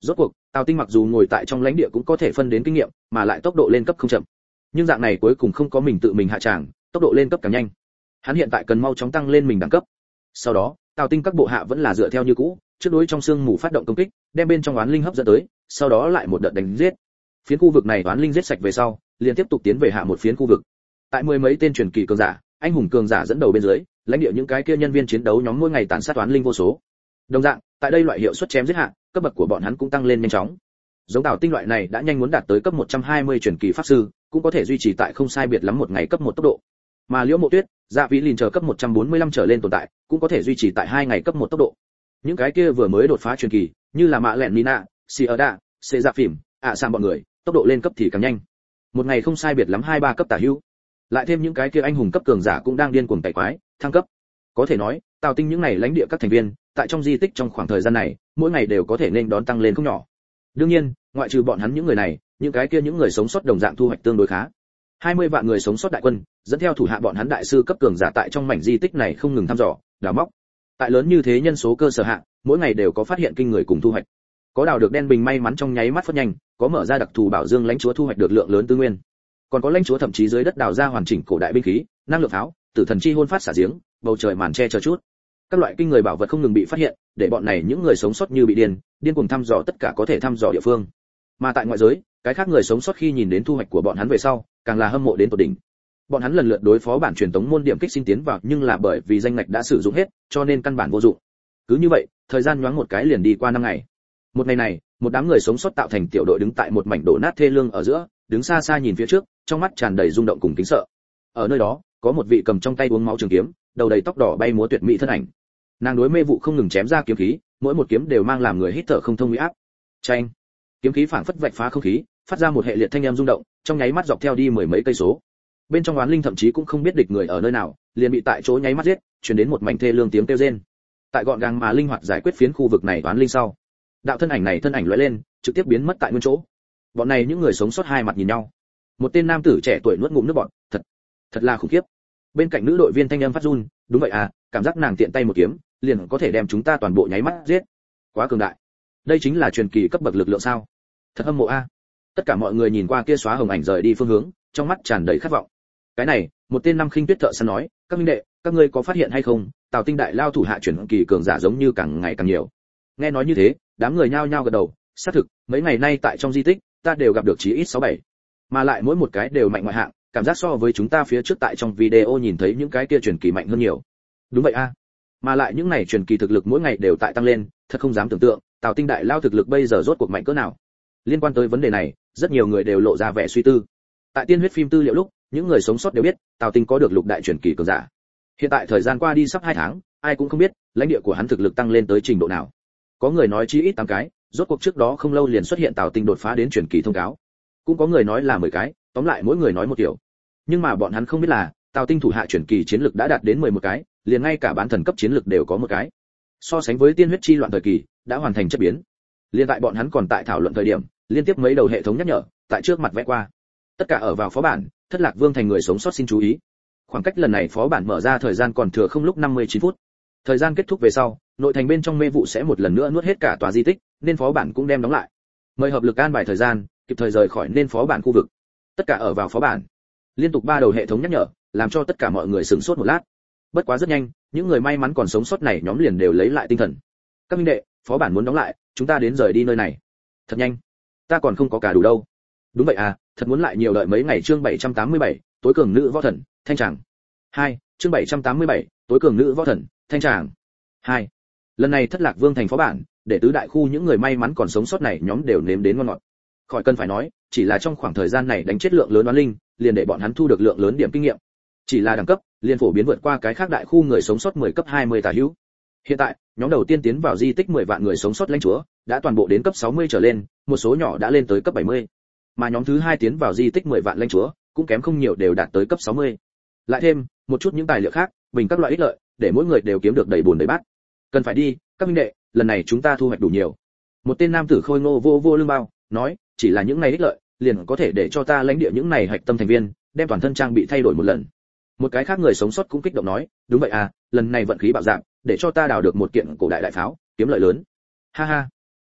Rốt cuộc, Tào Tinh mặc dù ngồi tại trong lãnh địa cũng có thể phân đến kinh nghiệm, mà lại tốc độ lên cấp không chậm. Nhưng dạng này cuối cùng không có mình tự mình hạ tràng, tốc độ lên cấp càng nhanh. Hắn hiện tại cần mau chóng tăng lên mình đẳng cấp. Sau đó, Tào Tinh các bộ hạ vẫn là dựa theo như cũ, trước đối trong xương mù phát động công kích, đem bên trong oán linh hấp dẫn tới, sau đó lại một đợt đánh giết. Phiến khu vực này oán linh giết sạch về sau, liền tiếp tục tiến về hạ một phiến khu vực. Tại mười mấy tên truyền kỳ cường giả, anh hùng cường giả dẫn đầu bên dưới, lãnh địa những cái kia nhân viên chiến đấu nhóm mỗi ngày tàn sát oán linh vô số. Đồng dạng, tại đây loại hiệu suất chém giết hạ, cấp bậc của bọn hắn cũng tăng lên nhanh chóng. Giống Tào Tinh loại này đã nhanh muốn đạt tới cấp một trăm hai mươi truyền kỳ pháp sư, cũng có thể duy trì tại không sai biệt lắm một ngày cấp một tốc độ. Mà Liễu Mộ Tuyết, Dạ Vĩ Lìn chờ cấp một trăm bốn mươi lăm trở lên tồn tại, cũng có thể duy trì tại hai ngày cấp một tốc độ. Những cái kia vừa mới đột phá truyền kỳ, như là Mạ Lẹn Nina, Sierra, Xê Dạ Phìm, ạ sang bọn người, tốc độ lên cấp thì càng nhanh. Một ngày không sai biệt lắm hai ba cấp tả hữu. Lại thêm những cái kia anh hùng cấp cường giả cũng đang điên cuồng tẩy quái, thăng cấp. Có thể nói, Tào Tinh những này lãnh địa các thành viên, tại trong di tích trong khoảng thời gian này, mỗi ngày đều có thể nên đón tăng lên không nhỏ. Đương nhiên, ngoại trừ bọn hắn những người này, những cái kia những người sống sót đồng dạng thu hoạch tương đối khá. hai mươi vạn người sống sót đại quân, dẫn theo thủ hạ bọn hắn đại sư cấp cường giả tại trong mảnh di tích này không ngừng thăm dò, đào móc. Tại lớn như thế nhân số cơ sở hạ, mỗi ngày đều có phát hiện kinh người cùng thu hoạch. Có đào được đen bình may mắn trong nháy mắt phát nhanh, có mở ra đặc thù bảo dương lãnh chúa thu hoạch được lượng lớn tư nguyên. Còn có lãnh chúa thậm chí dưới đất đào ra hoàn chỉnh cổ đại binh khí, năng lượng pháo, tử thần chi hôn phát xả giếng, bầu trời màn che chờ chút. Các loại kinh người bảo vật không ngừng bị phát hiện, để bọn này những người sống sót như bị điên, điên cuồng thăm dò tất cả có thể thăm dò địa phương. Mà tại ngoại giới, cái khác người sống sót khi nhìn đến thu hoạch của bọn hắn về sau, càng là hâm mộ đến tột đỉnh. Bọn hắn lần lượt đối phó bản truyền tống môn điểm kích xin tiến vào, nhưng là bởi vì danh ngạch đã sử dụng hết, cho nên căn bản vô dụng. Cứ như vậy, thời gian nhoáng một cái liền đi qua năm ngày. Một ngày này, một đám người sống sót tạo thành tiểu đội đứng tại một mảnh đổ nát thê lương ở giữa, đứng xa xa nhìn phía trước, trong mắt tràn đầy rung động cùng kính sợ. Ở nơi đó, có một vị cầm trong tay uống máu trường kiếm, đầu đầy tóc đỏ bay múa tuyệt mỹ thân ảnh. Nàng đối mê vụ không ngừng chém ra kiếm khí, mỗi một kiếm đều mang làm người hít thở không thông uy áp. Chanh, kiếm khí phảng phất vạch phá không khí, phát ra một hệ liệt thanh âm rung động, trong nháy mắt dọc theo đi mười mấy cây số. Bên trong oán linh thậm chí cũng không biết địch người ở nơi nào, liền bị tại chỗ nháy mắt giết, truyền đến một mảnh thê lương tiếng kêu rên. Tại gọn gàng mà linh hoạt giải quyết phiến khu vực này oán linh sau, đạo thân ảnh này thân ảnh lóe lên, trực tiếp biến mất tại nguyên chỗ. Bọn này những người sống sót hai mặt nhìn nhau. Một tên nam tử trẻ tuổi nuốt ngụm nước bọt, thật, thật là khủng khiếp. Bên cạnh nữ đội viên thanh âm phát run, đúng vậy à, cảm giác nàng tiện tay một kiếm, liền có thể đem chúng ta toàn bộ nháy mắt giết. Quá cường đại. Đây chính là truyền kỳ cấp bậc lực lượng sao? Thật hâm mộ a. Tất cả mọi người nhìn qua kia xóa hồng ảnh rời đi phương hướng, trong mắt tràn đầy khát vọng. Cái này, một tên năm khinh tuyết thợ săn nói, các minh đệ, các ngươi có phát hiện hay không, Tào Tinh đại lao thủ hạ truyền kỳ cường giả giống như càng ngày càng nhiều. Nghe nói như thế, đám người nhao nhao gật đầu, xác thực, mấy ngày nay tại trong di tích, ta đều gặp được chí ít sáu bảy, mà lại mỗi một cái đều mạnh ngoại hạng, cảm giác so với chúng ta phía trước tại trong video nhìn thấy những cái kia truyền kỳ mạnh hơn nhiều. Đúng vậy a. Mà lại những này truyền kỳ thực lực mỗi ngày đều tại tăng lên, thật không dám tưởng tượng, Tào Tinh đại lao thực lực bây giờ rốt cuộc mạnh cỡ nào. Liên quan tới vấn đề này, rất nhiều người đều lộ ra vẻ suy tư. Tại tiên huyết phim tư liệu lúc, những người sống sót đều biết, Tào Tinh có được lục đại truyền kỳ cường giả. Hiện tại thời gian qua đi sắp hai tháng, ai cũng không biết, lãnh địa của hắn thực lực tăng lên tới trình độ nào. Có người nói chí ít tám cái, rốt cuộc trước đó không lâu liền xuất hiện Tào Tinh đột phá đến truyền kỳ thông cáo. Cũng có người nói là mười cái, tóm lại mỗi người nói một kiểu. Nhưng mà bọn hắn không biết là, Tào Tinh thủ hạ truyền kỳ chiến lực đã đạt đến mười một cái, liền ngay cả bán thần cấp chiến lực đều có một cái. So sánh với tiên huyết chi loạn thời kỳ, đã hoàn thành chất biến. Liên tại bọn hắn còn tại thảo luận thời điểm, liên tiếp mấy đầu hệ thống nhắc nhở, tại trước mặt vẽ qua. Tất cả ở vào phó bản, Thất Lạc Vương thành người sống sót xin chú ý. Khoảng cách lần này phó bản mở ra thời gian còn thừa không lúc năm mươi chín phút. Thời gian kết thúc về sau, nội thành bên trong mê vụ sẽ một lần nữa nuốt hết cả tòa di tích, nên phó bản cũng đem đóng lại. Mời hợp lực an bài thời gian, kịp thời rời khỏi nên phó bản khu vực. Tất cả ở vào phó bản. Liên tục ba đầu hệ thống nhắc nhở, làm cho tất cả mọi người sửng sốt một lát. Bất quá rất nhanh, những người may mắn còn sống sót này nhóm liền đều lấy lại tinh thần. Các minh đệ, phó bản muốn đóng lại, chúng ta đến rời đi nơi này. Thật nhanh. Ta còn không có cả đủ đâu. Đúng vậy à, thật muốn lại nhiều đợi mấy ngày. Chương bảy trăm tám mươi bảy, tối cường nữ võ thần, thanh tràng. hai, chương bảy trăm tám mươi bảy, tối cường nữ võ thần, thanh tràng. hai. Lần này Thất Lạc Vương thành phó bản, để tứ đại khu những người may mắn còn sống sót này nhóm đều nếm đến ngon ngọt. Khỏi cần phải nói, chỉ là trong khoảng thời gian này đánh chết lượng lớn oán linh, liền để bọn hắn thu được lượng lớn điểm kinh nghiệm. Chỉ là đẳng cấp, liền phổ biến vượt qua cái khác đại khu người sống sót mười cấp hai mươi tà hữu. Hiện tại, nhóm đầu tiên tiến vào di tích mười vạn người sống sót lãnh chúa, đã toàn bộ đến cấp sáu mươi trở lên, một số nhỏ đã lên tới cấp bảy mươi. Mà nhóm thứ hai tiến vào di tích mười vạn lãnh chúa, cũng kém không nhiều đều đạt tới cấp sáu mươi. Lại thêm một chút những tài liệu khác, bình các loại ích lợi, để mỗi người đều kiếm được đầy buồn đầy bát. Cần phải đi, các minh đệ, lần này chúng ta thu hoạch đủ nhiều. Một tên nam tử khôi ngô vô vô lưng bao, nói, chỉ là những này ích lợi, liền có thể để cho ta lãnh địa những này hạch tâm thành viên, đem toàn thân trang bị thay đổi một lần. Một cái khác người sống sót cũng kích động nói, đúng vậy à, lần này vận khí bạo dạng, để cho ta đào được một kiện cổ đại đại pháo, kiếm lợi lớn. Ha ha.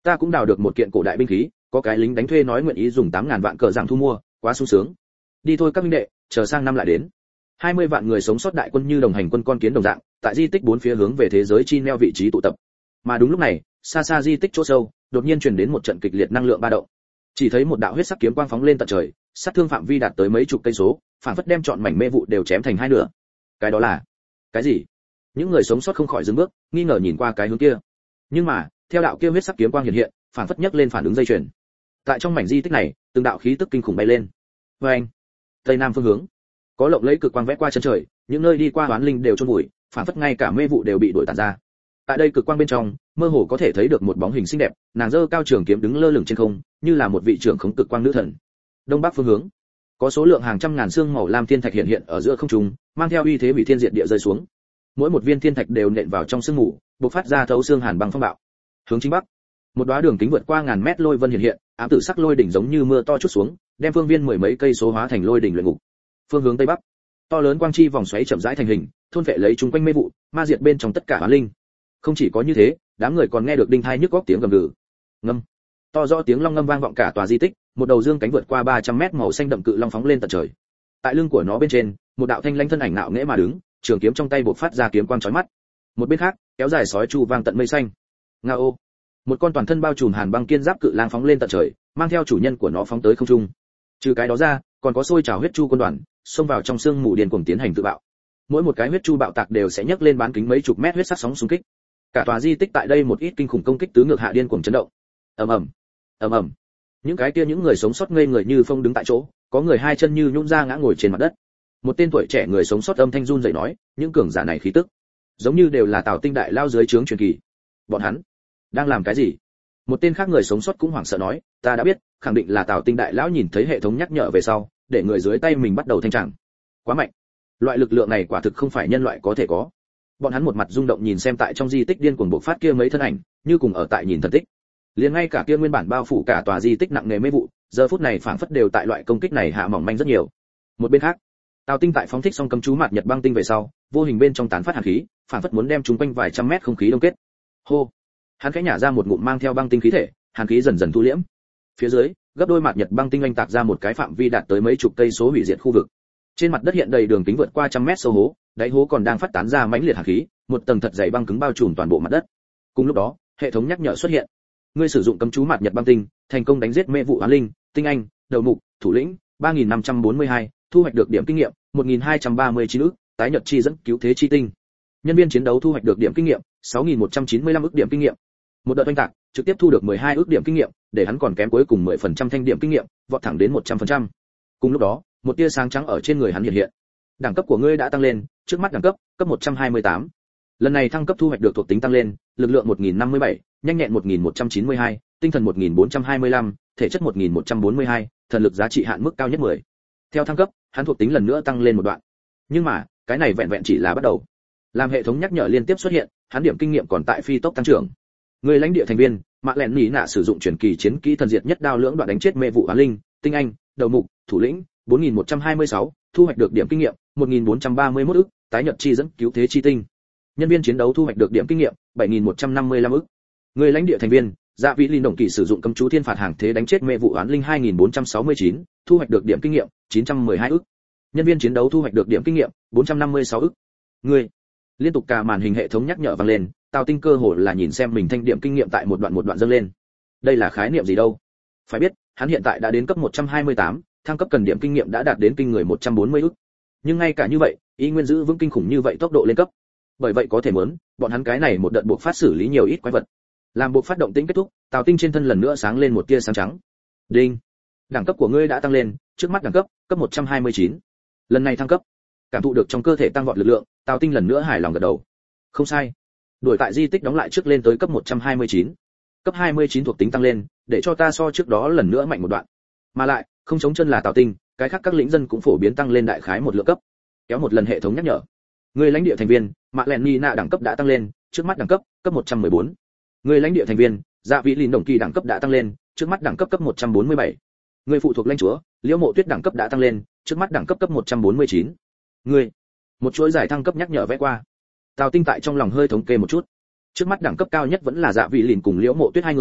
Ta cũng đào được một kiện cổ đại binh khí, có cái lính đánh thuê nói nguyện ý dùng tám ngàn vạn cờ dạng thu mua, quá sung sướng. Đi thôi các huynh đệ, chờ sang năm lại đến. hai mươi vạn người sống sót đại quân như đồng hành quân con kiến đồng dạng, tại di tích bốn phía hướng về thế giới chi neo vị trí tụ tập. Mà đúng lúc này, xa xa di tích chỗ sâu, đột nhiên truyền đến một trận kịch liệt năng lượng ba động. Chỉ thấy một đạo huyết sắc kiếm quang phóng lên tận trời, sát thương phạm vi đạt tới mấy chục cây số, phản phất đem trọn mảnh mê vụ đều chém thành hai nửa. Cái đó là cái gì? Những người sống sót không khỏi dừng bước, nghi ngờ nhìn qua cái hướng kia. Nhưng mà, theo đạo kia huyết sắc kiếm quang hiện hiện, phản phất nhấc lên phản ứng dây chuyền. Tại trong mảnh di tích này, từng đạo khí tức kinh khủng bay lên. Oeng! Tây nam phương hướng, có lộng lẫy cực quang vẽ qua chân trời, những nơi đi qua oán linh đều chôn vùi, phản phất ngay cả mê vụ đều bị đuổi tản ra. Tại đây cực quang bên trong, mơ hồ có thể thấy được một bóng hình xinh đẹp, nàng giơ cao trường kiếm đứng lơ lửng trên không, như là một vị trưởng khống cực quang nữ thần. Đông bắc phương hướng, có số lượng hàng trăm ngàn xương màu lam thiên thạch hiện hiện ở giữa không trung, mang theo uy thế hủy thiên diệt địa rơi xuống. Mỗi một viên thiên thạch đều nện vào trong sương mù, bộc phát ra thấu xương hàn băng phong bạo. Hướng chính bắc, một đóa đường kính vượt qua ngàn mét lôi vân hiện hiện, ám tử sắc lôi đỉnh giống như mưa to chút xuống, đem phương viên mười mấy cây số hóa thành lôi đỉnh luyện ngục. Phương hướng tây bắc, to lớn quang chi vòng xoáy chậm rãi thành hình, thôn vệ lấy chúng quanh mê vụ, ma diệt bên trong tất cả oán linh. Không chỉ có như thế, đám người còn nghe được đinh thai nhức óc tiếng gầm gừ. Ngâm. To rõ tiếng long ngâm vang vọng cả tòa di tích, một đầu dương cánh vượt qua ba trăm mét màu xanh đậm cự long phóng lên tận trời. Tại lưng của nó bên trên, một đạo thanh lãnh thân ảnh nạo nghễ mà đứng, trường kiếm trong tay bộc phát ra kiếm quang chói mắt. Một bên khác, kéo dài sói chu vang tận mây xanh. Ngao. Một con toàn thân bao trùm hàn băng kiên giáp cự lang phóng lên tận trời, mang theo chủ nhân của nó phóng tới không trung. Trừ cái đó ra, còn có sôi trào huyết chu quân đoàn, xông vào trong sương mù điên cuồng tiến hành tự bạo. Mỗi một cái huyết chu bạo tạc đều sẽ nhấc lên bán kính mấy chục mét huyết sắc sóng xung kích. Cả tòa di tích tại đây một ít kinh khủng công kích tứ ngược hạ điên cuồng chấn động. Ầm ầm, ầm ầm. Những cái kia những người sống sót ngây người như phong đứng tại chỗ, có người hai chân như nhũn ra ngã ngồi trên mặt đất. Một tên tuổi trẻ người sống sót âm thanh run rẩy nói, những cường giả này khí tức, giống như đều là Tào Tinh đại lao dưới trướng truyền kỳ. Bọn hắn đang làm cái gì? Một tên khác người sống sót cũng hoảng sợ nói, ta đã biết, khẳng định là Tào Tinh đại lão nhìn thấy hệ thống nhắc nhở về sau, để người dưới tay mình bắt đầu thanh tràng. Quá mạnh. Loại lực lượng này quả thực không phải nhân loại có thể có. Bọn hắn một mặt rung động nhìn xem tại trong di tích điên cuồng bộc phát kia mấy thân ảnh, như cùng ở tại nhìn thần tích. Liền ngay cả kia nguyên bản bao phủ cả tòa di tích nặng nề mê vụ, giờ phút này phảng phất đều tại loại công kích này hạ mỏng manh rất nhiều. Một bên khác, Tào Tinh tại phóng thích xong cấm chú mạt nhật băng tinh về sau, vô hình bên trong tán phát hàn khí, phảng phất muốn đem chúng quanh vài trăm mét không khí đông kết. Hô. Hắn khẽ nhả ra một ngụm mang theo băng tinh khí thể, hàn khí dần dần thu liễm. Phía dưới, gấp đôi mạt nhật băng tinh oanh tạc ra một cái phạm vi đạt tới mấy chục cây số hủy diệt khu vực. Trên mặt đất hiện đầy đường kính vượt qua trăm mét sâu hố, đáy hố còn đang phát tán ra mãnh liệt hàn khí, một tầng thật dày băng cứng bao trùm toàn bộ mặt đất. Cùng lúc đó, hệ thống nhắc nhở xuất hiện. Ngươi sử dụng cấm chú mạt nhật băng tinh, thành công đánh giết mê vụ oán linh, tinh anh, đầu mục, thủ lĩnh, ba nghìn năm trăm bốn mươi hai, thu hoạch được điểm kinh nghiệm một nghìn hai trăm ba mươi chín ức, tái nhật chi dẫn cứu thế chi tinh. Nhân viên chiến đấu thu hoạch được điểm kinh nghiệm sáu nghìn một trăm chín mươi lăm ức điểm kinh nghiệm. Một đợt oanh tạc, trực tiếp thu được mười hai ức điểm kinh nghiệm, để hắn còn kém cuối cùng mười phần trăm thanh điểm kinh nghiệm, vọt thẳng đến một trăm phần trăm. Cùng lúc đó, một tia sáng trắng ở trên người hắn hiện hiện. Đẳng cấp của ngươi đã tăng lên, trước mắt đẳng cấp, cấp một trăm hai mươi tám. Lần này thăng cấp thu hoạch được thuộc tính tăng lên, lực lượng một nghìn năm mươi bảy, nhanh nhẹn một nghìn một trăm chín mươi hai, tinh thần một nghìn bốn trăm hai mươi lăm, thể chất một nghìn một trăm bốn mươi hai, thần lực giá trị hạn mức cao nhất mười. Theo thăng cấp, hắn thuộc tính lần nữa tăng lên một đoạn. Nhưng mà, cái này vẹn vẹn chỉ là bắt đầu. Làm hệ thống nhắc nhở liên tiếp xuất hiện, hắn điểm kinh nghiệm còn tại phi tốc tăng trưởng. Người lãnh địa thành viên, Mạ Lẹn Nỉ Nạ sử dụng truyền kỳ chiến kỹ thần diệt nhất đao lưỡng đoạn đánh chết mê vụ oán linh, tinh anh, đầu mục, thủ lĩnh, bốn nghìn một trăm hai mươi sáu, thu hoạch được điểm kinh nghiệm một nghìn bốn trăm ba mươi mốt ức, tái nhật chi dẫn cứu thế chi tinh. Nhân viên chiến đấu thu hoạch được điểm kinh nghiệm bảy nghìn một trăm năm mươi lăm ức. Người lãnh địa thành viên, Dạ Vĩ Linh Đồng Kỳ sử dụng cấm chú thiên phạt hàng thế đánh chết mê vụ oán linh hai nghìn bốn trăm sáu mươi chín, thu hoạch được điểm kinh nghiệm chín trăm mười hai ức. Nhân viên chiến đấu thu hoạch được điểm kinh nghiệm bốn trăm năm mươi sáu ức. Người liên tục cả màn hình hệ thống nhắc nhở vang lên, Tào Tinh cơ hồ là nhìn xem mình thanh điểm kinh nghiệm tại một đoạn một đoạn dâng lên. Đây là khái niệm gì đâu? Phải biết, hắn hiện tại đã đến cấp một trăm hai mươi tám, thăng cấp cần điểm kinh nghiệm đã đạt đến kinh người một trăm bốn mươi ức. Nhưng ngay cả như vậy, y nguyên giữ vững kinh khủng như vậy tốc độ lên cấp. Bởi vậy có thể muốn, bọn hắn cái này một đợt buộc phát xử lý nhiều ít quái vật. Làm buộc phát động tĩnh kết thúc, Tào Tinh trên thân lần nữa sáng lên một tia sáng trắng. Đinh. Đẳng cấp của ngươi đã tăng lên, trước mắt đẳng cấp, cấp một trăm hai mươi chín. Lần này thăng cấp, cảm thụ được trong cơ thể tăng vọt lực lượng, Tào Tinh lần nữa hài lòng gật đầu. Không sai. Đuổi tại di tích đóng lại trước lên tới cấp một trăm hai mươi chín. Cấp hai mươi chín thuộc tính tăng lên, để cho ta so trước đó lần nữa mạnh một đoạn. Mà lại, không chống chân là Tào Tinh, cái khác các lĩnh dân cũng phổ biến tăng lên đại khái một lượng cấp. Kéo một lần hệ thống nhắc nhở. Người lãnh địa thành viên, Mạ Lẹn Nỉ Nạ đẳng cấp đã tăng lên, trước mắt đẳng cấp, cấp một trăm mười bốn. Người lãnh địa thành viên, Dạ Vĩ Linh Đồng Kỳ đẳng cấp đã tăng lên, trước mắt đẳng cấp cấp một trăm bốn mươi bảy. Người phụ thuộc lãnh chúa, Liễu Mộ Tuyết đẳng cấp đã tăng lên, trước mắt đẳng cấp cấp một trăm bốn mươi chín. Người, một chuỗi giải thăng cấp nhắc nhở vẽ qua. Tào Tinh tại trong lòng hơi thống kê một chút. Trước mắt đẳng cấp cao nhất vẫn là Dạ Vĩ Linh cùng Liễu Mộ Tuyết hai người,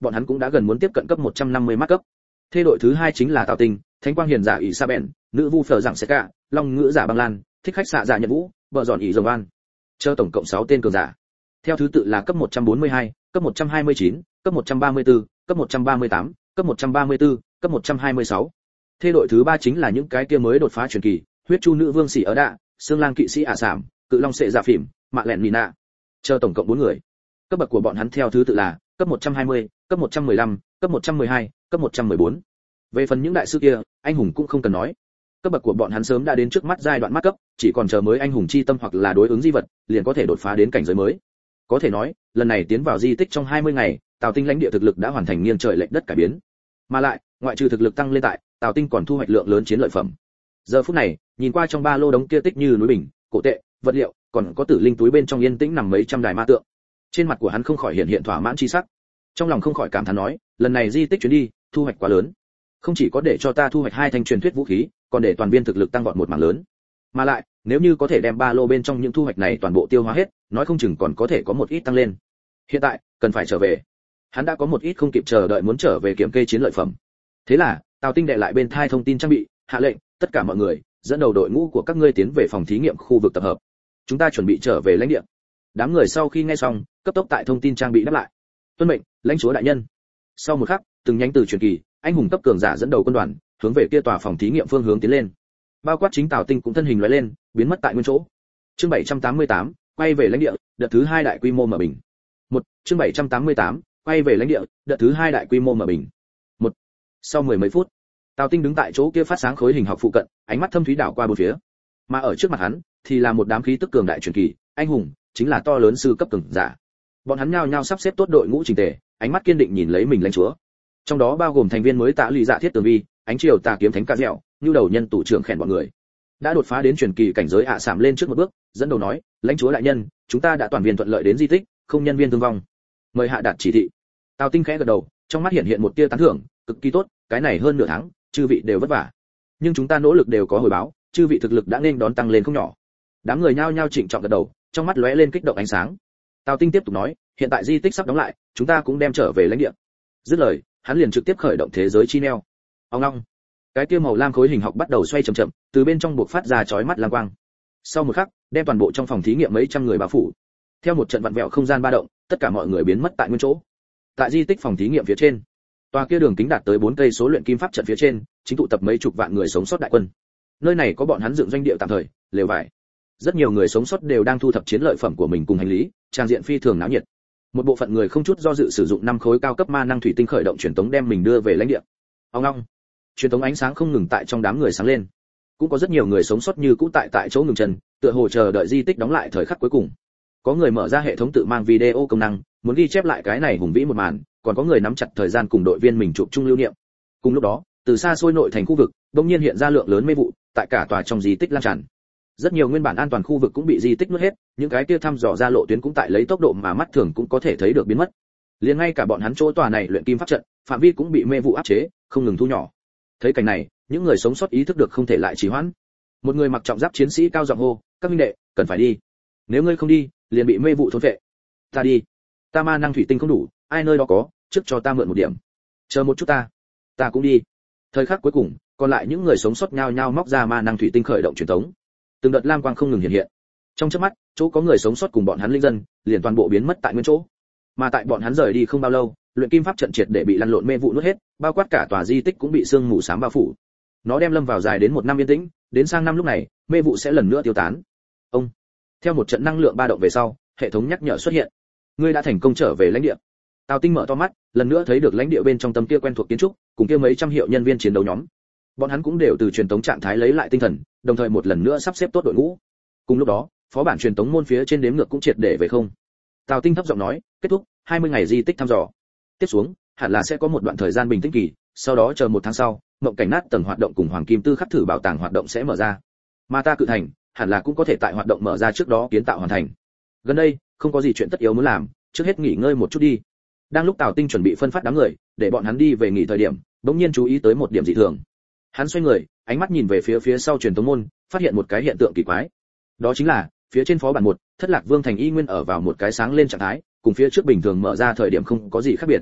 bọn hắn cũng đã gần muốn tiếp cận cấp một trăm năm mươi mắt cấp. Thế đội thứ hai chính là Tào Tinh, Thánh Quang Hiền giả ỷ Sa Bèn, Nữ Vu Phở Giảng Sẽ Cả, Long Ngữ giả Băng Lan, Thích Khách xạ giả Nhật Vũ, Bờ Giòn ỷ Rồng An. Chờ tổng cộng sáu tên cường giả. Theo thứ tự là cấp một trăm bốn mươi hai, cấp một trăm hai mươi chín, cấp một trăm ba mươi tư, cấp một trăm ba mươi tám, cấp một trăm ba mươi tư, cấp một trăm hai mươi sáu. Thế đội thứ ba chính là những cái kia mới đột phá truyền kỳ, Huyết Chu Nữ Vương Sĩ ở Đạ, Xương Lang Kỵ Sĩ Ả Sảm, Cự Long Sệ Dạ Phỉm, Mạ Lẹn Nina. Chờ tổng cộng bốn người. Cấp bậc của bọn hắn theo thứ tự là cấp một trăm hai mươi, cấp một trăm mười lăm, cấp một trăm mười hai, cấp một trăm mười bốn. Về phần những đại sư kia, anh hùng cũng không cần nói. Cấp bậc của bọn hắn sớm đã đến trước mắt giai đoạn mắt cấp, chỉ còn chờ mới anh hùng chi tâm hoặc là đối ứng di vật, liền có thể đột phá đến cảnh giới mới. Có thể nói, lần này tiến vào di tích trong hai mươi ngày, Tào Tinh lãnh địa thực lực đã hoàn thành nghiêng trời lệch đất cải biến. Mà lại, ngoại trừ thực lực tăng lên tại, Tào Tinh còn thu hoạch lượng lớn chiến lợi phẩm. Giờ phút này, nhìn qua trong ba lô đống kia tích như núi bình, cổ tệ, vật liệu, còn có tử linh túi bên trong yên tĩnh nằm mấy trăm đài ma tượng. Trên mặt của hắn không khỏi hiện hiện thỏa mãn chi sắc. Trong lòng không khỏi cảm thán nói, lần này di tích chuyến đi, thu hoạch quá lớn. Không chỉ có để cho ta thu hoạch hai thanh truyền thuyết vũ khí, còn để toàn viên thực lực tăng vọt một mảng lớn. Mà lại, nếu như có thể đem ba lô bên trong những thu hoạch này toàn bộ tiêu hóa hết, nói không chừng còn có thể có một ít tăng lên. Hiện tại, cần phải trở về. Hắn đã có một ít không kịp chờ đợi muốn trở về kiểm kê chiến lợi phẩm. Thế là, Tào Tinh đệ lại bên thai thông tin trang bị, hạ lệnh, tất cả mọi người, dẫn đầu đội ngũ của các ngươi tiến về phòng thí nghiệm khu vực tập hợp. Chúng ta chuẩn bị trở về lãnh địa. Đám người sau khi nghe xong, cấp tốc tại thông tin trang bị đáp lại. Tuân mệnh, lãnh chúa đại nhân. Sau một khắc, từng nhánh từ truyền kỳ, anh hùng cấp cường giả dẫn đầu quân đoàn, hướng về kia tòa phòng thí nghiệm phương hướng tiến lên. Bao quát chính Tào Tinh cũng thân hình lóe lên, biến mất tại nguyên chỗ. Chương bảy trăm tám mươi tám, quay về lãnh địa, đợt thứ hai đại quy mô mở bình. Một, chương bảy trăm tám mươi tám, quay về lãnh địa, đợt thứ hai đại quy mô mở bình. Một. Sau mười mấy phút, Tào Tinh đứng tại chỗ kia phát sáng khối hình học phụ cận, ánh mắt thâm thúy đảo qua bốn phía. Mà ở trước mặt hắn, thì là một đám khí tức cường đại truyền kỳ, anh hùng, chính là to lớn sư cấp cường giả. Bọn hắn nhao nhao sắp xếp tốt đội ngũ chỉnh tề, ánh mắt kiên định nhìn lấy mình lãnh chúa. Trong đó bao gồm thành viên mới Tạ Lụy Dạ Thiết Tường Vi, Ánh Triều Tà Kiếm Thánh Ca Dẻo, như đầu nhân tụ trưởng khèn bọn người. Đã đột phá đến truyền kỳ cảnh giới ạ sạm lên trước một bước, dẫn đầu nói, lãnh chúa đại nhân, chúng ta đã toàn viên thuận lợi đến di tích, không nhân viên thương vong. Mời hạ đạt chỉ thị. Tào Tinh khẽ gật đầu, trong mắt hiện hiện một tia tán thưởng, cực kỳ tốt, cái này hơn nửa tháng, chư vị đều vất vả. Nhưng chúng ta nỗ lực đều có hồi báo, chư vị thực lực đã nên đón tăng lên không nhỏ. Đám người nhao nhao trịnh trọng gật đầu, trong mắt lóe lên kích động ánh sáng. Tào Tinh tiếp tục nói, hiện tại di tích sắp đóng lại, chúng ta cũng đem trở về lãnh địa. Dứt lời, hắn liền trực tiếp khởi động thế giới chi neo. Ông long, cái kia màu lam khối hình học bắt đầu xoay chậm chậm, từ bên trong buộc phát ra chói mắt lam quang. Sau một khắc, đem toàn bộ trong phòng thí nghiệm mấy trăm người bao phủ. Theo một trận vặn vẹo không gian ba động, tất cả mọi người biến mất tại nguyên chỗ. Tại di tích phòng thí nghiệm phía trên, tòa kia đường kính đạt tới bốn cây số luyện kim pháp trận phía trên, chính tụ tập mấy chục vạn người sống sót đại quân. Nơi này có bọn hắn dựng doanh địa tạm thời, lều vải. Rất nhiều người sống sót đều đang thu thập chiến lợi phẩm của mình cùng hành lý, trang diện phi thường náo nhiệt. Một bộ phận người không chút do dự sử dụng năm khối cao cấp ma năng thủy tinh khởi động truyền tống đem mình đưa về lãnh địa. Ông long, truyền tống ánh sáng không ngừng tại trong đám người sáng lên. Cũng có rất nhiều người sống sót như cũ tại tại chỗ ngừng chân, tựa hồ chờ đợi di tích đóng lại thời khắc cuối cùng. Có người mở ra hệ thống tự mang video công năng, muốn ghi chép lại cái này hùng vĩ một màn, còn có người nắm chặt thời gian cùng đội viên mình chụp chung lưu niệm. Cùng lúc đó, từ xa xôi nội thành khu vực, đột nhiên hiện ra lượng lớn mê vụ, tại cả tòa trong di tích lan tràn. Rất nhiều nguyên bản an toàn khu vực cũng bị di tích nuốt hết, những cái kia thăm dò ra lộ tuyến cũng tại lấy tốc độ mà mắt thường cũng có thể thấy được biến mất. Liền ngay cả bọn hắn chỗ tòa này luyện kim pháp trận, phạm vi cũng bị mê vụ áp chế, không ngừng thu nhỏ. Thấy cảnh này, những người sống sót ý thức được không thể lại trì hoãn. Một người mặc trọng giáp chiến sĩ cao giọng hô, "Các huynh đệ, cần phải đi. Nếu ngươi không đi, liền bị mê vụ thôn phệ. Ta đi. Ta ma năng thủy tinh không đủ, ai nơi đó có, trước cho ta mượn một điểm. Chờ một chút ta. Ta cũng đi." Thời khắc cuối cùng, còn lại những người sống sót nhao nhao móc ra ma năng thủy tinh khởi động truyền tống. Từng đợt lam quang không ngừng hiện hiện. Trong chớp mắt, chỗ có người sống sót cùng bọn hắn linh dân, liền toàn bộ biến mất tại nguyên chỗ. Mà tại bọn hắn rời đi không bao lâu, luyện kim pháp trận triệt để bị lăn lộn mê vụ nuốt hết, bao quát cả tòa di tích cũng bị sương mù xám bao phủ. Nó đem lâm vào dài đến một năm yên tĩnh, đến sang năm lúc này, mê vụ sẽ lần nữa tiêu tán. Ông, theo một trận năng lượng ba động về sau, hệ thống nhắc nhở xuất hiện. Ngươi đã thành công trở về lãnh địa. Tào Tinh mở to mắt, lần nữa thấy được lãnh địa bên trong tấm kia quen thuộc kiến trúc, cùng kia mấy trăm hiệu nhân viên chiến đấu nhóm. Bọn hắn cũng đều từ truyền tống trạng thái lấy lại tinh thần, đồng thời một lần nữa sắp xếp tốt đội ngũ. Cùng lúc đó, phó bản truyền tống môn phía trên đếm ngược cũng triệt để về không. Tào Tinh thấp giọng nói, kết thúc hai mươi ngày di tích thăm dò. Tiếp xuống, hẳn là sẽ có một đoạn thời gian bình tĩnh kỳ, sau đó chờ một tháng sau, mộng cảnh nát tầng hoạt động cùng hoàng kim tư khắc thử bảo tàng hoạt động sẽ mở ra. Mà ta cự thành, hẳn là cũng có thể tại hoạt động mở ra trước đó kiến tạo hoàn thành. Gần đây, không có gì chuyện tất yếu muốn làm, trước hết nghỉ ngơi một chút đi. Đang lúc Tào Tinh chuẩn bị phân phát đám người, để bọn hắn đi về nghỉ thời điểm, bỗng nhiên chú ý tới một điểm dị thường. Hắn xoay người, ánh mắt nhìn về phía phía sau truyền tống môn, phát hiện một cái hiện tượng kỳ quái. Đó chính là, phía trên phó bản một, Thất Lạc Vương thành y nguyên ở vào một cái sáng lên trạng thái, cùng phía trước bình thường mở ra thời điểm không có gì khác biệt.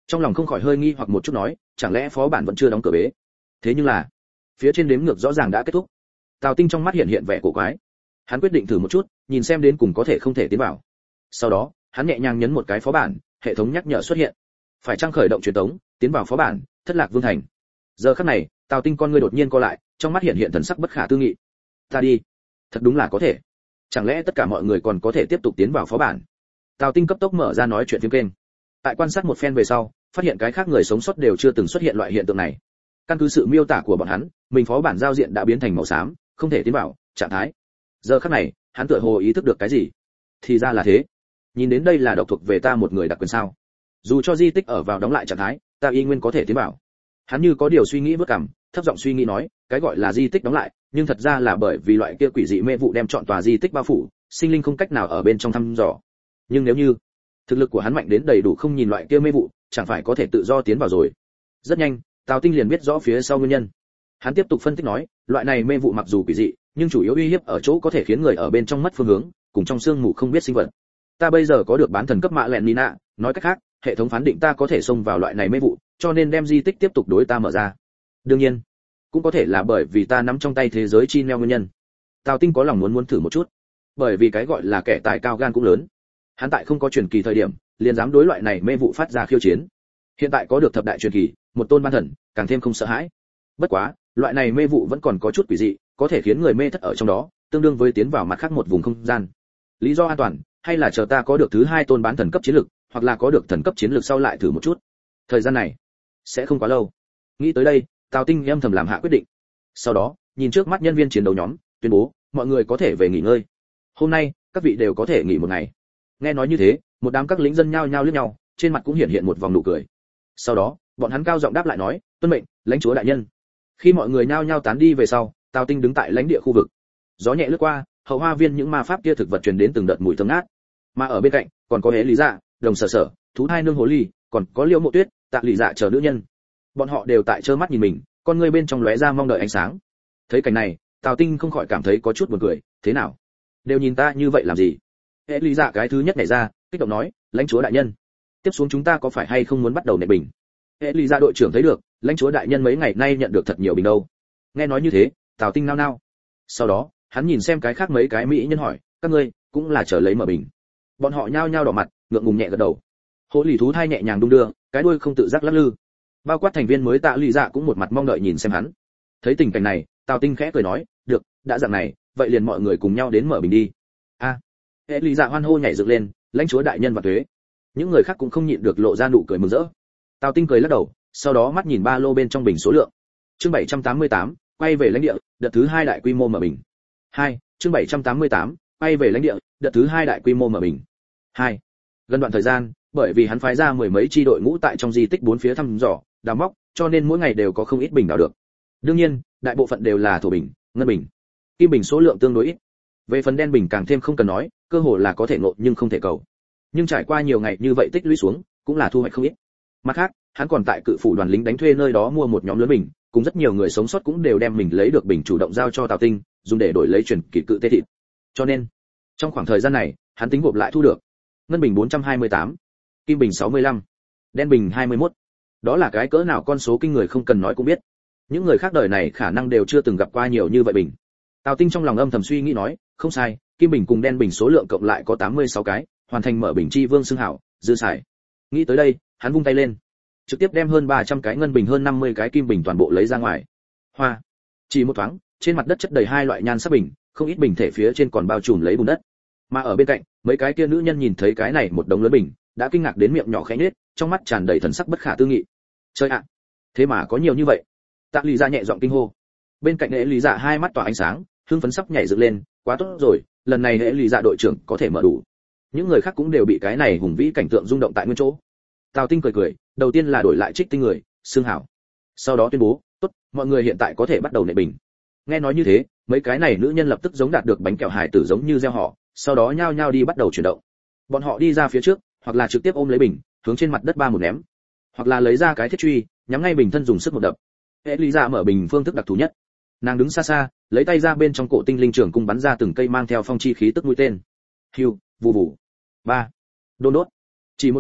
Trong lòng không khỏi hơi nghi hoặc một chút nói, chẳng lẽ phó bản vẫn chưa đóng cửa bế? Thế nhưng là, phía trên đếm ngược rõ ràng đã kết thúc. Tào Tinh trong mắt hiện hiện vẻ cổ quái. Hắn quyết định thử một chút, nhìn xem đến cùng có thể không thể tiến vào. Sau đó, hắn nhẹ nhàng nhấn một cái phó bản, hệ thống nhắc nhở xuất hiện. Phải trang khởi động truyền tống, tiến vào phó bản, Thất Lạc Vương thành. Giờ khắc này, Tào Tinh con ngươi đột nhiên co lại, trong mắt hiện hiện thần sắc bất khả tư nghị. Ta đi, thật đúng là có thể. Chẳng lẽ tất cả mọi người còn có thể tiếp tục tiến vào phó bản? Tào Tinh cấp tốc mở ra nói chuyện phím kênh. Tại quan sát một phen về sau, phát hiện cái khác người sống sót đều chưa từng xuất hiện loại hiện tượng này. Căn cứ sự miêu tả của bọn hắn, mình phó bản giao diện đã biến thành màu xám, không thể tiến vào trạng thái. Giờ khắc này, hắn tựa hồ ý thức được cái gì. Thì ra là thế. Nhìn đến đây là độc thuộc về ta một người đặc quyền sao? Dù cho di tích ở vào đóng lại trạng thái, ta y nguyên có thể tiến vào. Hắn như có điều suy nghĩ vớt cằm, thấp giọng suy nghĩ nói, cái gọi là di tích đóng lại, nhưng thật ra là bởi vì loại kia quỷ dị mê vụ đem trọn tòa di tích bao phủ, sinh linh không cách nào ở bên trong thăm dò. Nhưng nếu như thực lực của hắn mạnh đến đầy đủ không nhìn loại kia mê vụ, chẳng phải có thể tự do tiến vào rồi. Rất nhanh, Tào Tinh liền biết rõ phía sau nguyên nhân. Hắn tiếp tục phân tích nói, loại này mê vụ mặc dù quỷ dị, nhưng chủ yếu uy hiếp ở chỗ có thể khiến người ở bên trong mất phương hướng, cùng trong sương mù không biết sinh vật. Ta bây giờ có được bán thần cấp mạ lẹn Nina, nói cách khác, hệ thống phán định ta có thể xông vào loại này mê vụ, cho nên đem di tích tiếp tục đối ta mở ra. Đương nhiên, cũng có thể là bởi vì ta nắm trong tay thế giới chi neo nguyên nhân. Tào Tinh có lòng muốn muốn thử một chút, bởi vì cái gọi là kẻ tài cao gan cũng lớn. Hắn tại không có truyền kỳ thời điểm, liền dám đối loại này mê vụ phát ra khiêu chiến. Hiện tại có được thập đại truyền kỳ, một tôn ban thần, càng thêm không sợ hãi. Bất quá, loại này mê vụ vẫn còn có chút quỷ dị, có thể khiến người mê thất ở trong đó, tương đương với tiến vào mặt khác một vùng không gian. Lý do an toàn, hay là chờ ta có được thứ hai tôn bán thần cấp chiến lực, hoặc là có được thần cấp chiến lực sau lại thử một chút. Thời gian này sẽ không quá lâu. Nghĩ tới đây, Tào Tinh âm thầm làm hạ quyết định. Sau đó, nhìn trước mắt nhân viên chiến đấu nhóm, tuyên bố, mọi người có thể về nghỉ ngơi. Hôm nay, các vị đều có thể nghỉ một ngày. Nghe nói như thế, một đám các lính dân nhao nhao liếc nhau, trên mặt cũng hiện hiện một vòng nụ cười. Sau đó, bọn hắn cao giọng đáp lại nói, tuân mệnh, lãnh chúa đại nhân. Khi mọi người nhao nhao tán đi về sau, Tào Tinh đứng tại lãnh địa khu vực. Gió nhẹ lướt qua, hậu hoa viên những ma pháp kia thực vật truyền đến từng đợt mùi thơm ngát. Mà ở bên cạnh, còn có hễ lý dạ, đồng sở sở, thú thai nương hồ ly, còn có liễu mộ tuyết, tạ lì dạ chờ nữ nhân. Bọn họ đều tại trơ mắt nhìn mình, con ngươi bên trong lóe ra mong đợi ánh sáng. Thấy cảnh này, Tào Tinh không khỏi cảm thấy có chút buồn cười, thế nào? Đều nhìn ta như vậy làm gì? Hễ lý dạ cái thứ nhất nhảy ra, kích động nói, lãnh chúa đại nhân, tiếp xuống chúng ta có phải hay không muốn bắt đầu nệ bình? Hễ lý dạ đội trưởng thấy được, lãnh chúa đại nhân mấy ngày nay nhận được thật nhiều bình đâu. Nghe nói như thế, Tào Tinh nao nao. Sau đó, hắn nhìn xem cái khác mấy cái mỹ nhân hỏi, các ngươi cũng là chờ lấy mở bình? Bọn họ nhao nhao đỏ mặt, ngượng ngùng nhẹ gật đầu. Hồ lì thú thai nhẹ nhàng đung đưa, cái đuôi không tự giác lắc lư. Bao quát thành viên mới Tạ Lụy Dạ cũng một mặt mong đợi nhìn xem hắn. Thấy tình cảnh này, Tào Tinh khẽ cười nói, được, đã dạng này, vậy liền mọi người cùng nhau đến mở bình đi. A, Hệ Lụy Dạ hoan hô nhảy dựng lên, lãnh chúa đại nhân và thuế. Những người khác cũng không nhịn được lộ ra nụ cười mừng rỡ. Tào Tinh cười lắc đầu, sau đó mắt nhìn ba lô bên trong bình số lượng. Chương bảy trăm tám mươi tám, quay về lãnh địa, đợt thứ hai đại quy mô mở bình. Hai, chương bảy trăm tám mươi tám, quay về lãnh địa, đợt thứ hai đại quy mô mở bình. Hai. Gần đoạn thời gian, bởi vì hắn phái ra mười mấy chi đội ngũ tại trong di tích bốn phía thăm dò, đào móc, cho nên mỗi ngày đều có không ít bình đào được. Đương nhiên, đại bộ phận đều là thổ bình, ngân bình. Kim bình số lượng tương đối ít. Về phần đen bình càng thêm không cần nói, cơ hồ là có thể ngộ nhưng không thể cầu. Nhưng trải qua nhiều ngày như vậy tích lũy xuống, cũng là thu hoạch không ít. Mặt khác, hắn còn tại cự phủ đoàn lính đánh thuê nơi đó mua một nhóm lớn bình, cùng rất nhiều người sống sót cũng đều đem mình lấy được bình chủ động giao cho Tào Tinh, dùng để đổi lấy truyền kỳ cự tê thịt. Cho nên, trong khoảng thời gian này, hắn tính gộp lại thu được ngân bình bốn trăm hai mươi tám, kim bình sáu mươi lăm, đen bình hai mươi mốt. Đó là cái cỡ nào con số kinh người không cần nói cũng biết. Những người khác đời này khả năng đều chưa từng gặp qua nhiều như vậy bình. Tào Tinh trong lòng âm thầm suy nghĩ nói, không sai, kim bình cùng đen bình số lượng cộng lại có tám mươi sáu cái, hoàn thành mở bình chi vương xưng hảo, dư xài. Nghĩ tới đây, hắn vung tay lên, trực tiếp đem hơn ba trăm cái ngân bình hơn năm mươi cái kim bình toàn bộ lấy ra ngoài. Hoa. Chỉ một thoáng, trên mặt đất chất đầy hai loại nhan sắc bình, không ít bình thể phía trên còn bao trùm lấy bùn đất. Mà ở bên cạnh, mấy cái kia nữ nhân nhìn thấy cái này một đống lớn bình, đã kinh ngạc đến miệng nhỏ khẽ nhếch, trong mắt tràn đầy thần sắc bất khả tư nghị. Chơi ạ, thế mà có nhiều như vậy. Tạ Lý Dạ nhẹ giọng kinh hô. Bên cạnh Hệ Lý Dạ hai mắt tỏa ánh sáng, hưng phấn sắp nhảy dựng lên, quá tốt rồi, lần này Hệ Lý Dạ đội trưởng có thể mở đủ. Những người khác cũng đều bị cái này hùng vĩ cảnh tượng rung động tại nguyên chỗ. Tào Tinh cười cười, đầu tiên là đổi lại trích tinh người, xương hảo. Sau đó tuyên bố, tốt, mọi người hiện tại có thể bắt đầu nệ bình. Nghe nói như thế, mấy cái này nữ nhân lập tức giống đạt được bánh kẹo hài tử giống như gieo họ, sau đó nhao nhao đi bắt đầu chuyển động. Bọn họ đi ra phía trước, hoặc là trực tiếp ôm lấy bình, hướng trên mặt đất ba một ném, hoặc là lấy ra cái thiết truy, nhắm ngay bình thân dùng sức một đập. Hệ Lý Dạ mở bình phương thức đặc thù nhất. Nàng đứng xa xa, lấy tay ra bên trong cổ tinh linh trường cung bắn ra từng cây mang theo phong chi khí tức mũi tên. Hưu, vù vù. Ba. Đôn đốt. Chỉ một thoáng,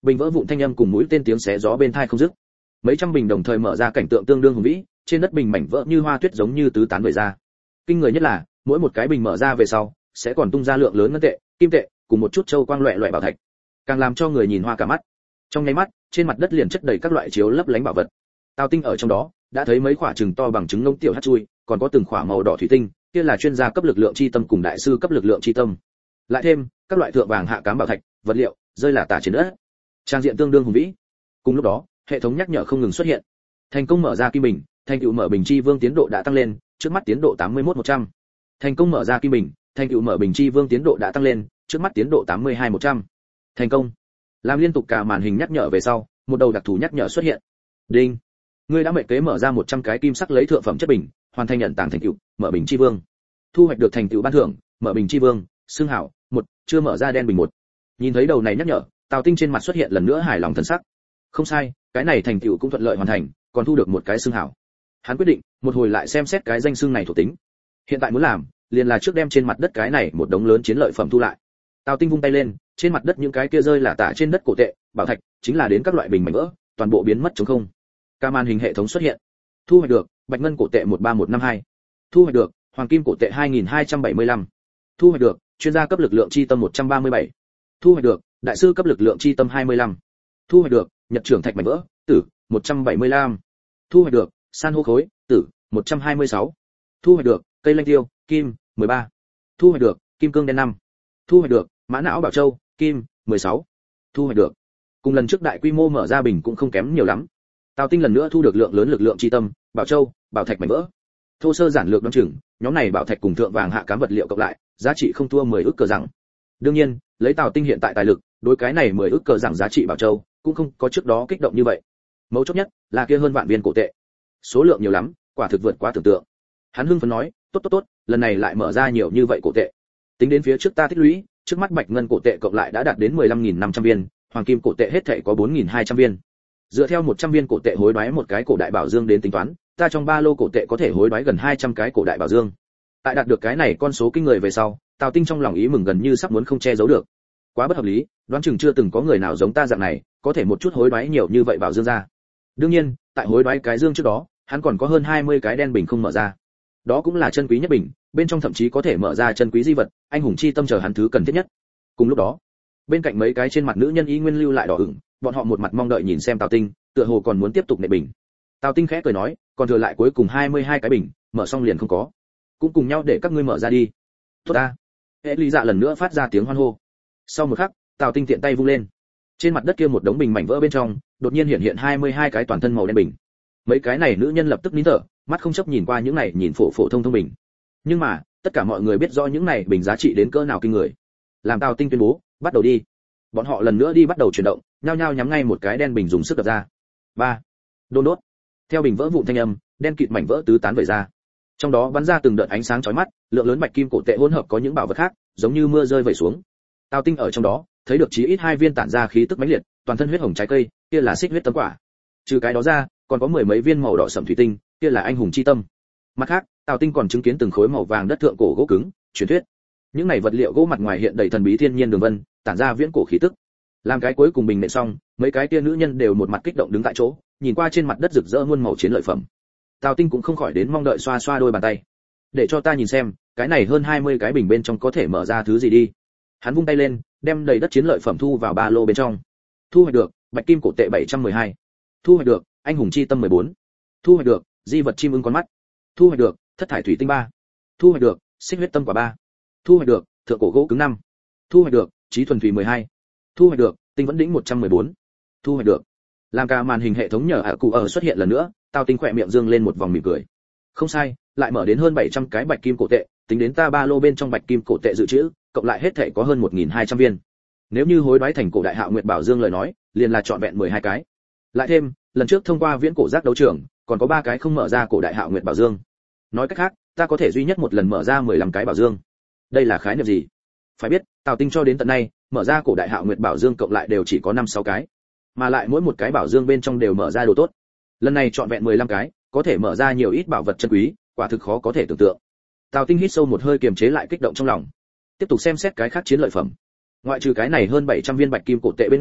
Bình vỡ vụn thanh âm cùng mũi tên tiếng xé gió bên tai không dứt. Mấy trăm bình đồng thời mở ra cảnh tượng tương đương hùng vĩ, trên đất bình mảnh vỡ như hoa tuyết giống như tứ tán vẩy ra. Kinh người nhất là, mỗi một cái bình mở ra về sau, sẽ còn tung ra lượng lớn ngân tệ, kim tệ, cùng một chút châu quang loẹt loẹt bảo thạch, càng làm cho người nhìn hoa cả mắt. Trong nháy mắt, trên mặt đất liền chất đầy các loại chiếu lấp lánh bảo vật. Tào Tinh ở trong đó, đã thấy mấy quả trứng to bằng trứng ngỗng tiểu hắc chui, còn có từng quả màu đỏ thủy tinh, kia là chuyên gia cấp lực lượng chi tâm cùng đại sư cấp lực lượng chi tâm. Lại thêm các loại thượng vàng hạ cám bảo thạch, vật liệu, rơi là tả trên đất. Trang diện tương đương hùng vĩ. Cùng lúc đó, hệ thống nhắc nhở không ngừng xuất hiện. Thành công mở ra kim bình, thành tựu mở bình chi vương tiến độ đã tăng lên, trước mắt tiến độ tám mươi mốt một trăm. Thành công mở ra kim bình, thành tựu mở bình chi vương tiến độ đã tăng lên, trước mắt tiến độ tám mươi hai một trăm. Thành công. Làm liên tục cả màn hình nhắc nhở về sau, một đầu đặc thù nhắc nhở xuất hiện. Đinh. Ngươi đã mệnh kế mở ra một trăm cái kim sắc lấy thượng phẩm chất bình, hoàn thành nhận tàng thành tựu, mở bình chi vương. Thu hoạch được thành tựu ban thưởng, mở bình chi vương, xương hảo, một, chưa mở ra đen bình một. Nhìn thấy đầu này nhắc nhở, Tào Tinh trên mặt xuất hiện lần nữa hài lòng thần sắc. Không sai, cái này thành tựu cũng thuận lợi hoàn thành, còn thu được một cái xương hảo. Hắn quyết định, một hồi lại xem xét cái danh xương này thuộc tính. Hiện tại muốn làm, liền là trước đem trên mặt đất cái này một đống lớn chiến lợi phẩm thu lại. Tào Tinh vung tay lên, trên mặt đất những cái kia rơi là tả trên đất cổ tệ, bảo thạch, chính là đến các loại bình mảnh vỡ, toàn bộ biến mất trống không. Ca màn hình hệ thống xuất hiện. Thu hoạch được, bạch ngân cổ tệ một ba một năm hai. Thu hoạch được, hoàng kim cổ tệ hai nghìn hai trăm bảy mươi lăm. Thu hoạch được, chuyên gia cấp lực lượng chi tâm một trăm ba mươi bảy. Thu hoạch được, đại sư cấp lực lượng chi tâm hai mươi lăm. Thu hoạch được, nhật trưởng thạch mảnh vỡ, tử, một trăm bảy mươi lăm. Thu hoạch được, san hô khối, tử, một trăm hai mươi sáu. Thu hoạch được, cây lanh tiêu, kim, mười ba. Thu hoạch được, kim cương đen năm. Thu hoạch được, mã não bảo châu, kim, mười sáu. Thu hoạch được. Cùng lần trước đại quy mô mở ra bình cũng không kém nhiều lắm. Tào Tinh lần nữa thu được lượng lớn lực lượng chi tâm, bảo châu, bảo thạch mảnh vỡ. Thô sơ giản lược đoán chừng, nhóm này bảo thạch cùng thượng vàng hạ cám vật liệu cộng lại, giá trị không thua mười ức cờ rằng. Đương nhiên, lấy Tào Tinh hiện tại tài lực, đối cái này mười ức cờ rằng giá trị bảo châu, cũng không có trước đó kích động như vậy. Mấu chốt nhất là kia hơn vạn viên cổ tệ. Số lượng nhiều lắm, quả thực vượt quá tưởng tượng. Hắn hưng phấn nói, tốt tốt tốt, lần này lại mở ra nhiều như vậy cổ tệ. Tính đến phía trước ta tích lũy, trước mắt bạch ngân cổ tệ cộng lại đã đạt đến mười lăm nghìn năm trăm viên, hoàng kim cổ tệ hết thảy có bốn nghìn hai trăm viên. Dựa theo một trăm viên cổ tệ hối đoái một cái cổ đại bảo dương đến tính toán, ta trong ba lô cổ tệ có thể hối đoái gần hai trăm cái cổ đại bảo dương. Tại đạt được cái này con số kinh người về sau, Tào Tinh trong lòng ý mừng gần như sắp muốn không che giấu được. Quá bất hợp lý, đoán chừng chưa từng có người nào giống ta dạng này, có thể một chút hối đoái nhiều như vậy bảo dương ra. Đương nhiên, tại hối đoái cái dương trước đó, hắn còn có hơn hai mươi cái đen bình không mở ra. Đó cũng là chân quý nhất bình, bên trong thậm chí có thể mở ra chân quý di vật, anh hùng chi tâm chờ hắn thứ cần thiết nhất. Cùng lúc đó, bên cạnh mấy cái trên mặt nữ nhân ý nguyên lưu lại đỏ ửng, bọn họ một mặt mong đợi nhìn xem Tào Tinh, tựa hồ còn muốn tiếp tục nệ bình. Tào Tinh khẽ cười nói, còn thừa lại cuối cùng hai mươi hai cái bình, mở xong liền không có. Cũng cùng nhau để các ngươi mở ra đi. Tốt a. Hệ Lý Dạ lần nữa phát ra tiếng hoan hô. Sau một khắc, Tào Tinh tiện tay vung lên. Trên mặt đất kia một đống bình mảnh vỡ bên trong, đột nhiên hiện hiện hai mươi hai cái toàn thân màu đen bình. Mấy cái này nữ nhân lập tức nín thở, mắt không chấp nhìn qua những này nhìn phổ phổ thông thông bình. Nhưng mà, tất cả mọi người biết rõ những này bình giá trị đến cỡ nào kinh người. Làm Tào Tinh tuyên bố, bắt đầu đi. Bọn họ lần nữa đi bắt đầu chuyển động, nhao nhao nhắm ngay một cái đen bình dùng sức đập ra. Ba. Đôn đốt. Theo bình vỡ vụn thanh âm, đen kịt mảnh vỡ tứ tán vẩy ra. Trong đó bắn ra từng đợt ánh sáng chói mắt, lượng lớn bạch kim cổ tệ hỗn hợp có những bảo vật khác, giống như mưa rơi vẩy xuống. Tào Tinh ở trong đó, thấy được chí ít hai viên tản ra khí tức mãnh liệt, toàn thân huyết hồng trái cây, kia là xích huyết tấm quả. Trừ cái đó ra, còn có mười mấy viên màu đỏ sẫm thủy tinh, kia là anh hùng chi tâm. Mặt khác, Tào Tinh còn chứng kiến từng khối màu vàng đất thượng cổ gỗ cứng, truyền thuyết. Những này vật liệu gỗ mặt ngoài hiện đầy thần bí thiên nhiên đường vân, tản ra viễn cổ khí tức. Làm cái cuối cùng bình nện xong, mấy cái kia nữ nhân đều một mặt kích động đứng tại chỗ, nhìn qua trên mặt đất rực rỡ muôn màu chiến lợi phẩm. Tào Tinh cũng không khỏi đến mong đợi xoa xoa đôi bàn tay. Để cho ta nhìn xem, cái này hơn hai mươi cái bình bên trong có thể mở ra thứ gì đi. Hắn vung tay lên, đem đầy đất chiến lợi phẩm thu vào ba lô bên trong. Thu hoạch được, bạch kim cổ tệ bảy trăm mười hai. Thu hoạch được, anh hùng chi tâm mười bốn. Thu hoạch được, di vật chim ưng con mắt. Thu hoạch được, thất thải thủy tinh ba. Thu hoạch được, xích huyết tâm quả ba. Thu hoạch được, thượng cổ gỗ cứng năm. Thu hoạch được, trí thuần thủy mười hai. Thu hoạch được, tinh vẫn đỉnh một trăm mười bốn. Thu hoạch được. Làm cả màn hình hệ thống nhờ ạ cụ ở xuất hiện lần nữa, Tào Tinh khỏe miệng dương lên một vòng mỉm cười. Không sai, lại mở đến hơn bảy trăm cái bạch kim cổ tệ, tính đến ta ba lô bên trong bạch kim cổ tệ dự trữ, cộng lại hết thảy có hơn một nghìn hai trăm viên. Nếu như hối đoái thành cổ đại Hạo Nguyệt Bảo Dương lời nói, liền là trọn vẹn mười hai cái. Lại thêm, lần trước thông qua viễn cổ giác đấu trường, còn có ba cái không mở ra cổ đại Hạo Nguyệt Bảo Dương. Nói cách khác, ta có thể duy nhất một lần mở ra mười lăm cái bảo dương. Đây là khái niệm gì? Phải biết, Tào Tinh cho đến tận nay, mở ra cổ đại Hạo Nguyệt Bảo Dương cộng lại đều chỉ có năm sáu cái, mà lại mỗi một cái bảo dương bên trong đều mở ra đồ tốt. Lần này trọn vẹn mười lăm cái, có thể mở ra nhiều ít bảo vật chân quý, quả thực khó có thể tưởng tượng. Tào Tinh hít sâu một hơi kiềm chế lại kích động trong lòng, tiếp tục xem xét cái khác chiến lợi phẩm. Ngoại trừ cái này hơn bảy trăm viên bạch kim cổ tệ bên ngoài,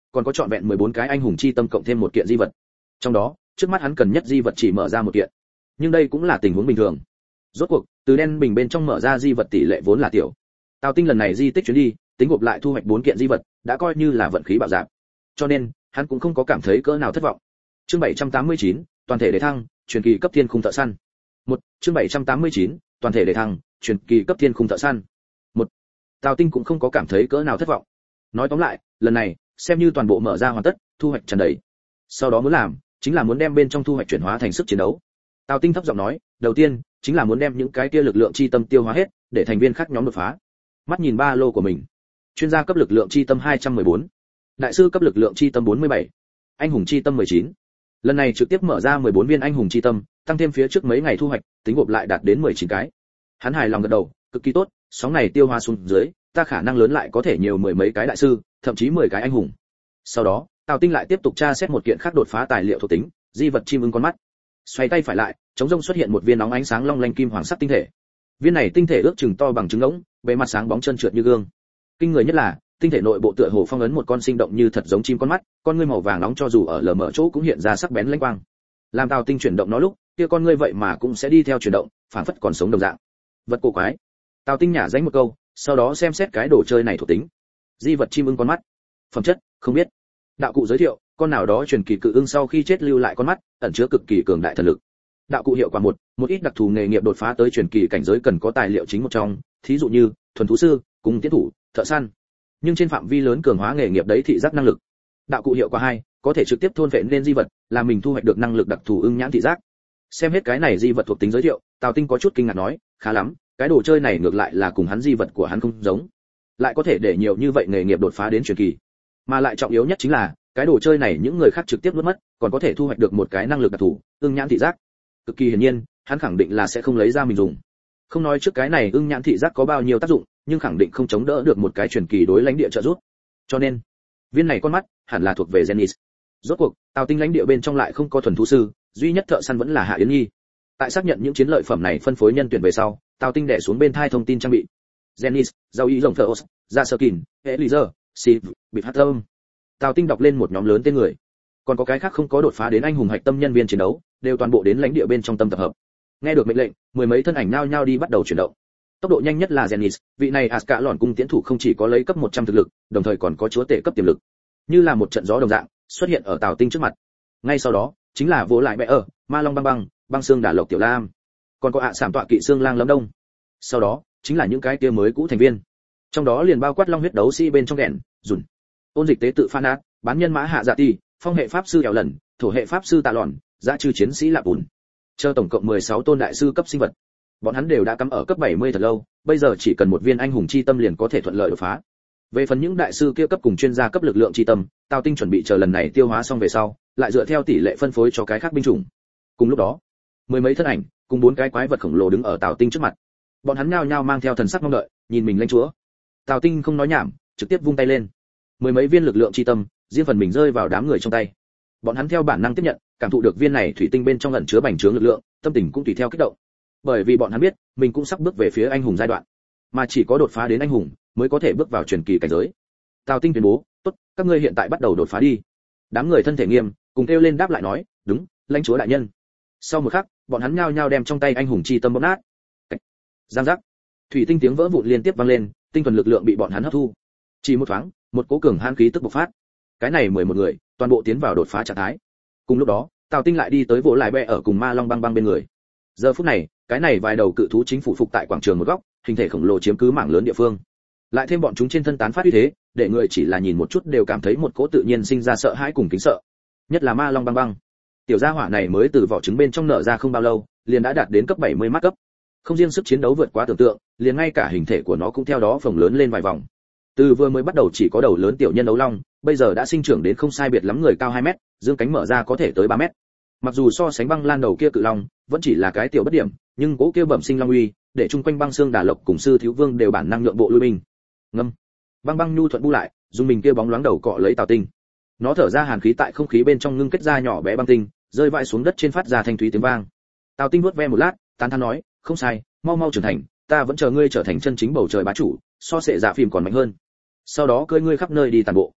còn có trọn vẹn mười bốn cái anh hùng chi tâm cộng thêm một kiện di vật. Trong đó, trước mắt hắn cần nhất di vật chỉ mở ra một kiện. Nhưng đây cũng là tình huống bình thường. Rốt cuộc, từ đen bình bên trong mở ra di vật tỷ lệ vốn là tiểu. Tào Tinh lần này di tích chuyến đi, tính gộp lại thu hoạch bốn kiện di vật, đã coi như là vận khí bảo giảm. Cho nên, hắn cũng không có cảm thấy cỡ nào thất vọng. Chương bảy trăm tám mươi chín, toàn thể đề thăng, truyền kỳ cấp thiên khung thợ săn. Một, chương bảy trăm tám mươi chín, toàn thể đề thăng, truyền kỳ cấp thiên khung thợ săn. Một, Tào Tinh cũng không có cảm thấy cỡ nào thất vọng. Nói tóm lại, lần này, xem như toàn bộ mở ra hoàn tất, thu hoạch tràn đầy. Sau đó muốn làm, chính là muốn đem bên trong thu hoạch chuyển hóa thành sức chiến đấu. Tào Tinh thấp giọng nói, đầu tiên, chính là muốn đem những cái kia lực lượng chi tâm tiêu hóa hết, để thành viên khác nhóm đột phá. Mắt nhìn ba lô của mình. Chuyên gia cấp lực lượng chi tâm hai trăm mười bốn, đại sư cấp lực lượng chi tâm bốn mươi bảy, anh hùng chi tâm mười chín. Lần này trực tiếp mở ra mười bốn viên anh hùng chi tâm, tăng thêm phía trước mấy ngày thu hoạch, tính gộp lại đạt đến mười chín cái. Hắn hài lòng gật đầu, cực kỳ tốt, sóng này tiêu hóa xuống dưới, ta khả năng lớn lại có thể nhiều mười mấy cái đại sư, thậm chí mười cái anh hùng. Sau đó, Tào Tinh lại tiếp tục tra xét một kiện khác đột phá tài liệu thuộc tính, di vật chim ưng con mắt. Xoay tay phải lại, chống rông xuất hiện một viên nóng ánh sáng long lanh kim hoàng sắc tinh thể. Viên này tinh thể ước chừng to bằng trứng ngỗng, bề mặt sáng bóng trơn trượt như gương. Kinh người nhất là, tinh thể nội bộ tựa hồ phong ấn một con sinh động như thật giống chim con mắt, con ngươi màu vàng nóng cho dù ở lờ mờ chỗ cũng hiện ra sắc bén lanh quang. Làm Tào Tinh chuyển động nó lúc, kia con ngươi vậy mà cũng sẽ đi theo chuyển động, phản phất còn sống đồng dạng. Vật cổ quái. Tào Tinh nhả dánh một câu, sau đó xem xét cái đồ chơi này thuộc tính. Di vật chim ưng con mắt. Phẩm chất, không biết. Đạo cụ giới thiệu, con nào đó truyền kỳ cự ưng sau khi chết lưu lại con mắt, ẩn chứa cực kỳ cường đại thần lực. Đạo cụ hiệu quả một, một ít đặc thù nghề nghiệp đột phá tới truyền kỳ cảnh giới cần có tài liệu chính một trong, thí dụ như thuần thú sư, cung tiến thủ, thợ săn. Nhưng trên phạm vi lớn cường hóa nghề nghiệp đấy thị giác năng lực. Đạo cụ hiệu quả hai, có thể trực tiếp thôn vệ nên di vật, làm mình thu hoạch được năng lực đặc thù ưng nhãn thị giác. Xem hết cái này di vật thuộc tính giới thiệu, Tào Tinh có chút kinh ngạc nói, khá lắm, cái đồ chơi này ngược lại là cùng hắn di vật của hắn không giống, lại có thể để nhiều như vậy nghề nghiệp đột phá đến truyền kỳ, mà lại trọng yếu nhất chính là cái đồ chơi này những người khác trực tiếp nuốt mất, còn có thể thu hoạch được một cái năng lực đặc thù ưng nhãn thị giác. Cực kỳ hiển nhiên, hắn khẳng định là sẽ không lấy ra mình dùng. Không nói trước cái này ưng nhãn thị giác có bao nhiêu tác dụng, nhưng khẳng định không chống đỡ được một cái truyền kỳ đối lãnh địa trợ giúp. Cho nên, viên này con mắt hẳn là thuộc về Genis. Rốt cuộc, Tào Tinh lãnh địa bên trong lại không có thuần thú sư, duy nhất thợ săn vẫn là Hạ Yến Nhi. Tại xác nhận những chiến lợi phẩm này phân phối nhân tuyển về sau, Tào Tinh đè xuống bên thai thông tin trang bị. Genis, Giao ý rồng Theos, Jaserkin, Eliezer, Siv, Bịt Hắc Tâm. Tào Tinh đọc lên một nhóm lớn tên người. Còn có cái khác không có đột phá đến anh hùng hạch tâm nhân viên chiến đấu, đều toàn bộ đến lãnh địa bên trong tâm tập hợp. Nghe được mệnh lệnh, mười mấy thân ảnh nhao nhao đi bắt đầu chuyển động. Tốc độ nhanh nhất là Genis, vị này Aska lọn cung tiến thủ không chỉ có lấy cấp một trăm thực lực, đồng thời còn có chúa tể cấp tiềm lực. Như là một trận gió đồng dạng, xuất hiện ở Tào Tinh trước mặt. Ngay sau đó, chính là Vô Lại Bệ ở, Ma Long Băng Băng, Băng Xương Đả Lộc Tiểu Lam. Còn có ạ Sảm Tọa Kỵ Xương Lang Lâm Đông. Sau đó, chính là những cái kia mới cũ thành viên. Trong đó liền bao quát Long huyết đấu sĩ bên trong đèn, Dùn. Ôn dịch tế tự Phan Ác, bán nhân mã Hạ Dạ Ti, phong hệ pháp sư Eo Lần, thổ hệ pháp sư Tạ Lọn, dã trư chiến sĩ Lạp Bùn. Chờ tổng cộng mười sáu tôn đại sư cấp sinh vật. Bọn hắn đều đã cắm ở cấp bảy mươi thật lâu, bây giờ chỉ cần một viên anh hùng chi tâm liền có thể thuận lợi đột phá. Về phần những đại sư kia cấp cùng chuyên gia cấp lực lượng chi tâm, Tào Tinh chuẩn bị chờ lần này tiêu hóa xong về sau, lại dựa theo tỷ lệ phân phối cho cái khác binh chủng. Cùng lúc đó, mười mấy thân ảnh, cùng bốn cái quái vật khổng lồ đứng ở Tào Tinh trước mặt. Bọn hắn nhao nhao mang theo thần sắc mong đợi, nhìn mình lãnh chúa. Tào Tinh không nói nhảm, trực tiếp vung tay lên. Mười mấy viên lực lượng chi tâm, riêng phần mình rơi vào đám người trong tay. Bọn hắn theo bản năng tiếp nhận, cảm thụ được viên này thủy tinh bên trong ẩn chứa bành trướng lực lượng, tâm tình cũng tùy theo kích động. Bởi vì bọn hắn biết, mình cũng sắp bước về phía anh hùng giai đoạn, mà chỉ có đột phá đến anh hùng mới có thể bước vào truyền kỳ cảnh giới. Tào Tinh tuyên bố, "Tốt, các ngươi hiện tại bắt đầu đột phá đi." Đám người thân thể nghiêm, cùng kêu lên đáp lại nói, "Đúng, lãnh chúa đại nhân." Sau một khắc, bọn hắn nhao nhao đem trong tay anh hùng chi tâm bóp nát. Giang giác, thủy tinh tiếng vỡ vụn liên tiếp vang lên, tinh thuần lực lượng bị bọn hắn hấp thu. Chỉ một thoáng, một cỗ cường hãn khí tức bộc phát. Cái này mười một người, toàn bộ tiến vào đột phá trạng thái. Cùng lúc đó, Tào Tinh lại đi tới Vô Lại Bệ ở cùng Ma Long Băng Băng bên người. Giờ phút này, cái này vài đầu cự thú chính phủ phục tại quảng trường một góc, hình thể khổng lồ chiếm cứ mảng lớn địa phương. Lại thêm bọn chúng trên thân tán phát uy thế, để người chỉ là nhìn một chút đều cảm thấy một cỗ tự nhiên sinh ra sợ hãi cùng kính sợ. Nhất là Ma Long Băng Băng. Tiểu gia hỏa này mới từ vỏ trứng bên trong nở ra không bao lâu, liền đã đạt đến cấp bảy mươi mắt cấp. Không riêng sức chiến đấu vượt quá tưởng tượng, liền ngay cả hình thể của nó cũng theo đó phồng lớn lên vài vòng. Từ vừa mới bắt đầu chỉ có đầu lớn tiểu nhân ấu long, bây giờ đã sinh trưởng đến không sai biệt lắm người cao hai mét, dương cánh mở ra có thể tới ba mét. Mặc dù so sánh Băng Lan đầu kia cự long, vẫn chỉ là cái tiểu bất điểm, nhưng cố kia bẩm sinh long uy, để chung quanh Băng Xương Đả Lộc cùng Sư Thiếu Vương đều bản năng nhượng bộ lui binh. Ngâm. Băng Băng nhu thuận bu lại, dùng mình kia bóng loáng đầu cọ lấy Tào Tinh. Nó thở ra hàn khí tại không khí bên trong ngưng kết ra nhỏ bé băng tinh, rơi vãi xuống đất trên phát ra thanh thúy tiếng vang. Tào Tinh vuốt ve một lát, tán thán nói, không sai, mau mau trưởng thành, ta vẫn chờ ngươi trở thành chân chính bầu trời bá chủ, so sệ dạ phim còn mạnh hơn. Sau đó cưỡi ngươi khắp nơi đi tàn bộ.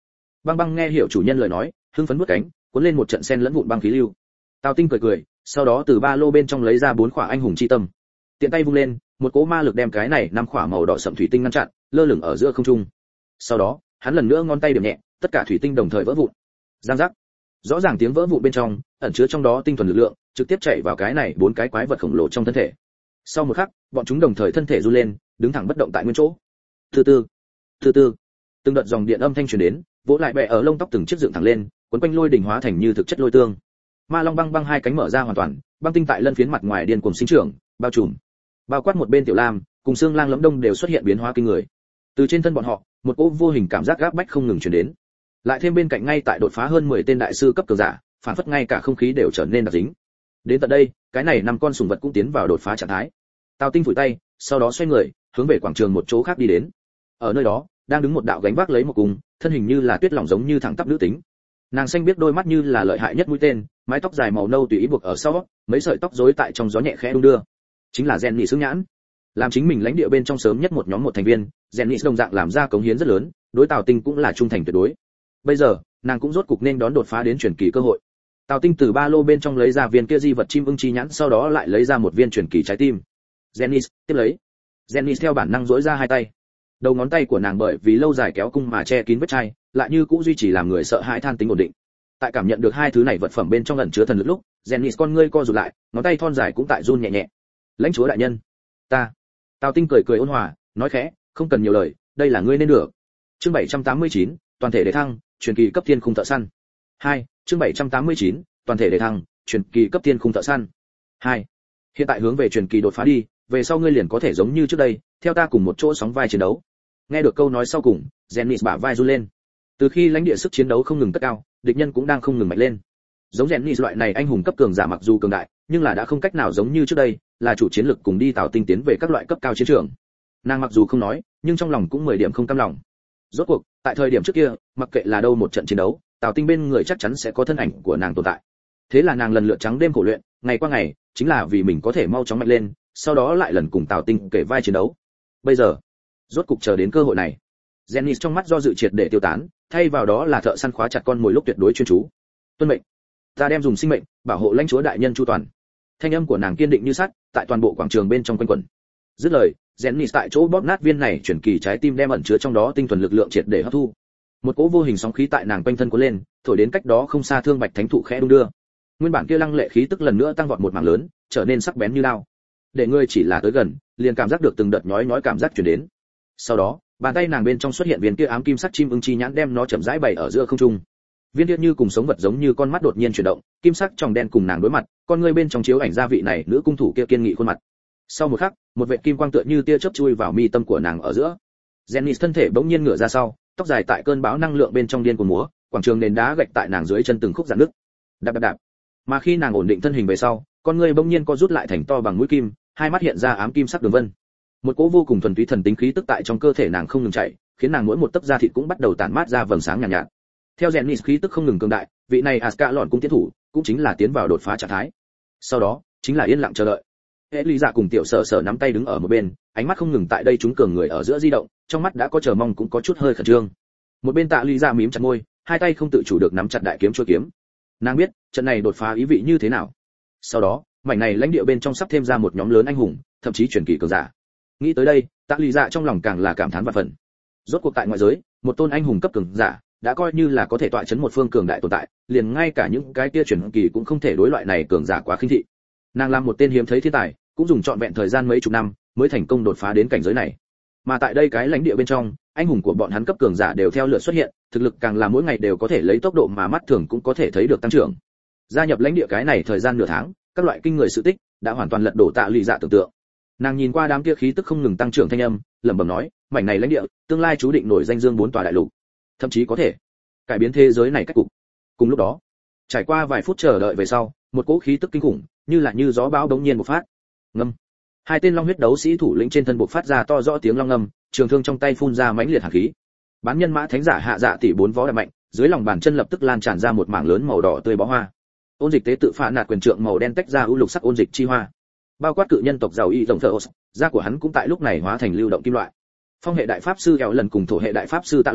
Băng Băng nghe hiểu chủ nhân lời nói, hưng phấn vút cánh, cuốn lên một trận sen lẫn vụn băng khí lưu. Tào Tinh cười cười, sau đó từ ba lô bên trong lấy ra bốn khỏa anh hùng chi tâm. Tiện tay vung lên, một cỗ ma lực đem cái này năm khỏa màu đỏ sậm thủy tinh ngăn chặn, lơ lửng ở giữa không trung. Sau đó, hắn lần nữa ngón tay điểm nhẹ, tất cả thủy tinh đồng thời vỡ vụn. Giang giác. Rõ ràng tiếng vỡ vụn bên trong, ẩn chứa trong đó tinh thuần lực lượng, trực tiếp chạy vào cái này bốn cái quái vật khổng lồ trong thân thể. Sau một khắc, bọn chúng đồng thời thân thể run lên, đứng thẳng bất động tại nguyên chỗ. Từ từ, từ từ, từng đợt dòng điện âm thanh truyền đến, vỗ lại bẹ ở lông tóc từng chiếc dựng thẳng lên, quấn quanh lôi đỉnh hóa thành như thực chất lôi tương. Ma Long Băng Băng hai cánh mở ra hoàn toàn, băng tinh tại lân phiến mặt ngoài điên cuồng sinh trưởng, bao trùm. Bao quát một bên Tiểu Lam, cùng Xương Lang Lẫm Đông đều xuất hiện biến hóa kinh người. Từ trên thân bọn họ, một cỗ vô hình cảm giác gáp bách không ngừng truyền đến. Lại thêm bên cạnh ngay tại đột phá hơn mười tên đại sư cấp cường giả, phản phất ngay cả không khí đều trở nên đặc dính. Đến tận đây, cái này năm con sùng vật cũng tiến vào đột phá trạng thái. Tào Tinh phủi tay, sau đó xoay người, hướng về quảng trường một chỗ khác đi đến. Ở nơi đó, đang đứng một đạo gánh vác lấy một cung, thân hình như là tuyết lỏng giống như thẳng tắp nữ tính. Nàng xanh biết đôi mắt như là lợi hại nhất mũi tên, mái tóc dài màu nâu tùy ý buộc ở sau, mấy sợi tóc rối tại trong gió nhẹ khẽ đung đưa. Chính là Jenny Sướng Nhãn. Làm chính mình lãnh địa bên trong sớm nhất một nhóm một thành viên, Jenny đồng dạng làm ra cống hiến rất lớn, đối Tào Tinh cũng là trung thành tuyệt đối. Bây giờ, nàng cũng rốt cục nên đón đột phá đến truyền kỳ cơ hội. Tào Tinh từ ba lô bên trong lấy ra viên kia di vật chim ưng chi nhãn, sau đó lại lấy ra một viên truyền kỳ trái tim. Jenny tiếp lấy. Jenny theo bản năng duỗi ra hai tay. Đầu ngón tay của nàng bởi vì lâu dài kéo cung mà che kín vết chai, lại như cũng duy trì làm người sợ hãi than tính ổn định. Tại cảm nhận được hai thứ này vật phẩm bên trong ẩn chứa thần lực lúc, Jenny con ngươi co rụt lại, ngón tay thon dài cũng tại run nhẹ nhẹ. Lãnh chúa đại nhân, ta. Tào Tinh cười cười ôn hòa, nói khẽ, không cần nhiều lời, đây là ngươi nên được. Chương bảy trăm tám mươi chín, toàn thể đề thăng, truyền kỳ cấp thiên khung thợ săn. hai, chương bảy trăm tám mươi chín, toàn thể đề thăng, truyền kỳ cấp thiên khung thợ săn. hai. Hiện tại hướng về truyền kỳ đột phá đi, về sau ngươi liền có thể giống như trước đây, theo ta cùng một chỗ sóng vai chiến đấu. Nghe được câu nói sau cùng, Jenny bả vai run lên. Từ khi lãnh địa sức chiến đấu không ngừng cất cao, địch nhân cũng đang không ngừng mạnh lên. Giống Jenny loại này anh hùng cấp cường giả mặc dù cường đại, nhưng là đã không cách nào giống như trước đây, là chủ chiến lực cùng đi Tào Tinh tiến về các loại cấp cao chiến trường. Nàng mặc dù không nói, nhưng trong lòng cũng mười điểm không cam lòng. Rốt cuộc, tại thời điểm trước kia, mặc kệ là đâu một trận chiến đấu, Tào Tinh bên người chắc chắn sẽ có thân ảnh của nàng tồn tại. Thế là nàng lần lượt trắng đêm khổ luyện, ngày qua ngày, chính là vì mình có thể mau chóng mạnh lên, sau đó lại lần cùng Tào Tinh kể vai chiến đấu. Bây giờ, rốt cục chờ đến cơ hội này. Jenny trong mắt do dự triệt để tiêu tán, thay vào đó là thợ săn khóa chặt con mồi lúc tuyệt đối chuyên chú. Tuân mệnh, ta đem dùng sinh mệnh bảo hộ lãnh chúa đại nhân chu toàn. Thanh âm của nàng kiên định như sắt, tại toàn bộ quảng trường bên trong quanh quẩn. Dứt lời, Jenny tại chỗ bóp nát viên này chuyển kỳ trái tim đem ẩn chứa trong đó tinh thuần lực lượng triệt để hấp thu. Một cỗ vô hình sóng khí tại nàng quanh thân cuốn lên, thổi đến cách đó không xa thương bạch thánh thụ khẽ đung đưa. Nguyên bản kia lăng lệ khí tức lần nữa tăng vọt một mảng lớn, trở nên sắc bén như lao. Để ngươi chỉ là tới gần, liền cảm giác được từng đợt nhói nhói cảm giác truyền đến. Sau đó, bàn tay nàng bên trong xuất hiện viên kia ám kim sắc chim ưng chi nhãn đem nó chậm rãi bày ở giữa không trung. Viên kia như cùng sống vật giống như con mắt đột nhiên chuyển động, kim sắc tròng đen cùng nàng đối mặt, con ngươi bên trong chiếu ảnh gia vị này nữ cung thủ kia kiên nghị khuôn mặt. Sau một khắc, một vệt kim quang tựa như tia chớp chui vào mi tâm của nàng ở giữa. Jenny thân thể bỗng nhiên ngửa ra sau, tóc dài tại cơn bão năng lượng bên trong điên cuồng múa, quảng trường nền đá gạch tại nàng dưới chân từng khúc rạn nứt. Đạp đạp đạp. Mà khi nàng ổn định thân hình về sau, con ngươi bỗng nhiên co rút lại thành to bằng mũi kim, hai mắt hiện ra ám kim sắc đường vân. Một cỗ vô cùng thuần túy thần tính khí tức tại trong cơ thể nàng không ngừng chạy, khiến nàng mỗi một tấc da thịt cũng bắt đầu tản mát ra vầng sáng nhàn nhạt, nhạt. Theo Jenny khí tức không ngừng cường đại, vị này Aska lọn cung tiến thủ, cũng chính là tiến vào đột phá trạng thái. Sau đó, chính là yên lặng chờ đợi. Elisa cùng tiểu sở sở nắm tay đứng ở một bên, ánh mắt không ngừng tại đây chúng cường người ở giữa di động, trong mắt đã có chờ mong cũng có chút hơi khẩn trương. Một bên Tạ Lisa mím chặt môi, hai tay không tự chủ được nắm chặt đại kiếm chuôi kiếm. Nàng biết, trận này đột phá ý vị như thế nào. Sau đó, mảnh này lãnh địa bên trong sắp thêm ra một nhóm lớn anh hùng, thậm chí truyền kỳ cường giả. Nghĩ tới đây, Tạ Lisa trong lòng càng là cảm thán vạn phần. Rốt cuộc tại ngoại giới, một tôn anh hùng cấp cường giả đã coi như là có thể tọa chấn một phương cường đại tồn tại, liền ngay cả những cái kia truyền kỳ cũng không thể đối loại này cường giả quá khinh thị. Nàng làm một tên hiếm thấy thiên tài, cũng dùng trọn vẹn thời gian mấy chục năm mới thành công đột phá đến cảnh giới này. Mà tại đây cái lãnh địa bên trong, anh hùng của bọn hắn cấp cường giả đều theo lượt xuất hiện, thực lực càng là mỗi ngày đều có thể lấy tốc độ mà mắt thường cũng có thể thấy được tăng trưởng. Gia nhập lãnh địa cái này thời gian nửa tháng, các loại kinh người sự tích đã hoàn toàn lật đổ Tạ Lụy Dạ tưởng tượng. Nàng nhìn qua đám kia khí tức không ngừng tăng trưởng thanh âm, lẩm bẩm nói, mảnh này lãnh địa, tương lai chú định nổi danh dương bốn tòa đại lục, thậm chí có thể cải biến thế giới này cách cục. Cùng lúc đó, trải qua vài phút chờ đợi về sau, một cỗ khí tức kinh khủng, như là như gió bão đống nhiên bộc phát. Ngâm. Hai tên long huyết đấu sĩ thủ lĩnh trên thân bộc phát ra to rõ tiếng long ngâm, trường thương trong tay phun ra mãnh liệt hàn khí. Bán nhân mã thánh giả hạ dạ tỷ bốn vó đạp mạnh, dưới lòng bàn chân lập tức lan tràn ra một mảng lớn màu đỏ tươi bó hoa. Ôn dịch tế tự phá nạt quyền trượng màu đen tách ra ưu lục sắc ôn dịch chi hoa. Bao quát cự nhân tộc giàu y rộng thở, da của hắn cũng tại lúc này hóa thành lưu động kim loại. Phong hệ đại pháp sư eo lần cùng thổ hệ đại pháp sư tạ lọn,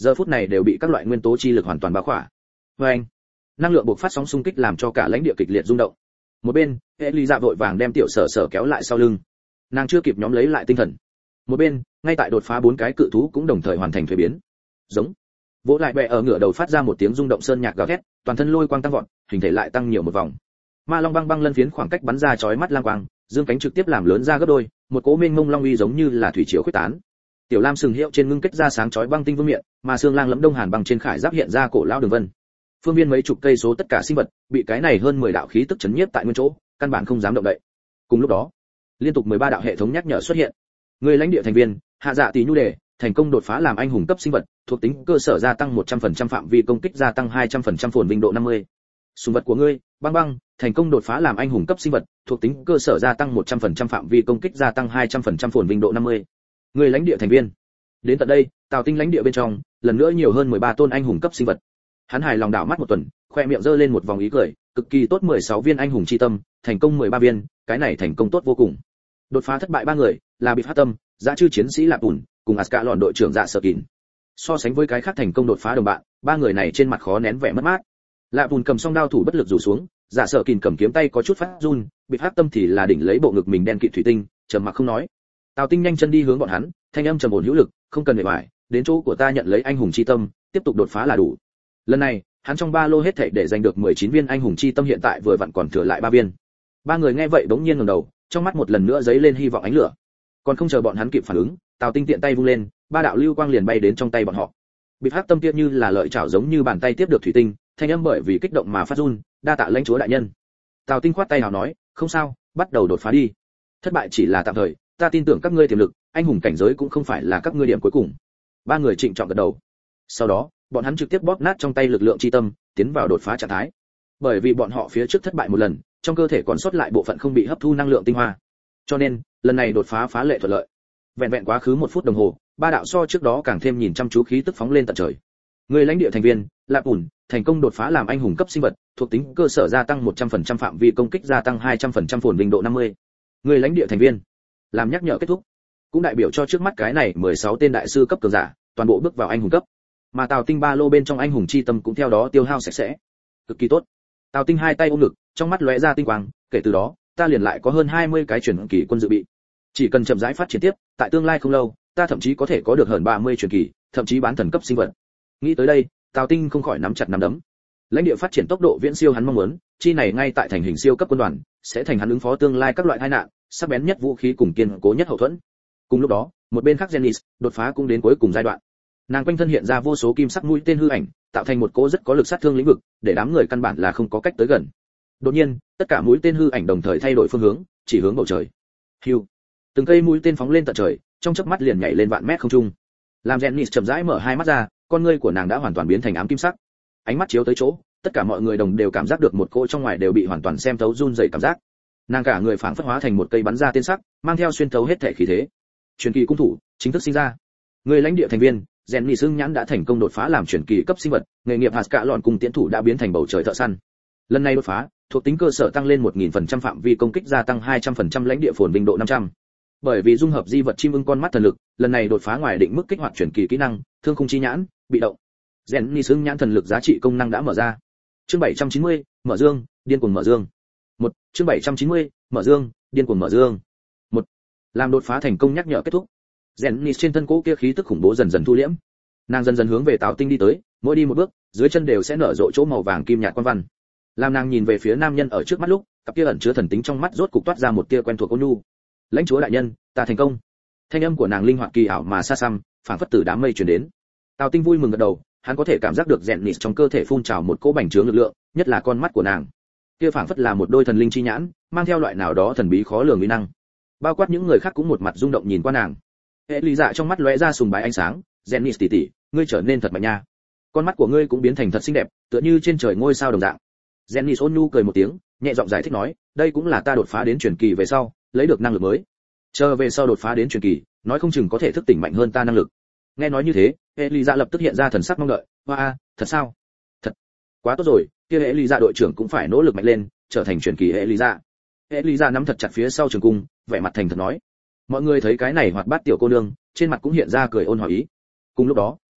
giờ phút này đều bị các loại nguyên tố chi lực hoàn toàn bao khỏa. Và anh, năng lượng bộc phát sóng xung kích làm cho cả lãnh địa kịch liệt rung động. Một bên, Elisa vội vàng đem tiểu sở sở kéo lại sau lưng. Nàng chưa kịp nhóm lấy lại tinh thần. Một bên, ngay tại đột phá bốn cái cự thú cũng đồng thời hoàn thành thuế biến. Giống. Vỗ lại bè ở ngựa đầu phát ra một tiếng rung động sơn nhạc gào thét, toàn thân lôi quang tăng vọt, hình thể lại tăng nhiều một vòng. Ma long băng băng lân phiến khoảng cách bắn ra chói mắt lang quang, dương cánh trực tiếp làm lớn ra gấp đôi, một cỗ mênh mông long uy giống như là thủy triều khuếch tán. Tiểu lam sừng hiệu trên ngưng kết ra sáng chói băng tinh vương miện, mà xương lang lẫm đông hàn băng trên khải giáp hiện ra cổ lão đường vân. Phương viên mấy chục cây số tất cả sinh vật bị cái này hơn mười đạo khí tức chấn nhiếp tại nguyên chỗ, căn bản không dám động đậy. Cùng lúc đó, liên tục mười ba đạo hệ thống nhắc nhở xuất hiện. Người lãnh địa thành viên, hạ dạ tỷ nhu đề, thành công đột phá làm anh hùng cấp sinh vật, thuộc tính cơ sở gia tăng một trăm phần trăm phạm vi công kích gia tăng hai trăm phần trăm phồn vinh độ năm mươi. Sùng vật của ngươi, băng băng, thành công đột phá làm anh hùng cấp sinh vật, thuộc tính cơ sở gia tăng một trăm phần trăm phạm vi công kích gia tăng hai trăm phần trăm phồn vinh độ năm mươi. Người lãnh địa thành viên. Đến tận đây, Tào Tinh lãnh địa bên trong, lần nữa nhiều hơn mười ba tôn anh hùng cấp sinh vật. Hắn hài lòng đảo mắt một tuần, khoe miệng giơ lên một vòng ý cười, cực kỳ tốt mười sáu viên anh hùng chi tâm, thành công mười ba viên, cái này thành công tốt vô cùng. Đột phá thất bại ba người, là Bịt Hát Tâm, Dã Chư chiến sĩ Lạp Ùn, cùng Aska lọn đội trưởng Dạ Sở Kình. So sánh với cái khác thành công đột phá đồng bạn, ba người này trên mặt khó nén vẻ mất mát. Lạp Ùn cầm song đao thủ bất lực rủ xuống, Dạ Sở Kình cầm kiếm tay có chút phát run, Bịt Hát Tâm thì là đỉnh lấy bộ ngực mình đen kịt thủy tinh, trầm mặc không nói. Tào Tinh nhanh chân đi hướng bọn hắn, thanh âm trầm ổn hữu lực, không cần bề bại, đến chỗ của ta nhận lấy anh hùng chi tâm, tiếp tục đột phá là đủ. Lần này, hắn trong ba lô hết thảy để giành được mười chín viên anh hùng chi tâm hiện tại vừa vặn còn thừa lại ba viên. Ba người nghe vậy bỗng nhiên ngẩng đầu, trong mắt một lần nữa giấy lên hy vọng ánh lửa. Còn không chờ bọn hắn kịp phản ứng, Tào Tinh tiện tay vung lên, ba đạo lưu quang liền bay đến trong tay bọn họ. Bịt Hát Tâm kia như là lợi chảo giống như bàn tay tiếp được thủy tinh, thanh âm bởi vì kích động mà phát run, đa tạ lãnh chúa đại nhân. Tào Tinh khoát tay hào nói, không sao, bắt đầu đột phá đi. Thất bại chỉ là tạm thời, ta tin tưởng các ngươi tiềm lực, anh hùng cảnh giới cũng không phải là các ngươi điểm cuối cùng. Ba người trịnh trọng gật đầu. Sau đó, bọn hắn trực tiếp bóp nát trong tay lực lượng chi tâm, tiến vào đột phá trạng thái. Bởi vì bọn họ phía trước thất bại một lần, trong cơ thể còn sót lại bộ phận không bị hấp thu năng lượng tinh hoa. Cho nên, lần này đột phá phá lệ thuận lợi. Vẹn vẹn quá khứ một phút đồng hồ, ba đạo so trước đó càng thêm nhìn chăm chú khí tức phóng lên tận trời. Người lãnh địa thành viên, Lạp Ùn, thành công đột phá làm anh hùng cấp sinh vật, thuộc tính cơ sở gia tăng một trăm phần trăm phạm vi công kích gia tăng hai trăm phần trăm phồn vinh độ năm mươi. Người lãnh địa thành viên, làm nhắc nhở kết thúc, cũng đại biểu cho trước mắt cái này mười sáu tên đại sư cấp cường giả, toàn bộ bước vào anh hùng cấp. Mà Tào Tinh ba lô bên trong anh hùng chi tâm cũng theo đó tiêu hao sạch sẽ. Cực kỳ tốt. Tào Tinh hai tay ôm ngực, trong mắt lóe ra tinh quang, kể từ đó, ta liền lại có hơn hai mươi cái truyền kỳ quân dự bị. Chỉ cần chậm rãi phát triển tiếp, tại tương lai không lâu, ta thậm chí có thể có được hơn ba mươi truyền kỳ, thậm chí bán thần cấp sinh vật. Nghĩ tới đây, Tào Tinh không khỏi nắm chặt nắm đấm. Lãnh địa phát triển tốc độ viễn siêu hắn mong muốn, chi này ngay tại thành hình siêu cấp quân đoàn, sẽ thành hắn ứng phó tương lai các loại tai nạn, sắc bén nhất vũ khí cùng kiên cố nhất hậu thuẫn. Cùng lúc đó, một bên khác Janice, đột phá cũng đến cuối cùng giai đoạn. Nàng quanh thân hiện ra vô số kim sắc mũi tên hư ảnh, tạo thành một cỗ rất có lực sát thương lĩnh vực, để đám người căn bản là không có cách tới gần. Đột nhiên, tất cả mũi tên hư ảnh đồng thời thay đổi phương hướng, chỉ hướng bầu trời. Hưu. Từng cây mũi tên phóng lên tận trời, trong chớp mắt liền nhảy lên vạn mét không trung. Làm Janice chậm rãi mở hai mắt ra, con ngươi của nàng đã hoàn toàn biến thành ám kim sắc. Ánh mắt chiếu tới chỗ, tất cả mọi người đồng đều cảm giác được một cỗ trong ngoài đều bị hoàn toàn xem thấu run rẩy cảm giác. Nàng cả người phảng phất hóa thành một cây bắn ra tiên sắc, mang theo xuyên thấu hết thể khí thế. Truyền kỳ cung thủ chính thức sinh ra. Người lãnh địa thành viên, Jenny Sương Nhãn đã thành công đột phá làm truyền kỳ cấp sinh vật, nghề nghiệp hạt cả lọn cùng tiến thủ đã biến thành bầu trời thợ săn. Lần này đột phá, thuộc tính cơ sở tăng lên một nghìn phần trăm phạm vi công kích gia tăng hai trăm phần trăm lãnh địa phồn vinh độ năm trăm. Bởi vì dung hợp di vật chim ưng con mắt thần lực, lần này đột phá ngoài định mức kích hoạt truyền kỳ kỹ năng, thương khung chi nhãn, bị động. Jenny Sương Nhãn thần lực giá trị công năng đã mở ra. Chương bảy trăm chín mươi, mở dương, điên cuồng mở dương. Một, chương bảy trăm chín mươi, mở dương, điên cuồng mở dương. Một, làm đột phá thành công nhắc nhở kết thúc. Jenny trên thân cỗ kia khí tức khủng bố dần dần thu liễm. Nàng dần dần hướng về Tào Tinh đi tới, mỗi đi một bước, dưới chân đều sẽ nở rộ chỗ màu vàng kim nhạt quan văn. Làm nàng nhìn về phía nam nhân ở trước mắt lúc, cặp kia ẩn chứa thần tính trong mắt rốt cục toát ra một tia quen thuộc ôn nhu. Lãnh chúa đại nhân, ta thành công. Thanh âm của nàng linh hoạt kỳ ảo mà xa xăm, phảng phất từ đám mây truyền đến. Tào Tinh vui mừng gật đầu, hắn có thể cảm giác được Jenny trong cơ thể phun trào một cỗ bành trướng lực lượng, nhất là con mắt của nàng. Kia phảng phất là một đôi thần linh chi nhãn, mang theo loại nào đó thần bí khó lường uy năng. Bao quát những người khác cũng một mặt rung động nhìn qua nàng. Hệ lý dạ trong mắt lóe ra sùng bái ánh sáng, Jenny tỷ tỷ, ngươi trở nên thật mạnh nha. Con mắt của ngươi cũng biến thành thật xinh đẹp, tựa như trên trời ngôi sao đồng dạng. Jenny ôn nhu cười một tiếng, nhẹ giọng giải thích nói, đây cũng là ta đột phá đến truyền kỳ về sau, lấy được năng lực mới. Chờ về sau đột phá đến truyền kỳ, nói không chừng có thể thức tỉnh mạnh hơn ta năng lực. Nghe nói như thế, hệ lý dạ lập tức hiện ra thần sắc mong đợi, hoa a, thật sao? Thật, quá tốt rồi, kia hệ lý dạ đội trưởng cũng phải nỗ lực mạnh lên, trở thành truyền kỳ hệ lý dạ. Hệ lý dạ nắm thật chặt phía sau trường cung, vẻ mặt thành thật nói. Mọi người thấy cái này hoạt bát tiểu cô nương, trên mặt cũng hiện ra cười ôn hòa ý. Cùng lúc đó,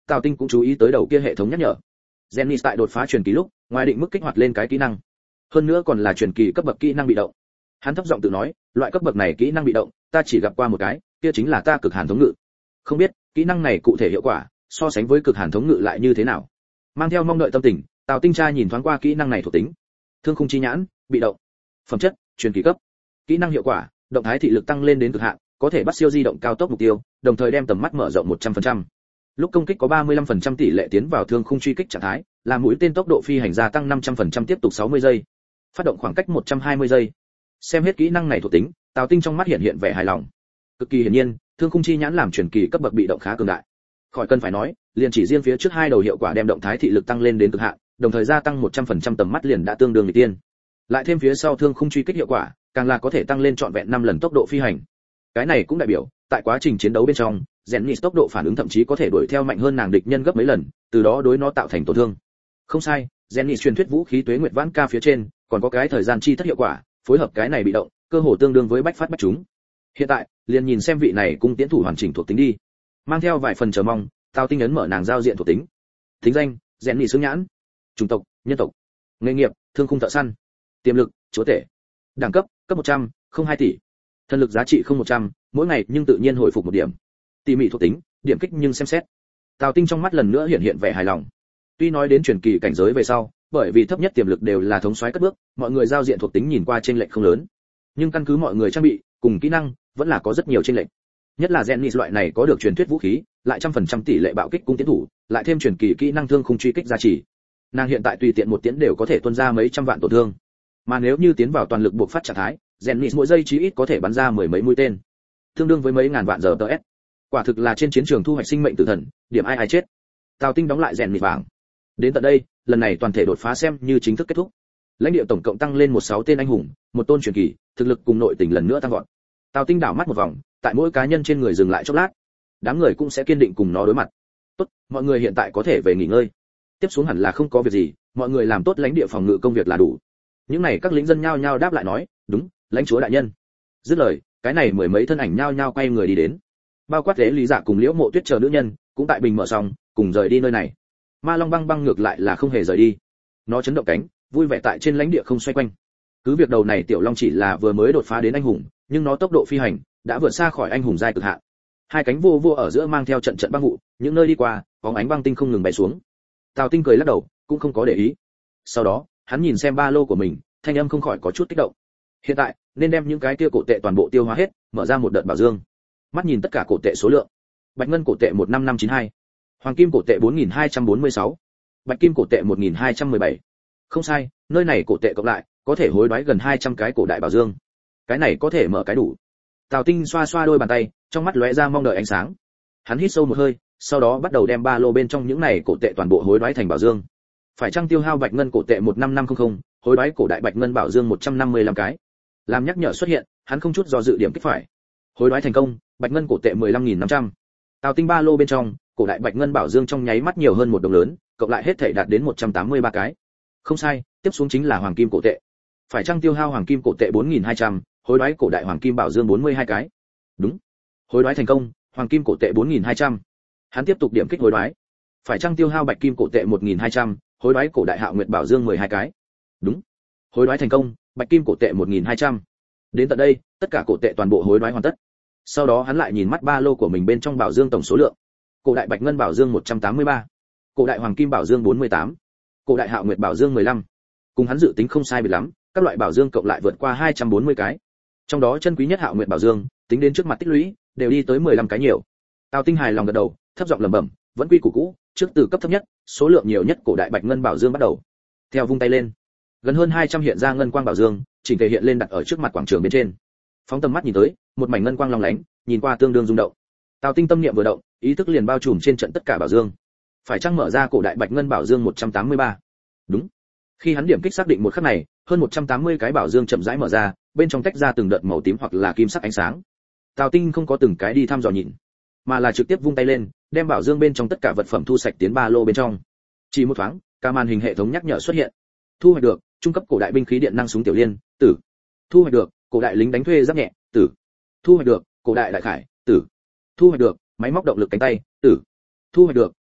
Tào Tinh cũng chú ý tới đầu kia hệ thống nhắc nhở. Zenith tại đột phá truyền kỳ lúc, ngoài định mức kích hoạt lên cái kỹ năng, hơn nữa còn là truyền kỳ cấp bậc kỹ năng bị động. Hắn thấp giọng tự nói, loại cấp bậc này kỹ năng bị động, ta chỉ gặp qua một cái, kia chính là ta cực hàn thống ngự. Không biết, kỹ năng này cụ thể hiệu quả, so sánh với cực hàn thống ngự lại như thế nào. Mang theo mong đợi tâm tình, Tào Tinh tra nhìn thoáng qua kỹ năng này thuộc tính. Thương khung chi nhãn, bị động. Phẩm chất, truyền kỳ cấp. Kỹ năng hiệu quả, động thái thị lực tăng lên đến cực hạn, có thể bắt siêu di động cao tốc mục tiêu, đồng thời đem tầm mắt mở rộng một trăm phần trăm. Lúc công kích có ba mươi lăm phần trăm tỷ lệ tiến vào thương khung truy kích trạng thái, làm mũi tên tốc độ phi hành gia tăng năm trăm phần trăm tiếp tục sáu mươi giây. Phát động khoảng cách một trăm hai mươi giây. Xem hết kỹ năng này thuộc tính, Tào Tinh trong mắt hiện hiện vẻ hài lòng. Cực kỳ hiển nhiên, thương khung chi nhãn làm truyền kỳ cấp bậc bị động khá cường đại. Khỏi cần phải nói, liền chỉ riêng phía trước hai đầu hiệu quả đem động thái thị lực tăng lên đến cực hạn, đồng thời gia tăng một trăm phần trăm tầm mắt liền đã tương đương nghịch tiên. Lại thêm phía sau thương khung truy kích hiệu quả, càng là có thể tăng lên trọn vẹn năm lần tốc độ phi hành. Cái này cũng đại biểu, tại quá trình chiến đấu bên trong, Zenith tốc độ phản ứng thậm chí có thể đuổi theo mạnh hơn nàng địch nhân gấp mấy lần, từ đó đối nó tạo thành tổn thương. Không sai, Zenith truyền thuyết vũ khí Tuế Nguyệt Vãn Ca phía trên, còn có cái thời gian chi thất hiệu quả, phối hợp cái này bị động, cơ hồ tương đương với bách phát bách trúng. Hiện tại, liền nhìn xem vị này cung tiễn thủ hoàn chỉnh thuộc tính đi. Mang theo vài phần chờ mong, Tào Tinh ấn mở nàng giao diện thuộc tính. Tính danh, Zenith xứng nhãn. Chủng tộc, nhân tộc. Nghề nghiệp, thương khung thợ săn. Tiềm lực, chúa tể. Đẳng cấp, cấp một trăm, không hai tỷ. Thân lực giá trị không một trăm, mỗi ngày nhưng tự nhiên hồi phục một điểm. Tỉ mỉ thuộc tính, điểm kích nhưng xem xét. Tào Tinh trong mắt lần nữa hiện hiện vẻ hài lòng. Tuy nói đến truyền kỳ cảnh giới về sau, bởi vì thấp nhất tiềm lực đều là thống soái cất bước, mọi người giao diện thuộc tính nhìn qua chênh lệch không lớn. Nhưng căn cứ mọi người trang bị, cùng kỹ năng, vẫn là có rất nhiều chênh lệch. Nhất là Zenith loại này có được truyền thuyết vũ khí, lại trăm phần trăm tỷ lệ bạo kích cung tiến thủ, lại thêm truyền kỳ kỹ năng thương khung truy kích gia trì. Nàng hiện tại tùy tiện một tiến đều có thể tuôn ra mấy trăm vạn tổn thương. Mà nếu như tiến vào toàn lực buộc phát trạng thái, Zenith mỗi giây chí ít có thể bắn ra mười mấy mũi tên, tương đương với mấy ngàn vạn giờ tê ét. Quả thực là trên chiến trường thu hoạch sinh mệnh tử thần, điểm ai ai chết. Tào Tinh đóng lại Zenith vàng. Đến tận đây, lần này toàn thể đột phá xem như chính thức kết thúc. Lãnh địa tổng cộng tăng lên một sáu tên anh hùng, một tôn truyền kỳ, thực lực cùng nội tình lần nữa tăng vọt. Tào Tinh đảo mắt một vòng, tại mỗi cá nhân trên người dừng lại chốc lát. Đám người cũng sẽ kiên định cùng nó đối mặt. Tốt, mọi người hiện tại có thể về nghỉ ngơi. Tiếp xuống hẳn là không có việc gì, mọi người làm tốt lãnh địa phòng ngự công việc là đủ. Những này các lính dân nhao nhao đáp lại nói, đúng, lãnh chúa đại nhân. Dứt lời, cái này mười mấy thân ảnh nhao nhao quay người đi đến. Bao quát Tế Lý Dạ cùng Liễu Mộ Tuyết chờ nữ nhân, cũng tại bình mở xong, cùng rời đi nơi này. Ma Long Băng Băng ngược lại là không hề rời đi. Nó chấn động cánh, vui vẻ tại trên lãnh địa không xoay quanh. Cứ việc đầu này tiểu long chỉ là vừa mới đột phá đến anh hùng, nhưng nó tốc độ phi hành đã vượt xa khỏi anh hùng giai cực hạn. Hai cánh vô vô ở giữa mang theo trận trận băng vụ, những nơi đi qua, bóng ánh băng tinh không ngừng bay xuống. Tào Tinh cười lắc đầu, cũng không có để ý. Sau đó, hắn nhìn xem ba lô của mình, thanh âm không khỏi có chút kích động. Hiện tại, nên đem những cái kia cổ tệ toàn bộ tiêu hóa hết, mở ra một đợt bảo dương. Mắt nhìn tất cả cổ tệ số lượng. Bạch ngân cổ tệ một năm năm chín hai, hoàng kim cổ tệ bốn nghìn hai trăm bốn mươi sáu, bạch kim cổ tệ một nghìn hai trăm mười bảy. Không sai, nơi này cổ tệ cộng lại, có thể hối đoái gần hai trăm cái cổ đại bảo dương. Cái này có thể mở cái đủ. Tào Tinh xoa xoa đôi bàn tay, trong mắt lóe ra mong đợi ánh sáng. Hắn hít sâu một hơi, sau đó bắt đầu đem ba lô bên trong những này cổ tệ toàn bộ hối đoái thành bảo dương. Phải chăng tiêu hao bạch ngân cổ tệ một năm năm không không, hối đoái cổ đại bạch ngân bảo dương một trăm năm mươi lăm cái. Làm nhắc nhở xuất hiện, hắn không chút do dự điểm kích phải. Hối đoái thành công, bạch ngân cổ tệ mười lăm nghìn năm trăm. Tào Tinh ba lô bên trong, cổ đại bạch ngân bảo dương trong nháy mắt nhiều hơn một đồng lớn, cộng lại hết thảy đạt đến một trăm tám mươi ba cái. Không sai, tiếp xuống chính là hoàng kim cổ tệ. Phải chăng tiêu hao hoàng kim cổ tệ bốn nghìn hai trăm, hối đoái cổ đại hoàng kim bảo dương bốn mươi hai cái. Đúng. Hối đoái thành công, hoàng kim cổ tệ bốn nghìn hai trăm. Hắn tiếp tục điểm kích hối đoái. Phải chăng tiêu hao bạch kim cổ tệ một nghìn hai trăm, hối đoái cổ đại hạo nguyệt bảo dương mười hai cái. Đúng. Hối đoái thành công, bạch kim cổ tệ một nghìn hai trăm. Đến tận đây, tất cả cổ tệ toàn bộ hối đoái hoàn tất. Sau đó hắn lại nhìn mắt ba lô của mình bên trong bảo dương tổng số lượng. Cổ đại bạch ngân bảo dương một trăm tám mươi ba, cổ đại hoàng kim bảo dương bốn mươi tám, cổ đại hạo nguyệt bảo dương mười lăm. Cùng hắn dự tính không sai biệt lắm, các loại bảo dương cộng lại vượt qua hai trăm bốn mươi cái. Trong đó chân quý nhất hạo nguyệt bảo dương, tính đến trước mặt tích lũy, đều đi tới mười lăm cái nhiều. Tào Tinh hài lòng gật đầu, thấp giọng lẩm bẩm, vẫn quy củ cũ, trước từ cấp thấp nhất, số lượng nhiều nhất cổ đại bạch ngân bảo dương bắt đầu. Theo vung tay lên, gần hơn hai trăm hiện ra ngân quang bảo dương, chỉnh thể hiện lên đặt ở trước mặt quảng trường bên trên. Phóng tầm mắt nhìn tới, một mảnh ngân quang long lánh, nhìn qua tương đương rung động. Tào Tinh tâm niệm vừa động, ý thức liền bao trùm trên trận tất cả bảo dương. Phải chăng mở ra cổ đại bạch ngân bảo dương một trăm tám mươi ba? Đúng. Khi hắn điểm kích xác định một khắc này, hơn một trăm tám mươi cái bảo dương chậm rãi mở ra, bên trong tách ra từng đợt màu tím hoặc là kim sắc ánh sáng. Tào Tinh không có từng cái đi thăm dò nhìn, mà là trực tiếp vung tay lên, đem bảo dương bên trong tất cả vật phẩm thu sạch tiến ba lô bên trong. Chỉ một thoáng, cả màn hình hệ thống nhắc nhở xuất hiện. Thu hoạch được, trung cấp cổ đại binh khí điện năng súng tiểu liên, tử. Thu hoạch được, cổ đại lính đánh thuê giáp nhẹ, tử. Thu hoạch được, cổ đại đại khải, tử. Thu hoạch được, máy móc động lực cánh tay, tử. Thu hoạch được,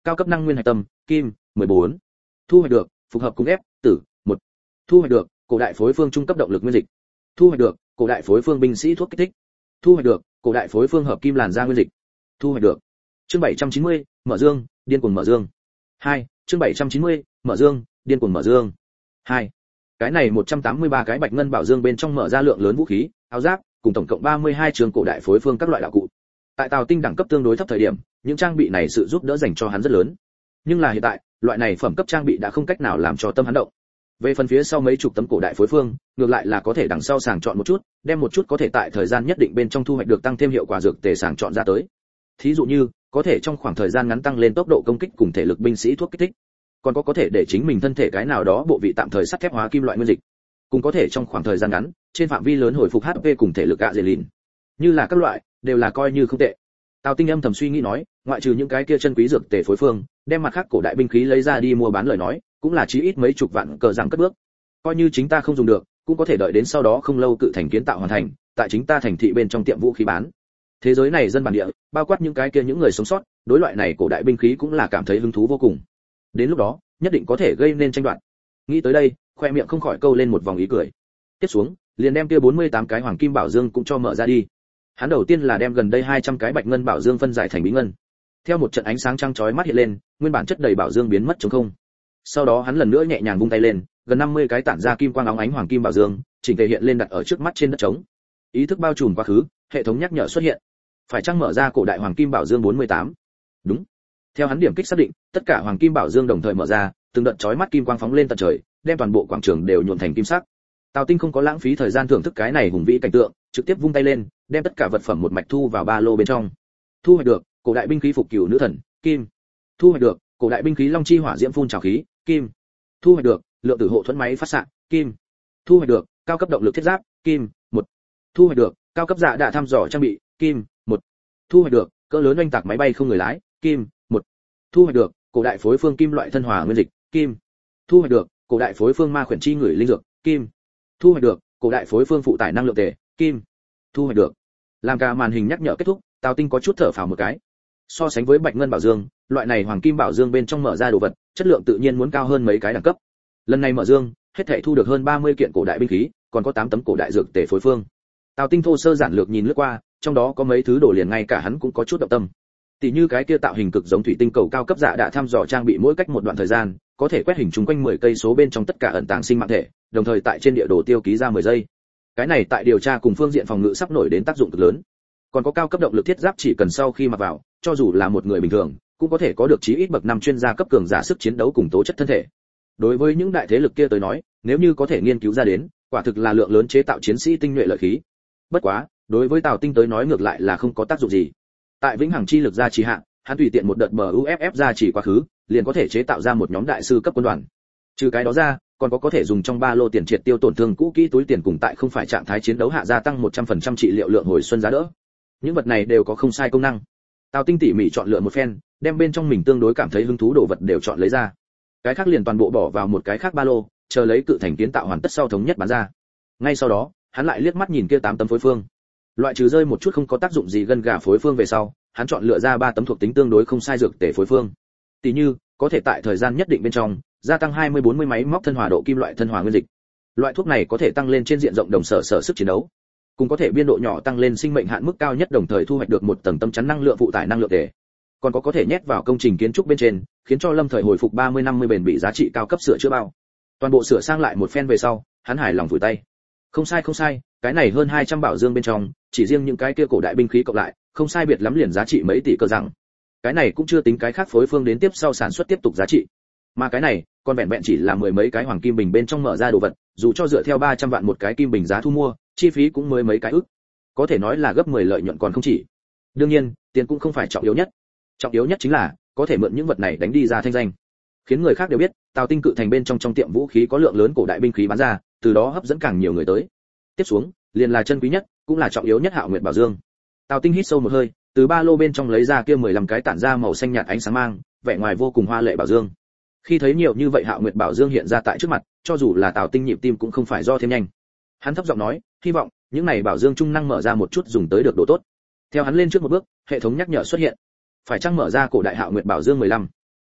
cao cấp năng nguyên hạch tâm, kim, mười bốn. Thu hoạch được, phục hợp cung ép, tử, một. Thu hoạch được, cổ đại phối phương trung cấp động lực nguyên dịch. Thu hoạch được, cổ đại phối phương binh sĩ thuốc kích thích. Thu hoạch được, cổ đại phối phương hợp kim làn da nguyên dịch. Thu hoạch được. Chương bảy trăm chín mươi, mở dương, điên cuồng mở dương. hai. Chương bảy trăm chín mươi, mở dương, điên cuồng mở dương. hai. Cái này một trăm tám mươi ba cái bạch ngân bảo dương bên trong mở ra lượng lớn vũ khí, áo giáp, cùng tổng cộng ba mươi hai trường cổ đại phối phương các loại đạo cụ. Tại Tào Tinh đẳng cấp tương đối thấp thời điểm, những trang bị này sự giúp đỡ dành cho hắn rất lớn. Nhưng là hiện tại, loại này phẩm cấp trang bị đã không cách nào làm cho tâm hắn động. Về phần phía sau mấy chục tấm cổ đại phối phương, ngược lại là có thể đằng sau sàng chọn một chút, đem một chút có thể tại thời gian nhất định bên trong thu hoạch được tăng thêm hiệu quả dược tề sàng chọn ra tới. Thí dụ như, có thể trong khoảng thời gian ngắn tăng lên tốc độ công kích cùng thể lực binh sĩ thuốc kích thích. Còn có có thể để chính mình thân thể cái nào đó bộ vị tạm thời sắt thép hóa kim loại nguyên dịch. Cùng có thể trong khoảng thời gian ngắn, trên phạm vi lớn hồi phục hát pê cùng thể lực ạ dề lìn. Như là các loại, đều là coi như không tệ. Tào Tinh âm thầm suy nghĩ nói, ngoại trừ những cái kia chân quý dược tề phối phương, đem mặt khác cổ đại binh khí lấy ra đi mua bán lời nói, cũng là chí ít mấy chục vạn cờ rằng cất bước. Coi như chính ta không dùng được, cũng có thể đợi đến sau đó không lâu cự thành kiến tạo hoàn thành, tại chính ta thành thị bên trong tiệm vũ khí bán. Thế giới này dân bản địa, bao quát những cái kia những người sống sót, đối loại này cổ đại binh khí cũng là cảm thấy hứng thú vô cùng. Đến lúc đó, nhất định có thể gây nên tranh đoạt. Nghĩ tới đây, khoe miệng không khỏi câu lên một vòng ý cười. Tiếp xuống, liền đem kia bốn mươi tám cái hoàng kim bảo dương cũng cho mở ra đi. Hắn đầu tiên là đem gần đây hai trăm cái bạch ngân bảo dương phân giải thành bí ngân. Theo một trận ánh sáng trăng chói mắt hiện lên, nguyên bản chất đầy bảo dương biến mất trống không. Sau đó hắn lần nữa nhẹ nhàng vung tay lên, gần năm mươi cái tản ra kim quang óng ánh hoàng kim bảo dương, chỉnh tề hiện lên đặt ở trước mắt trên đất trống. Ý thức bao trùm quá khứ, hệ thống nhắc nhở xuất hiện. Phải chăng mở ra cổ đại hoàng kim bảo dương bốn mươi tám? Đúng. Theo hắn điểm kích xác định, tất cả hoàng kim bảo dương đồng thời mở ra, từng đợt chói mắt kim quang phóng lên tận trời, đem toàn bộ quảng trường đều nhuộm thành kim sắc. Tào Tinh không có lãng phí thời gian thưởng thức cái này hùng vĩ cảnh tượng, trực tiếp vung tay lên, đem tất cả vật phẩm một mạch thu vào ba lô bên trong. Thu hoạch được, cổ đại binh khí phục cửu nữ thần, kim. Thu hoạch được, cổ đại binh khí long chi hỏa diễm phun trào khí, kim. Thu hoạch được, lượng tử hộ thuẫn máy phát xạ, kim. Thu hoạch được, cao cấp động lực thiết giáp, kim, một. Thu hoạch được, cao cấp dạ đạ thăm dò trang bị, kim, một. Thu hoạch được, cỡ lớn oanh tạc máy bay không người lái, kim, một. Thu hoạch được, cổ đại phối phương kim loại thân hòa nguyên dịch, kim. Thu hoạch được, cổ đại phối phương ma khuyển chi người linh dược, kim. Thu hoạch được, cổ đại phối phương phụ tải năng lượng tề, kim. Thu hoạch được. Làm cả màn hình nhắc nhở kết thúc, Tào Tinh có chút thở phào một cái. So sánh với bạch ngân bảo dương, loại này hoàng kim bảo dương bên trong mở ra đồ vật, chất lượng tự nhiên muốn cao hơn mấy cái đẳng cấp. Lần này mở dương, hết thảy thu được hơn ba mươi kiện cổ đại binh khí, còn có tám tấm cổ đại dược tề phối phương. Tào Tinh thô sơ giản lược nhìn lướt qua, trong đó có mấy thứ đồ liền ngay cả hắn cũng có chút động tâm. Tỷ như cái kia tạo hình cực giống thủy tinh cầu cao cấp dạ đã thăm dò trang bị mỗi cách một đoạn thời gian, có thể quét hình chung quanh mười cây số bên trong tất cả ẩn tàng sinh mạng thể, đồng thời tại trên địa đồ tiêu ký ra mười giây. Cái này tại điều tra cùng phương diện phòng ngự sắp nổi đến tác dụng cực lớn. Còn có cao cấp động lực thiết giáp chỉ cần sau khi mặc vào, cho dù là một người bình thường, cũng có thể có được chí ít bậc năm chuyên gia cấp cường giả sức chiến đấu cùng tố chất thân thể. Đối với những đại thế lực kia tới nói, nếu như có thể nghiên cứu ra đến, quả thực là lượng lớn chế tạo chiến sĩ tinh nhuệ lợi khí. Bất quá, đối với Tào Tinh tới nói ngược lại là không có tác dụng gì. Tại vĩnh hằng chi lực gia trì hạ, hắn tùy tiện một đợt bờ u ép ép gia trì quá khứ, liền có thể chế tạo ra một nhóm đại sư cấp quân đoàn. Trừ cái đó ra, còn có có thể dùng trong ba lô tiền triệt tiêu tổn thương cũ kỹ túi tiền cùng tại không phải trạng thái chiến đấu hạ gia tăng một trăm phần trăm trị liệu lượng hồi xuân giá đỡ. Những vật này đều có không sai công năng. Tào Tinh tỉ mỉ chọn lựa một phen, đem bên trong mình tương đối cảm thấy hứng thú đồ vật đều chọn lấy ra. Cái khác liền toàn bộ bỏ vào một cái khác ba lô, chờ lấy cự thành kiến tạo hoàn tất sau thống nhất bán ra. Ngay sau đó, hắn lại liếc mắt nhìn kia tám tấm phối phương. Loại trừ rơi một chút không có tác dụng gì gân gà phối phương về sau, hắn chọn lựa ra ba tấm thuộc tính tương đối không sai dược tề phối phương. Tỷ như, có thể tại thời gian nhất định bên trong gia tăng hai mươi bốn mươi máy móc thân hòa độ kim loại thân hòa nguyên dịch. Loại thuốc này có thể tăng lên trên diện rộng đồng sở sở sức chiến đấu, cũng có thể biên độ nhỏ tăng lên sinh mệnh hạn mức cao nhất đồng thời thu hoạch được một tầng tâm chắn năng lượng phụ tải năng lượng tề. Còn có có thể nhét vào công trình kiến trúc bên trên, khiến cho lâm thời hồi phục ba mươi năm mươi bền bỉ giá trị cao cấp sửa chữa bao. Toàn bộ sửa sang lại một phen về sau, hắn hài lòng vùi tay. Không sai không sai, cái này hơn hai trăm bảo dương bên trong, chỉ riêng những cái kia cổ đại binh khí cộng lại, không sai biệt lắm liền giá trị mấy tỷ cơ rằng. Cái này cũng chưa tính cái khác phối phương đến tiếp sau sản xuất tiếp tục giá trị. Mà cái này, còn vẹn vẹn chỉ là mười mấy cái hoàng kim bình bên trong mở ra đồ vật, dù cho dựa theo ba trăm vạn một cái kim bình giá thu mua, chi phí cũng mới mấy cái ức. Có thể nói là gấp mười lợi nhuận còn không chỉ. Đương nhiên, tiền cũng không phải trọng yếu nhất. Trọng yếu nhất chính là có thể mượn những vật này đánh đi ra thanh danh, khiến người khác đều biết, Tào Tinh cự thành bên trong trong tiệm vũ khí có lượng lớn cổ đại binh khí bán ra, từ đó hấp dẫn càng nhiều người tới. Tiếp xuống, liền là chân quý nhất, cũng là trọng yếu nhất Hạo Nguyệt Bảo Dương. Tào Tinh hít sâu một hơi, từ ba lô bên trong lấy ra kia mười lăm cái tản ra màu xanh nhạt ánh sáng mang, vẻ ngoài vô cùng hoa lệ bảo dương. Khi thấy nhiều như vậy Hạo Nguyệt Bảo Dương hiện ra tại trước mặt, cho dù là Tào Tinh nhịp tim cũng không phải do thêm nhanh. Hắn thấp giọng nói, hy vọng những này bảo dương trung năng mở ra một chút dùng tới được độ tốt. Theo hắn lên trước một bước, hệ thống nhắc nhở xuất hiện. Phải chăng mở ra cổ đại Hạo Nguyệt Bảo Dương mười lăm?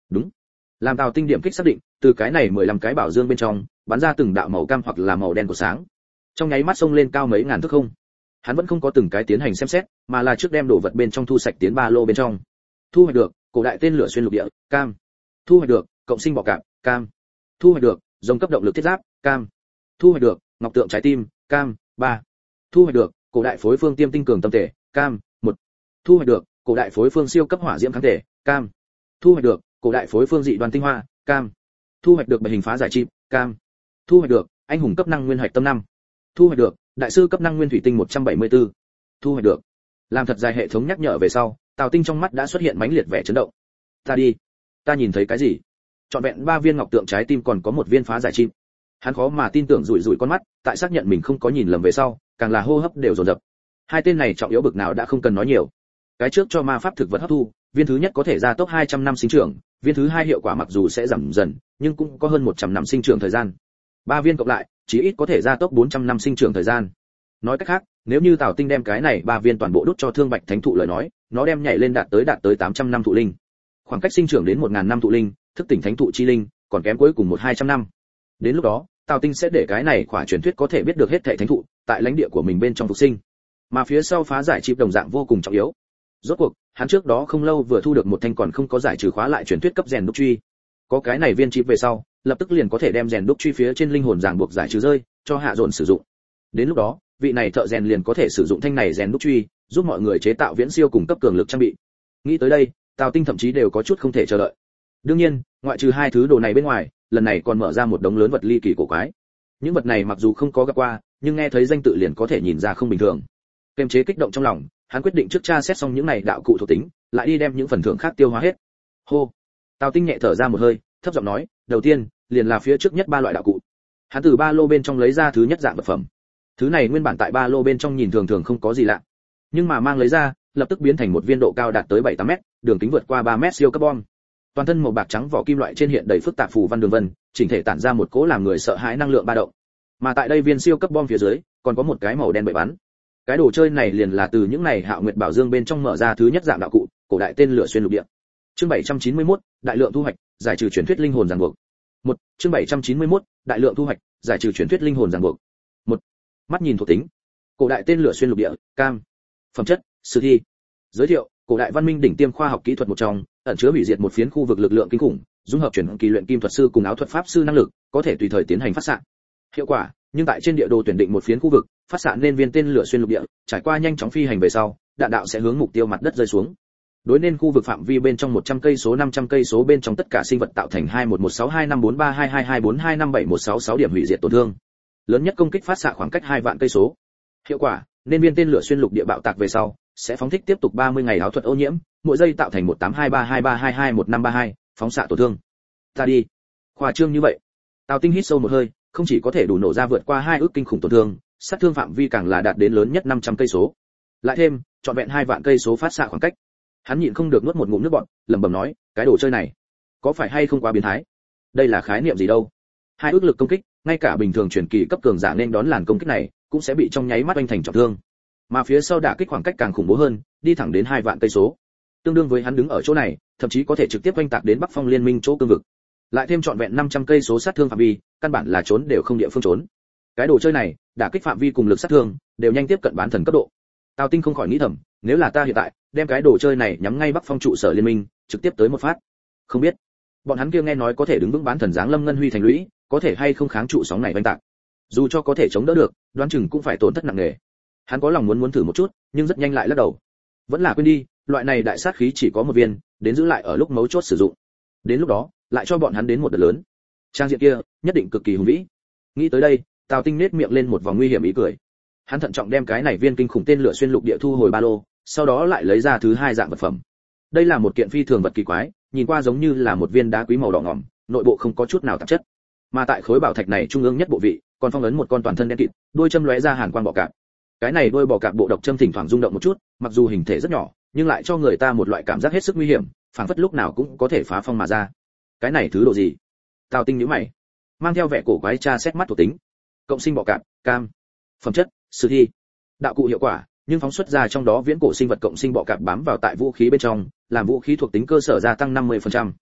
Đúng. Làm Tào Tinh điểm kích xác định, từ cái này mười lăm cái bảo dương bên trong, bắn ra từng đạo màu cam hoặc là màu đen của sáng. Trong nháy mắt xông lên cao mấy ngàn thước không. Hắn vẫn không có từng cái tiến hành xem xét, mà là trước đem đồ vật bên trong thu sạch tiến ba lô bên trong. Thu hoạch được, cổ đại tên lửa xuyên lục địa, cam. Thu hoạch được, cộng sinh bọ cạp, cam. Thu hoạch được, dòng cấp động lực thiết giáp, cam. Thu hoạch được, ngọc tượng trái tim, cam, ba. Thu hoạch được, cổ đại phối phương tiêm tinh cường tâm thể, cam, một. Thu hoạch được, cổ đại phối phương siêu cấp hỏa diễm kháng thể, cam. Thu hoạch được, cổ đại phối phương dị đoan tinh hoa, cam. Thu hoạch được bảy hình phá giải chim, cam. Thu hoạch được, anh hùng cấp năng nguyên hạch tâm năm. Thu hoạch được, đại sư cấp năng nguyên thủy tinh một trăm bảy mươi tư. Thu hoạch được. Làm thật dài hệ thống nhắc nhở về sau, Tào Tinh trong mắt đã xuất hiện mãnh liệt vẻ chấn động. Ta đi, ta nhìn thấy cái gì? Trọn vẹn ba viên ngọc tượng trái tim còn có một viên phá giải chim. Hắn khó mà tin tưởng rủi rủi con mắt, tại xác nhận mình không có nhìn lầm về sau, càng là hô hấp đều dồn dập. Hai tên này trọng yếu bực nào đã không cần nói nhiều. Cái trước cho ma pháp thực vật hấp thu, viên thứ nhất có thể gia tốc hai trăm năm sinh trưởng, viên thứ hai hiệu quả mặc dù sẽ giảm dần, nhưng cũng có hơn một trăm năm sinh trưởng thời gian. Ba viên cộng lại, chí ít có thể gia tốc bốn trăm năm sinh trưởng thời gian. Nói cách khác, nếu như Tào Tinh đem cái này ba viên toàn bộ đút cho Thương Bạch Thánh thụ lời nói, nó đem nhảy lên đạt tới đạt tới tám trăm năm thụ linh. Khoảng cách sinh trưởng đến một nghìn năm thụ linh, thức tỉnh thánh thụ chi linh, còn kém cuối cùng một hai trăm năm. Đến lúc đó, Tào Tinh sẽ để cái này khỏa truyền thuyết có thể biết được hết thảy thánh thụ, tại lãnh địa của mình bên trong phục sinh. Mà phía sau phá giải chip đồng dạng vô cùng trọng yếu. Rốt cuộc, hắn trước đó không lâu vừa thu được một thanh còn không có giải trừ khóa lại truyền thuyết cấp rèn đúc truy. Có cái này viên chip về sau, lập tức liền có thể đem rèn đúc truy phía trên linh hồn ràng buộc giải trừ rơi, cho hạ dồn sử dụng. Đến lúc đó, vị này thợ rèn liền có thể sử dụng thanh này rèn đúc truy, giúp mọi người chế tạo viễn siêu cùng cấp cường lực trang bị. Nghĩ tới đây, Tào Tinh thậm chí đều có chút không thể chờ đợi. Đương nhiên, ngoại trừ hai thứ đồ này bên ngoài, lần này còn mở ra một đống lớn vật ly kỳ cổ quái. Những vật này mặc dù không có gặp qua, nhưng nghe thấy danh tự liền có thể nhìn ra không bình thường. Kiềm chế kích động trong lòng, hắn quyết định trước tra xét xong những này đạo cụ thuộc tính, lại đi đem những phần thưởng khác tiêu hóa hết. Hô. Tào Tinh nhẹ thở ra một hơi, thấp giọng nói, đầu tiên, liền là phía trước nhất ba loại đạo cụ. Hắn từ ba lô bên trong lấy ra thứ nhất dạng vật phẩm. Thứ này nguyên bản tại ba lô bên trong nhìn thường thường không có gì lạ, nhưng mà mang lấy ra, lập tức biến thành một viên độ cao đạt tới bảy tám mét, đường kính vượt qua ba mét siêu carbon. Toàn thân màu bạc trắng vỏ kim loại trên hiện đầy phức tạp phù văn đường vân, chỉnh thể tản ra một cỗ làm người sợ hãi năng lượng ba động. Mà tại đây viên siêu cấp bom phía dưới, còn có một cái màu đen bậy bắn. Cái đồ chơi này liền là từ những này Hạo Nguyệt Bảo Dương bên trong mở ra thứ nhất dạng đạo cụ, cổ đại tên lửa xuyên lục địa. Chương bảy trăm chín mươi mốt, đại lượng thu hoạch, giải trừ truyền thuyết linh hồn ràng buộc. Một, chương bảy trăm chín mươi mốt, đại lượng thu hoạch, giải trừ truyền thuyết linh hồn ràng buộc. Một, mắt nhìn thuộc tính. Cổ đại tên lửa xuyên lục địa, cam. Phẩm chất, sử thi. Giới thiệu, cổ đại văn minh đỉnh tiêm khoa học kỹ thuật một trong, ẩn chứa hủy diệt một phiến khu vực lực lượng kinh khủng, dung hợp chuyển kỳ luyện kim thuật sư cùng áo thuật pháp sư năng lực, có thể tùy thời tiến hành phát xạ. Hiệu quả, nhưng tại trên địa đồ tuyển định một phiến khu vực, phát xạ nên viên tên lửa xuyên lục địa, trải qua nhanh chóng phi hành về sau, đạn đạo sẽ hướng mục tiêu mặt đất rơi xuống. Đối nên khu vực phạm vi bên trong một trăm cây số năm trăm cây số bên trong tất cả sinh vật tạo thành hai một một sáu hai năm bốn ba hai hai hai bốn hai năm bảy một sáu sáu điểm hủy diệt tổn thương. Lớn nhất công kích phát xạ khoảng cách hai vạn cây số. Hiệu quả, nên viên tên lửa xuyên lục địa bạo tạc về sau, sẽ phóng thích tiếp tục ba mươi ngày áo thuật ô nhiễm, mỗi giây tạo thành một tám hai ba hai ba hai hai một năm ba hai, phóng xạ tổn thương. Ta đi. Khoa trương như vậy. Tào Tinh hít sâu một hơi, không chỉ có thể đủ nổ ra vượt qua hai ước kinh khủng tổn thương, sát thương phạm vi càng là đạt đến lớn nhất năm trăm cây số. Lại thêm, trọn vẹn hai vạn cây số phát xạ khoảng cách. Hắn nhịn không được nuốt một ngụm nước bọt, lẩm bẩm nói, cái đồ chơi này, có phải hay không quá biến thái? Đây là khái niệm gì đâu? Hai ước lực công kích, ngay cả bình thường truyền kỳ cấp cường giả nên đón làn công kích này, cũng sẽ bị trong nháy mắt oanh thành trọng thương. Mà phía sau đả kích khoảng cách càng khủng bố hơn, đi thẳng đến hai vạn cây số. Tương đương với hắn đứng ở chỗ này, thậm chí có thể trực tiếp oanh tạc đến Bắc Phong Liên Minh chỗ cương vực. Lại thêm trọn vẹn năm trăm cây số sát thương phạm vi, căn bản là trốn đều không địa phương trốn. Cái đồ chơi này, đả kích phạm vi cùng lực sát thương, đều nhanh tiếp cận bán thần cấp độ. Tào Tinh không khỏi nghĩ thầm, nếu là ta hiện tại, đem cái đồ chơi này nhắm ngay Bắc Phong trụ sở liên minh, trực tiếp tới một phát. Không biết, bọn hắn kia nghe nói có thể đứng vững bán thần dáng lâm ngân huy thành lũy, có thể hay không kháng trụ sóng này oanh tạc. Dù cho có thể chống đỡ được, đoán chừng cũng phải tổn thất nặng nề. Hắn có lòng muốn muốn thử một chút, nhưng rất nhanh lại lắc đầu. Vẫn là quên đi, loại này đại sát khí chỉ có một viên, đến giữ lại ở lúc mấu chốt sử dụng. Đến lúc đó, lại cho bọn hắn đến một đợt lớn. Trang diện kia, nhất định cực kỳ hùng vĩ. Nghĩ tới đây, Tào Tinh nết miệng lên một vòng nguy hiểm ý cười. Hắn thận trọng đem cái này viên kinh khủng tên lửa xuyên lục địa thu hồi ba lô, sau đó lại lấy ra thứ hai dạng vật phẩm. Đây là một kiện phi thường vật kỳ quái, nhìn qua giống như là một viên đá quý màu đỏ ngòm, nội bộ không có chút nào tạp chất. Mà tại khối bảo thạch này trung ương nhất bộ vị, còn phong ấn một con toàn thân đen kịt, đuôi châm lóe ra hàn quang bọ cạp. Cái này đuôi bọ cạp bộ độc châm thỉnh thoảng rung động một chút, mặc dù hình thể rất nhỏ, nhưng lại cho người ta một loại cảm giác hết sức nguy hiểm, phảng phất lúc nào cũng có thể phá phong mà ra. Cái này thứ độ gì? Tào Tinh nhíu mày, mang theo vẻ cổ quái tra xét mắt thuộc tính. Cộng sinh bọ cạp, cam. Phẩm chất, sử thi. Đạo cụ hiệu quả, nhưng phóng xuất ra trong đó viễn cổ sinh vật cộng sinh bọ cạp bám vào tại vũ khí bên trong, làm vũ khí thuộc tính cơ sở gia tăng năm mươi phần trăm.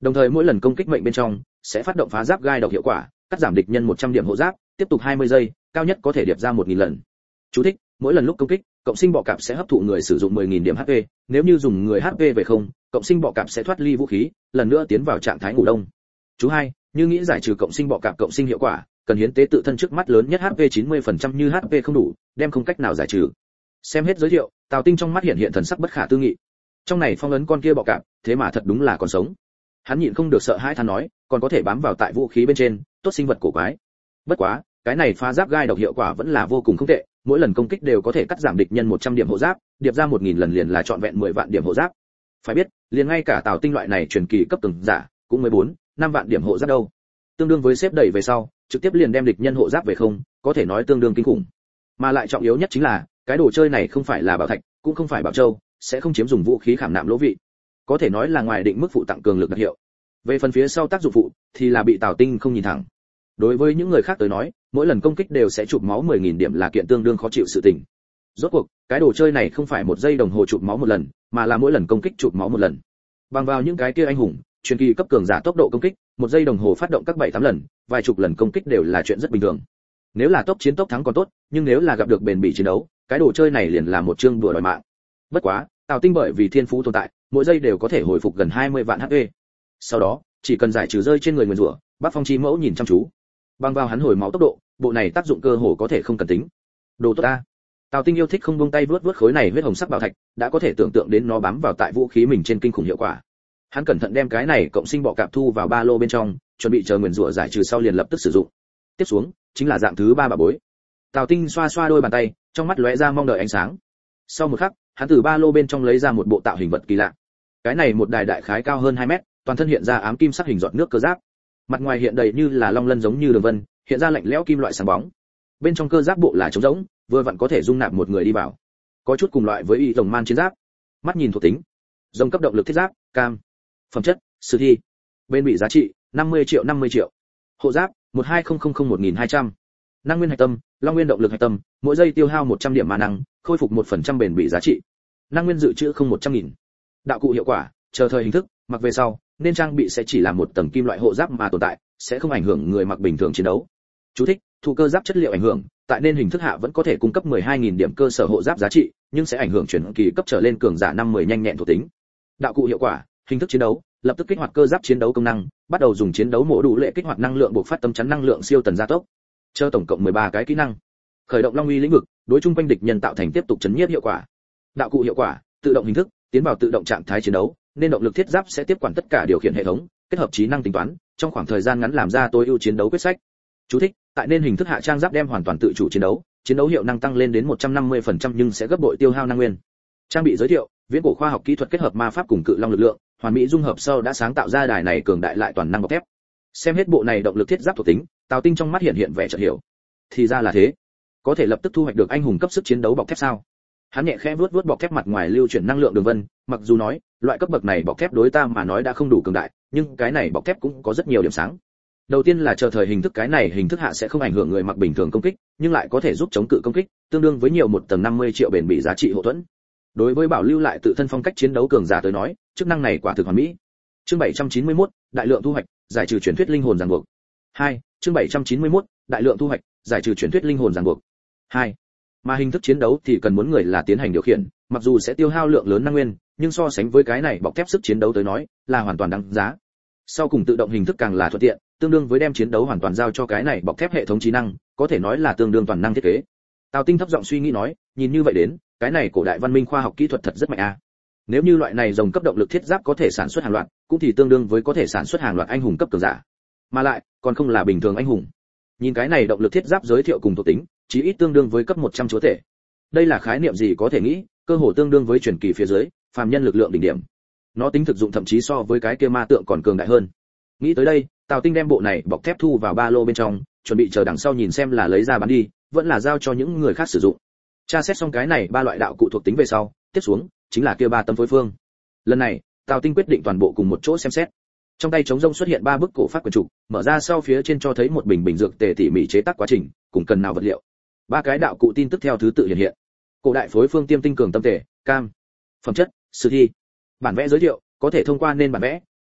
Đồng thời mỗi lần công kích mệnh bên trong sẽ phát động phá giáp gai độc hiệu quả, cắt giảm địch nhân một trăm điểm hộ giáp, tiếp tục hai mươi giây, cao nhất có thể điệp ra một nghìn lần. Chú thích: mỗi lần lúc công kích, cộng sinh bọ cạp sẽ hấp thụ người sử dụng mười nghìn điểm hát pê, nếu như dùng người hát pê về không, cộng sinh bọ cạp sẽ thoát ly vũ khí, lần nữa tiến vào trạng thái ngủ đông. Chú hai: như nghĩ giải trừ cộng sinh bọ cạp cộng sinh hiệu quả, cần hiến tế tự thân trước mắt lớn nhất hát pê chín mươi phần trăm, như hát pê không đủ, đem không cách nào giải trừ. Xem hết giới thiệu, Tào Tinh trong mắt hiện hiện thần sắc bất khả tư nghị. Trong này phong ấn con kia bọ cạp, thế mà thật đúng là còn sống. Hắn nhịn không được sợ hãi than nói, còn có thể bám vào tại vũ khí bên trên, tốt sinh vật cổ quái. Bất quá, cái này phá giáp gai độc hiệu quả vẫn là vô cùng không tệ, mỗi lần công kích đều có thể cắt giảm địch nhân một trăm điểm hộ giáp, điệp ra một nghìn lần liền là trọn vẹn mười vạn điểm hộ giáp. Phải biết, liền ngay cả Tào Tinh loại này truyền kỳ cấp từng giả, cũng mới bốn, năm vạn điểm hộ giáp đâu. Tương đương với xếp đẩy về sau, trực tiếp liền đem địch nhân hộ giáp về không, có thể nói tương đương kinh khủng. Mà lại trọng yếu nhất chính là, cái đồ chơi này không phải là bảo thạch, cũng không phải bảo châu, sẽ không chiếm dùng vũ khí khảm nạm lỗ vị. Có thể nói là ngoài định mức phụ tặng cường lực đặc hiệu. Về phần phía sau tác dụng phụ thì là bị Tào Tinh không nhìn thẳng. Đối với những người khác tới nói, mỗi lần công kích đều sẽ chụp máu mười nghìn điểm là kiện tương đương khó chịu sự tình. Rốt cuộc, cái đồ chơi này không phải một giây đồng hồ chụp máu một lần, mà là mỗi lần công kích chụp máu một lần. Bằng vào những cái kia anh hùng, truyền kỳ cấp cường giả tốc độ công kích, một giây đồng hồ phát động các bảy tám lần, vài chục lần công kích đều là chuyện rất bình thường. Nếu là tốc chiến tốc thắng còn tốt, nhưng nếu là gặp được bền bỉ chiến đấu, cái đồ chơi này liền là một chương đùa đòi mạng. Bất quá, Tào Tinh bởi vì thiên phú tồn tại, mỗi giây đều có thể hồi phục gần hai mươi vạn hát pê. Sau đó, chỉ cần giải trừ rơi trên người nguyên rủa, Bác Phong Chi Mẫu nhìn chăm chú. Bằng vào hắn hồi máu tốc độ, bộ này tác dụng cơ hồ có thể không cần tính. Đồ tốt ta. Tào Tinh yêu thích không buông tay vuốt vuốt khối này huyết hồng sắc bảo thạch, đã có thể tưởng tượng đến nó bám vào tại vũ khí mình trên kinh khủng hiệu quả. Hắn cẩn thận đem cái này cộng sinh bọ cạp thu vào ba lô bên trong, chuẩn bị chờ nguyên rủa giải trừ sau liền lập tức sử dụng. Tiếp xuống, chính là dạng thứ ba bà bối. Tào Tinh xoa xoa đôi bàn tay, trong mắt lóe ra mong đợi ánh sáng. Sau một khắc, hắn từ ba lô bên trong lấy ra một bộ tạo hình vật kỳ lạ. Cái này một đài đại khái cao hơn hai mét, toàn thân hiện ra ám kim sắc hình giọt nước cơ giáp. Mặt ngoài hiện đầy như là long lân giống như đường vân, hiện ra lạnh lẽo kim loại sáng bóng. Bên trong cơ giáp bộ là trống rỗng, vừa vặn có thể dung nạp một người đi vào. Có chút cùng loại với y rồng man chiến giáp. Mắt nhìn thuộc tính, rồng cấp động lực thiết giáp, cam. Phẩm chất, sử thi. Bên bị giá trị, năm mươi triệu năm mươi triệu. Hộ giáp, một hai không không không một nghìn hai trăm. Năng nguyên hạch tâm, long nguyên động lực hạch tâm, mỗi giây tiêu hao một trăm điểm ma năng, khôi phục một phần trăm bền bỉ giá trị. Năng nguyên dự trữ không một trăm nghìn. Đạo cụ hiệu quả, chờ thời hình thức, mặc về sau, nên trang bị sẽ chỉ là một tầng kim loại hộ giáp mà tồn tại, sẽ không ảnh hưởng người mặc bình thường chiến đấu. Chú thích: thụ cơ giáp chất liệu ảnh hưởng, tại nên hình thức hạ vẫn có thể cung cấp mười hai nghìn điểm cơ sở hộ giáp giá trị, nhưng sẽ ảnh hưởng chuyển kỳ cấp trở lên cường giả năm mươi nhanh nhẹn thuộc tính. Đạo cụ hiệu quả, hình thức chiến đấu, lập tức kích hoạt cơ giáp chiến đấu công năng, bắt đầu dùng chiến đấu mổ đủ lệ kích hoạt năng lượng bộc phát tâm chắn năng lượng siêu tần gia tốc. Chờ tổng cộng mười ba cái kỹ năng. Khởi động long uy lĩnh vực, đối chung quanh địch nhân tạo thành tiếp tục chấn nhiếp hiệu quả. Đạo cụ hiệu quả, tự động hình thức, tiến vào tự động trạng thái chiến đấu, nên động lực thiết giáp sẽ tiếp quản tất cả điều khiển hệ thống, kết hợp trí năng tính toán, trong khoảng thời gian ngắn làm ra tối ưu chiến đấu quyết sách. Chú thích: tại nên hình thức hạ trang giáp đem hoàn toàn tự chủ chiến đấu, chiến đấu hiệu năng tăng lên đến một trăm năm mươi phần trăm nhưng sẽ gấp bội tiêu hao năng nguyên. Trang bị giới thiệu: viễn cổ khoa học kỹ thuật kết hợp ma pháp cùng cự long lực lượng, hoàn mỹ dung hợp sau đã sáng tạo ra đài này cường đại lại toàn năng bọc thép. Xem hết bộ này động lực thiết giáp thuộc tính, Tào Tinh trong mắt hiện hiện vẻ chợt hiểu. Thì ra là thế, có thể lập tức thu hoạch được anh hùng cấp sức chiến đấu bọc thép sao? Hắn nhẹ khẽ vuốt vuốt bọc thép mặt ngoài lưu chuyển năng lượng đường vân, mặc dù nói, loại cấp bậc này bọc thép đối ta mà nói đã không đủ cường đại, nhưng cái này bọc thép cũng có rất nhiều điểm sáng. Đầu tiên là chờ thời hình thức, cái này hình thức hạ sẽ không ảnh hưởng người mặc bình thường công kích, nhưng lại có thể giúp chống cự công kích, tương đương với nhiều một tầng năm mươi triệu bền bỉ giá trị hộ thuẫn. Đối với bảo lưu lại tự thân phong cách chiến đấu cường giả tới nói, chức năng này quả thực hoàn mỹ. Chương bảy trăm chín mươi mốt, đại lượng thu hoạch, giải trừ truyền thuyết linh hồn ràng buộc. hai. Chương bảy trăm chín mươi mốt, đại lượng thu hoạch, giải trừ truyền thuyết linh hồn ràng buộc. hai. Mà hình thức chiến đấu thì cần muốn người là tiến hành điều khiển, mặc dù sẽ tiêu hao lượng lớn năng nguyên, nhưng so sánh với cái này bọc thép sức chiến đấu tới nói, là hoàn toàn đáng giá. Sau cùng tự động hình thức càng là thuận tiện, tương đương với đem chiến đấu hoàn toàn giao cho cái này bọc thép hệ thống trí năng, có thể nói là tương đương toàn năng thiết kế. Tào Tinh thấp giọng suy nghĩ nói, nhìn như vậy đến, cái này cổ đại văn minh khoa học kỹ thuật thật rất mạnh a. À. Nếu như loại này rồng cấp động lực thiết giáp có thể sản xuất hàng loạt, cũng thì tương đương với có thể sản xuất hàng loạt anh hùng cấp cường giả. Mà lại, còn không là bình thường anh hùng. Nhìn cái này động lực thiết giáp giới thiệu cùng thuộc tính, chí ít tương đương với cấp một trăm chúa tể. Đây là khái niệm gì có thể nghĩ, cơ hồ tương đương với truyền kỳ phía dưới, phàm nhân lực lượng đỉnh điểm. Nó tính thực dụng thậm chí so với cái kia ma tượng còn cường đại hơn. Nghĩ tới đây, Tào Tinh đem bộ này bọc thép thu vào ba lô bên trong, chuẩn bị chờ đằng sau nhìn xem là lấy ra bán đi, vẫn là giao cho những người khác sử dụng. Tra xét xong cái này ba loại đạo cụ thuộc tính về sau, tiếp xuống chính là kia ba tấm phối phương. Lần này, Tào Tinh quyết định toàn bộ cùng một chỗ xem xét. Trong tay trống rông xuất hiện ba bức cổ phát quyển trục, mở ra sau phía trên cho thấy một bình bình dược tề tỉ mỉ chế tác quá trình, cùng cần nào vật liệu. Ba cái đạo cụ tin tức theo thứ tự hiện hiện. Cổ đại phối phương tiêm tinh cường tâm tề, cam. Phẩm chất, sử thi. Bản vẽ giới thiệu, có thể thông qua nên bản vẽ,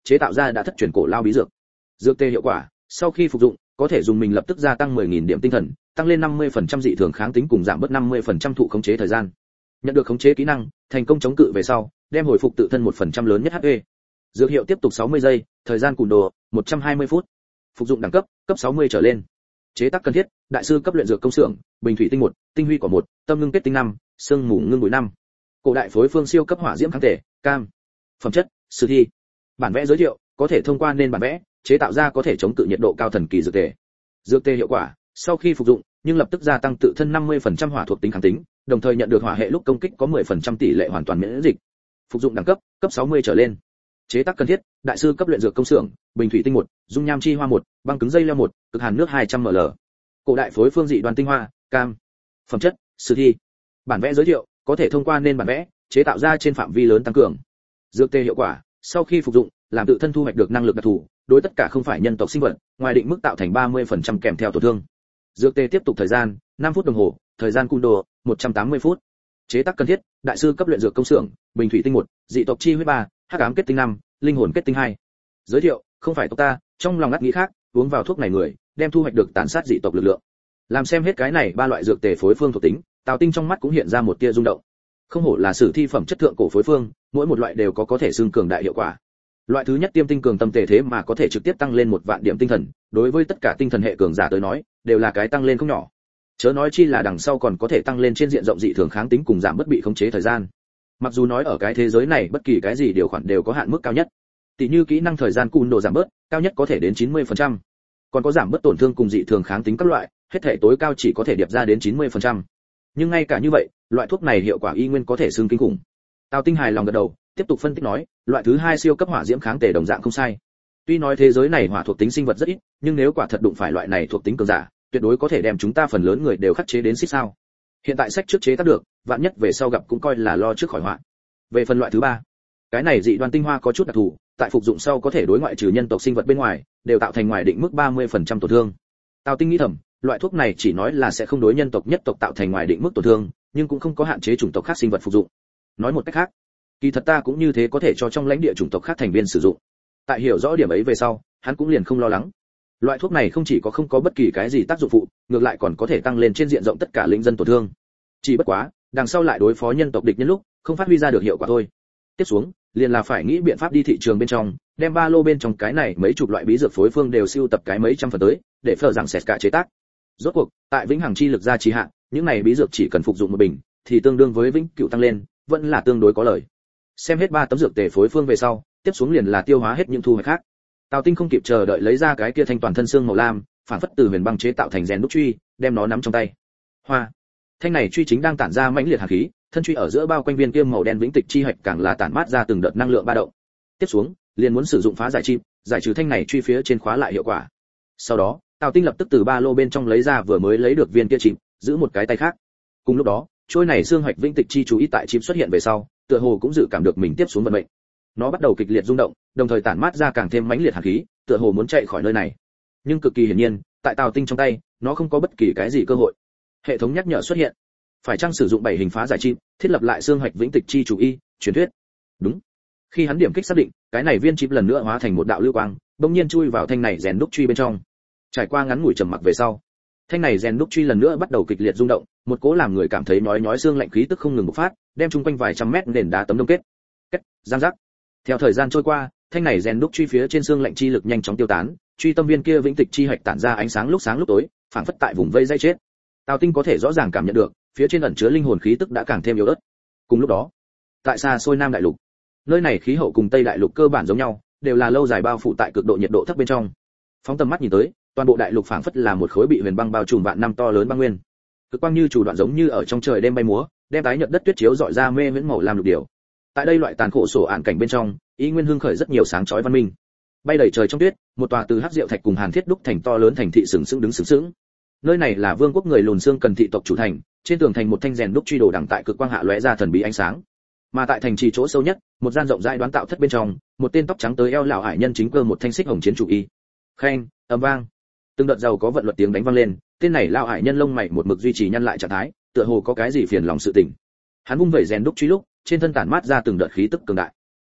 chế tạo ra đã thất truyền cổ lao bí dược. Dược tê hiệu quả, sau khi phục dụng, có thể dùng mình lập tức gia tăng mười nghìn điểm tinh thần, tăng lên năm mươi phần trăm dị thường kháng tính cùng giảm bớt năm mươi phần trăm thụ khống chế thời gian. Nhận được khống chế kỹ năng, thành công chống cự về sau, đem hồi phục tự thân một phần trăm lớn nhất hát pê. Dược hiệu tiếp tục sáu mươi giây, thời gian cùn đồ một trăm hai mươi phút. Phục dụng đẳng cấp, cấp sáu mươi trở lên. Chế tác cần thiết, đại sư cấp luyện dược công xưởng, bình thủy tinh một, tinh huy quả một, tâm ngưng kết tinh năm, xương mù ngưng bụi năm. Cổ đại phối phương siêu cấp hỏa diễm kháng thể, cam. Phẩm chất, sử thi. Bản vẽ giới thiệu, có thể thông qua nên bản vẽ, chế tạo ra có thể chống cự nhiệt độ cao thần kỳ dược tề. Dược tề hiệu quả, sau khi phục dụng, nhưng lập tức gia tăng tự thân năm mươi phần trăm hỏa thuộc tính kháng tính, đồng thời nhận được hỏa hệ lúc công kích có mười phần trăm tỷ lệ hoàn toàn miễn dịch. Phục dụng đẳng cấp, cấp sáu mươi trở lên. Chế tác cần thiết, đại sư cấp luyện dược công xưởng, bình thủy tinh một, dung nham chi hoa một, băng cứng dây leo một, cực hàn nước hai trăm mi li lít. Cổ đại phối phương dị đoan tinh hoa, cam. Phẩm chất, sử thi. Bản vẽ giới thiệu, có thể thông qua nên bản vẽ, chế tạo ra trên phạm vi lớn tăng cường. Dược tê hiệu quả, sau khi phục dụng, làm tự thân thu hoạch được năng lực đặc thù, đối tất cả không phải nhân tộc sinh vật, ngoài định mức tạo thành ba mươi phần trăm kèm theo tổn thương. Dược tê tiếp tục thời gian, năm phút đồng hồ, thời gian cung đồ, một trăm tám mươi phút. Chế tác cần thiết, đại sư cấp luyện dược công xưởng, bình thủy tinh một, dị tộc chi huyết ba, hắc ám kết tinh năm, linh hồn kết tinh hai. Giới thiệu, không phải tộc ta, trong lòng ngắt nghĩ khác, uống vào thuốc này người, đem thu hoạch được tàn sát dị tộc lực lượng. Làm xem hết cái này ba loại dược tề phối phương thuộc tính, Tào Tinh trong mắt cũng hiện ra một tia rung động. Không hổ là sử thi phẩm chất thượng cổ phối phương, mỗi một loại đều có có thể xương cường đại hiệu quả. Loại thứ nhất tiêm tinh cường tâm tề thế mà có thể trực tiếp tăng lên một vạn điểm tinh thần, đối với tất cả tinh thần hệ cường giả tới nói, đều là cái tăng lên không nhỏ. Chớ nói chi là đằng sau còn có thể tăng lên trên diện rộng dị thường kháng tính cùng giảm bất bị khống chế thời gian. Mặc dù nói ở cái thế giới này bất kỳ cái gì điều khoản đều có hạn mức cao nhất. Tỷ như kỹ năng thời gian cùn độ giảm bớt, cao nhất có thể đến chín mươi phần trăm. Còn có giảm bớt tổn thương cùng dị thường kháng tính các loại, hết thể tối cao chỉ có thể điệp ra đến chín mươi phần trăm. Nhưng ngay cả như vậy, loại thuốc này hiệu quả y nguyên có thể xương kinh khủng. Tào Tinh hài lòng gật đầu, tiếp tục phân tích nói, loại thứ hai siêu cấp hỏa diễm kháng tề đồng dạng không sai. Tuy nói thế giới này hỏa thuộc tính sinh vật rất ít, nhưng nếu quả thật đụng phải loại này thuộc tính cường giả, tuyệt đối có thể đem chúng ta phần lớn người đều khắc chế đến xích sao. Hiện tại sách trước chế tác được, vạn nhất về sau gặp cũng coi là lo trước khỏi họa. Về phần loại thứ ba, cái này dị đoan tinh hoa có chút đặc thù, tại phục dụng sau có thể đối ngoại trừ nhân tộc sinh vật bên ngoài, đều tạo thành ngoài định mức ba mươi phần trăm tổn thương. Tào Tinh nghĩ thầm, loại thuốc này chỉ nói là sẽ không đối nhân tộc nhất tộc tạo thành ngoài định mức tổn thương, nhưng cũng không có hạn chế chủng tộc khác sinh vật phục dụng. Nói một cách khác, kỳ thật ta cũng như thế có thể cho trong lãnh địa chủng tộc khác thành viên sử dụng. Tại hiểu rõ điểm ấy về sau, hắn cũng liền không lo lắng. Loại thuốc này không chỉ có không có bất kỳ cái gì tác dụng phụ, ngược lại còn có thể tăng lên trên diện rộng tất cả lĩnh dân tổn thương. Chỉ bất quá, đằng sau lại đối phó nhân tộc địch nhân lúc, không phát huy ra được hiệu quả thôi. Tiếp xuống, liền là phải nghĩ biện pháp đi thị trường bên trong, đem ba lô bên trong cái này mấy chục loại bí dược phối phương đều siêu tập cái mấy trăm phần tới, để phở rằng sệt cả chế tác. Rốt cuộc, tại vĩnh hằng chi lực gia trì hạn, những này bí dược chỉ cần phục dụng một bình, thì tương đương với vĩnh cửu tăng lên, vẫn là tương đối có lợi. Xem hết ba tấm dược tề phối phương về sau, tiếp xuống liền là tiêu hóa hết những thu hoạch khác. Tào Tinh không kịp chờ đợi lấy ra cái kia thanh toàn thân xương màu lam, phản phất từ huyền băng chế tạo thành rèn đúc truy, đem nó nắm trong tay. Hoa, thanh này truy chính đang tản ra mãnh liệt hàn khí, thân truy ở giữa bao quanh viên kia màu đen vĩnh tịch chi hạch càng là tản mát ra từng đợt năng lượng ba động. Tiếp xuống, liền muốn sử dụng phá giải chim, giải trừ thanh này truy phía trên khóa lại hiệu quả. Sau đó, Tào Tinh lập tức từ ba lô bên trong lấy ra vừa mới lấy được viên kia chim, giữ một cái tay khác. Cùng lúc đó, trôi này xương hạch vĩnh tịch chi chú ý tại chim xuất hiện về sau, tựa hồ cũng dự cảm được mình tiếp xuống vận mệnh. Nó bắt đầu kịch liệt rung động, đồng thời tản mát ra càng thêm mãnh liệt hàn khí, tựa hồ muốn chạy khỏi nơi này. Nhưng cực kỳ hiển nhiên, tại Tào Tinh trong tay, nó không có bất kỳ cái gì cơ hội. Hệ thống nhắc nhở xuất hiện. Phải chăng sử dụng bảy hình phá giải chim, thiết lập lại xương hạch vĩnh tịch chi chủ y, truyền thuyết. Đúng. Khi hắn điểm kích xác định, cái này viên chim lần nữa hóa thành một đạo lưu quang, bỗng nhiên chui vào thanh này rèn đúc truy bên trong. Trải qua ngắn ngủi trầm mặc về sau, thanh này rèn đúc truy lần nữa bắt đầu kịch liệt rung động, một cỗ làm người cảm thấy nhói nhói xương lạnh khí tức không ngừng bộc phát, đem chung quanh vài trăm mét nền đá tấm đông kết. Kết, giang giác. Theo thời gian trôi qua, thanh này rèn đúc truy phía trên xương lạnh chi lực nhanh chóng tiêu tán, truy tâm viên kia vĩnh tịch chi hạch tản ra ánh sáng lúc sáng lúc tối, phảng phất tại vùng vây dây chết. Tào Tinh có thể rõ ràng cảm nhận được, phía trên ẩn chứa linh hồn khí tức đã càng thêm yếu ớt. Cùng lúc đó, tại xa xôi Nam Đại Lục, nơi này khí hậu cùng Tây Đại Lục cơ bản giống nhau, đều là lâu dài bao phủ tại cực độ nhiệt độ thấp bên trong. Phóng tầm mắt nhìn tới, toàn bộ đại lục phảng phất là một khối bị huyền băng bao trùm vạn năm to lớn băng nguyên. Cực quang như chủ đoạn giống như ở trong trời đêm bay múa, đem tái nhợt đất tuyết chiếu rọi ra mê miễn màu làm lục điều. Tại đây loại tàn khổ sổ ạn cảnh bên trong, ý nguyên hương khởi rất nhiều sáng chói văn minh. Bay đầy trời trong tuyết, một tòa từ hắc diệu thạch cùng hàn thiết đúc thành to lớn thành thị sừng sững đứng sừng sững. Nơi này là vương quốc người lùn xương cần thị tộc chủ thành, trên tường thành một thanh rèn đúc truy đồ đằng tại cực quang hạ lóe ra thần bí ánh sáng. Mà tại thành trì chỗ sâu nhất, một gian rộng rãi đoán tạo thất bên trong, một tên tóc trắng tới eo lão hải nhân chính cơ một thanh xích hồng chiến chủ y. Khen, ầm vang. Từng đợt giàu có vận luật tiếng đánh vang lên, tên này lão hải nhân lông mày một mực duy trì nhăn lại trạng thái, tựa hồ có cái gì phiền lòng sự tình. Hắn vung vẩy rèn đúc truy lúc, trên thân tản mát ra từng đợt khí tức cường đại.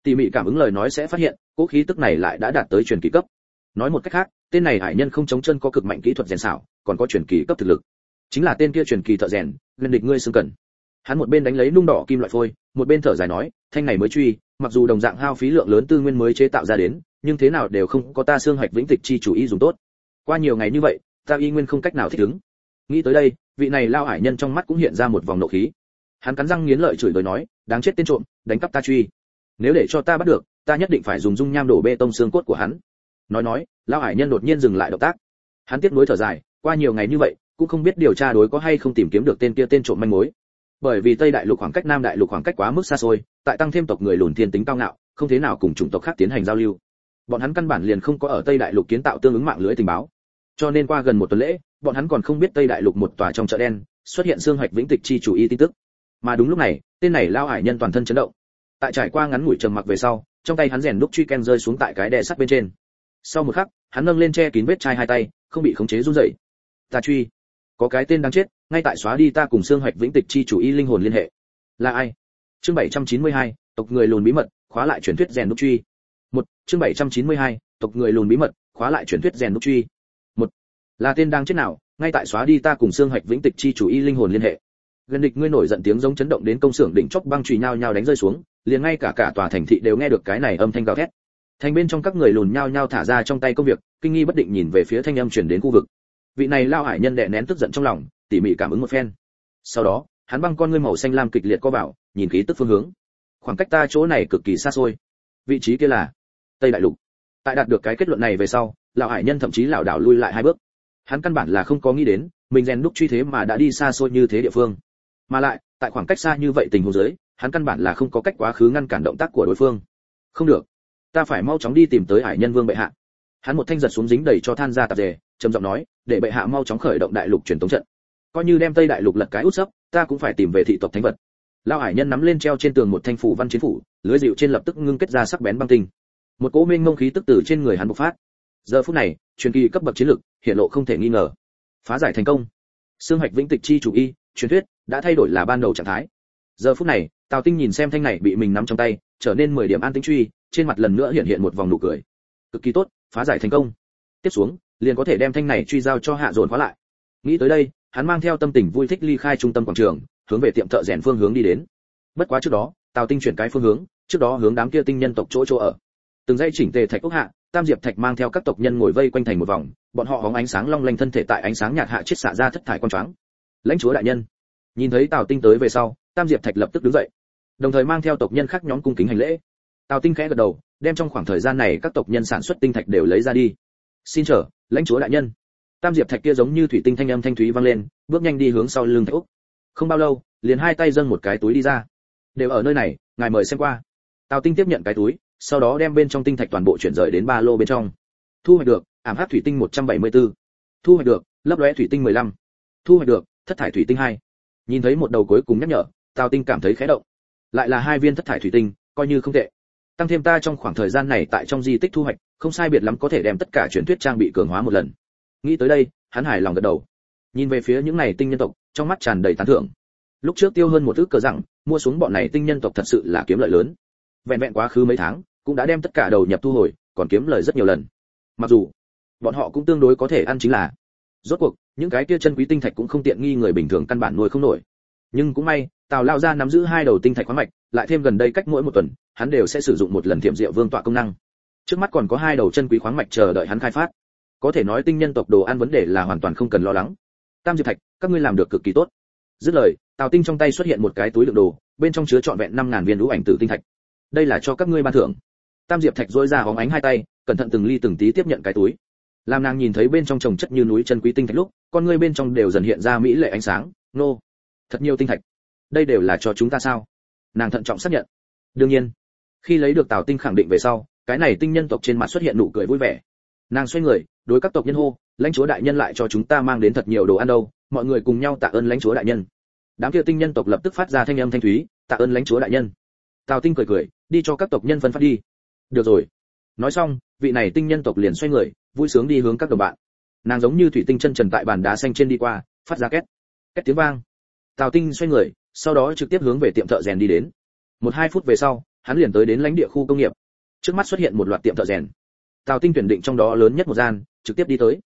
Tỉ mỉ cảm ứng lời nói sẽ phát hiện, cỗ khí tức này lại đã đạt tới truyền kỳ cấp. Nói một cách khác, tên này hải nhân không chống chân có cực mạnh kỹ thuật rèn xảo, còn có truyền kỳ cấp thực lực. Chính là tên kia truyền kỳ thợ rèn, gần địch ngươi xương cần. Hắn một bên đánh lấy nung đỏ kim loại phôi, một bên thở dài nói, thanh này mới truy, mặc dù đồng dạng hao phí lượng lớn tư nguyên mới chế tạo ra đến, nhưng thế nào đều không có ta xương hạch vĩnh tịch chi chủ y dùng tốt. Qua nhiều ngày như vậy, ta y nguyên không cách nào thích ứng. Nghĩ tới đây, vị này lao hải nhân trong mắt cũng hiện ra một vòng nộ khí. Hắn cắn răng nghiến lợi chửi bới nói, đáng chết tên trộm, đánh cắp ta truy. Nếu để cho ta bắt được, ta nhất định phải dùng dung nham đổ bê tông xương cốt của hắn. Nói nói, lao hải nhân đột nhiên dừng lại động tác. Hắn tiếc nuối thở dài, qua nhiều ngày như vậy, cũng không biết điều tra đối có hay không tìm kiếm được tên kia tên trộm manh mối. Bởi vì Tây Đại Lục khoảng cách Nam Đại Lục khoảng cách quá mức xa xôi, tại tăng thêm tộc người lùn thiên tính cao ngạo, không thế nào cùng chủng tộc khác tiến hành giao lưu. Bọn hắn căn bản liền không có ở Tây Đại Lục kiến tạo tương ứng mạng lưới tình báo. Cho nên qua gần một tuần lễ, bọn hắn còn không biết Tây Đại Lục một tòa trong chợ đen xuất hiện xương hạch vĩnh tịch chi chủ y tin tức. Mà đúng lúc này, tên này lao hải nhân toàn thân chấn động. Tại trải qua ngắn ngủi trầm mặc về sau, trong tay hắn rèn đúc truy ken rơi xuống tại cái đè sắt bên trên. Sau một khắc, hắn nâng lên che kín vết chai hai tay, không bị khống chế run rẩy. Ta truy, có cái tên đáng chết, ngay tại xóa đi ta cùng xương hạch vĩnh tịch chi chủ y linh hồn liên hệ. Là ai? Chương bảy trăm chín mươi hai, tộc người lùn bí mật, khóa lại truyền thuyết rèn đúc truy. Một, chương bảy trăm chín mươi hai, tộc người lùn bí mật, khóa lại truyền thuyết rèn đúc truy. Một, là tên đang chết nào, ngay tại xóa đi ta cùng xương hạch vĩnh tịch chi chủ y linh hồn liên hệ. Gần địch ngươi nổi giận tiếng giống chấn động đến công xưởng đỉnh chóp băng chùy nhao nhao đánh rơi xuống, liền ngay cả cả tòa thành thị đều nghe được cái này âm thanh gào thét. Thành bên trong các người lùn nhao nhao thả ra trong tay công việc, kinh nghi bất định nhìn về phía thanh âm truyền đến khu vực. Vị này lao hải nhân đè nén tức giận trong lòng, tỉ mỉ cảm ứng một phen. Sau đó, hắn băng con ngươi màu xanh lam kịch liệt co vào, nhìn khí tức phương hướng. Khoảng cách ta chỗ này cực kỳ xa xôi. Vị trí kia là Tây Đại Lục. Tại đạt được cái kết luận này về sau, lão hải nhân thậm chí lảo đảo lui lại hai bước. Hắn căn bản là không có nghĩ đến, mình rèn đúc truy thế mà đã đi xa xôi như thế địa phương. Mà lại, tại khoảng cách xa như vậy tình huống dưới, hắn căn bản là không có cách quá khứ ngăn cản động tác của đối phương. Không được, ta phải mau chóng đi tìm tới hải nhân vương bệ hạ. Hắn một thanh giật xuống dính đầy cho than ra tạp dề, trầm giọng nói, để bệ hạ mau chóng khởi động đại lục truyền tống trận. Coi như đem Tây Đại Lục lật cái út sấp, ta cũng phải tìm về thị tộc thánh vật. Lão hải nhân nắm lên treo trên tường một thanh phủ văn chiến phủ, lưới dịu trên lập tức ngưng kết ra sắc bén băng tinh. Một cỗ mênh mông khí tức từ trên người hắn bộc phát. Giờ phút này, truyền kỳ cấp bậc chiến lực, hiện lộ không thể nghi ngờ. Phá giải thành công. Xương hạch vĩnh tịch chi chủ y, truyền thuyết đã thay đổi là ban đầu trạng thái. Giờ phút này, Tào Tinh nhìn xem thanh này bị mình nắm trong tay, trở nên mười điểm an tĩnh truy, trên mặt lần nữa hiện hiện một vòng nụ cười. Cực kỳ tốt, phá giải thành công. Tiếp xuống, liền có thể đem thanh này truy giao cho Hạ Dồn khóa lại. Nghĩ tới đây, hắn mang theo tâm tình vui thích ly khai trung tâm quảng trường, hướng về tiệm thợ rèn phương hướng đi đến. Bất quá trước đó, Tào Tinh chuyển cái phương hướng, trước đó hướng đám kia tinh nhân tộc chỗ chỗ ở. Từng dãy chỉnh tề thạch ốc hạ, Tam Diệp Thạch mang theo các tộc nhân ngồi vây quanh thành một vòng, bọn họ hóng ánh sáng long lanh thân thể tại ánh sáng nhạt hạ chiết xạ ra thất thải quang choáng. Lãnh chúa đại nhân. Nhìn thấy Tào Tinh tới về sau, Tam Diệp Thạch lập tức đứng dậy, đồng thời mang theo tộc nhân khác nhóm cung kính hành lễ. Tào Tinh khẽ gật đầu, đem trong khoảng thời gian này các tộc nhân sản xuất tinh thạch đều lấy ra đi. Xin chở, lãnh chúa đại nhân. Tam Diệp Thạch kia giống như thủy tinh thanh âm thanh thúy vang lên, bước nhanh đi hướng sau lưng Thạch Úc. Không bao lâu, liền hai tay dâng một cái túi đi ra. Đều ở nơi này, ngài mời xem qua. Tào Tinh tiếp nhận cái túi, sau đó đem bên trong tinh thạch toàn bộ chuyển rời đến ba lô bên trong. Thu hoạch được, ảm hắc thủy tinh một trăm bảy mươi tư. Thu hoạch được, lấp lóe thủy tinh mười lăm. Thu hoạch được, thất thải thủy tinh hai. Nhìn thấy một đầu cuối cùng nhắc nhở, Tào Tinh cảm thấy khẽ động. Lại là hai viên thất thải thủy tinh, coi như không tệ. Tăng thêm ta trong khoảng thời gian này tại trong di tích thu hoạch, không sai biệt lắm có thể đem tất cả truyền thuyết trang bị cường hóa một lần. Nghĩ tới đây, hắn hài lòng gật đầu. Nhìn về phía những này tinh nhân tộc, trong mắt tràn đầy tán thưởng. Lúc trước tiêu hơn một ức cờ rằng, mua xuống bọn này tinh nhân tộc thật sự là kiếm lợi lớn. Vẹn vẹn quá khứ mấy tháng, cũng đã đem tất cả đầu nhập thu hồi, còn kiếm lời rất nhiều lần. Mặc dù bọn họ cũng tương đối có thể ăn chính là, rốt cuộc những cái kia chân quý tinh thạch cũng không tiện nghi người bình thường căn bản nuôi không nổi. Nhưng cũng may, Tào Lao gia nắm giữ hai đầu tinh thạch khoáng mạch, lại thêm gần đây cách mỗi một tuần, hắn đều sẽ sử dụng một lần thiểm diệu vương tọa công năng. Trước mắt còn có hai đầu chân quý khoáng mạch chờ đợi hắn khai phát. Có thể nói tinh nhân tộc đồ ăn vấn đề là hoàn toàn không cần lo lắng. Tam Diệp Thạch, các ngươi làm được cực kỳ tốt. Dứt lời, Tào Tinh trong tay xuất hiện một cái túi đựng đồ, bên trong chứa trọn vẹn năm ngàn viên lũ ảnh tử tinh thạch. Đây là cho các ngươi ban thưởng. Tam Diệp Thạch rũa ra hóng ánh hai tay, cẩn thận từng ly từng tí tiếp nhận cái túi. Làm nàng nhìn thấy bên trong chồng chất như núi chân quý tinh thạch lúc, con ngươi bên trong đều dần hiện ra mỹ lệ ánh sáng. Nô, thật nhiều tinh thạch. Đây đều là cho chúng ta sao? Nàng thận trọng xác nhận. Đương nhiên. Khi lấy được Tào Tinh khẳng định về sau, cái này tinh nhân tộc trên mặt xuất hiện nụ cười vui vẻ. Nàng xoay người, đối các tộc nhân hô, lãnh chúa đại nhân lại cho chúng ta mang đến thật nhiều đồ ăn đâu, mọi người cùng nhau tạ ơn lãnh chúa đại nhân. Đám kia tinh nhân tộc lập tức phát ra thanh âm thanh thúy, tạ ơn lãnh chúa đại nhân. Tào Tinh cười cười, đi cho các tộc nhân phân phát đi. Được rồi. Nói xong, vị này tinh nhân tộc liền xoay người, vui sướng đi hướng các đồng bạn. Nàng giống như thủy tinh chân trần tại bàn đá xanh trên đi qua, phát ra két két tiếng vang. Tào Tinh xoay người, sau đó trực tiếp hướng về tiệm thợ rèn đi đến. Một hai phút về sau, hắn liền tới đến lãnh địa khu công nghiệp. Trước mắt xuất hiện một loạt tiệm thợ rèn. Tào Tinh tuyển định trong đó lớn nhất một gian, trực tiếp đi tới.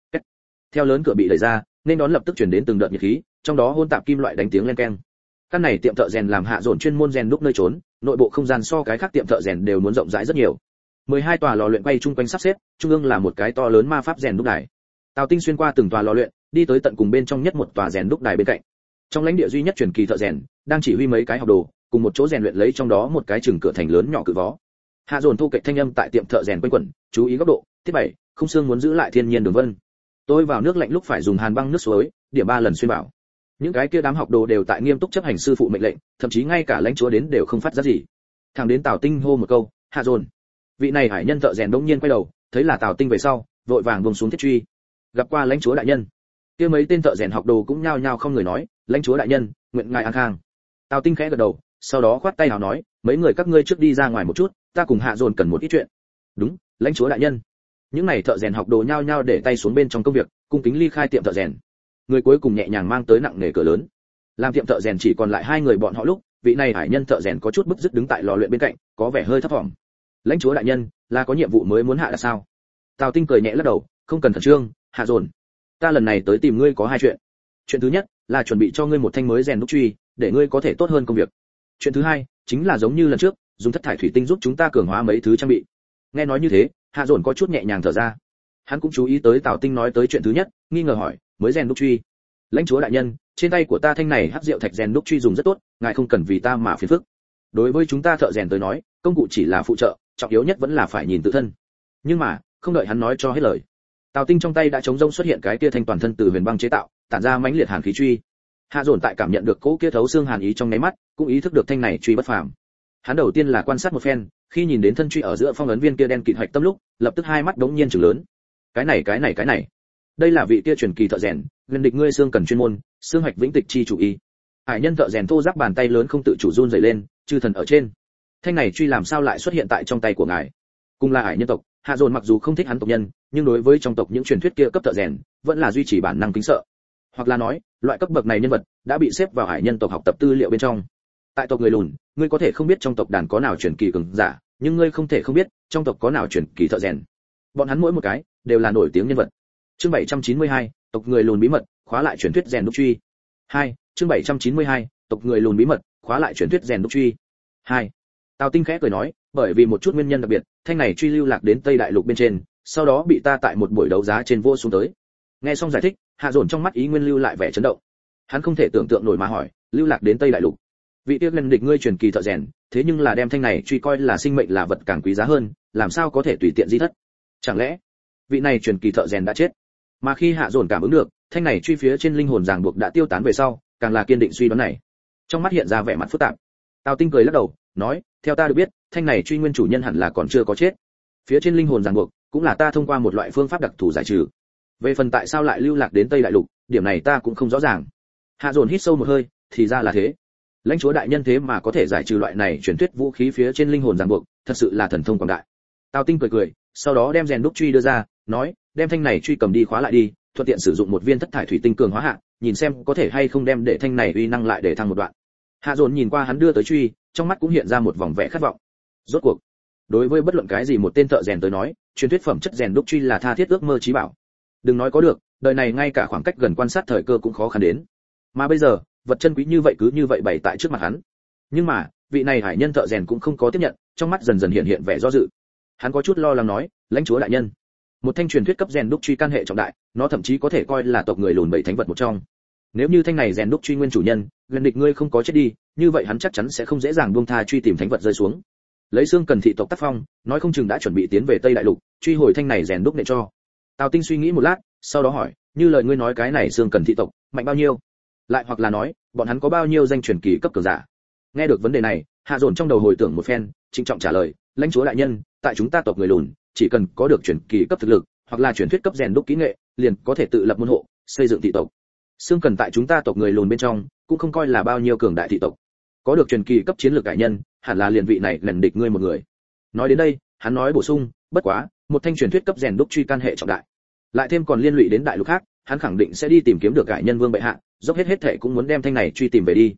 Theo lớn cửa bị đẩy ra, nên đón lập tức chuyển đến từng đợt nhiệt khí, trong đó hôn tạp kim loại đánh tiếng len keng. Căn này tiệm thợ rèn làm Hạ Dồn chuyên môn rèn đúc nơi trốn, nội bộ không gian so cái khác tiệm thợ rèn đều muốn rộng rãi rất nhiều. mười hai tòa lò luyện quay chung quanh sắp xếp, trung ương là một cái to lớn ma pháp rèn đúc đài. Tào Tinh xuyên qua từng tòa lò luyện, đi tới tận cùng bên trong nhất một tòa rèn đúc đài bên cạnh. Trong lãnh địa duy nhất truyền kỳ thợ rèn, đang chỉ huy mấy cái học đồ, cùng một chỗ rèn luyện lấy trong đó một cái chừng cửa thành lớn nhỏ cự vó. Hạ Dồn thu kịch thanh âm tại tiệm thợ rèn quanh quẩn, chú ý góc độ, thiết bảy, không xương muốn giữ lại thiên nhiên đường vân. Tôi vào nước lạnh lúc phải dùng hàn băng nước suối, điểm ba lần xuyên bảo. Những cái kia đám học đồ đều tại nghiêm túc chấp hành sư phụ mệnh lệnh, thậm chí ngay cả lãnh chúa đến đều không phát ra gì. Thằng đến Tào Tinh hô một câu, Hạ Dồn. Vị này hải nhân thợ rèn đống nhiên quay đầu, thấy là Tào Tinh về sau, vội vàng buông xuống thiết truy. Gặp qua lãnh chúa đại nhân. Kia mấy tên thợ rèn học đồ cũng nhao nhao không người nói, lãnh chúa đại nhân, nguyện ngài an khang. Tào Tinh khẽ gật đầu, sau đó khoát tay nào nói, mấy người các ngươi trước đi ra ngoài một chút, ta cùng Hạ Dồn cần một ít chuyện. Đúng, lãnh chúa đại nhân. Những này thợ rèn học đồ nhao nhao để tay xuống bên trong công việc, cung kính ly khai tiệm thợ rèn. Người cuối cùng nhẹ nhàng mang tới nặng nề cửa lớn. Làm tiệm thợ rèn chỉ còn lại hai người bọn họ lúc, vị này hải nhân thợ rèn có chút bứt rứt đứng tại lò luyện bên cạnh, có vẻ hơi thấp thỏm. Lãnh chúa đại nhân, là có nhiệm vụ mới muốn hạ là sao? Tào Tinh cười nhẹ lắc đầu, không cần khẩn trương, Hạ Dồn. Ta lần này tới tìm ngươi có hai chuyện. Chuyện thứ nhất là chuẩn bị cho ngươi một thanh mới rèn đúc truy, để ngươi có thể tốt hơn công việc. Chuyện thứ hai chính là giống như lần trước, dùng thất thải thủy tinh giúp chúng ta cường hóa mấy thứ trang bị. Nghe nói như thế, Hạ Dồn có chút nhẹ nhàng thở ra. Hắn cũng chú ý tới Tào Tinh nói tới chuyện thứ nhất, nghi ngờ hỏi, mới rèn đúc truy? Lãnh chúa đại nhân, trên tay của ta thanh này hắc diệu thạch rèn đúc truy dùng rất tốt, ngài không cần vì ta mà phiền phức. Đối với chúng ta thợ rèn tới nói, công cụ chỉ là phụ trợ, trọng yếu nhất vẫn là phải nhìn tự thân. Nhưng mà, không đợi hắn nói cho hết lời, Tào Tinh trong tay đã chống rông xuất hiện cái kia thanh toàn thân từ huyền băng chế tạo, tản ra mãnh liệt hàn khí truy. Hạ Dồn tại cảm nhận được cỗ kia thấu xương hàn ý trong nháy mắt, cũng ý thức được thanh này truy bất phàm. Hắn đầu tiên là quan sát một phen, khi nhìn đến thân truy ở giữa phong ấn viên kia đen kịt hạch tâm lúc, lập tức hai mắt đống nhiên trừng lớn. Cái này cái này cái này, đây là vị kia truyền kỳ thợ rèn, gần địch ngươi xương cần chuyên môn, xương hạch vĩnh tịch chi chủ y. Hải nhân thợ rèn thô ráp bàn tay lớn không tự chủ run rẩy lên, chư thần ở trên. Thanh này truy làm sao lại xuất hiện tại trong tay của ngài? Cùng là hải nhân tộc, Hạ Dồn mặc dù không thích hắn tộc nhân, nhưng đối với trong tộc những truyền thuyết kia cấp thợ rèn, vẫn là duy trì bản năng kính sợ. Hoặc là nói, loại cấp bậc này nhân vật đã bị xếp vào hải nhân tộc học tập tư liệu bên trong. Tại tộc người lùn, ngươi có thể không biết trong tộc đàn có nào truyền kỳ cường giả, nhưng ngươi không thể không biết trong tộc có nào truyền kỳ thợ rèn. Bọn hắn mỗi một cái đều là nổi tiếng nhân vật. Chương bảy trăm chín mươi hai, tộc người lùn bí mật, khóa lại truyền thuyết rèn đúc truy. hai, chương bảy trăm chín mươi hai, tộc người lùn bí mật, khóa lại truyền thuyết rèn đúc truy. hai. Tào Tinh khẽ cười nói, bởi vì một chút nguyên nhân đặc biệt, thanh này truy lưu lạc đến Tây Đại Lục bên trên, sau đó bị ta tại một buổi đấu giá trên vô xuống tới. Nghe xong giải thích, Hạ Dồn trong mắt ý nguyên lưu lại vẻ chấn động. Hắn không thể tưởng tượng nổi mà hỏi, lưu lạc đến Tây Đại Lục. Vị tiếc lần địch ngươi truyền kỳ thợ rèn, thế nhưng là đem thanh này truy coi là sinh mệnh là vật càng quý giá hơn, làm sao có thể tùy tiện di thất? Chẳng lẽ vị này truyền kỳ thợ rèn đã chết? Mà khi Hạ Dồn cảm ứng được, thanh này truy phía trên linh hồn ràng buộc đã tiêu tán về sau, càng là kiên định suy đoán này. Trong mắt hiện ra vẻ mặt phức tạp. Tào Tinh cười lắc đầu, nói, theo ta được biết, thanh này truy nguyên chủ nhân hẳn là còn chưa có chết. Phía trên linh hồn ràng buộc, cũng là ta thông qua một loại phương pháp đặc thù giải trừ. Về phần tại sao lại lưu lạc đến Tây Đại Lục, điểm này ta cũng không rõ ràng. Hạ Dồn hít sâu một hơi, thì ra là thế. Lãnh chúa đại nhân thế mà có thể giải trừ loại này truyền thuyết vũ khí phía trên linh hồn ràng buộc, thật sự là thần thông quảng đại. Tào Tinh cười cười, sau đó đem rèn đúc truy đưa ra, nói, đem thanh này truy cầm đi khóa lại đi, thuận tiện sử dụng một viên thất thải thủy tinh cường hóa hạ, nhìn xem có thể hay không đem để thanh này uy năng lại để thăng một đoạn. Hạ Dồn nhìn qua hắn đưa tới truy, trong mắt cũng hiện ra một vòng vẻ khát vọng. Rốt cuộc, đối với bất luận cái gì một tên thợ rèn tới nói, truyền thuyết phẩm chất rèn đúc truy là tha thiết ước mơ chí bảo. Đừng nói có được, đời này ngay cả khoảng cách gần quan sát thời cơ cũng khó khăn đến. Mà bây giờ, vật chân quý như vậy cứ như vậy bày tại trước mặt hắn. Nhưng mà, vị này hải nhân thợ rèn cũng không có tiếp nhận, trong mắt dần dần hiện hiện vẻ do dự. Hắn có chút lo lắng nói, lãnh chúa đại nhân, một thanh truyền thuyết cấp rèn đúc truy can hệ trọng đại, nó thậm chí có thể coi là tộc người lùn bảy thánh vật một trong. Nếu như thanh này rèn đúc truy nguyên chủ nhân, gần địch ngươi không có chết đi, như vậy hắn chắc chắn sẽ không dễ dàng buông tha truy tìm thánh vật rơi xuống. Lấy xương cần thị tộc tác phong, nói không chừng đã chuẩn bị tiến về Tây Đại Lục, truy hồi thanh này rèn đúc nệ cho. Tào Tinh suy nghĩ một lát, sau đó hỏi, như lời ngươi nói cái này xương cần thị tộc mạnh bao nhiêu? Lại hoặc là nói, bọn hắn có bao nhiêu danh truyền kỳ cấp cường giả? Nghe được vấn đề này, Hạ Dồn trong đầu hồi tưởng một phen, trịnh trọng trả lời, lãnh chúa đại nhân, tại chúng ta tộc người lùn, chỉ cần có được truyền kỳ cấp thực lực, hoặc là truyền thuyết cấp rèn đúc kỹ nghệ, liền có thể tự lập môn hộ, xây dựng thị tộc. Xương cần tại chúng ta tộc người lùn bên trong, cũng không coi là bao nhiêu cường đại thị tộc. Có được truyền kỳ cấp chiến lược cải nhân, hẳn là liền vị này lần địch ngươi một người. Nói đến đây, hắn nói bổ sung, bất quá, một thanh truyền thuyết cấp rèn đúc truy can hệ trọng đại. Lại thêm còn liên lụy đến đại lục khác, hắn khẳng định sẽ đi tìm kiếm được cải nhân vương bệ hạ, dốc hết hết thể cũng muốn đem thanh này truy tìm về đi.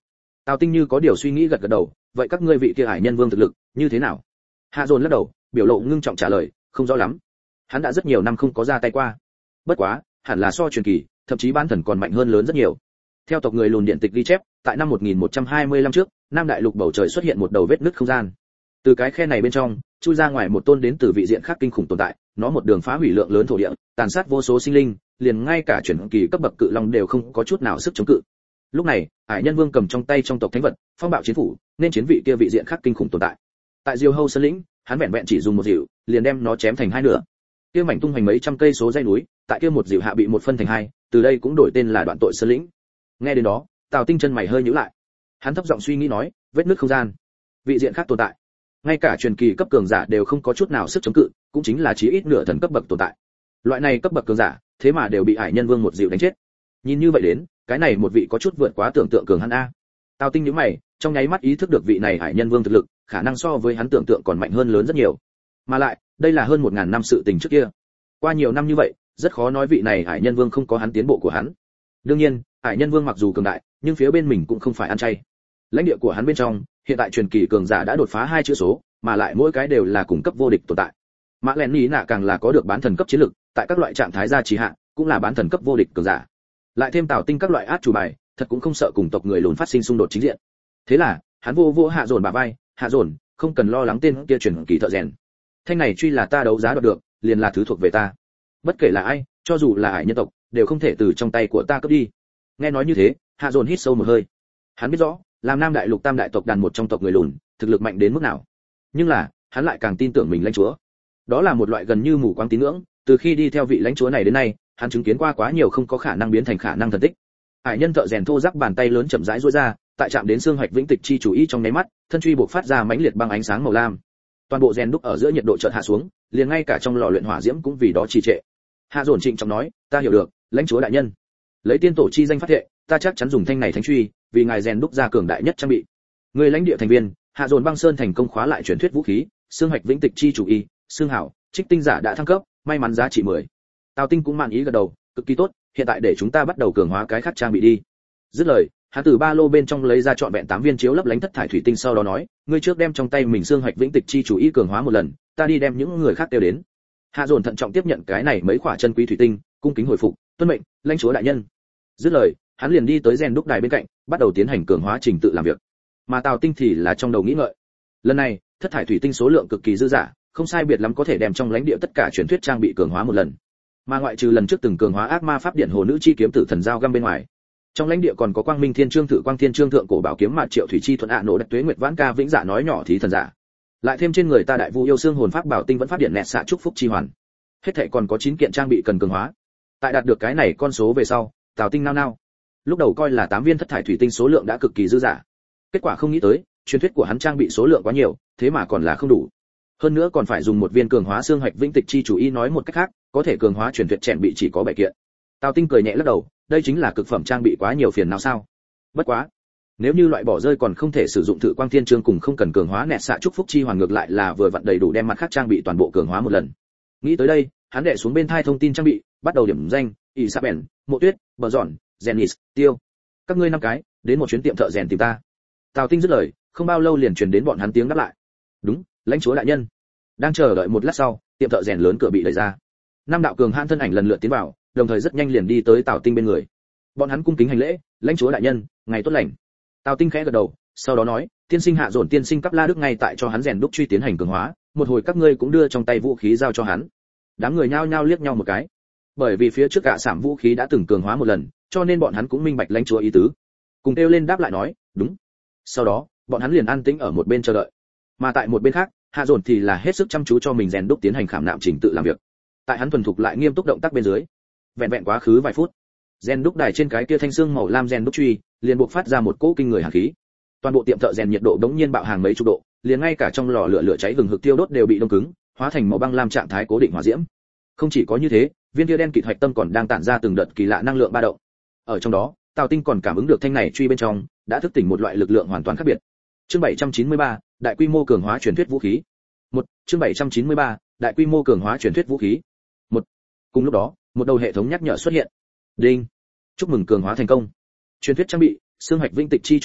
Tào Tinh như có điều suy nghĩ gật gật đầu, vậy các ngươi vị kia hải nhân vương thực lực như thế nào? Hạ Dồn lắc đầu, biểu lộ ngưng trọng trả lời, không rõ lắm. Hắn đã rất nhiều năm không có ra tay qua. Bất quá, hẳn là so truyền kỳ, thậm chí bán thần còn mạnh hơn lớn rất nhiều. Theo tộc người lùn điện tịch ghi chép, tại năm một nghìn một trăm hai mươi lăm trước, Nam Đại Lục bầu trời xuất hiện một đầu vết nứt không gian. Từ cái khe này bên trong, chui ra ngoài một tôn đến từ vị diện khác kinh khủng tồn tại, nó một đường phá hủy lượng lớn thổ địa, tàn sát vô số sinh linh, liền ngay cả chuyển kỳ cấp bậc cự long đều không có chút nào sức chống cự. Lúc này, Hải Nhân Vương cầm trong tay trong tộc thánh vật, phong bạo chiến phủ, nên chiến vị kia vị diện khác kinh khủng tồn tại. Tại Diêu Hâu Sơn lĩnh, hắn vẹn vẹn chỉ dùng một dịu, liền đem nó chém thành hai nửa. Kia mảnh tung hoành mấy trăm cây số dãy núi, tại kia một dịu hạ bị một phân thành hai, từ đây cũng đổi tên là Đoạn Tội Sơn lĩnh. Nghe đến đó, Tào Tinh chân mày hơi nhíu lại. Hắn thấp giọng suy nghĩ nói, vết nứt không gian, vị diện khác tồn tại. Ngay cả truyền kỳ cấp cường giả đều không có chút nào sức chống cự, cũng chính là chí ít nửa thần cấp bậc tồn tại. Loại này cấp bậc cường giả, thế mà đều bị Hải Nhân Vương một dịu đánh chết. Nhìn như vậy đến, cái này một vị có chút vượt quá tưởng tượng cường hắn a. Tào Tinh nhíu mày, trong nháy mắt ý thức được vị này Hải Nhân Vương thực lực, khả năng so với hắn tưởng tượng còn mạnh hơn lớn rất nhiều. Mà lại, đây là hơn một ngàn năm sự tình trước kia. Qua nhiều năm như vậy, rất khó nói vị này Hải Nhân Vương không có hắn tiến bộ của hắn. Đương nhiên, Hải Nhân Vương mặc dù cường đại, nhưng phía bên mình cũng không phải ăn chay. Lãnh địa của hắn bên trong, hiện tại truyền kỳ cường giả đã đột phá hai chữ số, mà lại mỗi cái đều là cùng cấp vô địch tồn tại. Mã Lén Ní nạ càng là có được bán thần cấp chiến lực, tại các loại trạng thái gia trì hạ, cũng là bán thần cấp vô địch cường giả. Lại thêm Tào Tinh các loại át chủ bài, thật cũng không sợ cùng tộc người lùn phát sinh xung đột chính diện. Thế là, hắn vô vô Hạ Dồn bả vai, Hạ Dồn, không cần lo lắng tên kia truyền kỳ thợ rèn. Thanh này truy là ta đấu giá đoạt được, liền là thứ thuộc về ta. Bất kể là ai, cho dù là hải nhân tộc, đều không thể từ trong tay của ta cướp đi. Nghe nói như thế, Hạ Dồn hít sâu một hơi. Hắn biết rõ, làm Nam Đại Lục Tam đại tộc đàn một trong tộc người lùn, thực lực mạnh đến mức nào. Nhưng là, hắn lại càng tin tưởng mình lãnh chúa. Đó là một loại gần như mù quáng tín ngưỡng, từ khi đi theo vị lãnh chúa này đến nay, hắn chứng kiến qua quá nhiều không có khả năng biến thành khả năng thần tích. Hải nhân thợ rèn thô rắc bàn tay lớn chậm rãi duỗi ra, tại chạm đến xương hoạch vĩnh tịch chi chủ ý trong nháy mắt, thân truy bộc phát ra mãnh liệt băng ánh sáng màu lam. Toàn bộ rèn đúc ở giữa nhiệt độ chợt hạ xuống, liền ngay cả trong lò luyện hỏa diễm cũng vì đó trì trệ. Hạ Dồn trịnh trọng nói, ta hiểu được, lãnh chúa đại nhân. Lấy tiên tổ chi danh phát thệ, ta chắc chắn dùng thanh này thánh truy, vì ngài rèn đúc ra cường đại nhất trang bị. Người lãnh địa thành viên, Hạ Dồn băng sơn thành công khóa lại truyền thuyết vũ khí, xương hoạch vĩnh tịch chi chủ y, xương hảo, trích tinh giả đã thăng cấp, may mắn giá trị mười. Tào Tinh cũng mạn ý gật đầu, cực kỳ tốt, hiện tại để chúng ta bắt đầu cường hóa cái khác trang bị đi. Dứt lời, hắn từ ba lô bên trong lấy ra trọn vẹn tám viên chiếu lấp lánh thất thải thủy tinh, sau đó nói, ngươi trước đem trong tay mình xương hoạch vĩnh tịch chi chủ y cường hóa một lần, ta đi đem những người khác đều đến. Hạ Dồn thận trọng tiếp nhận cái này mấy quả chân quý thủy tinh, cung kính hồi phục, tuân mệnh, lãnh chúa đại nhân. Dứt lời, hắn liền đi tới rèn đúc đài bên cạnh, bắt đầu tiến hành cường hóa trình tự làm việc. Mà Tào Tinh thì là trong đầu nghĩ ngợi. Lần này, thất thải thủy tinh số lượng cực kỳ dư dả, không sai biệt lắm có thể đem trong lãnh địa tất cả truyền thuyết trang bị cường hóa một lần. Mà ngoại trừ lần trước từng cường hóa ác ma pháp điện hồ nữ chi kiếm tử thần giao găm bên ngoài, trong lãnh địa còn có quang minh thiên trương thử quang thiên trương thượng cổ bảo kiếm mạt triệu thủy chi thuận ạ nổ đặc tuế nguyệt vãn ca vĩnh dạ nói nhỏ thí thần giả. Lại thêm trên người ta đại vu yêu xương hồn pháp bảo tinh vẫn pháp điện nẹt xạ chúc phúc chi hoàn. Hết thảy còn có chín kiện trang bị cần cường hóa. Tại đạt được cái này con số về sau, Tào Tinh nao nao. Lúc đầu coi là tám viên thất thải thủy tinh số lượng đã cực kỳ dư dả. Kết quả không nghĩ tới, truyền thuyết của hắn trang bị số lượng quá nhiều, thế mà còn là không đủ. Hơn nữa còn phải dùng một viên cường hóa xương hoạch vĩnh tịch chi chủ y, nói một cách khác, có thể cường hóa truyền thuyết chèn bị chỉ có bảy kiện. Tào Tinh cười nhẹ lắc đầu, đây chính là cực phẩm trang bị quá nhiều phiền não sao? Bất quá, nếu như loại bỏ rơi còn không thể sử dụng thử quang thiên chương cùng không cần cường hóa nẹt xạ chúc phúc chi hoàn, ngược lại là vừa vặn đầy đủ đem mặt khác trang bị toàn bộ cường hóa một lần. Nghĩ tới đây, hắn đệ xuống bên thai thông tin trang bị, bắt đầu điểm danh, Isabel, Mộ Tuyết, Bờ Giòn, Zenis, Tiêu. Các ngươi năm cái, đến một chuyến tiệm thợ rèn tìm ta. Tào Tinh dứt lời, không bao lâu liền truyền đến bọn hắn tiếng đáp lại. Đúng, lãnh chúa đại nhân. Đang chờ đợi một lát sau, tiệm thợ rèn lớn cửa bị đẩy ra. Năm đạo cường hãn thân ảnh lần lượt tiến vào, đồng thời rất nhanh liền đi tới Tào Tinh bên người. Bọn hắn cung kính hành lễ, lãnh chúa đại nhân, ngày tốt lành. Tào Tinh khẽ gật đầu, sau đó nói, tiên sinh Hạ Dồn tiên sinh cấp La Đức ngay tại cho hắn rèn đúc truy tiến hành cường hóa, một hồi các ngươi cũng đưa trong tay vũ khí giao cho hắn. Đám người nhao nhao liếc nhau một cái, bởi vì phía trước cả sảm vũ khí đã từng cường hóa một lần, cho nên bọn hắn cũng minh bạch lãnh chúa ý tứ, cùng kêu lên đáp lại nói, đúng. Sau đó, bọn hắn liền an tĩnh ở một bên chờ đợi, mà tại một bên khác, Hạ Dồn thì là hết sức chăm chú cho mình rèn đúc tiến hành khảm nạm trình tự làm việc. Tại hắn thuần thục lại nghiêm túc động tác bên dưới, vẹn vẹn quá khứ vài phút, rèn đúc đài trên cái kia thanh xương màu lam rèn đúc truy liền buộc phát ra một cỗ kinh người hàn khí. Toàn bộ tiệm thợ rèn nhiệt độ đống nhiên bạo hàng mấy chục độ, liền ngay cả trong lò lửa lửa cháy hừng hực tiêu đốt đều bị đông cứng, hóa thành màu băng lam trạng thái cố định hỏa diễm. Không chỉ có như thế, viên kia đen kịt hạch tâm còn đang tản ra từng đợt kỳ lạ năng lượng ba động. Ở trong đó, Tào Tinh còn cảm ứng được thanh này truy bên trong đã thức tỉnh một loại lực lượng hoàn toàn khác biệt. Chương bảy trăm chín mươi ba, đại quy mô cường hóa truyền thuyết vũ khí. Một, chương bảy trăm chín mươi ba, đại quy mô cường hóa truyền thuyết vũ khí. Một. Cùng lúc đó, một đầu hệ thống nhắc nhở xuất hiện. Đinh. Chúc mừng cường hóa thành công. Truyền thuyết trang bị, xương hạch vĩnh tịch chi chủ y,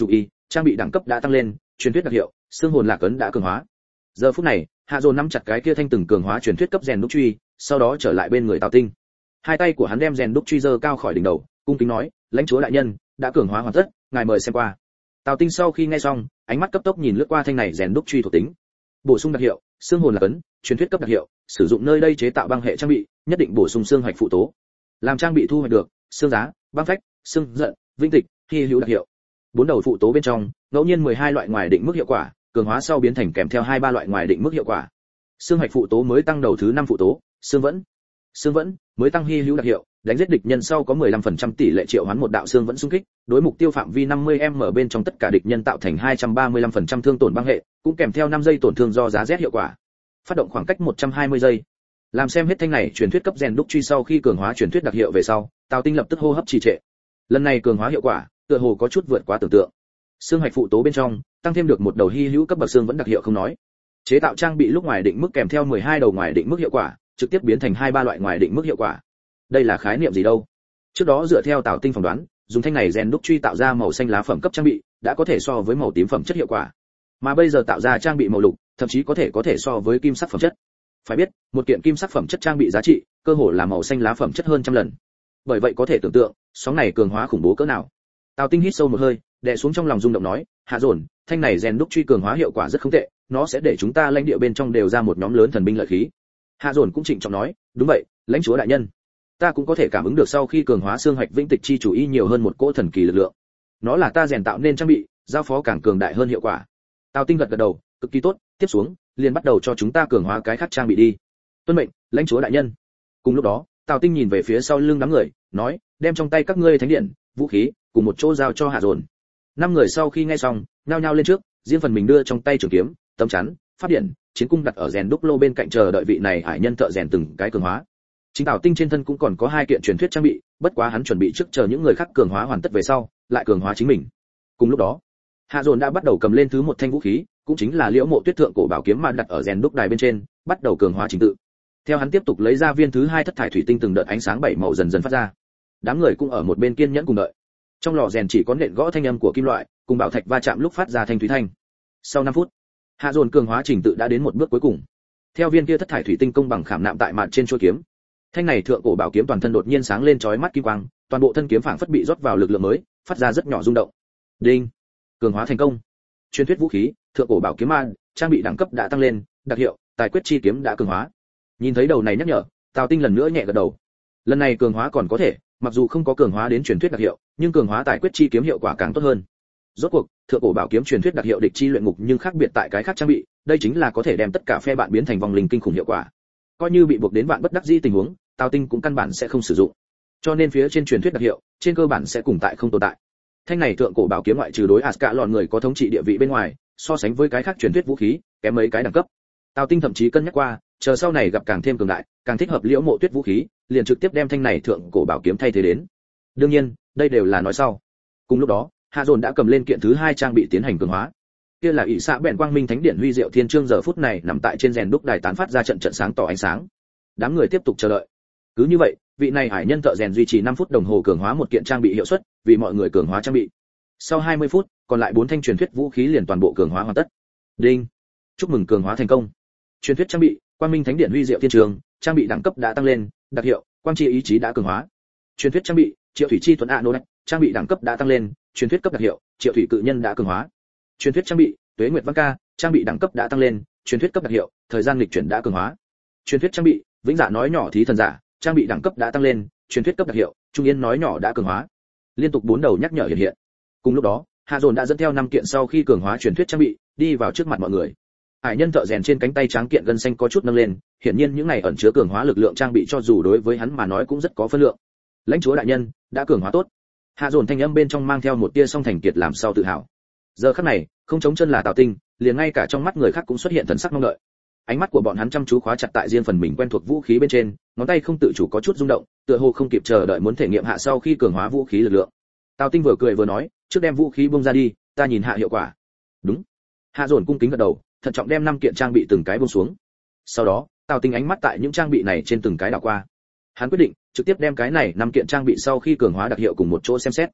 trang bị đẳng cấp đã tăng lên, truyền thuyết đặc hiệu, xương hồn lạc ấn đã cường hóa. Giờ phút này, Hạ Dồn nắm chặt cái kia thanh từng cường hóa truyền thuyết cấp rèn đúc truy, sau đó trở lại bên người Tào Tinh. Hai tay của hắn đem rèn đúc truy giơ cao khỏi đỉnh đầu, cung kính nói, lãnh chúa đại nhân, đã cường hóa hoàn tất, ngài mời xem qua. Tào Tinh sau khi nghe xong, ánh mắt cấp tốc nhìn lướt qua thanh này rèn đúc truy thuộc tính. Bổ sung đặc hiệu, xương hồn lạc ấn, truyền thuyết cấp đặc hiệu, sử dụng nơi đây chế tạo băng hệ trang bị, nhất định bổ sung xương hoạch phụ tố. Làm trang bị thu hoạch được, xương giá, băng phách, xương giận, vinh tịch, hy hữu đặc hiệu. Bốn đầu phụ tố bên trong, ngẫu nhiên mười hai loại ngoài định mức hiệu quả, cường hóa sau biến thành kèm theo hai ba loại ngoài định mức hiệu quả. Xương hoạch phụ tố mới tăng đầu thứ năm phụ tố, xương vẫn. Xương vẫn mới tăng hy hữu đặc hiệu, đánh giết địch nhân sau có mười lăm phần trăm tỷ lệ triệu hoán một đạo xương vẫn xung kích, đối mục tiêu phạm vi năm mươi mét bên trong tất cả địch nhân tạo thành hai trăm ba mươi lăm phần trăm thương tổn băng hệ, cũng kèm theo năm giây tổn thương do giá rét hiệu quả. Phát động khoảng cách một trăm hai mươi giây. Làm xem hết thanh này truyền thuyết cấp rèn đúc truy sau khi cường hóa truyền thuyết đặc hiệu về sau, Tào Tinh lập tức hô hấp trì trệ. Lần này cường hóa hiệu quả, tựa hồ có chút vượt quá tưởng tượng. Xương hoạch phụ tố bên trong, tăng thêm được một đầu hy hữu cấp bậc xương vẫn đặc hiệu không nói. Chế tạo trang bị lúc ngoài định mức kèm theo mười hai đầu ngoài định mức hiệu quả, trực tiếp biến thành hai ba loại ngoài định mức hiệu quả. Đây là khái niệm gì đâu? Trước đó dựa theo Tào Tinh phỏng đoán, dùng thanh này rèn đúc truy tạo ra màu xanh lá phẩm cấp trang bị, đã có thể so với màu tím phẩm chất hiệu quả. Mà bây giờ tạo ra trang bị màu lục, thậm chí có thể có thể so với kim sắc phẩm chất. Phải biết, một kiện kim sắc phẩm chất trang bị giá trị, cơ hồ là màu xanh lá phẩm chất hơn trăm lần. Bởi vậy có thể tưởng tượng, sóng này cường hóa khủng bố cỡ nào. Tào Tinh hít sâu một hơi, đè xuống trong lòng rung động nói, Hạ Dồn, thanh này rèn đúc truy cường hóa hiệu quả rất không tệ, nó sẽ để chúng ta lãnh địa bên trong đều ra một nhóm lớn thần binh lợi khí. Hạ Dồn cũng trịnh trọng nói, đúng vậy, lãnh chúa đại nhân. Ta cũng có thể cảm ứng được sau khi cường hóa xương hạch vĩnh tịch chi chủ y nhiều hơn một cỗ thần kỳ lực lượng. Nó là ta rèn tạo nên trang bị, giao phó càng cường đại hơn hiệu quả. Tào Tinh gật gật đầu, cực kỳ tốt, tiếp xuống, liền bắt đầu cho chúng ta cường hóa cái khác trang bị đi. Tuân mệnh, lãnh chúa đại nhân. Cùng lúc đó, Tào Tinh nhìn về phía sau lưng đám người, nói, đem trong tay các ngươi thánh điện, vũ khí, cùng một chỗ giao cho Hạ Dồn. Năm người sau khi nghe xong, nhao nhao lên trước, riêng phần mình đưa trong tay trường kiếm, tấm chắn, pháp điện, chiến cung đặt ở rèn đúc lô bên cạnh chờ đợi vị này hải nhân thợ rèn từng cái cường hóa. Chính Tào Tinh trên thân cũng còn có hai kiện truyền thuyết trang bị, bất quá hắn chuẩn bị trước chờ những người khác cường hóa hoàn tất về sau, lại cường hóa chính mình. Cùng lúc đó, Hạ Dồn đã bắt đầu cầm lên thứ một thanh vũ khí, cũng chính là Liễu Mộ Tuyết thượng cổ bảo kiếm mà đặt ở rèn đúc đài bên trên, bắt đầu cường hóa trình tự. Theo hắn tiếp tục lấy ra viên thứ hai thất thải thủy tinh từng đợt ánh sáng bảy màu dần dần phát ra. Đám người cũng ở một bên kiên nhẫn cùng đợi. Trong lò rèn chỉ có nện gõ thanh âm của kim loại, cùng bảo thạch va chạm lúc phát ra thanh thúy thanh. Sau năm phút, Hạ Dồn cường hóa trình tự đã đến một bước cuối cùng. Theo viên kia thất thải thủy tinh công bằng khảm nạm tại mặt trên chuôi kiếm, thanh này thượng cổ bảo kiếm toàn thân đột nhiên sáng lên chói mắt kim quang, toàn bộ thân kiếm phảng phất bị rót vào lực lượng mới, phát ra rất nhỏ rung động. Đinh, cường hóa thành công. Truyền thuyết vũ khí, thượng cổ bảo kiếm ma, trang bị đẳng cấp đã tăng lên, đặc hiệu, tài quyết chi kiếm đã cường hóa. Nhìn thấy đầu này nhắc nhở, Tào Tinh lần nữa nhẹ gật đầu. Lần này cường hóa còn có thể, mặc dù không có cường hóa đến truyền thuyết đặc hiệu, nhưng cường hóa tài quyết chi kiếm hiệu quả càng tốt hơn. Rốt cuộc, thượng cổ bảo kiếm truyền thuyết đặc hiệu địch chi luyện ngục nhưng khác biệt tại cái khác trang bị, đây chính là có thể đem tất cả phe bạn biến thành vòng linh kinh khủng hiệu quả. Coi như bị buộc đến bạn bất đắc dĩ tình huống, Tào Tinh cũng căn bản sẽ không sử dụng. Cho nên phía trên truyền thuyết đặc hiệu, trên cơ bản sẽ cùng tại không tồn tại. Thanh này thượng cổ bảo kiếm ngoại trừ đối Asca lọn người có thống trị địa vị bên ngoài, so sánh với cái khác truyền thuyết vũ khí, kém mấy cái đẳng cấp. Tào Tinh thậm chí cân nhắc qua, chờ sau này gặp càng thêm cường đại, càng thích hợp Liễu Mộ Tuyết vũ khí, liền trực tiếp đem thanh này thượng cổ bảo kiếm thay thế đến. Đương nhiên, đây đều là nói sau. Cùng lúc đó, Hạ Dồn đã cầm lên kiện thứ hai trang bị tiến hành cường hóa. Kia là ỷ xạ bèn quang minh thánh điện huy diệu thiên chương giờ phút này nằm tại trên rèn đúc đài tán phát ra trận trận sáng tỏ ánh sáng. Đám người tiếp tục chờ đợi. Cứ như vậy, vị này hải nhân thợ rèn duy trì năm phút đồng hồ cường hóa một kiện trang bị hiệu suất, vì mọi người cường hóa trang bị. Sau hai mươi phút, còn lại bốn thanh truyền thuyết vũ khí liền toàn bộ cường hóa hoàn tất. Đinh, chúc mừng cường hóa thành công. Truyền thuyết trang bị, quang minh thánh điện huy diệu thiên trường, trang bị đẳng cấp đã tăng lên, đặc hiệu, quang chi ý chí đã cường hóa. Truyền thuyết trang bị, triệu thủy chi tuấn a nô đạch, trang bị đẳng cấp đã tăng lên, truyền thuyết cấp đặc hiệu, triệu thủy cự nhân đã cường hóa. Truyền thuyết trang bị, tuế nguyệt văn ca, trang bị đẳng cấp đã tăng lên, truyền thuyết cấp đặc hiệu, thời gian lịch chuyển đã cường hóa. Truyền thuyết trang bị, vĩnh dạ nói nhỏ thí thần giả, trang bị đẳng cấp đã tăng lên, truyền thuyết cấp đặc hiệu, trung yên nói nhỏ đã cường hóa. Liên tục bốn đầu nhắc nhở hiện hiện. Cùng lúc đó, Hạ Dồn đã dẫn theo năm kiện sau khi cường hóa truyền thuyết trang bị, đi vào trước mặt mọi người. Hải nhân thợ rèn trên cánh tay trắng kiện gân xanh có chút nâng lên, hiển nhiên những này ẩn chứa cường hóa lực lượng trang bị cho dù đối với hắn mà nói cũng rất có phân lượng. Lãnh chúa đại nhân, đã cường hóa tốt. Hạ Dồn thanh âm bên trong mang theo một tia song thành kiệt làm sau tự hào. Giờ khắc này, không chống chân là Tào Tinh, liền ngay cả trong mắt người khác cũng xuất hiện thần sắc mong đợi. Ánh mắt của bọn hắn chăm chú khóa chặt tại riêng phần mình quen thuộc vũ khí bên trên, ngón tay không tự chủ có chút rung động, tựa hồ không kịp chờ đợi muốn thể nghiệm hạ sau khi cường hóa vũ khí lực lượng. Tào Tinh vừa cười vừa nói, trước đem vũ khí bung ra đi, ta nhìn hạ hiệu quả. Đúng. Hạ Dồn cung kính gật đầu, thận trọng đem năm kiện trang bị từng cái buông xuống. Sau đó, Tào Tinh ánh mắt tại những trang bị này trên từng cái đảo qua. Hắn quyết định trực tiếp đem cái này năm kiện trang bị sau khi cường hóa đặc hiệu cùng một chỗ xem xét.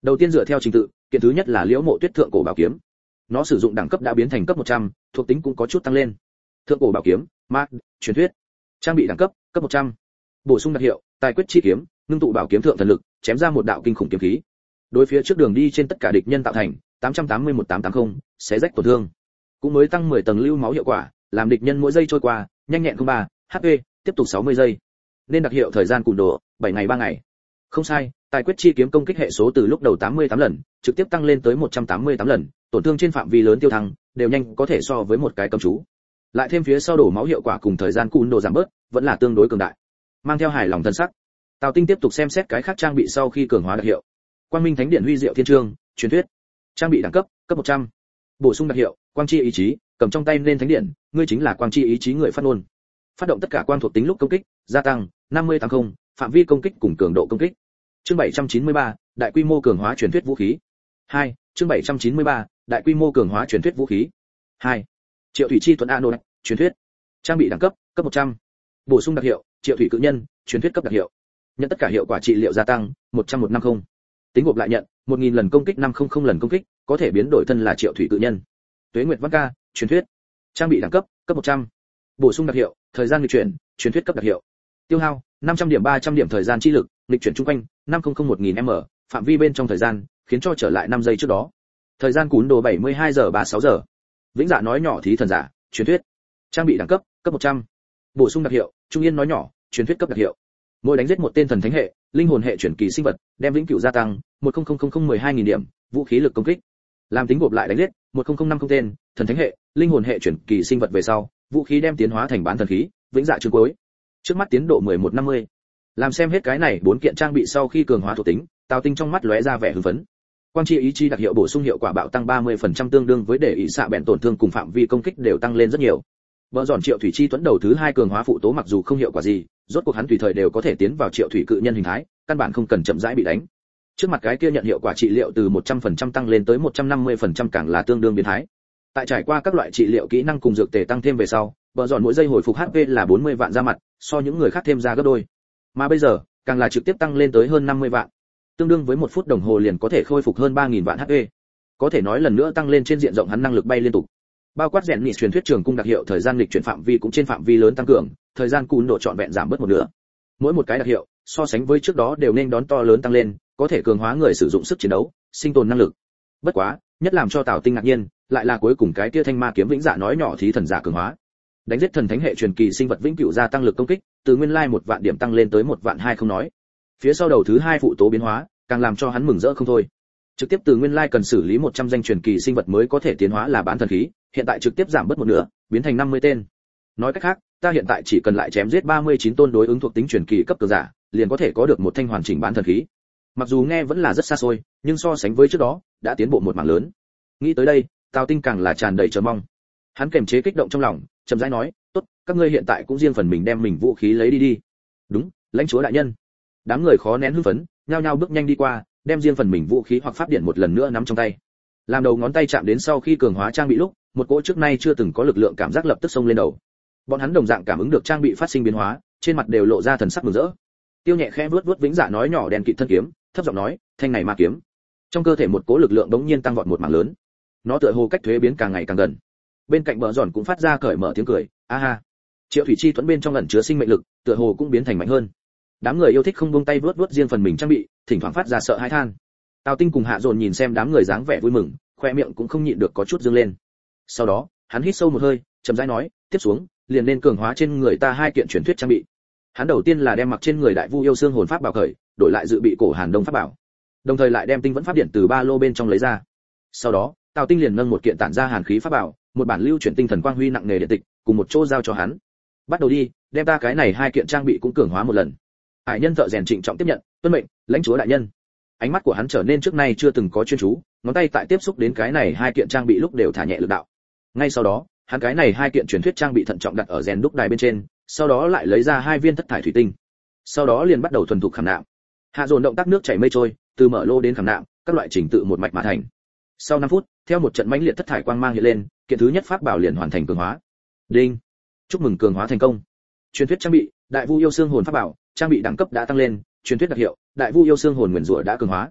Đầu tiên dựa theo trình tự, kiện thứ nhất là Liễu Mộ Tuyết thượng cổ bảo kiếm. Nó sử dụng đẳng cấp đã biến thành cấp một trăm, thuộc tính cũng có chút tăng lên. Thượng cổ bảo kiếm, Mark, truyền thuyết. Trang bị đẳng cấp, cấp một trăm. Bổ sung đặc hiệu, Tài quyết chi kiếm, ngưng tụ bảo kiếm thượng thần lực, chém ra một đạo kinh khủng kiếm khí. Đối phía trước đường đi trên tất cả địch nhân tạo thành tám trăm tám mươi mốt tám trăm tám mươi, xé rách tổn thương. Cũng mới tăng mười tầng lưu máu hiệu quả, làm địch nhân mỗi giây trôi qua, nhanh nhẹn không ba, hát pê, tiếp tục sáu mươi giây. Nên đặc hiệu thời gian cùn đồ, bảy ngày ba ngày. Không sai, Tài quyết chi kiếm công kích hệ số từ lúc đầu tám mươi tám lần, trực tiếp tăng lên tới một trăm tám mươi tám lần, tổn thương trên phạm vi lớn tiêu thăng, đều nhanh có thể so với một cái cấm chú. Lại thêm phía sau đổ máu hiệu quả cùng thời gian cùn đồ giảm bớt, vẫn là tương đối cường đại. Mang theo hài lòng thân sắc, Tào Tinh tiếp tục xem xét cái khác trang bị sau khi cường hóa đặc hiệu. Quang Minh Thánh Điện Huy Diệu Thiên Chương, truyền thuyết. Trang bị đẳng cấp, cấp một trăm. Bổ sung đặc hiệu, Quang Chi ý chí, cầm trong tay lên thánh điện, ngươi chính là Quang Chi ý chí người phát ngôn. Phát động tất cả quang thuộc tính lúc công kích, gia tăng năm mươi tám mươi, phạm vi công kích cùng cường độ công kích. Chương bảy trăm chín mươi ba, đại quy mô cường hóa truyền thuyết vũ khí. hai, chương bảy trăm chín mươi ba, đại quy mô cường hóa truyền thuyết vũ khí. hai. Triệu Thủy Chi Tuấn Ano, truyền thuyết. Trang bị đẳng cấp, cấp một trăm. Bổ sung đặc hiệu, Triệu Thủy Cự Nhân, truyền thuyết cấp đặc hiệu. Nhận tất cả hiệu quả trị liệu gia tăng một trăm một trăm năm mươi. Tính gộp lại nhận một nghìn lần công kích năm trăm lần công kích, có thể biến đổi thân là Triệu Thủy Cự Nhân. Tuế Nguyệt Văn Ca, truyền thuyết. Trang bị đẳng cấp, cấp một trăm. Bổ sung đặc hiệu, thời gian nghịch chuyển, truyền thuyết cấp đặc hiệu. Tiêu hao năm trăm điểm ba trăm điểm thời gian chi lực, nghịch chuyển chung quanh năm trăm một nghìn m, phạm vi bên trong thời gian, khiến cho trở lại năm giây trước đó. Thời gian cún đồ bảy mươi hai giờ ba mươi sáu giờ. Vĩnh Dạ nói nhỏ thí thần giả, truyền thuyết. Trang bị đẳng cấp, cấp một trăm. Bổ sung đặc hiệu, Trung Yên nói nhỏ, truyền thuyết cấp đặc hiệu. Mỗi đánh giết một tên thần thánh hệ, linh hồn hệ chuyển kỳ sinh vật, đem vĩnh cửu gia tăng một nghìn mười hai nghìn điểm, vũ khí lực công kích. Làm tính gộp lại đánh giết một nghìn năm mươi tên thần thánh hệ, linh hồn hệ chuyển kỳ sinh vật về sau, vũ khí đem tiến hóa thành bán thần khí, vĩnh dạ chương cuối. Trước mắt tiến độ mười một năm mươi. Làm xem hết cái này bốn kiện trang bị sau khi cường hóa thuộc tính, Tào Tinh trong mắt lóe ra vẻ hưng phấn. Quang chi ý chí đặc hiệu bổ sung hiệu quả bạo tăng ba mươi phần trăm tương đương với để ý xạ bèn tổn thương cùng phạm vi công kích đều tăng lên rất nhiều. Bờ giòn Triệu Thủy Chi Tuấn đầu thứ hai cường hóa phụ tố mặc dù không hiệu quả gì, rốt cuộc hắn tùy thời đều có thể tiến vào Triệu Thủy Cự Nhân hình thái, căn bản không cần chậm rãi bị đánh. Trước mặt cái kia nhận hiệu quả trị liệu từ một trăm phần trăm tăng lên tới một trăm năm mươi phần trăm càng là tương đương biến thái. Tại trải qua các loại trị liệu kỹ năng cùng dược tề tăng thêm về sau, bờ giòn mỗi giây hồi phục hát pê là bốn mươi vạn ra mặt, so những người khác thêm ra gấp đôi. Mà bây giờ, càng là trực tiếp tăng lên tới hơn năm mươi vạn. Tương đương với một phút đồng hồ liền có thể khôi phục hơn ba nghìn vạn hát pê. Có thể nói lần nữa tăng lên trên diện rộng hắn năng lực bay liên tục. Bao quát rèn nhị truyền thuyết trường cung đặc hiệu thời gian lịch chuyển phạm vi cũng trên phạm vi lớn tăng cường, thời gian cún độ trọn vẹn giảm bớt một nửa. Mỗi một cái đặc hiệu, so sánh với trước đó đều nên đón to lớn tăng lên, có thể cường hóa người sử dụng sức chiến đấu, sinh tồn năng lực. Bất quá, nhất làm cho Tào Tinh ngạc nhiên, lại là cuối cùng cái kia thanh ma kiếm vĩnh dạ nói nhỏ thí thần giả cường hóa. Đánh giết thần thánh hệ truyền kỳ sinh vật vĩnh cửu gia tăng lực công kích, từ nguyên lai một vạn điểm tăng lên tới một vạn hai không nói. Phía sau đầu thứ hai phụ tố biến hóa, càng làm cho hắn mừng rỡ không thôi. Trực tiếp từ nguyên lai cần xử lý một trăm danh truyền kỳ sinh vật mới có thể tiến hóa là bán thần khí, hiện tại trực tiếp giảm bớt một nửa, biến thành năm mươi tên. Nói cách khác, ta hiện tại chỉ cần lại chém giết ba mươi chín tôn đối ứng thuộc tính truyền kỳ cấp cường giả, liền có thể có được một thanh hoàn chỉnh bán thần khí. Mặc dù nghe vẫn là rất xa xôi, nhưng so sánh với trước đó, đã tiến bộ một mảng lớn. Nghĩ tới đây, Tào Tinh càng là tràn đầy chờ mong. Hắn kềm chế kích động trong lòng, chậm rãi nói, "Tốt, các ngươi hiện tại cũng riêng phần mình đem mình vũ khí lấy đi đi." "Đúng, lãnh chúa đại nhân." Đám người khó nén hưng phấn, nhao nhao bước nhanh đi qua, đem riêng phần mình vũ khí hoặc pháp điện một lần nữa nắm trong tay. Làm đầu ngón tay chạm đến sau khi cường hóa trang bị lúc, một cỗ trước nay chưa từng có lực lượng cảm giác lập tức xông lên đầu. Bọn hắn đồng dạng cảm ứng được trang bị phát sinh biến hóa, trên mặt đều lộ ra thần sắc mừng rỡ. Tiêu nhẹ khẽ vuốt vuốt vĩnh dạ nói nhỏ đèn kịt thân kiếm, thấp giọng nói, "Thanh này ma kiếm." Trong cơ thể một cỗ lực lượng bỗng nhiên tăng vọt một mảng lớn. Nó tựa hồ cách thuế biến càng ngày càng gần. Bên cạnh bờ giòn cũng phát ra cởi mở tiếng cười, "A ha." Triệu Thủy Chi Tuấn bên trong ẩn chứa sinh mệnh lực, tựa hồ cũng biến thành mạnh hơn. Đám người yêu thích không buông tay vuốt vuốt riêng phần mình trang bị, thỉnh thoảng phát ra sợ hãi than. Tào Tinh cùng Hạ Dồn nhìn xem đám người dáng vẻ vui mừng, khoe miệng cũng không nhịn được có chút dương lên. Sau đó, hắn hít sâu một hơi, chậm rãi nói, "Tiếp xuống, liền nên cường hóa trên người ta hai kiện truyền thuyết trang bị." Hắn đầu tiên là đem mặc trên người đại vu yêu xương hồn pháp bảo khởi, đổi lại dự bị cổ Hàn Đông pháp bảo. Đồng thời lại đem tinh vẫn pháp điện từ ba lô bên trong lấy ra. Sau đó, Tào Tinh liền nâng một kiện tản ra hàn khí pháp bảo, một bản lưu chuyển tinh thần quang huy nặng nề điện tịch, cùng một chỗ giao cho hắn. "Bắt đầu đi, đem ta cái này hai kiện trang bị cũng cường hóa một lần." Hải nhân thợ rèn trịnh trọng tiếp nhận, "Tuân mệnh, lãnh chúa đại nhân." Ánh mắt của hắn trở nên trước nay chưa từng có chuyên chú, ngón tay tại tiếp xúc đến cái này hai kiện trang bị lúc đều thả nhẹ lực đạo. Ngay sau đó, hắn cái này hai kiện truyền thuyết trang bị thận trọng đặt ở rèn đúc đài bên trên, sau đó lại lấy ra hai viên thất thải thủy tinh. Sau đó liền bắt đầu thuần thục khảm nạm. Hạ Dồn động tác nước chảy mây trôi, từ mở lô đến khảm nạm, các loại trình tự một mạch mà thành. Sau năm phút, theo một trận mãnh liệt thất thải quang mang hiện lên, kiện thứ nhất pháp bảo liền hoàn thành cường hóa. Đinh! Chúc mừng cường hóa thành công. Truyền thuyết trang bị, Đại Vu yêu xương hồn pháp bảo, trang bị đẳng cấp đã tăng lên, truyền thuyết đặc hiệu, Đại Vu yêu xương hồn nguyền rủa đã cường hóa.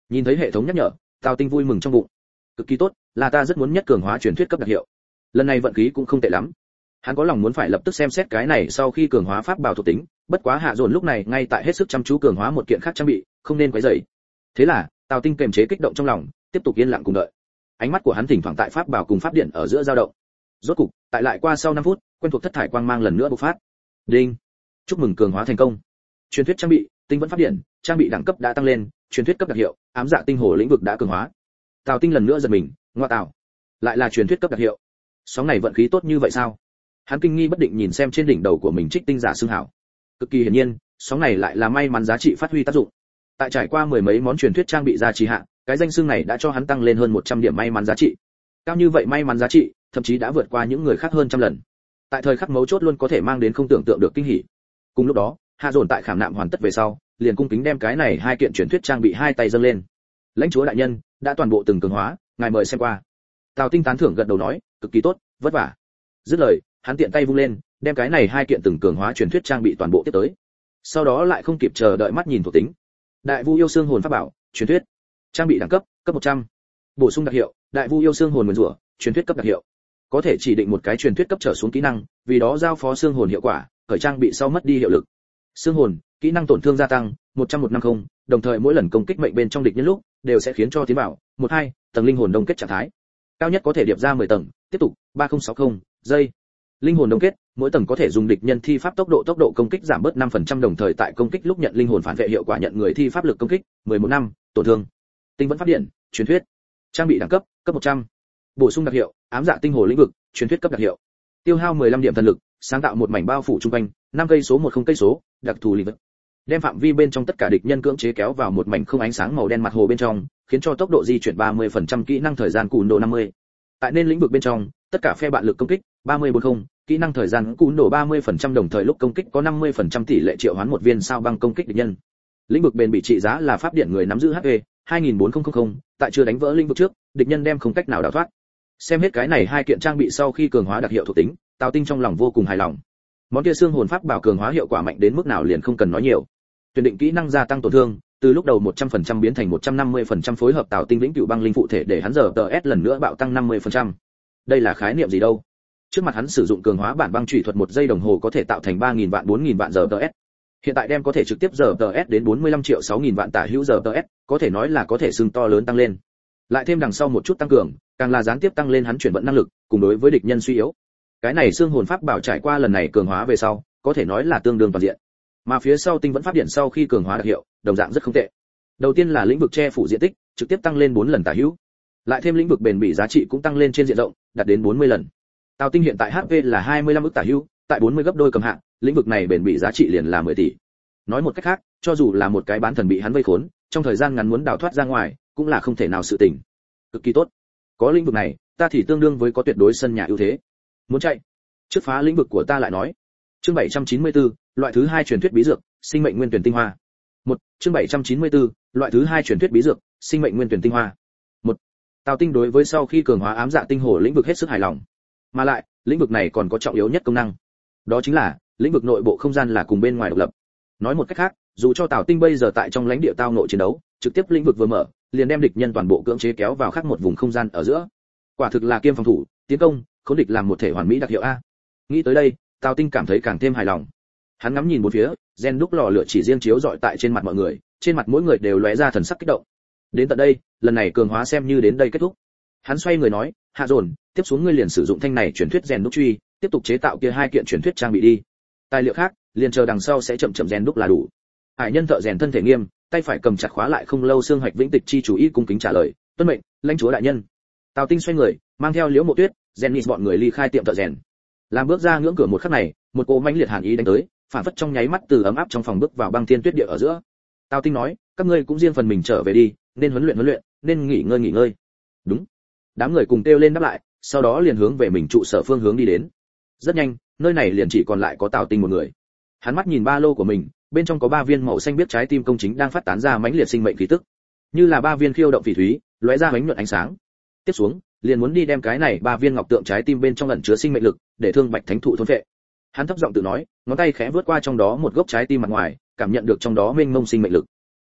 Nhìn thấy hệ thống nhắc nhở, Tào Tinh vui mừng trong bụng. Cực kỳ tốt, là ta rất muốn nhất cường hóa truyền thuyết cấp đặc hiệu. Lần này vận khí cũng không tệ lắm. Hắn có lòng muốn phải lập tức xem xét cái này sau khi cường hóa pháp bảo thuộc tính, bất quá Hạ Dồn lúc này ngay tại hết sức chăm chú cường hóa một kiện khác trang bị, không nên quấy rầy. Thế là, Tào Tinh kềm chế kích động trong lòng, tiếp tục yên lặng cùng đợi. Ánh mắt của hắn thỉnh thoảng tại pháp bảo cùng pháp điện ở giữa dao động. Rốt cục, tại lại qua sau năm phút, quen thuộc thất thải quang mang lần nữa bộc phát. Đinh. Chúc mừng cường hóa thành công. Truyền thuyết trang bị, tinh vẫn pháp điện, trang bị đẳng cấp đã tăng lên, truyền thuyết cấp đặc hiệu, ám dạ tinh hồ lĩnh vực đã cường hóa. Tào Tinh lần nữa giật mình, ngoa tạo, lại là truyền thuyết cấp đặc hiệu. Sóng này vận khí tốt như vậy sao? Hắn kinh nghi bất định nhìn xem trên đỉnh đầu của mình trích tinh giả xương hảo. Cực kỳ hiển nhiên, sóng này lại là may mắn giá trị phát huy tác dụng. Tại trải qua mười mấy món truyền thuyết trang bị ra trì hạ, cái danh xương này đã cho hắn tăng lên hơn một trăm điểm may mắn giá trị. Cao như vậy may mắn giá trị, thậm chí đã vượt qua những người khác hơn trăm lần. Tại thời khắc mấu chốt luôn có thể mang đến không tưởng tượng được kinh hỉ. Cùng lúc đó, Hạ Dồn tại khảm nạm hoàn tất về sau, liền cung kính đem cái này hai kiện truyền thuyết trang bị hai tay dâng lên. Lãnh chúa đại nhân, đã toàn bộ từng cường hóa, ngài mời xem qua. Tào Tinh tán thưởng gật đầu nói, cực kỳ tốt, vất vả. Dứt lời, hắn tiện tay vung lên, đem cái này hai kiện từng cường hóa truyền thuyết trang bị toàn bộ tiếp tới. Sau đó lại không kịp chờ đợi mắt nhìn thuộc tính. Đại Vu yêu xương hồn pháp bảo, truyền thuyết. Trang bị đẳng cấp, cấp một trăm. Bổ sung đặc hiệu, Đại Vu yêu xương hồn nguyên rủa, truyền thuyết cấp đặc hiệu. Có thể chỉ định một cái truyền thuyết cấp trở xuống kỹ năng, vì đó giao phó xương hồn hiệu quả, khởi trang bị sau mất đi hiệu lực. Xương hồn, kỹ năng tổn thương gia tăng, một trăm một năm mươi, đồng thời mỗi lần công kích mệnh bên trong địch nhân lúc, đều sẽ khiến cho tiến bảo, một hai, tầng linh hồn đông kết trạng thái. Cao nhất có thể điệp ra mười tầng, tiếp tục, ba không sáu không, giây. Linh hồn đông kết, mỗi tầng có thể dùng địch nhân thi pháp tốc độ tốc độ công kích giảm bớt năm phần trăm đồng thời tại công kích lúc nhận linh hồn phản vệ hiệu quả nhận người thi pháp lực công kích, mười một năm, tổn thương. Tinh vẫn pháp điện, truyền thuyết. Trang bị đẳng cấp, cấp một trăm. Bổ sung đặc hiệu, ám dạ tinh hồ lĩnh vực, truyền thuyết cấp đặc hiệu. Tiêu hao mười lăm điểm thần lực, sáng tạo một mảnh bao phủ trung quanh, năm cây số một không cây số, đặc thù lĩnh vực. Đem phạm vi bên trong tất cả địch nhân cưỡng chế kéo vào một mảnh không ánh sáng màu đen mặt hồ bên trong, khiến cho tốc độ di chuyển ba mươi phần trăm kỹ năng thời gian cùn độ năm mươi. Tại nên lĩnh vực bên trong, tất cả phe bạn lực công kích, ba mươi bốn mươi, kỹ năng thời gian cùn độ ba mươi phần trăm đồng thời lúc công kích có năm mươi phần trăm tỷ lệ triệu hoán một viên sao băng công kích địch nhân. Lĩnh vực bền bị trị giá là pháp điện người nắm giữ hát pê, hai nghìn bốn trăm, tại chưa đánh vỡ lĩnh vực trước, địch nhân đem không cách nào đào thoát. Xem hết cái này hai kiện trang bị sau khi cường hóa đặc hiệu thuộc tính, Tào Tinh trong lòng vô cùng hài lòng. Món kia xương hồn pháp bảo cường hóa hiệu quả mạnh đến mức nào liền không cần nói nhiều. Tuyển định kỹ năng gia tăng tổn thương, từ lúc đầu một trăm phần trăm biến thành một trăm năm mươi phần trăm phối hợp Tào Tinh vĩnh cửu băng linh phụ thể để hắn giờ tờ ét lần nữa bạo tăng năm mươi phần trăm. Đây là khái niệm gì đâu? Trước mặt hắn sử dụng cường hóa bản băng chủy thuật một giây đồng hồ có thể tạo thành ba nghìn vạn bốn nghìn vạn giờ tờ ét. Hiện tại đem có thể trực tiếp giờ tờ ét đến bốn mươi lăm triệu sáu nghìn vạn tả hữu giờ tờ ét, có thể nói là có thể xưng to lớn tăng lên. Lại thêm đằng sau một chút tăng cường, càng là gián tiếp tăng lên hắn chuyển vận năng lực, cùng đối với địch nhân suy yếu. Cái này xương hồn pháp bảo trải qua lần này cường hóa về sau, có thể nói là tương đương toàn diện. Mà phía sau tinh vẫn pháp điện sau khi cường hóa đặc hiệu, đồng dạng rất không tệ. Đầu tiên là lĩnh vực che phủ diện tích, trực tiếp tăng lên bốn lần tả hữu. Lại thêm lĩnh vực bền bỉ giá trị cũng tăng lên trên diện rộng, đạt đến bốn mươi lần. Tào Tinh hiện tại hát pê là hai mươi lăm ức tả hữu, tại bốn mươi gấp đôi cầm hạng, lĩnh vực này bền bỉ giá trị liền là mười tỷ. Nói một cách khác, cho dù là một cái bán thần bị hắn vây khốn, trong thời gian ngắn muốn đào thoát ra ngoài, cũng là không thể nào sự tình. Cực kỳ tốt. Có lĩnh vực này, ta thì tương đương với có tuyệt đối sân nhà ưu thế. Muốn chạy, trước phá lĩnh vực của ta lại nói. Chương bảy trăm chín mươi tư, loại thứ hai truyền thuyết bí dược, sinh mệnh nguyên tuyển tinh hoa. Một, chương bảy trăm chín mươi tư, loại thứ hai truyền thuyết bí dược, sinh mệnh nguyên tuyển tinh hoa. Một, Tào Tinh đối với sau khi cường hóa ám dạ tinh hồ lĩnh vực hết sức hài lòng. Mà lại, lĩnh vực này còn có trọng yếu nhất công năng. Đó chính là, lĩnh vực nội bộ không gian là cùng bên ngoài độc lập. Nói một cách khác, dù cho Tào Tinh bây giờ tại trong lãnh địa tao nội chiến đấu, trực tiếp lĩnh vực vừa mở, liền đem địch nhân toàn bộ cưỡng chế kéo vào khác một vùng không gian ở giữa. Quả thực là kiêm phòng thủ, tiến công, khốn địch làm một thể hoàn mỹ đặc hiệu a. Nghĩ tới đây, Tào Tinh cảm thấy càng thêm hài lòng. Hắn ngắm nhìn bốn phía, gen đúc lò lửa chỉ riêng chiếu rọi tại trên mặt mọi người, trên mặt mỗi người đều lóe ra thần sắc kích động. Đến tận đây, lần này cường hóa xem như đến đây kết thúc. Hắn xoay người nói, Hạ Dồn, tiếp xuống ngươi liền sử dụng thanh này truyền thuyết gen đúc truy, tiếp tục chế tạo kia hai kiện truyền thuyết trang bị đi. Tài liệu khác, liền chờ đằng sau sẽ chậm chậm gen đúc là đủ. Hải nhân thợ rèn thân thể nghiêm, tay phải cầm chặt khóa lại không lâu xương hạch vĩnh tịch chi chủ ý cung kính trả lời, tuân mệnh, lãnh chúa đại nhân. Tào Tinh xoay người, mang theo Liễu Mộ Tuyết, Jenny bọn người ly khai tiệm thợ rèn. Làm bước ra ngưỡng cửa một khắc này, một cỗ mãnh liệt hàn ý đánh tới, phản phất trong nháy mắt từ ấm áp trong phòng bước vào băng thiên tuyết địa ở giữa. Tào Tinh nói, các ngươi cũng riêng phần mình trở về đi, nên huấn luyện huấn luyện, nên nghỉ ngơi nghỉ ngơi. Đúng. Đám người cùng kêu lên đáp lại, sau đó liền hướng về mình trụ sở phương hướng đi đến. Rất nhanh, nơi này liền chỉ còn lại có Tào Tinh một người. Hắn mắt nhìn ba lô của mình, bên trong có ba viên màu xanh biết trái tim công chính đang phát tán ra mãnh liệt sinh mệnh khí tức, như là ba viên khiêu động phỉ thúy, lóe ra ánh nhuận ánh sáng. Tiếp xuống, liền muốn đi đem cái này ba viên ngọc tượng trái tim bên trong ẩn chứa sinh mệnh lực, để thương bạch thánh thụ thôn phệ. Hắn thấp giọng tự nói, ngón tay khẽ vướt qua trong đó một gốc trái tim mặt ngoài, cảm nhận được trong đó mênh mông sinh mệnh lực.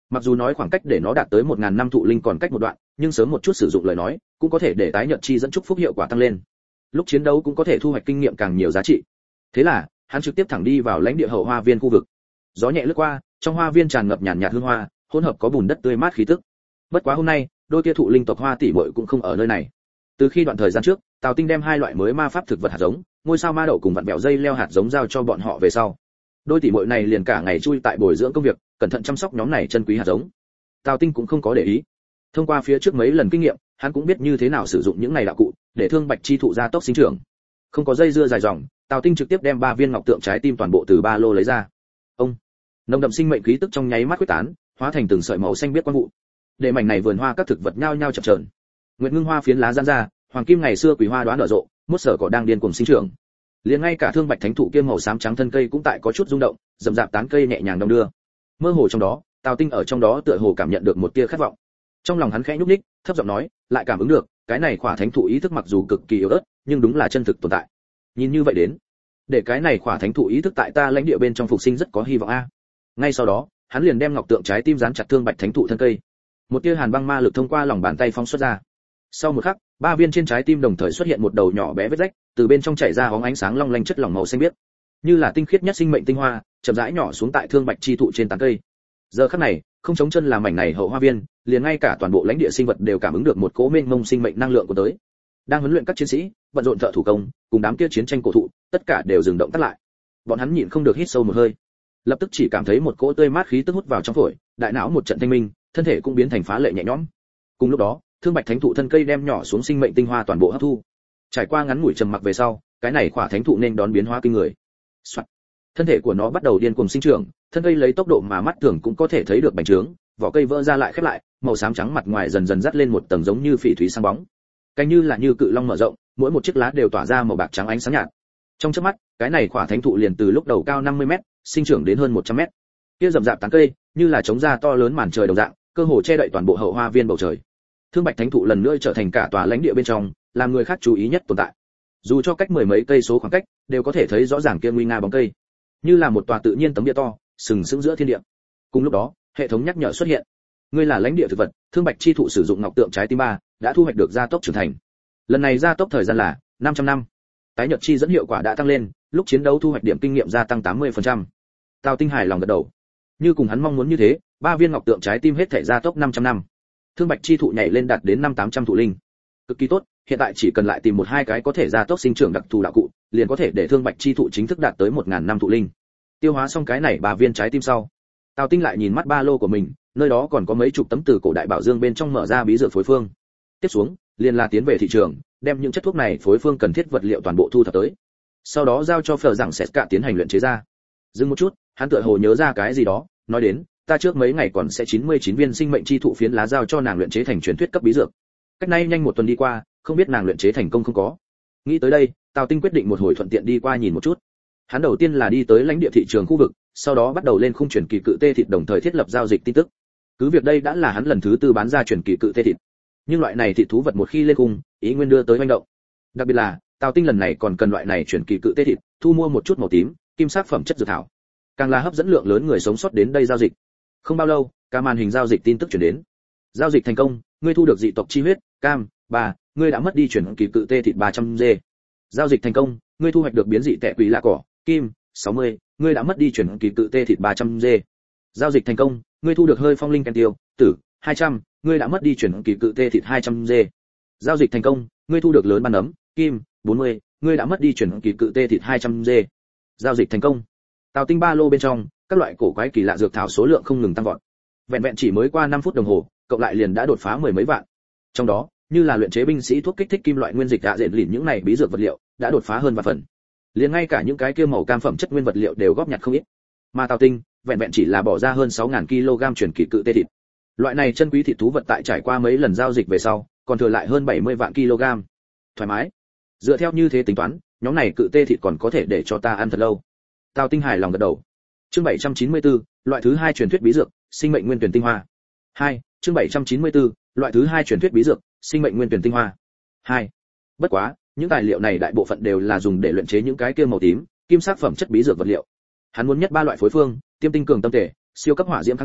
Mặc dù nói khoảng cách để nó đạt tới một ngàn năm thụ linh còn cách một đoạn, nhưng sớm một chút sử dụng lời nói, cũng có thể để tái nhợt chi dẫn chúc phúc hiệu quả tăng lên. Lúc chiến đấu cũng có thể thu hoạch kinh nghiệm càng nhiều giá trị. Thế là, hắn trực tiếp thẳng đi vào lãnh địa hậu hoa viên khu vực. Gió nhẹ lướt qua, trong hoa viên tràn ngập nhàn nhạt hương hoa, hỗn hợp có bùn đất tươi mát khí tức. Bất quá hôm nay, đôi kia thụ linh tộc hoa tỷ muội cũng không ở nơi này. Từ khi đoạn thời gian trước, Tào Tinh đem hai loại mới ma pháp thực vật hạt giống, ngôi sao ma đậu cùng vặn vẹo dây leo hạt giống giao cho bọn họ về sau, đôi tỷ muội này liền cả ngày chui tại bồi dưỡng công việc, cẩn thận chăm sóc nhóm này chân quý hạt giống. Tào Tinh cũng không có để ý. Thông qua phía trước mấy lần kinh nghiệm, hắn cũng biết như thế nào sử dụng những này đạo cụ để thương bạch chi thụ gia tốc sinh trưởng. Không có dây dưa dài dòng, Tào Tinh trực tiếp đem ba viên ngọc tượng trái tim toàn bộ từ ba lô lấy ra. Ông, nồng đậm sinh mệnh khí tức trong nháy mắt quyết tán, hóa thành từng sợi màu xanh biếc quang vụ. Để mảnh này vườn hoa các thực vật nhao nhao chập chờn. Nguyệt ngưng hoa phiến lá giãn ra, hoàng kim ngày xưa quỷ hoa đóa nở rộ, mốt sở cỏ đang điên cuồng sinh trưởng. Liền ngay cả thương bạch thánh thụ kia màu xám trắng thân cây cũng tại có chút rung động, rậm rạp tán cây nhẹ nhàng đong đưa. Mơ hồ trong đó, Tào Tinh ở trong đó tựa hồ cảm nhận được một tia khát vọng. Trong lòng hắn khẽ nhúc nhích, thấp giọng nói, lại cảm ứng được, cái này khỏa thánh thụ ý thức mặc dù cực kỳ yếu ớt, nhưng đúng là chân thực tồn tại. Nhìn như vậy đến, để cái này khỏa thánh thụ ý thức tại ta lãnh địa bên trong phục sinh rất có hy vọng a. Ngay sau đó, hắn liền đem ngọc tượng trái tim dán chặt thương bạch thánh thụ thân cây. Một tia hàn băng ma lực thông qua lòng bàn tay phóng xuất ra. Sau một khắc, ba viên trên trái tim đồng thời xuất hiện một đầu nhỏ bé vết rách, từ bên trong chảy ra óng ánh sáng long lanh chất lỏng màu xanh biếc, như là tinh khiết nhất sinh mệnh tinh hoa, chậm rãi nhỏ xuống tại thương bạch chi thụ trên tán cây. Giờ khắc này, không chống chân là mảnh này hậu hoa viên, liền ngay cả toàn bộ lãnh địa sinh vật đều cảm ứng được một cỗ mênh mông sinh mệnh năng lượng của tới. Đang huấn luyện các chiến sĩ, bận rộn thợ thủ công, cùng đám kia chiến tranh cổ thụ, tất cả đều dừng động tác lại. Bọn hắn nhịn không được hít sâu một hơi, lập tức chỉ cảm thấy một cỗ tươi mát khí tức hút vào trong phổi, đại não một trận thanh minh, thân thể cũng biến thành phá lệ nhẹ nhõm. Cùng lúc đó, thương bạch thánh thụ thân cây đem nhỏ xuống sinh mệnh tinh hoa toàn bộ hấp thu. Trải qua ngắn ngủi trầm mặc về sau, cái này khỏa thánh thụ nên đón biến hóa kinh người. Soạn. Thân thể của nó bắt đầu điên cuồng sinh trưởng, thân cây lấy tốc độ mà mắt thường cũng có thể thấy được bành trướng, vỏ cây vỡ ra lại khép lại, màu xám trắng mặt ngoài dần dần dắt lên một tầng giống như phỉ thúy sáng bóng. Cánh như là như cự long mở rộng, mỗi một chiếc lá đều tỏa ra màu bạc trắng ánh sáng nhạt. Trong chớp mắt, cái này khỏa thánh thụ liền từ lúc đầu cao năm mươi mét, sinh trưởng đến hơn một trăm mét. Kia rậm rạp tán cây, như là chống ra to lớn màn trời đồng dạng, cơ hồ che đậy toàn bộ hậu hoa viên bầu trời. Thương bạch thánh thụ lần nữa trở thành cả tòa lãnh địa bên trong, làm người khác chú ý nhất tồn tại. Dù cho cách mười mấy cây số khoảng cách, đều có thể thấy rõ ràng kia nguy nga bóng cây, như là một tòa tự nhiên tấm địa to, sừng sững giữa thiên địa. Cùng lúc đó, hệ thống nhắc nhở xuất hiện. Ngươi là lãnh địa thực vật, thương bạch chi thụ sử dụng ngọc tượng trái tim ba, đã thu hoạch được gia tốc trưởng thành. Lần này gia tốc thời gian là năm trăm năm. Tái nhợt chi dẫn hiệu quả đã tăng lên, lúc chiến đấu thu hoạch điểm kinh nghiệm gia tăng tám mươi phần trăm. Tào Tinh hài lòng gật đầu. Như cùng hắn mong muốn như thế, ba viên ngọc tượng trái tim hết thể gia tốc năm trăm năm. Thương bạch chi thụ nhảy lên đạt đến năm tám trăm thụ linh. Cực kỳ tốt, hiện tại chỉ cần lại tìm một hai cái có thể gia tốc sinh trưởng đặc thù đạo cụ, liền có thể để thương bạch chi thụ chính thức đạt tới một ngàn năm thụ linh. Tiêu hóa xong cái này ba viên trái tim sau, Tào Tinh lại nhìn mắt ba lô của mình, nơi đó còn có mấy chục tấm từ cổ đại bảo dương bên trong mở ra bí dược phối phương. Tiếp xuống, liền là tiến về thị trường, đem những chất thuốc này phối phương cần thiết vật liệu toàn bộ thu thập tới. Sau đó giao cho Phở Giảng Sét cả tiến hành luyện chế ra. Dừng một chút, hắn tựa hồ nhớ ra cái gì đó, nói đến, ta trước mấy ngày còn sẽ chín mươi chín viên sinh mệnh chi thụ phiến lá giao cho nàng luyện chế thành truyền thuyết cấp bí dược. Cách nay nhanh một tuần đi qua, không biết nàng luyện chế thành công không có. Nghĩ tới đây, Tào Tinh quyết định một hồi thuận tiện đi qua nhìn một chút. Hắn đầu tiên là đi tới lãnh địa thị trường khu vực, sau đó bắt đầu lên khung chuyển kỳ cự tê thịt đồng thời thiết lập giao dịch tin tức. Cứ việc đây đã là hắn lần thứ tư bán ra chuyển kỳ cự tê thịt, nhưng loại này thịt thú vật một khi lên khung, ý nguyên đưa tới manh động. Đặc biệt là, Tào Tinh lần này còn cần loại này chuyển kỳ cự tê thịt, thu mua một chút màu tím, kim sắc phẩm chất dược thảo. Càng là hấp dẫn lượng lớn người sống sót đến đây giao dịch. Không bao lâu, cả màn hình giao dịch tin tức chuyển đến. Giao dịch thành công, ngươi thu được dị tộc chi huyết, cam, ba, ngươi đã mất đi chuyển kỳ cự tê thịt ba trăm g. Giao dịch thành công, ngươi thu hoạch được biến dị tệ quỷ lạ cỏ, kim, sáu mươi, ngươi đã mất đi chuyển kỳ cự tê thịt ba trăm g. Giao dịch thành công, ngươi thu được hơi phong linh ken tiêu, tử, hai trăm, ngươi đã mất đi chuyển kỳ cự tê thịt hai trăm g. Giao dịch thành công, ngươi thu được lớn ban ấm, kim, bốn mươi, ngươi đã mất đi chuyển kỳ cự tê thịt hai trăm g. Giao dịch thành công. Tào Tinh ba lô bên trong, các loại cổ quái kỳ lạ dược thảo số lượng không ngừng tăng vọt. Vẹn vẹn chỉ mới qua năm phút đồng hồ, cộng lại liền đã đột phá mười mấy vạn. Trong đó, như là luyện chế binh sĩ thuốc kích thích kim loại nguyên dịch đã dệt lìn những này bí dược vật liệu, đã đột phá hơn vài phần. Liền ngay cả những cái kia màu cam phẩm chất nguyên vật liệu đều góp nhặt không ít. Mà Tào Tinh, vẹn vẹn chỉ là bỏ ra hơn sáu nghìn ki lô gam chuyển kỳ cự tê thịt. Loại này chân quý thịt thú vật tại trải qua mấy lần giao dịch về sau, còn thừa lại hơn bảy mươi vạn kg. Thoải mái. Dựa theo như thế tính toán, nhóm này cự tê thịt còn có thể để cho ta ăn thật lâu. Tào Tinh hài lòng gật đầu. Chương bảy trăm chín mươi tư, loại thứ hai truyền thuyết bí dược, sinh mệnh nguyên tuyển tinh hoa. hai, chương bảy trăm chín mươi tư, loại thứ hai truyền thuyết bí dược, sinh mệnh nguyên tuyển tinh hoa. hai. Bất quá, những tài liệu này đại bộ phận đều là dùng để luyện chế những cái kia màu tím, kim sắc phẩm chất bí dược vật liệu. Hắn muốn nhất ba loại phối phương, tiêm tinh cường tâm thể, siêu cấp hỏa diễm kháng thể,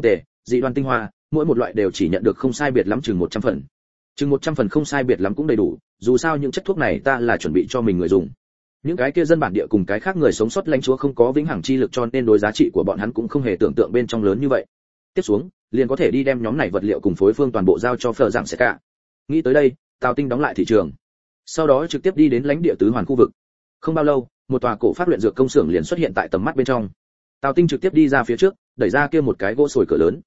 dị đoan tinh hoa, mỗi một loại đều chỉ nhận được không sai biệt lắm chừng một trăm phần. Chừng một trăm phần không sai biệt lắm cũng đầy đủ, dù sao những chất thuốc này ta là chuẩn bị cho mình người dùng. Những cái kia dân bản địa cùng cái khác người sống sót lãnh chúa không có vĩnh hằng chi lực cho nên đối giá trị của bọn hắn cũng không hề tưởng tượng bên trong lớn như vậy. Tiếp xuống, liền có thể đi đem nhóm này vật liệu cùng phối phương toàn bộ giao cho Phở Giảng sẽ cả. Nghĩ tới đây, Tào Tinh đóng lại thị trường. Sau đó trực tiếp đi đến lãnh địa tứ hoàn khu vực. Không bao lâu, một tòa cổ phát luyện dược công xưởng liền xuất hiện tại tầm mắt bên trong. Tào Tinh trực tiếp đi ra phía trước, đẩy ra kia một cái gỗ sồi cửa lớn.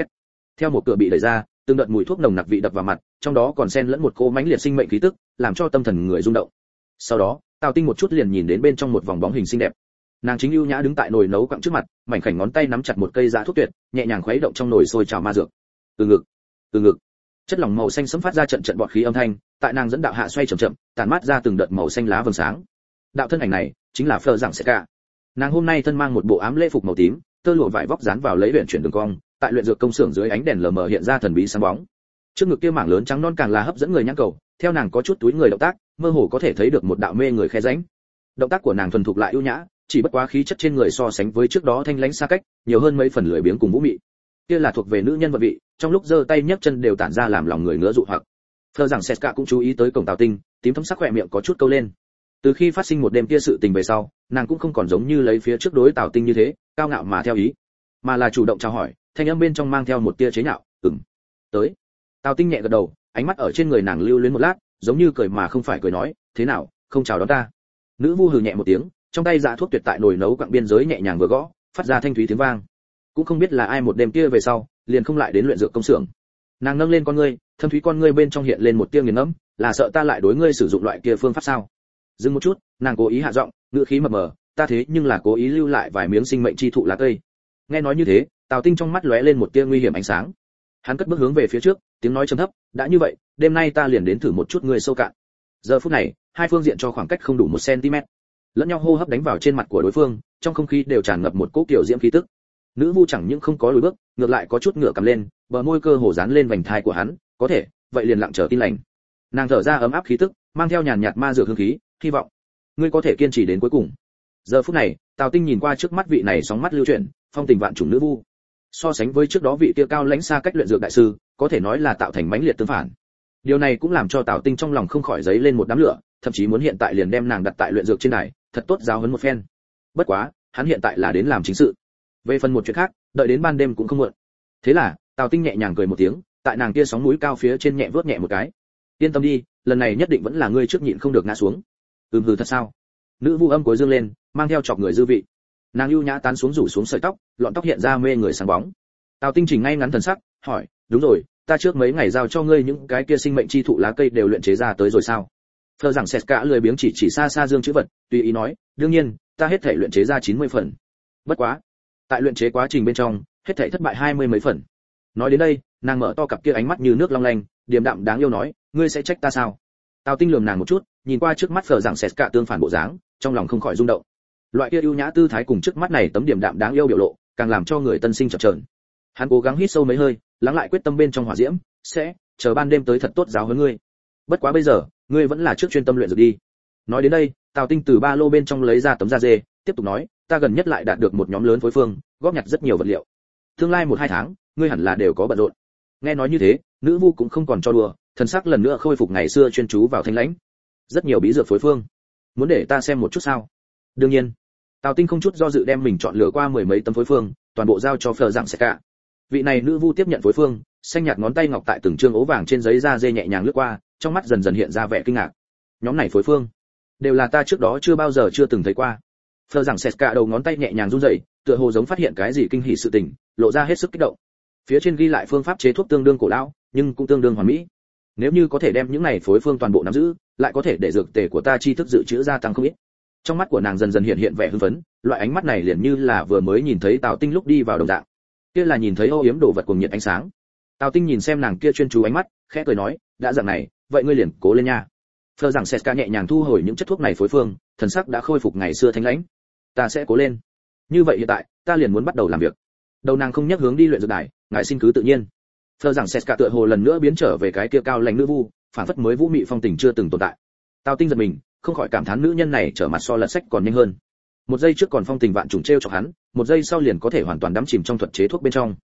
Theo một cửa bị đẩy ra, từng đợt mùi thuốc nồng nặc vị đập vào mặt, trong đó còn xen lẫn một cỗ mãnh liệt sinh mệnh khí tức, làm cho tâm thần người rung động. Sau đó, Tào Tinh một chút liền nhìn đến bên trong một vòng bóng hình xinh đẹp. Nàng chính ưu nhã đứng tại nồi nấu quặng trước mặt, mảnh khảnh ngón tay nắm chặt một cây giá thuốc tuyệt, nhẹ nhàng khuấy động trong nồi sôi trào ma dược. Từ ngực, từ ngực. Chất lỏng màu xanh sẫm phát ra trận trận bọt khí âm thanh, tại nàng dẫn đạo hạ xoay chậm chậm, tản mát ra từng đợt màu xanh lá vầng sáng. Đạo thân ảnh này chính là Phở Giảng sẽ cả. Nàng hôm nay thân mang một bộ ám lễ phục màu tím, tơ lụa vải vóc dán vào lấy luyện chuyển đường cong, tại luyện dược công xưởng dưới ánh đèn lờ mờ hiện ra thần bí sáng bóng. Trước ngực kia mảng lớn trắng non càng là hấp dẫn người nhãn cầu, theo nàng có chút túi người động tác, mơ hồ có thể thấy được một đạo mê người khe rãnh. Động tác của nàng thuần thục lại ưu nhã, chỉ bất quá khí chất trên người so sánh với trước đó thanh lãnh xa cách, nhiều hơn mấy phần lười biếng cùng vũ mị. Kia là thuộc về nữ nhân vận vị, trong lúc giơ tay nhấc chân đều tản ra làm lòng người ngứa dụ hoặc. Phở Giảng Seska cũng chú ý tới cổng Tào Tinh, tím thấm sắc khỏe miệng có chút câu lên. Từ khi phát sinh một đêm kia sự tình về sau, nàng cũng không còn giống như lấy phía trước đối Tào Tinh như thế, cao ngạo mà theo ý, mà là chủ động chào hỏi, thanh âm bên trong mang theo một tia chế nhạo, "Ừm, tới." Tào Tinh nhẹ gật đầu, ánh mắt ở trên người nàng lưu luyến một lát, giống như cười mà không phải cười nói, "Thế nào, không chào đón ta?" Nữ vu hừ nhẹ một tiếng, trong tay dạ thuốc tuyệt tại nồi nấu quặng biên giới nhẹ nhàng vừa gõ, phát ra thanh thúy tiếng vang. Cũng không biết là ai một đêm kia về sau, liền không lại đến luyện dược công xưởng. Nàng nâng lên con ngươi, thâm thúy con ngươi bên trong hiện lên một tia nghiền ngẫm, là sợ ta lại đối ngươi sử dụng loại kia phương pháp sao? Dừng một chút, nàng cố ý hạ giọng, ngữ khí mập mờ, ta thế nhưng là cố ý lưu lại vài miếng sinh mệnh chi thụ lá cây. Nghe nói như thế, Tào Tinh trong mắt lóe lên một tia nguy hiểm ánh sáng. Hắn cất bước hướng về phía trước, tiếng nói trầm thấp, đã như vậy, đêm nay ta liền đến thử một chút ngươi sâu cạn. Giờ phút này, hai phương diện cho khoảng cách không đủ một cm. Lẫn nhau hô hấp đánh vào trên mặt của đối phương, trong không khí đều tràn ngập một cỗ kiểu diễm khí tức. Nữ vu chẳng những không có lùi bước, ngược lại có chút ngửa cầm lên, bờ môi cơ hồ dán lên vành thai của hắn, có thể, vậy liền lặng chờ tin lành. Nàng thở ra ấm áp khí tức, mang theo nhàn nhạt ma dược hương khí, hy vọng ngươi có thể kiên trì đến cuối cùng. Giờ phút này, Tào Tinh nhìn qua trước mắt vị này sóng mắt lưu chuyển, phong tình vạn trùng nữ vu. So sánh với trước đó vị kia cao lãnh xa cách luyện dược đại sư, có thể nói là tạo thành mãnh liệt tương phản. Điều này cũng làm cho Tào Tinh trong lòng không khỏi dấy lên một đám lửa, thậm chí muốn hiện tại liền đem nàng đặt tại luyện dược trên này, thật tốt giáo huấn một phen. Bất quá, hắn hiện tại là đến làm chính sự. Về phần một chuyện khác, đợi đến ban đêm cũng không muộn. Thế là, Tào Tinh nhẹ nhàng cười một tiếng, tại nàng kia sóng mũi cao phía trên nhẹ vớt nhẹ một cái. Yên tâm đi, lần này nhất định vẫn là ngươi trước nhịn không được ngã xuống. Ừm hừ thật sao? Nữ vu âm cuối dương lên, mang theo chọc người dư vị. Nàng ưu nhã tán xuống rủ xuống sợi tóc, lọn tóc hiện ra mê người sáng bóng. Tào Tinh chỉnh ngay ngắn thần sắc, hỏi, đúng rồi, ta trước mấy ngày giao cho ngươi những cái kia sinh mệnh chi thụ lá cây đều luyện chế ra tới rồi sao? Phở Giảng Seska lười biếng chỉ chỉ xa xa dương chữ vật, tùy ý nói, đương nhiên, ta hết thể luyện chế ra chín mươi phần. Bất quá, tại luyện chế quá trình bên trong, hết thể thất bại hai mươi mấy phần. Nói đến đây, nàng mở to cặp kia ánh mắt như nước long lanh, điềm đạm đáng yêu nói, ngươi sẽ trách ta sao? Tào Tinh lườm nàng một chút, nhìn qua trước mắt Phở Giảng Seska tương phản bộ dáng, trong lòng không khỏi rung động. Loại kia ưu nhã tư thái cùng trước mắt này tấm điềm đạm đáng yêu biểu lộ, càng làm cho người tân sinh chập chờn. Hắn cố gắng hít sâu mấy hơi, lắng lại quyết tâm bên trong hỏa diễm, sẽ chờ ban đêm tới thật tốt giáo huấn ngươi. Bất quá bây giờ, ngươi vẫn là trước chuyên tâm luyện dược đi. Nói đến đây, Tào Tinh từ ba lô bên trong lấy ra tấm da dê, tiếp tục nói, ta gần nhất lại đạt được một nhóm lớn phối phương, góp nhặt rất nhiều vật liệu. Tương lai một hai tháng, ngươi hẳn là đều có bận rộn. Nghe nói như thế, nữ vu cũng không còn cho đùa, thần sắc lần nữa khôi phục ngày xưa chuyên chú vào thanh lãnh. Rất nhiều bí dược phối phương, muốn để ta xem một chút sao? Đương nhiên. Tào Tinh không chút do dự đem mình chọn lựa qua mười mấy tấm phối phương, toàn bộ giao cho Phở Giảng Seska. Vị này nữ vu tiếp nhận phối phương, xanh nhạt ngón tay ngọc tại từng trương ố vàng trên giấy da dê nhẹ nhàng lướt qua, trong mắt dần dần hiện ra vẻ kinh ngạc. Nhóm này phối phương, đều là ta trước đó chưa bao giờ chưa từng thấy qua. Phở Giảng Seska đầu ngón tay nhẹ nhàng run rẩy, tựa hồ giống phát hiện cái gì kinh hỉ sự tình, lộ ra hết sức kích động. Phía trên ghi lại phương pháp chế thuốc tương đương cổ lão, nhưng cũng tương đương hoàn mỹ. Nếu như có thể đem những này phối phương toàn bộ nắm giữ, lại có thể để dược tề của ta tri thức dự trữ gia tăng không ít. Trong mắt của nàng dần dần hiện hiện vẻ hưng phấn, loại ánh mắt này liền như là vừa mới nhìn thấy Tào Tinh lúc đi vào đồng dạng. Kia là nhìn thấy ô yếm đồ vật cùng nhiệt ánh sáng. Tào Tinh nhìn xem nàng kia chuyên chú ánh mắt, khẽ cười nói, đã dạng này, vậy ngươi liền cố lên nha. Phở Giảng Seska nhẹ nhàng thu hồi những chất thuốc này phối phương, thần sắc đã khôi phục ngày xưa thanh lãnh. Ta sẽ cố lên. Như vậy hiện tại, ta liền muốn bắt đầu làm việc. Đầu nàng không nhắc hướng đi luyện dược đài, ngài xin cứ tự nhiên. Phở Giảng Seska tựa hồ lần nữa biến trở về cái kia cao lãnh nữ vu, phản phất mới vũ mị phong tình chưa từng tồn tại. Tào Tinh giật mình, không khỏi cảm thán nữ nhân này trở mặt so lật sách còn nhanh hơn. Một giây trước còn phong tình vạn trùng trêu chọc hắn, một giây sau liền có thể hoàn toàn đắm chìm trong thuật chế thuốc bên trong.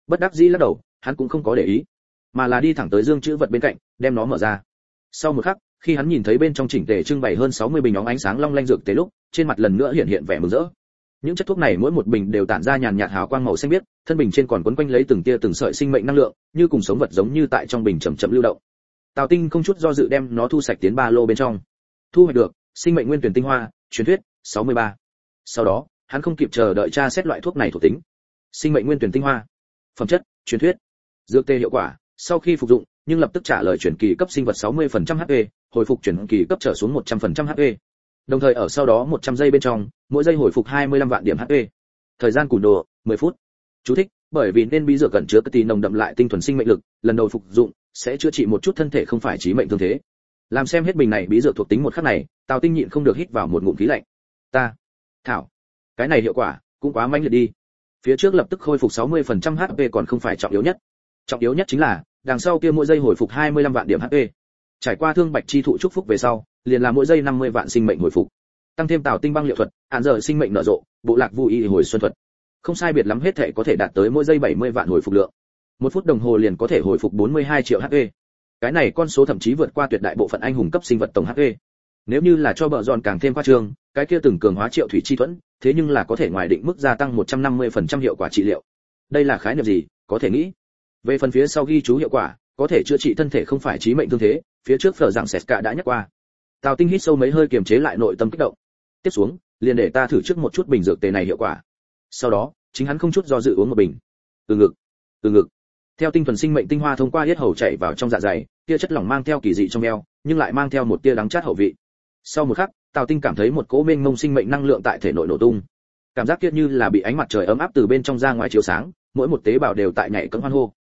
Bất đắc dĩ lắc đầu, hắn cũng không có để ý, mà là đi thẳng tới dương chữ vật bên cạnh, đem nó mở ra. Sau một khắc, khi hắn nhìn thấy bên trong chỉnh tề trưng bày hơn sáu mươi bình óng ánh sáng long lanh dược tề lúc, trên mặt lần nữa hiện hiện vẻ mừng rỡ. Những chất thuốc này mỗi một bình đều tản ra nhàn nhạt hào quang màu xanh biếc, thân bình trên còn quấn quanh lấy từng tia từng sợi sinh mệnh năng lượng, như cùng sống vật giống như tại trong bình chậm chậm lưu động. Tào Tinh không chút do dự đem nó thu sạch tiến ba lô bên trong. Thu hoạch được sinh mệnh nguyên tuyển tinh hoa, truyền thuyết sáu mươi ba. Sau đó, hắn không kịp chờ đợi tra xét loại thuốc này thuộc tính. Sinh mệnh nguyên tuyển tinh hoa, phẩm chất truyền thuyết, dược tê hiệu quả, sau khi phục dụng, nhưng lập tức trả lời chuyển kỳ cấp sinh vật sáu mươi phần trăm hát pê, hồi phục chuyển kỳ cấp trở xuống một trăm phần trăm hát pê. Đồng thời ở sau đó một trăm giây bên trong, mỗi giây hồi phục hai mươi lăm vạn điểm hát pê. Thời gian cùn đồ mười phút. Chú thích: bởi vì nên bí dược cẩn chứa tí nồng đậm lại tinh thuần sinh mệnh lực, lần đầu phục dụng sẽ chữa trị một chút thân thể không phải chí mệnh thương thế. Làm xem hết bình này bí dược thuộc tính một khắc này, Tào Tinh nhịn không được hít vào một ngụm khí lạnh. Ta, thảo, cái này hiệu quả cũng quá mãnh liệt đi. Phía trước lập tức khôi phục sáu mươi phần trăm hát pê còn không phải trọng yếu nhất. Trọng yếu nhất chính là, đằng sau kia mỗi giây hồi phục hai mươi lăm vạn điểm hát pê. Trải qua thương bạch chi thụ chúc phúc về sau, liền là mỗi giây năm mươi vạn sinh mệnh hồi phục. Tăng thêm Tào Tinh băng liệu thuật, án giờ sinh mệnh nở rộ, bộ lạc vui y hồi xuân thuật. Không sai biệt lắm hết thể có thể đạt tới mỗi giây bảy mươi vạn hồi phục lượng. Một phút đồng hồ liền có thể hồi phục bốn mươi hai triệu hát pê. Cái này con số thậm chí vượt qua tuyệt đại bộ phận anh hùng cấp sinh vật tổng hát pê. Nếu như là cho bợ giòn càng thêm khoa trương, cái kia từng cường hóa triệu thủy chi thuẫn, thế nhưng là có thể ngoài định mức gia tăng một trăm năm mươi phần trăm hiệu quả trị liệu. Đây là khái niệm gì, có thể nghĩ. Về phần phía sau ghi chú hiệu quả, có thể chữa trị thân thể không phải chí mệnh thương thế, phía trước phở rằng Seska đã nhắc qua. Tào Tinh hít sâu mấy hơi kiềm chế lại nội tâm kích động. Tiếp xuống, liền để ta thử trước một chút bình dược tề này hiệu quả. Sau đó, chính hắn không chút do dự uống một bình. Từ ngực, từ ngực. Theo tinh thuần sinh mệnh tinh hoa thông qua yết hầu chảy vào trong dạ dày, tia chất lỏng mang theo kỳ dị trong eo, nhưng lại mang theo một tia đắng chát hậu vị. Sau một khắc, Tào Tinh cảm thấy một cỗ mênh mông sinh mệnh năng lượng tại thể nội nổ tung. Cảm giác kia như là bị ánh mặt trời ấm áp từ bên trong ra ngoài chiếu sáng, mỗi một tế bào đều tại nhảy cẫng hoan hô.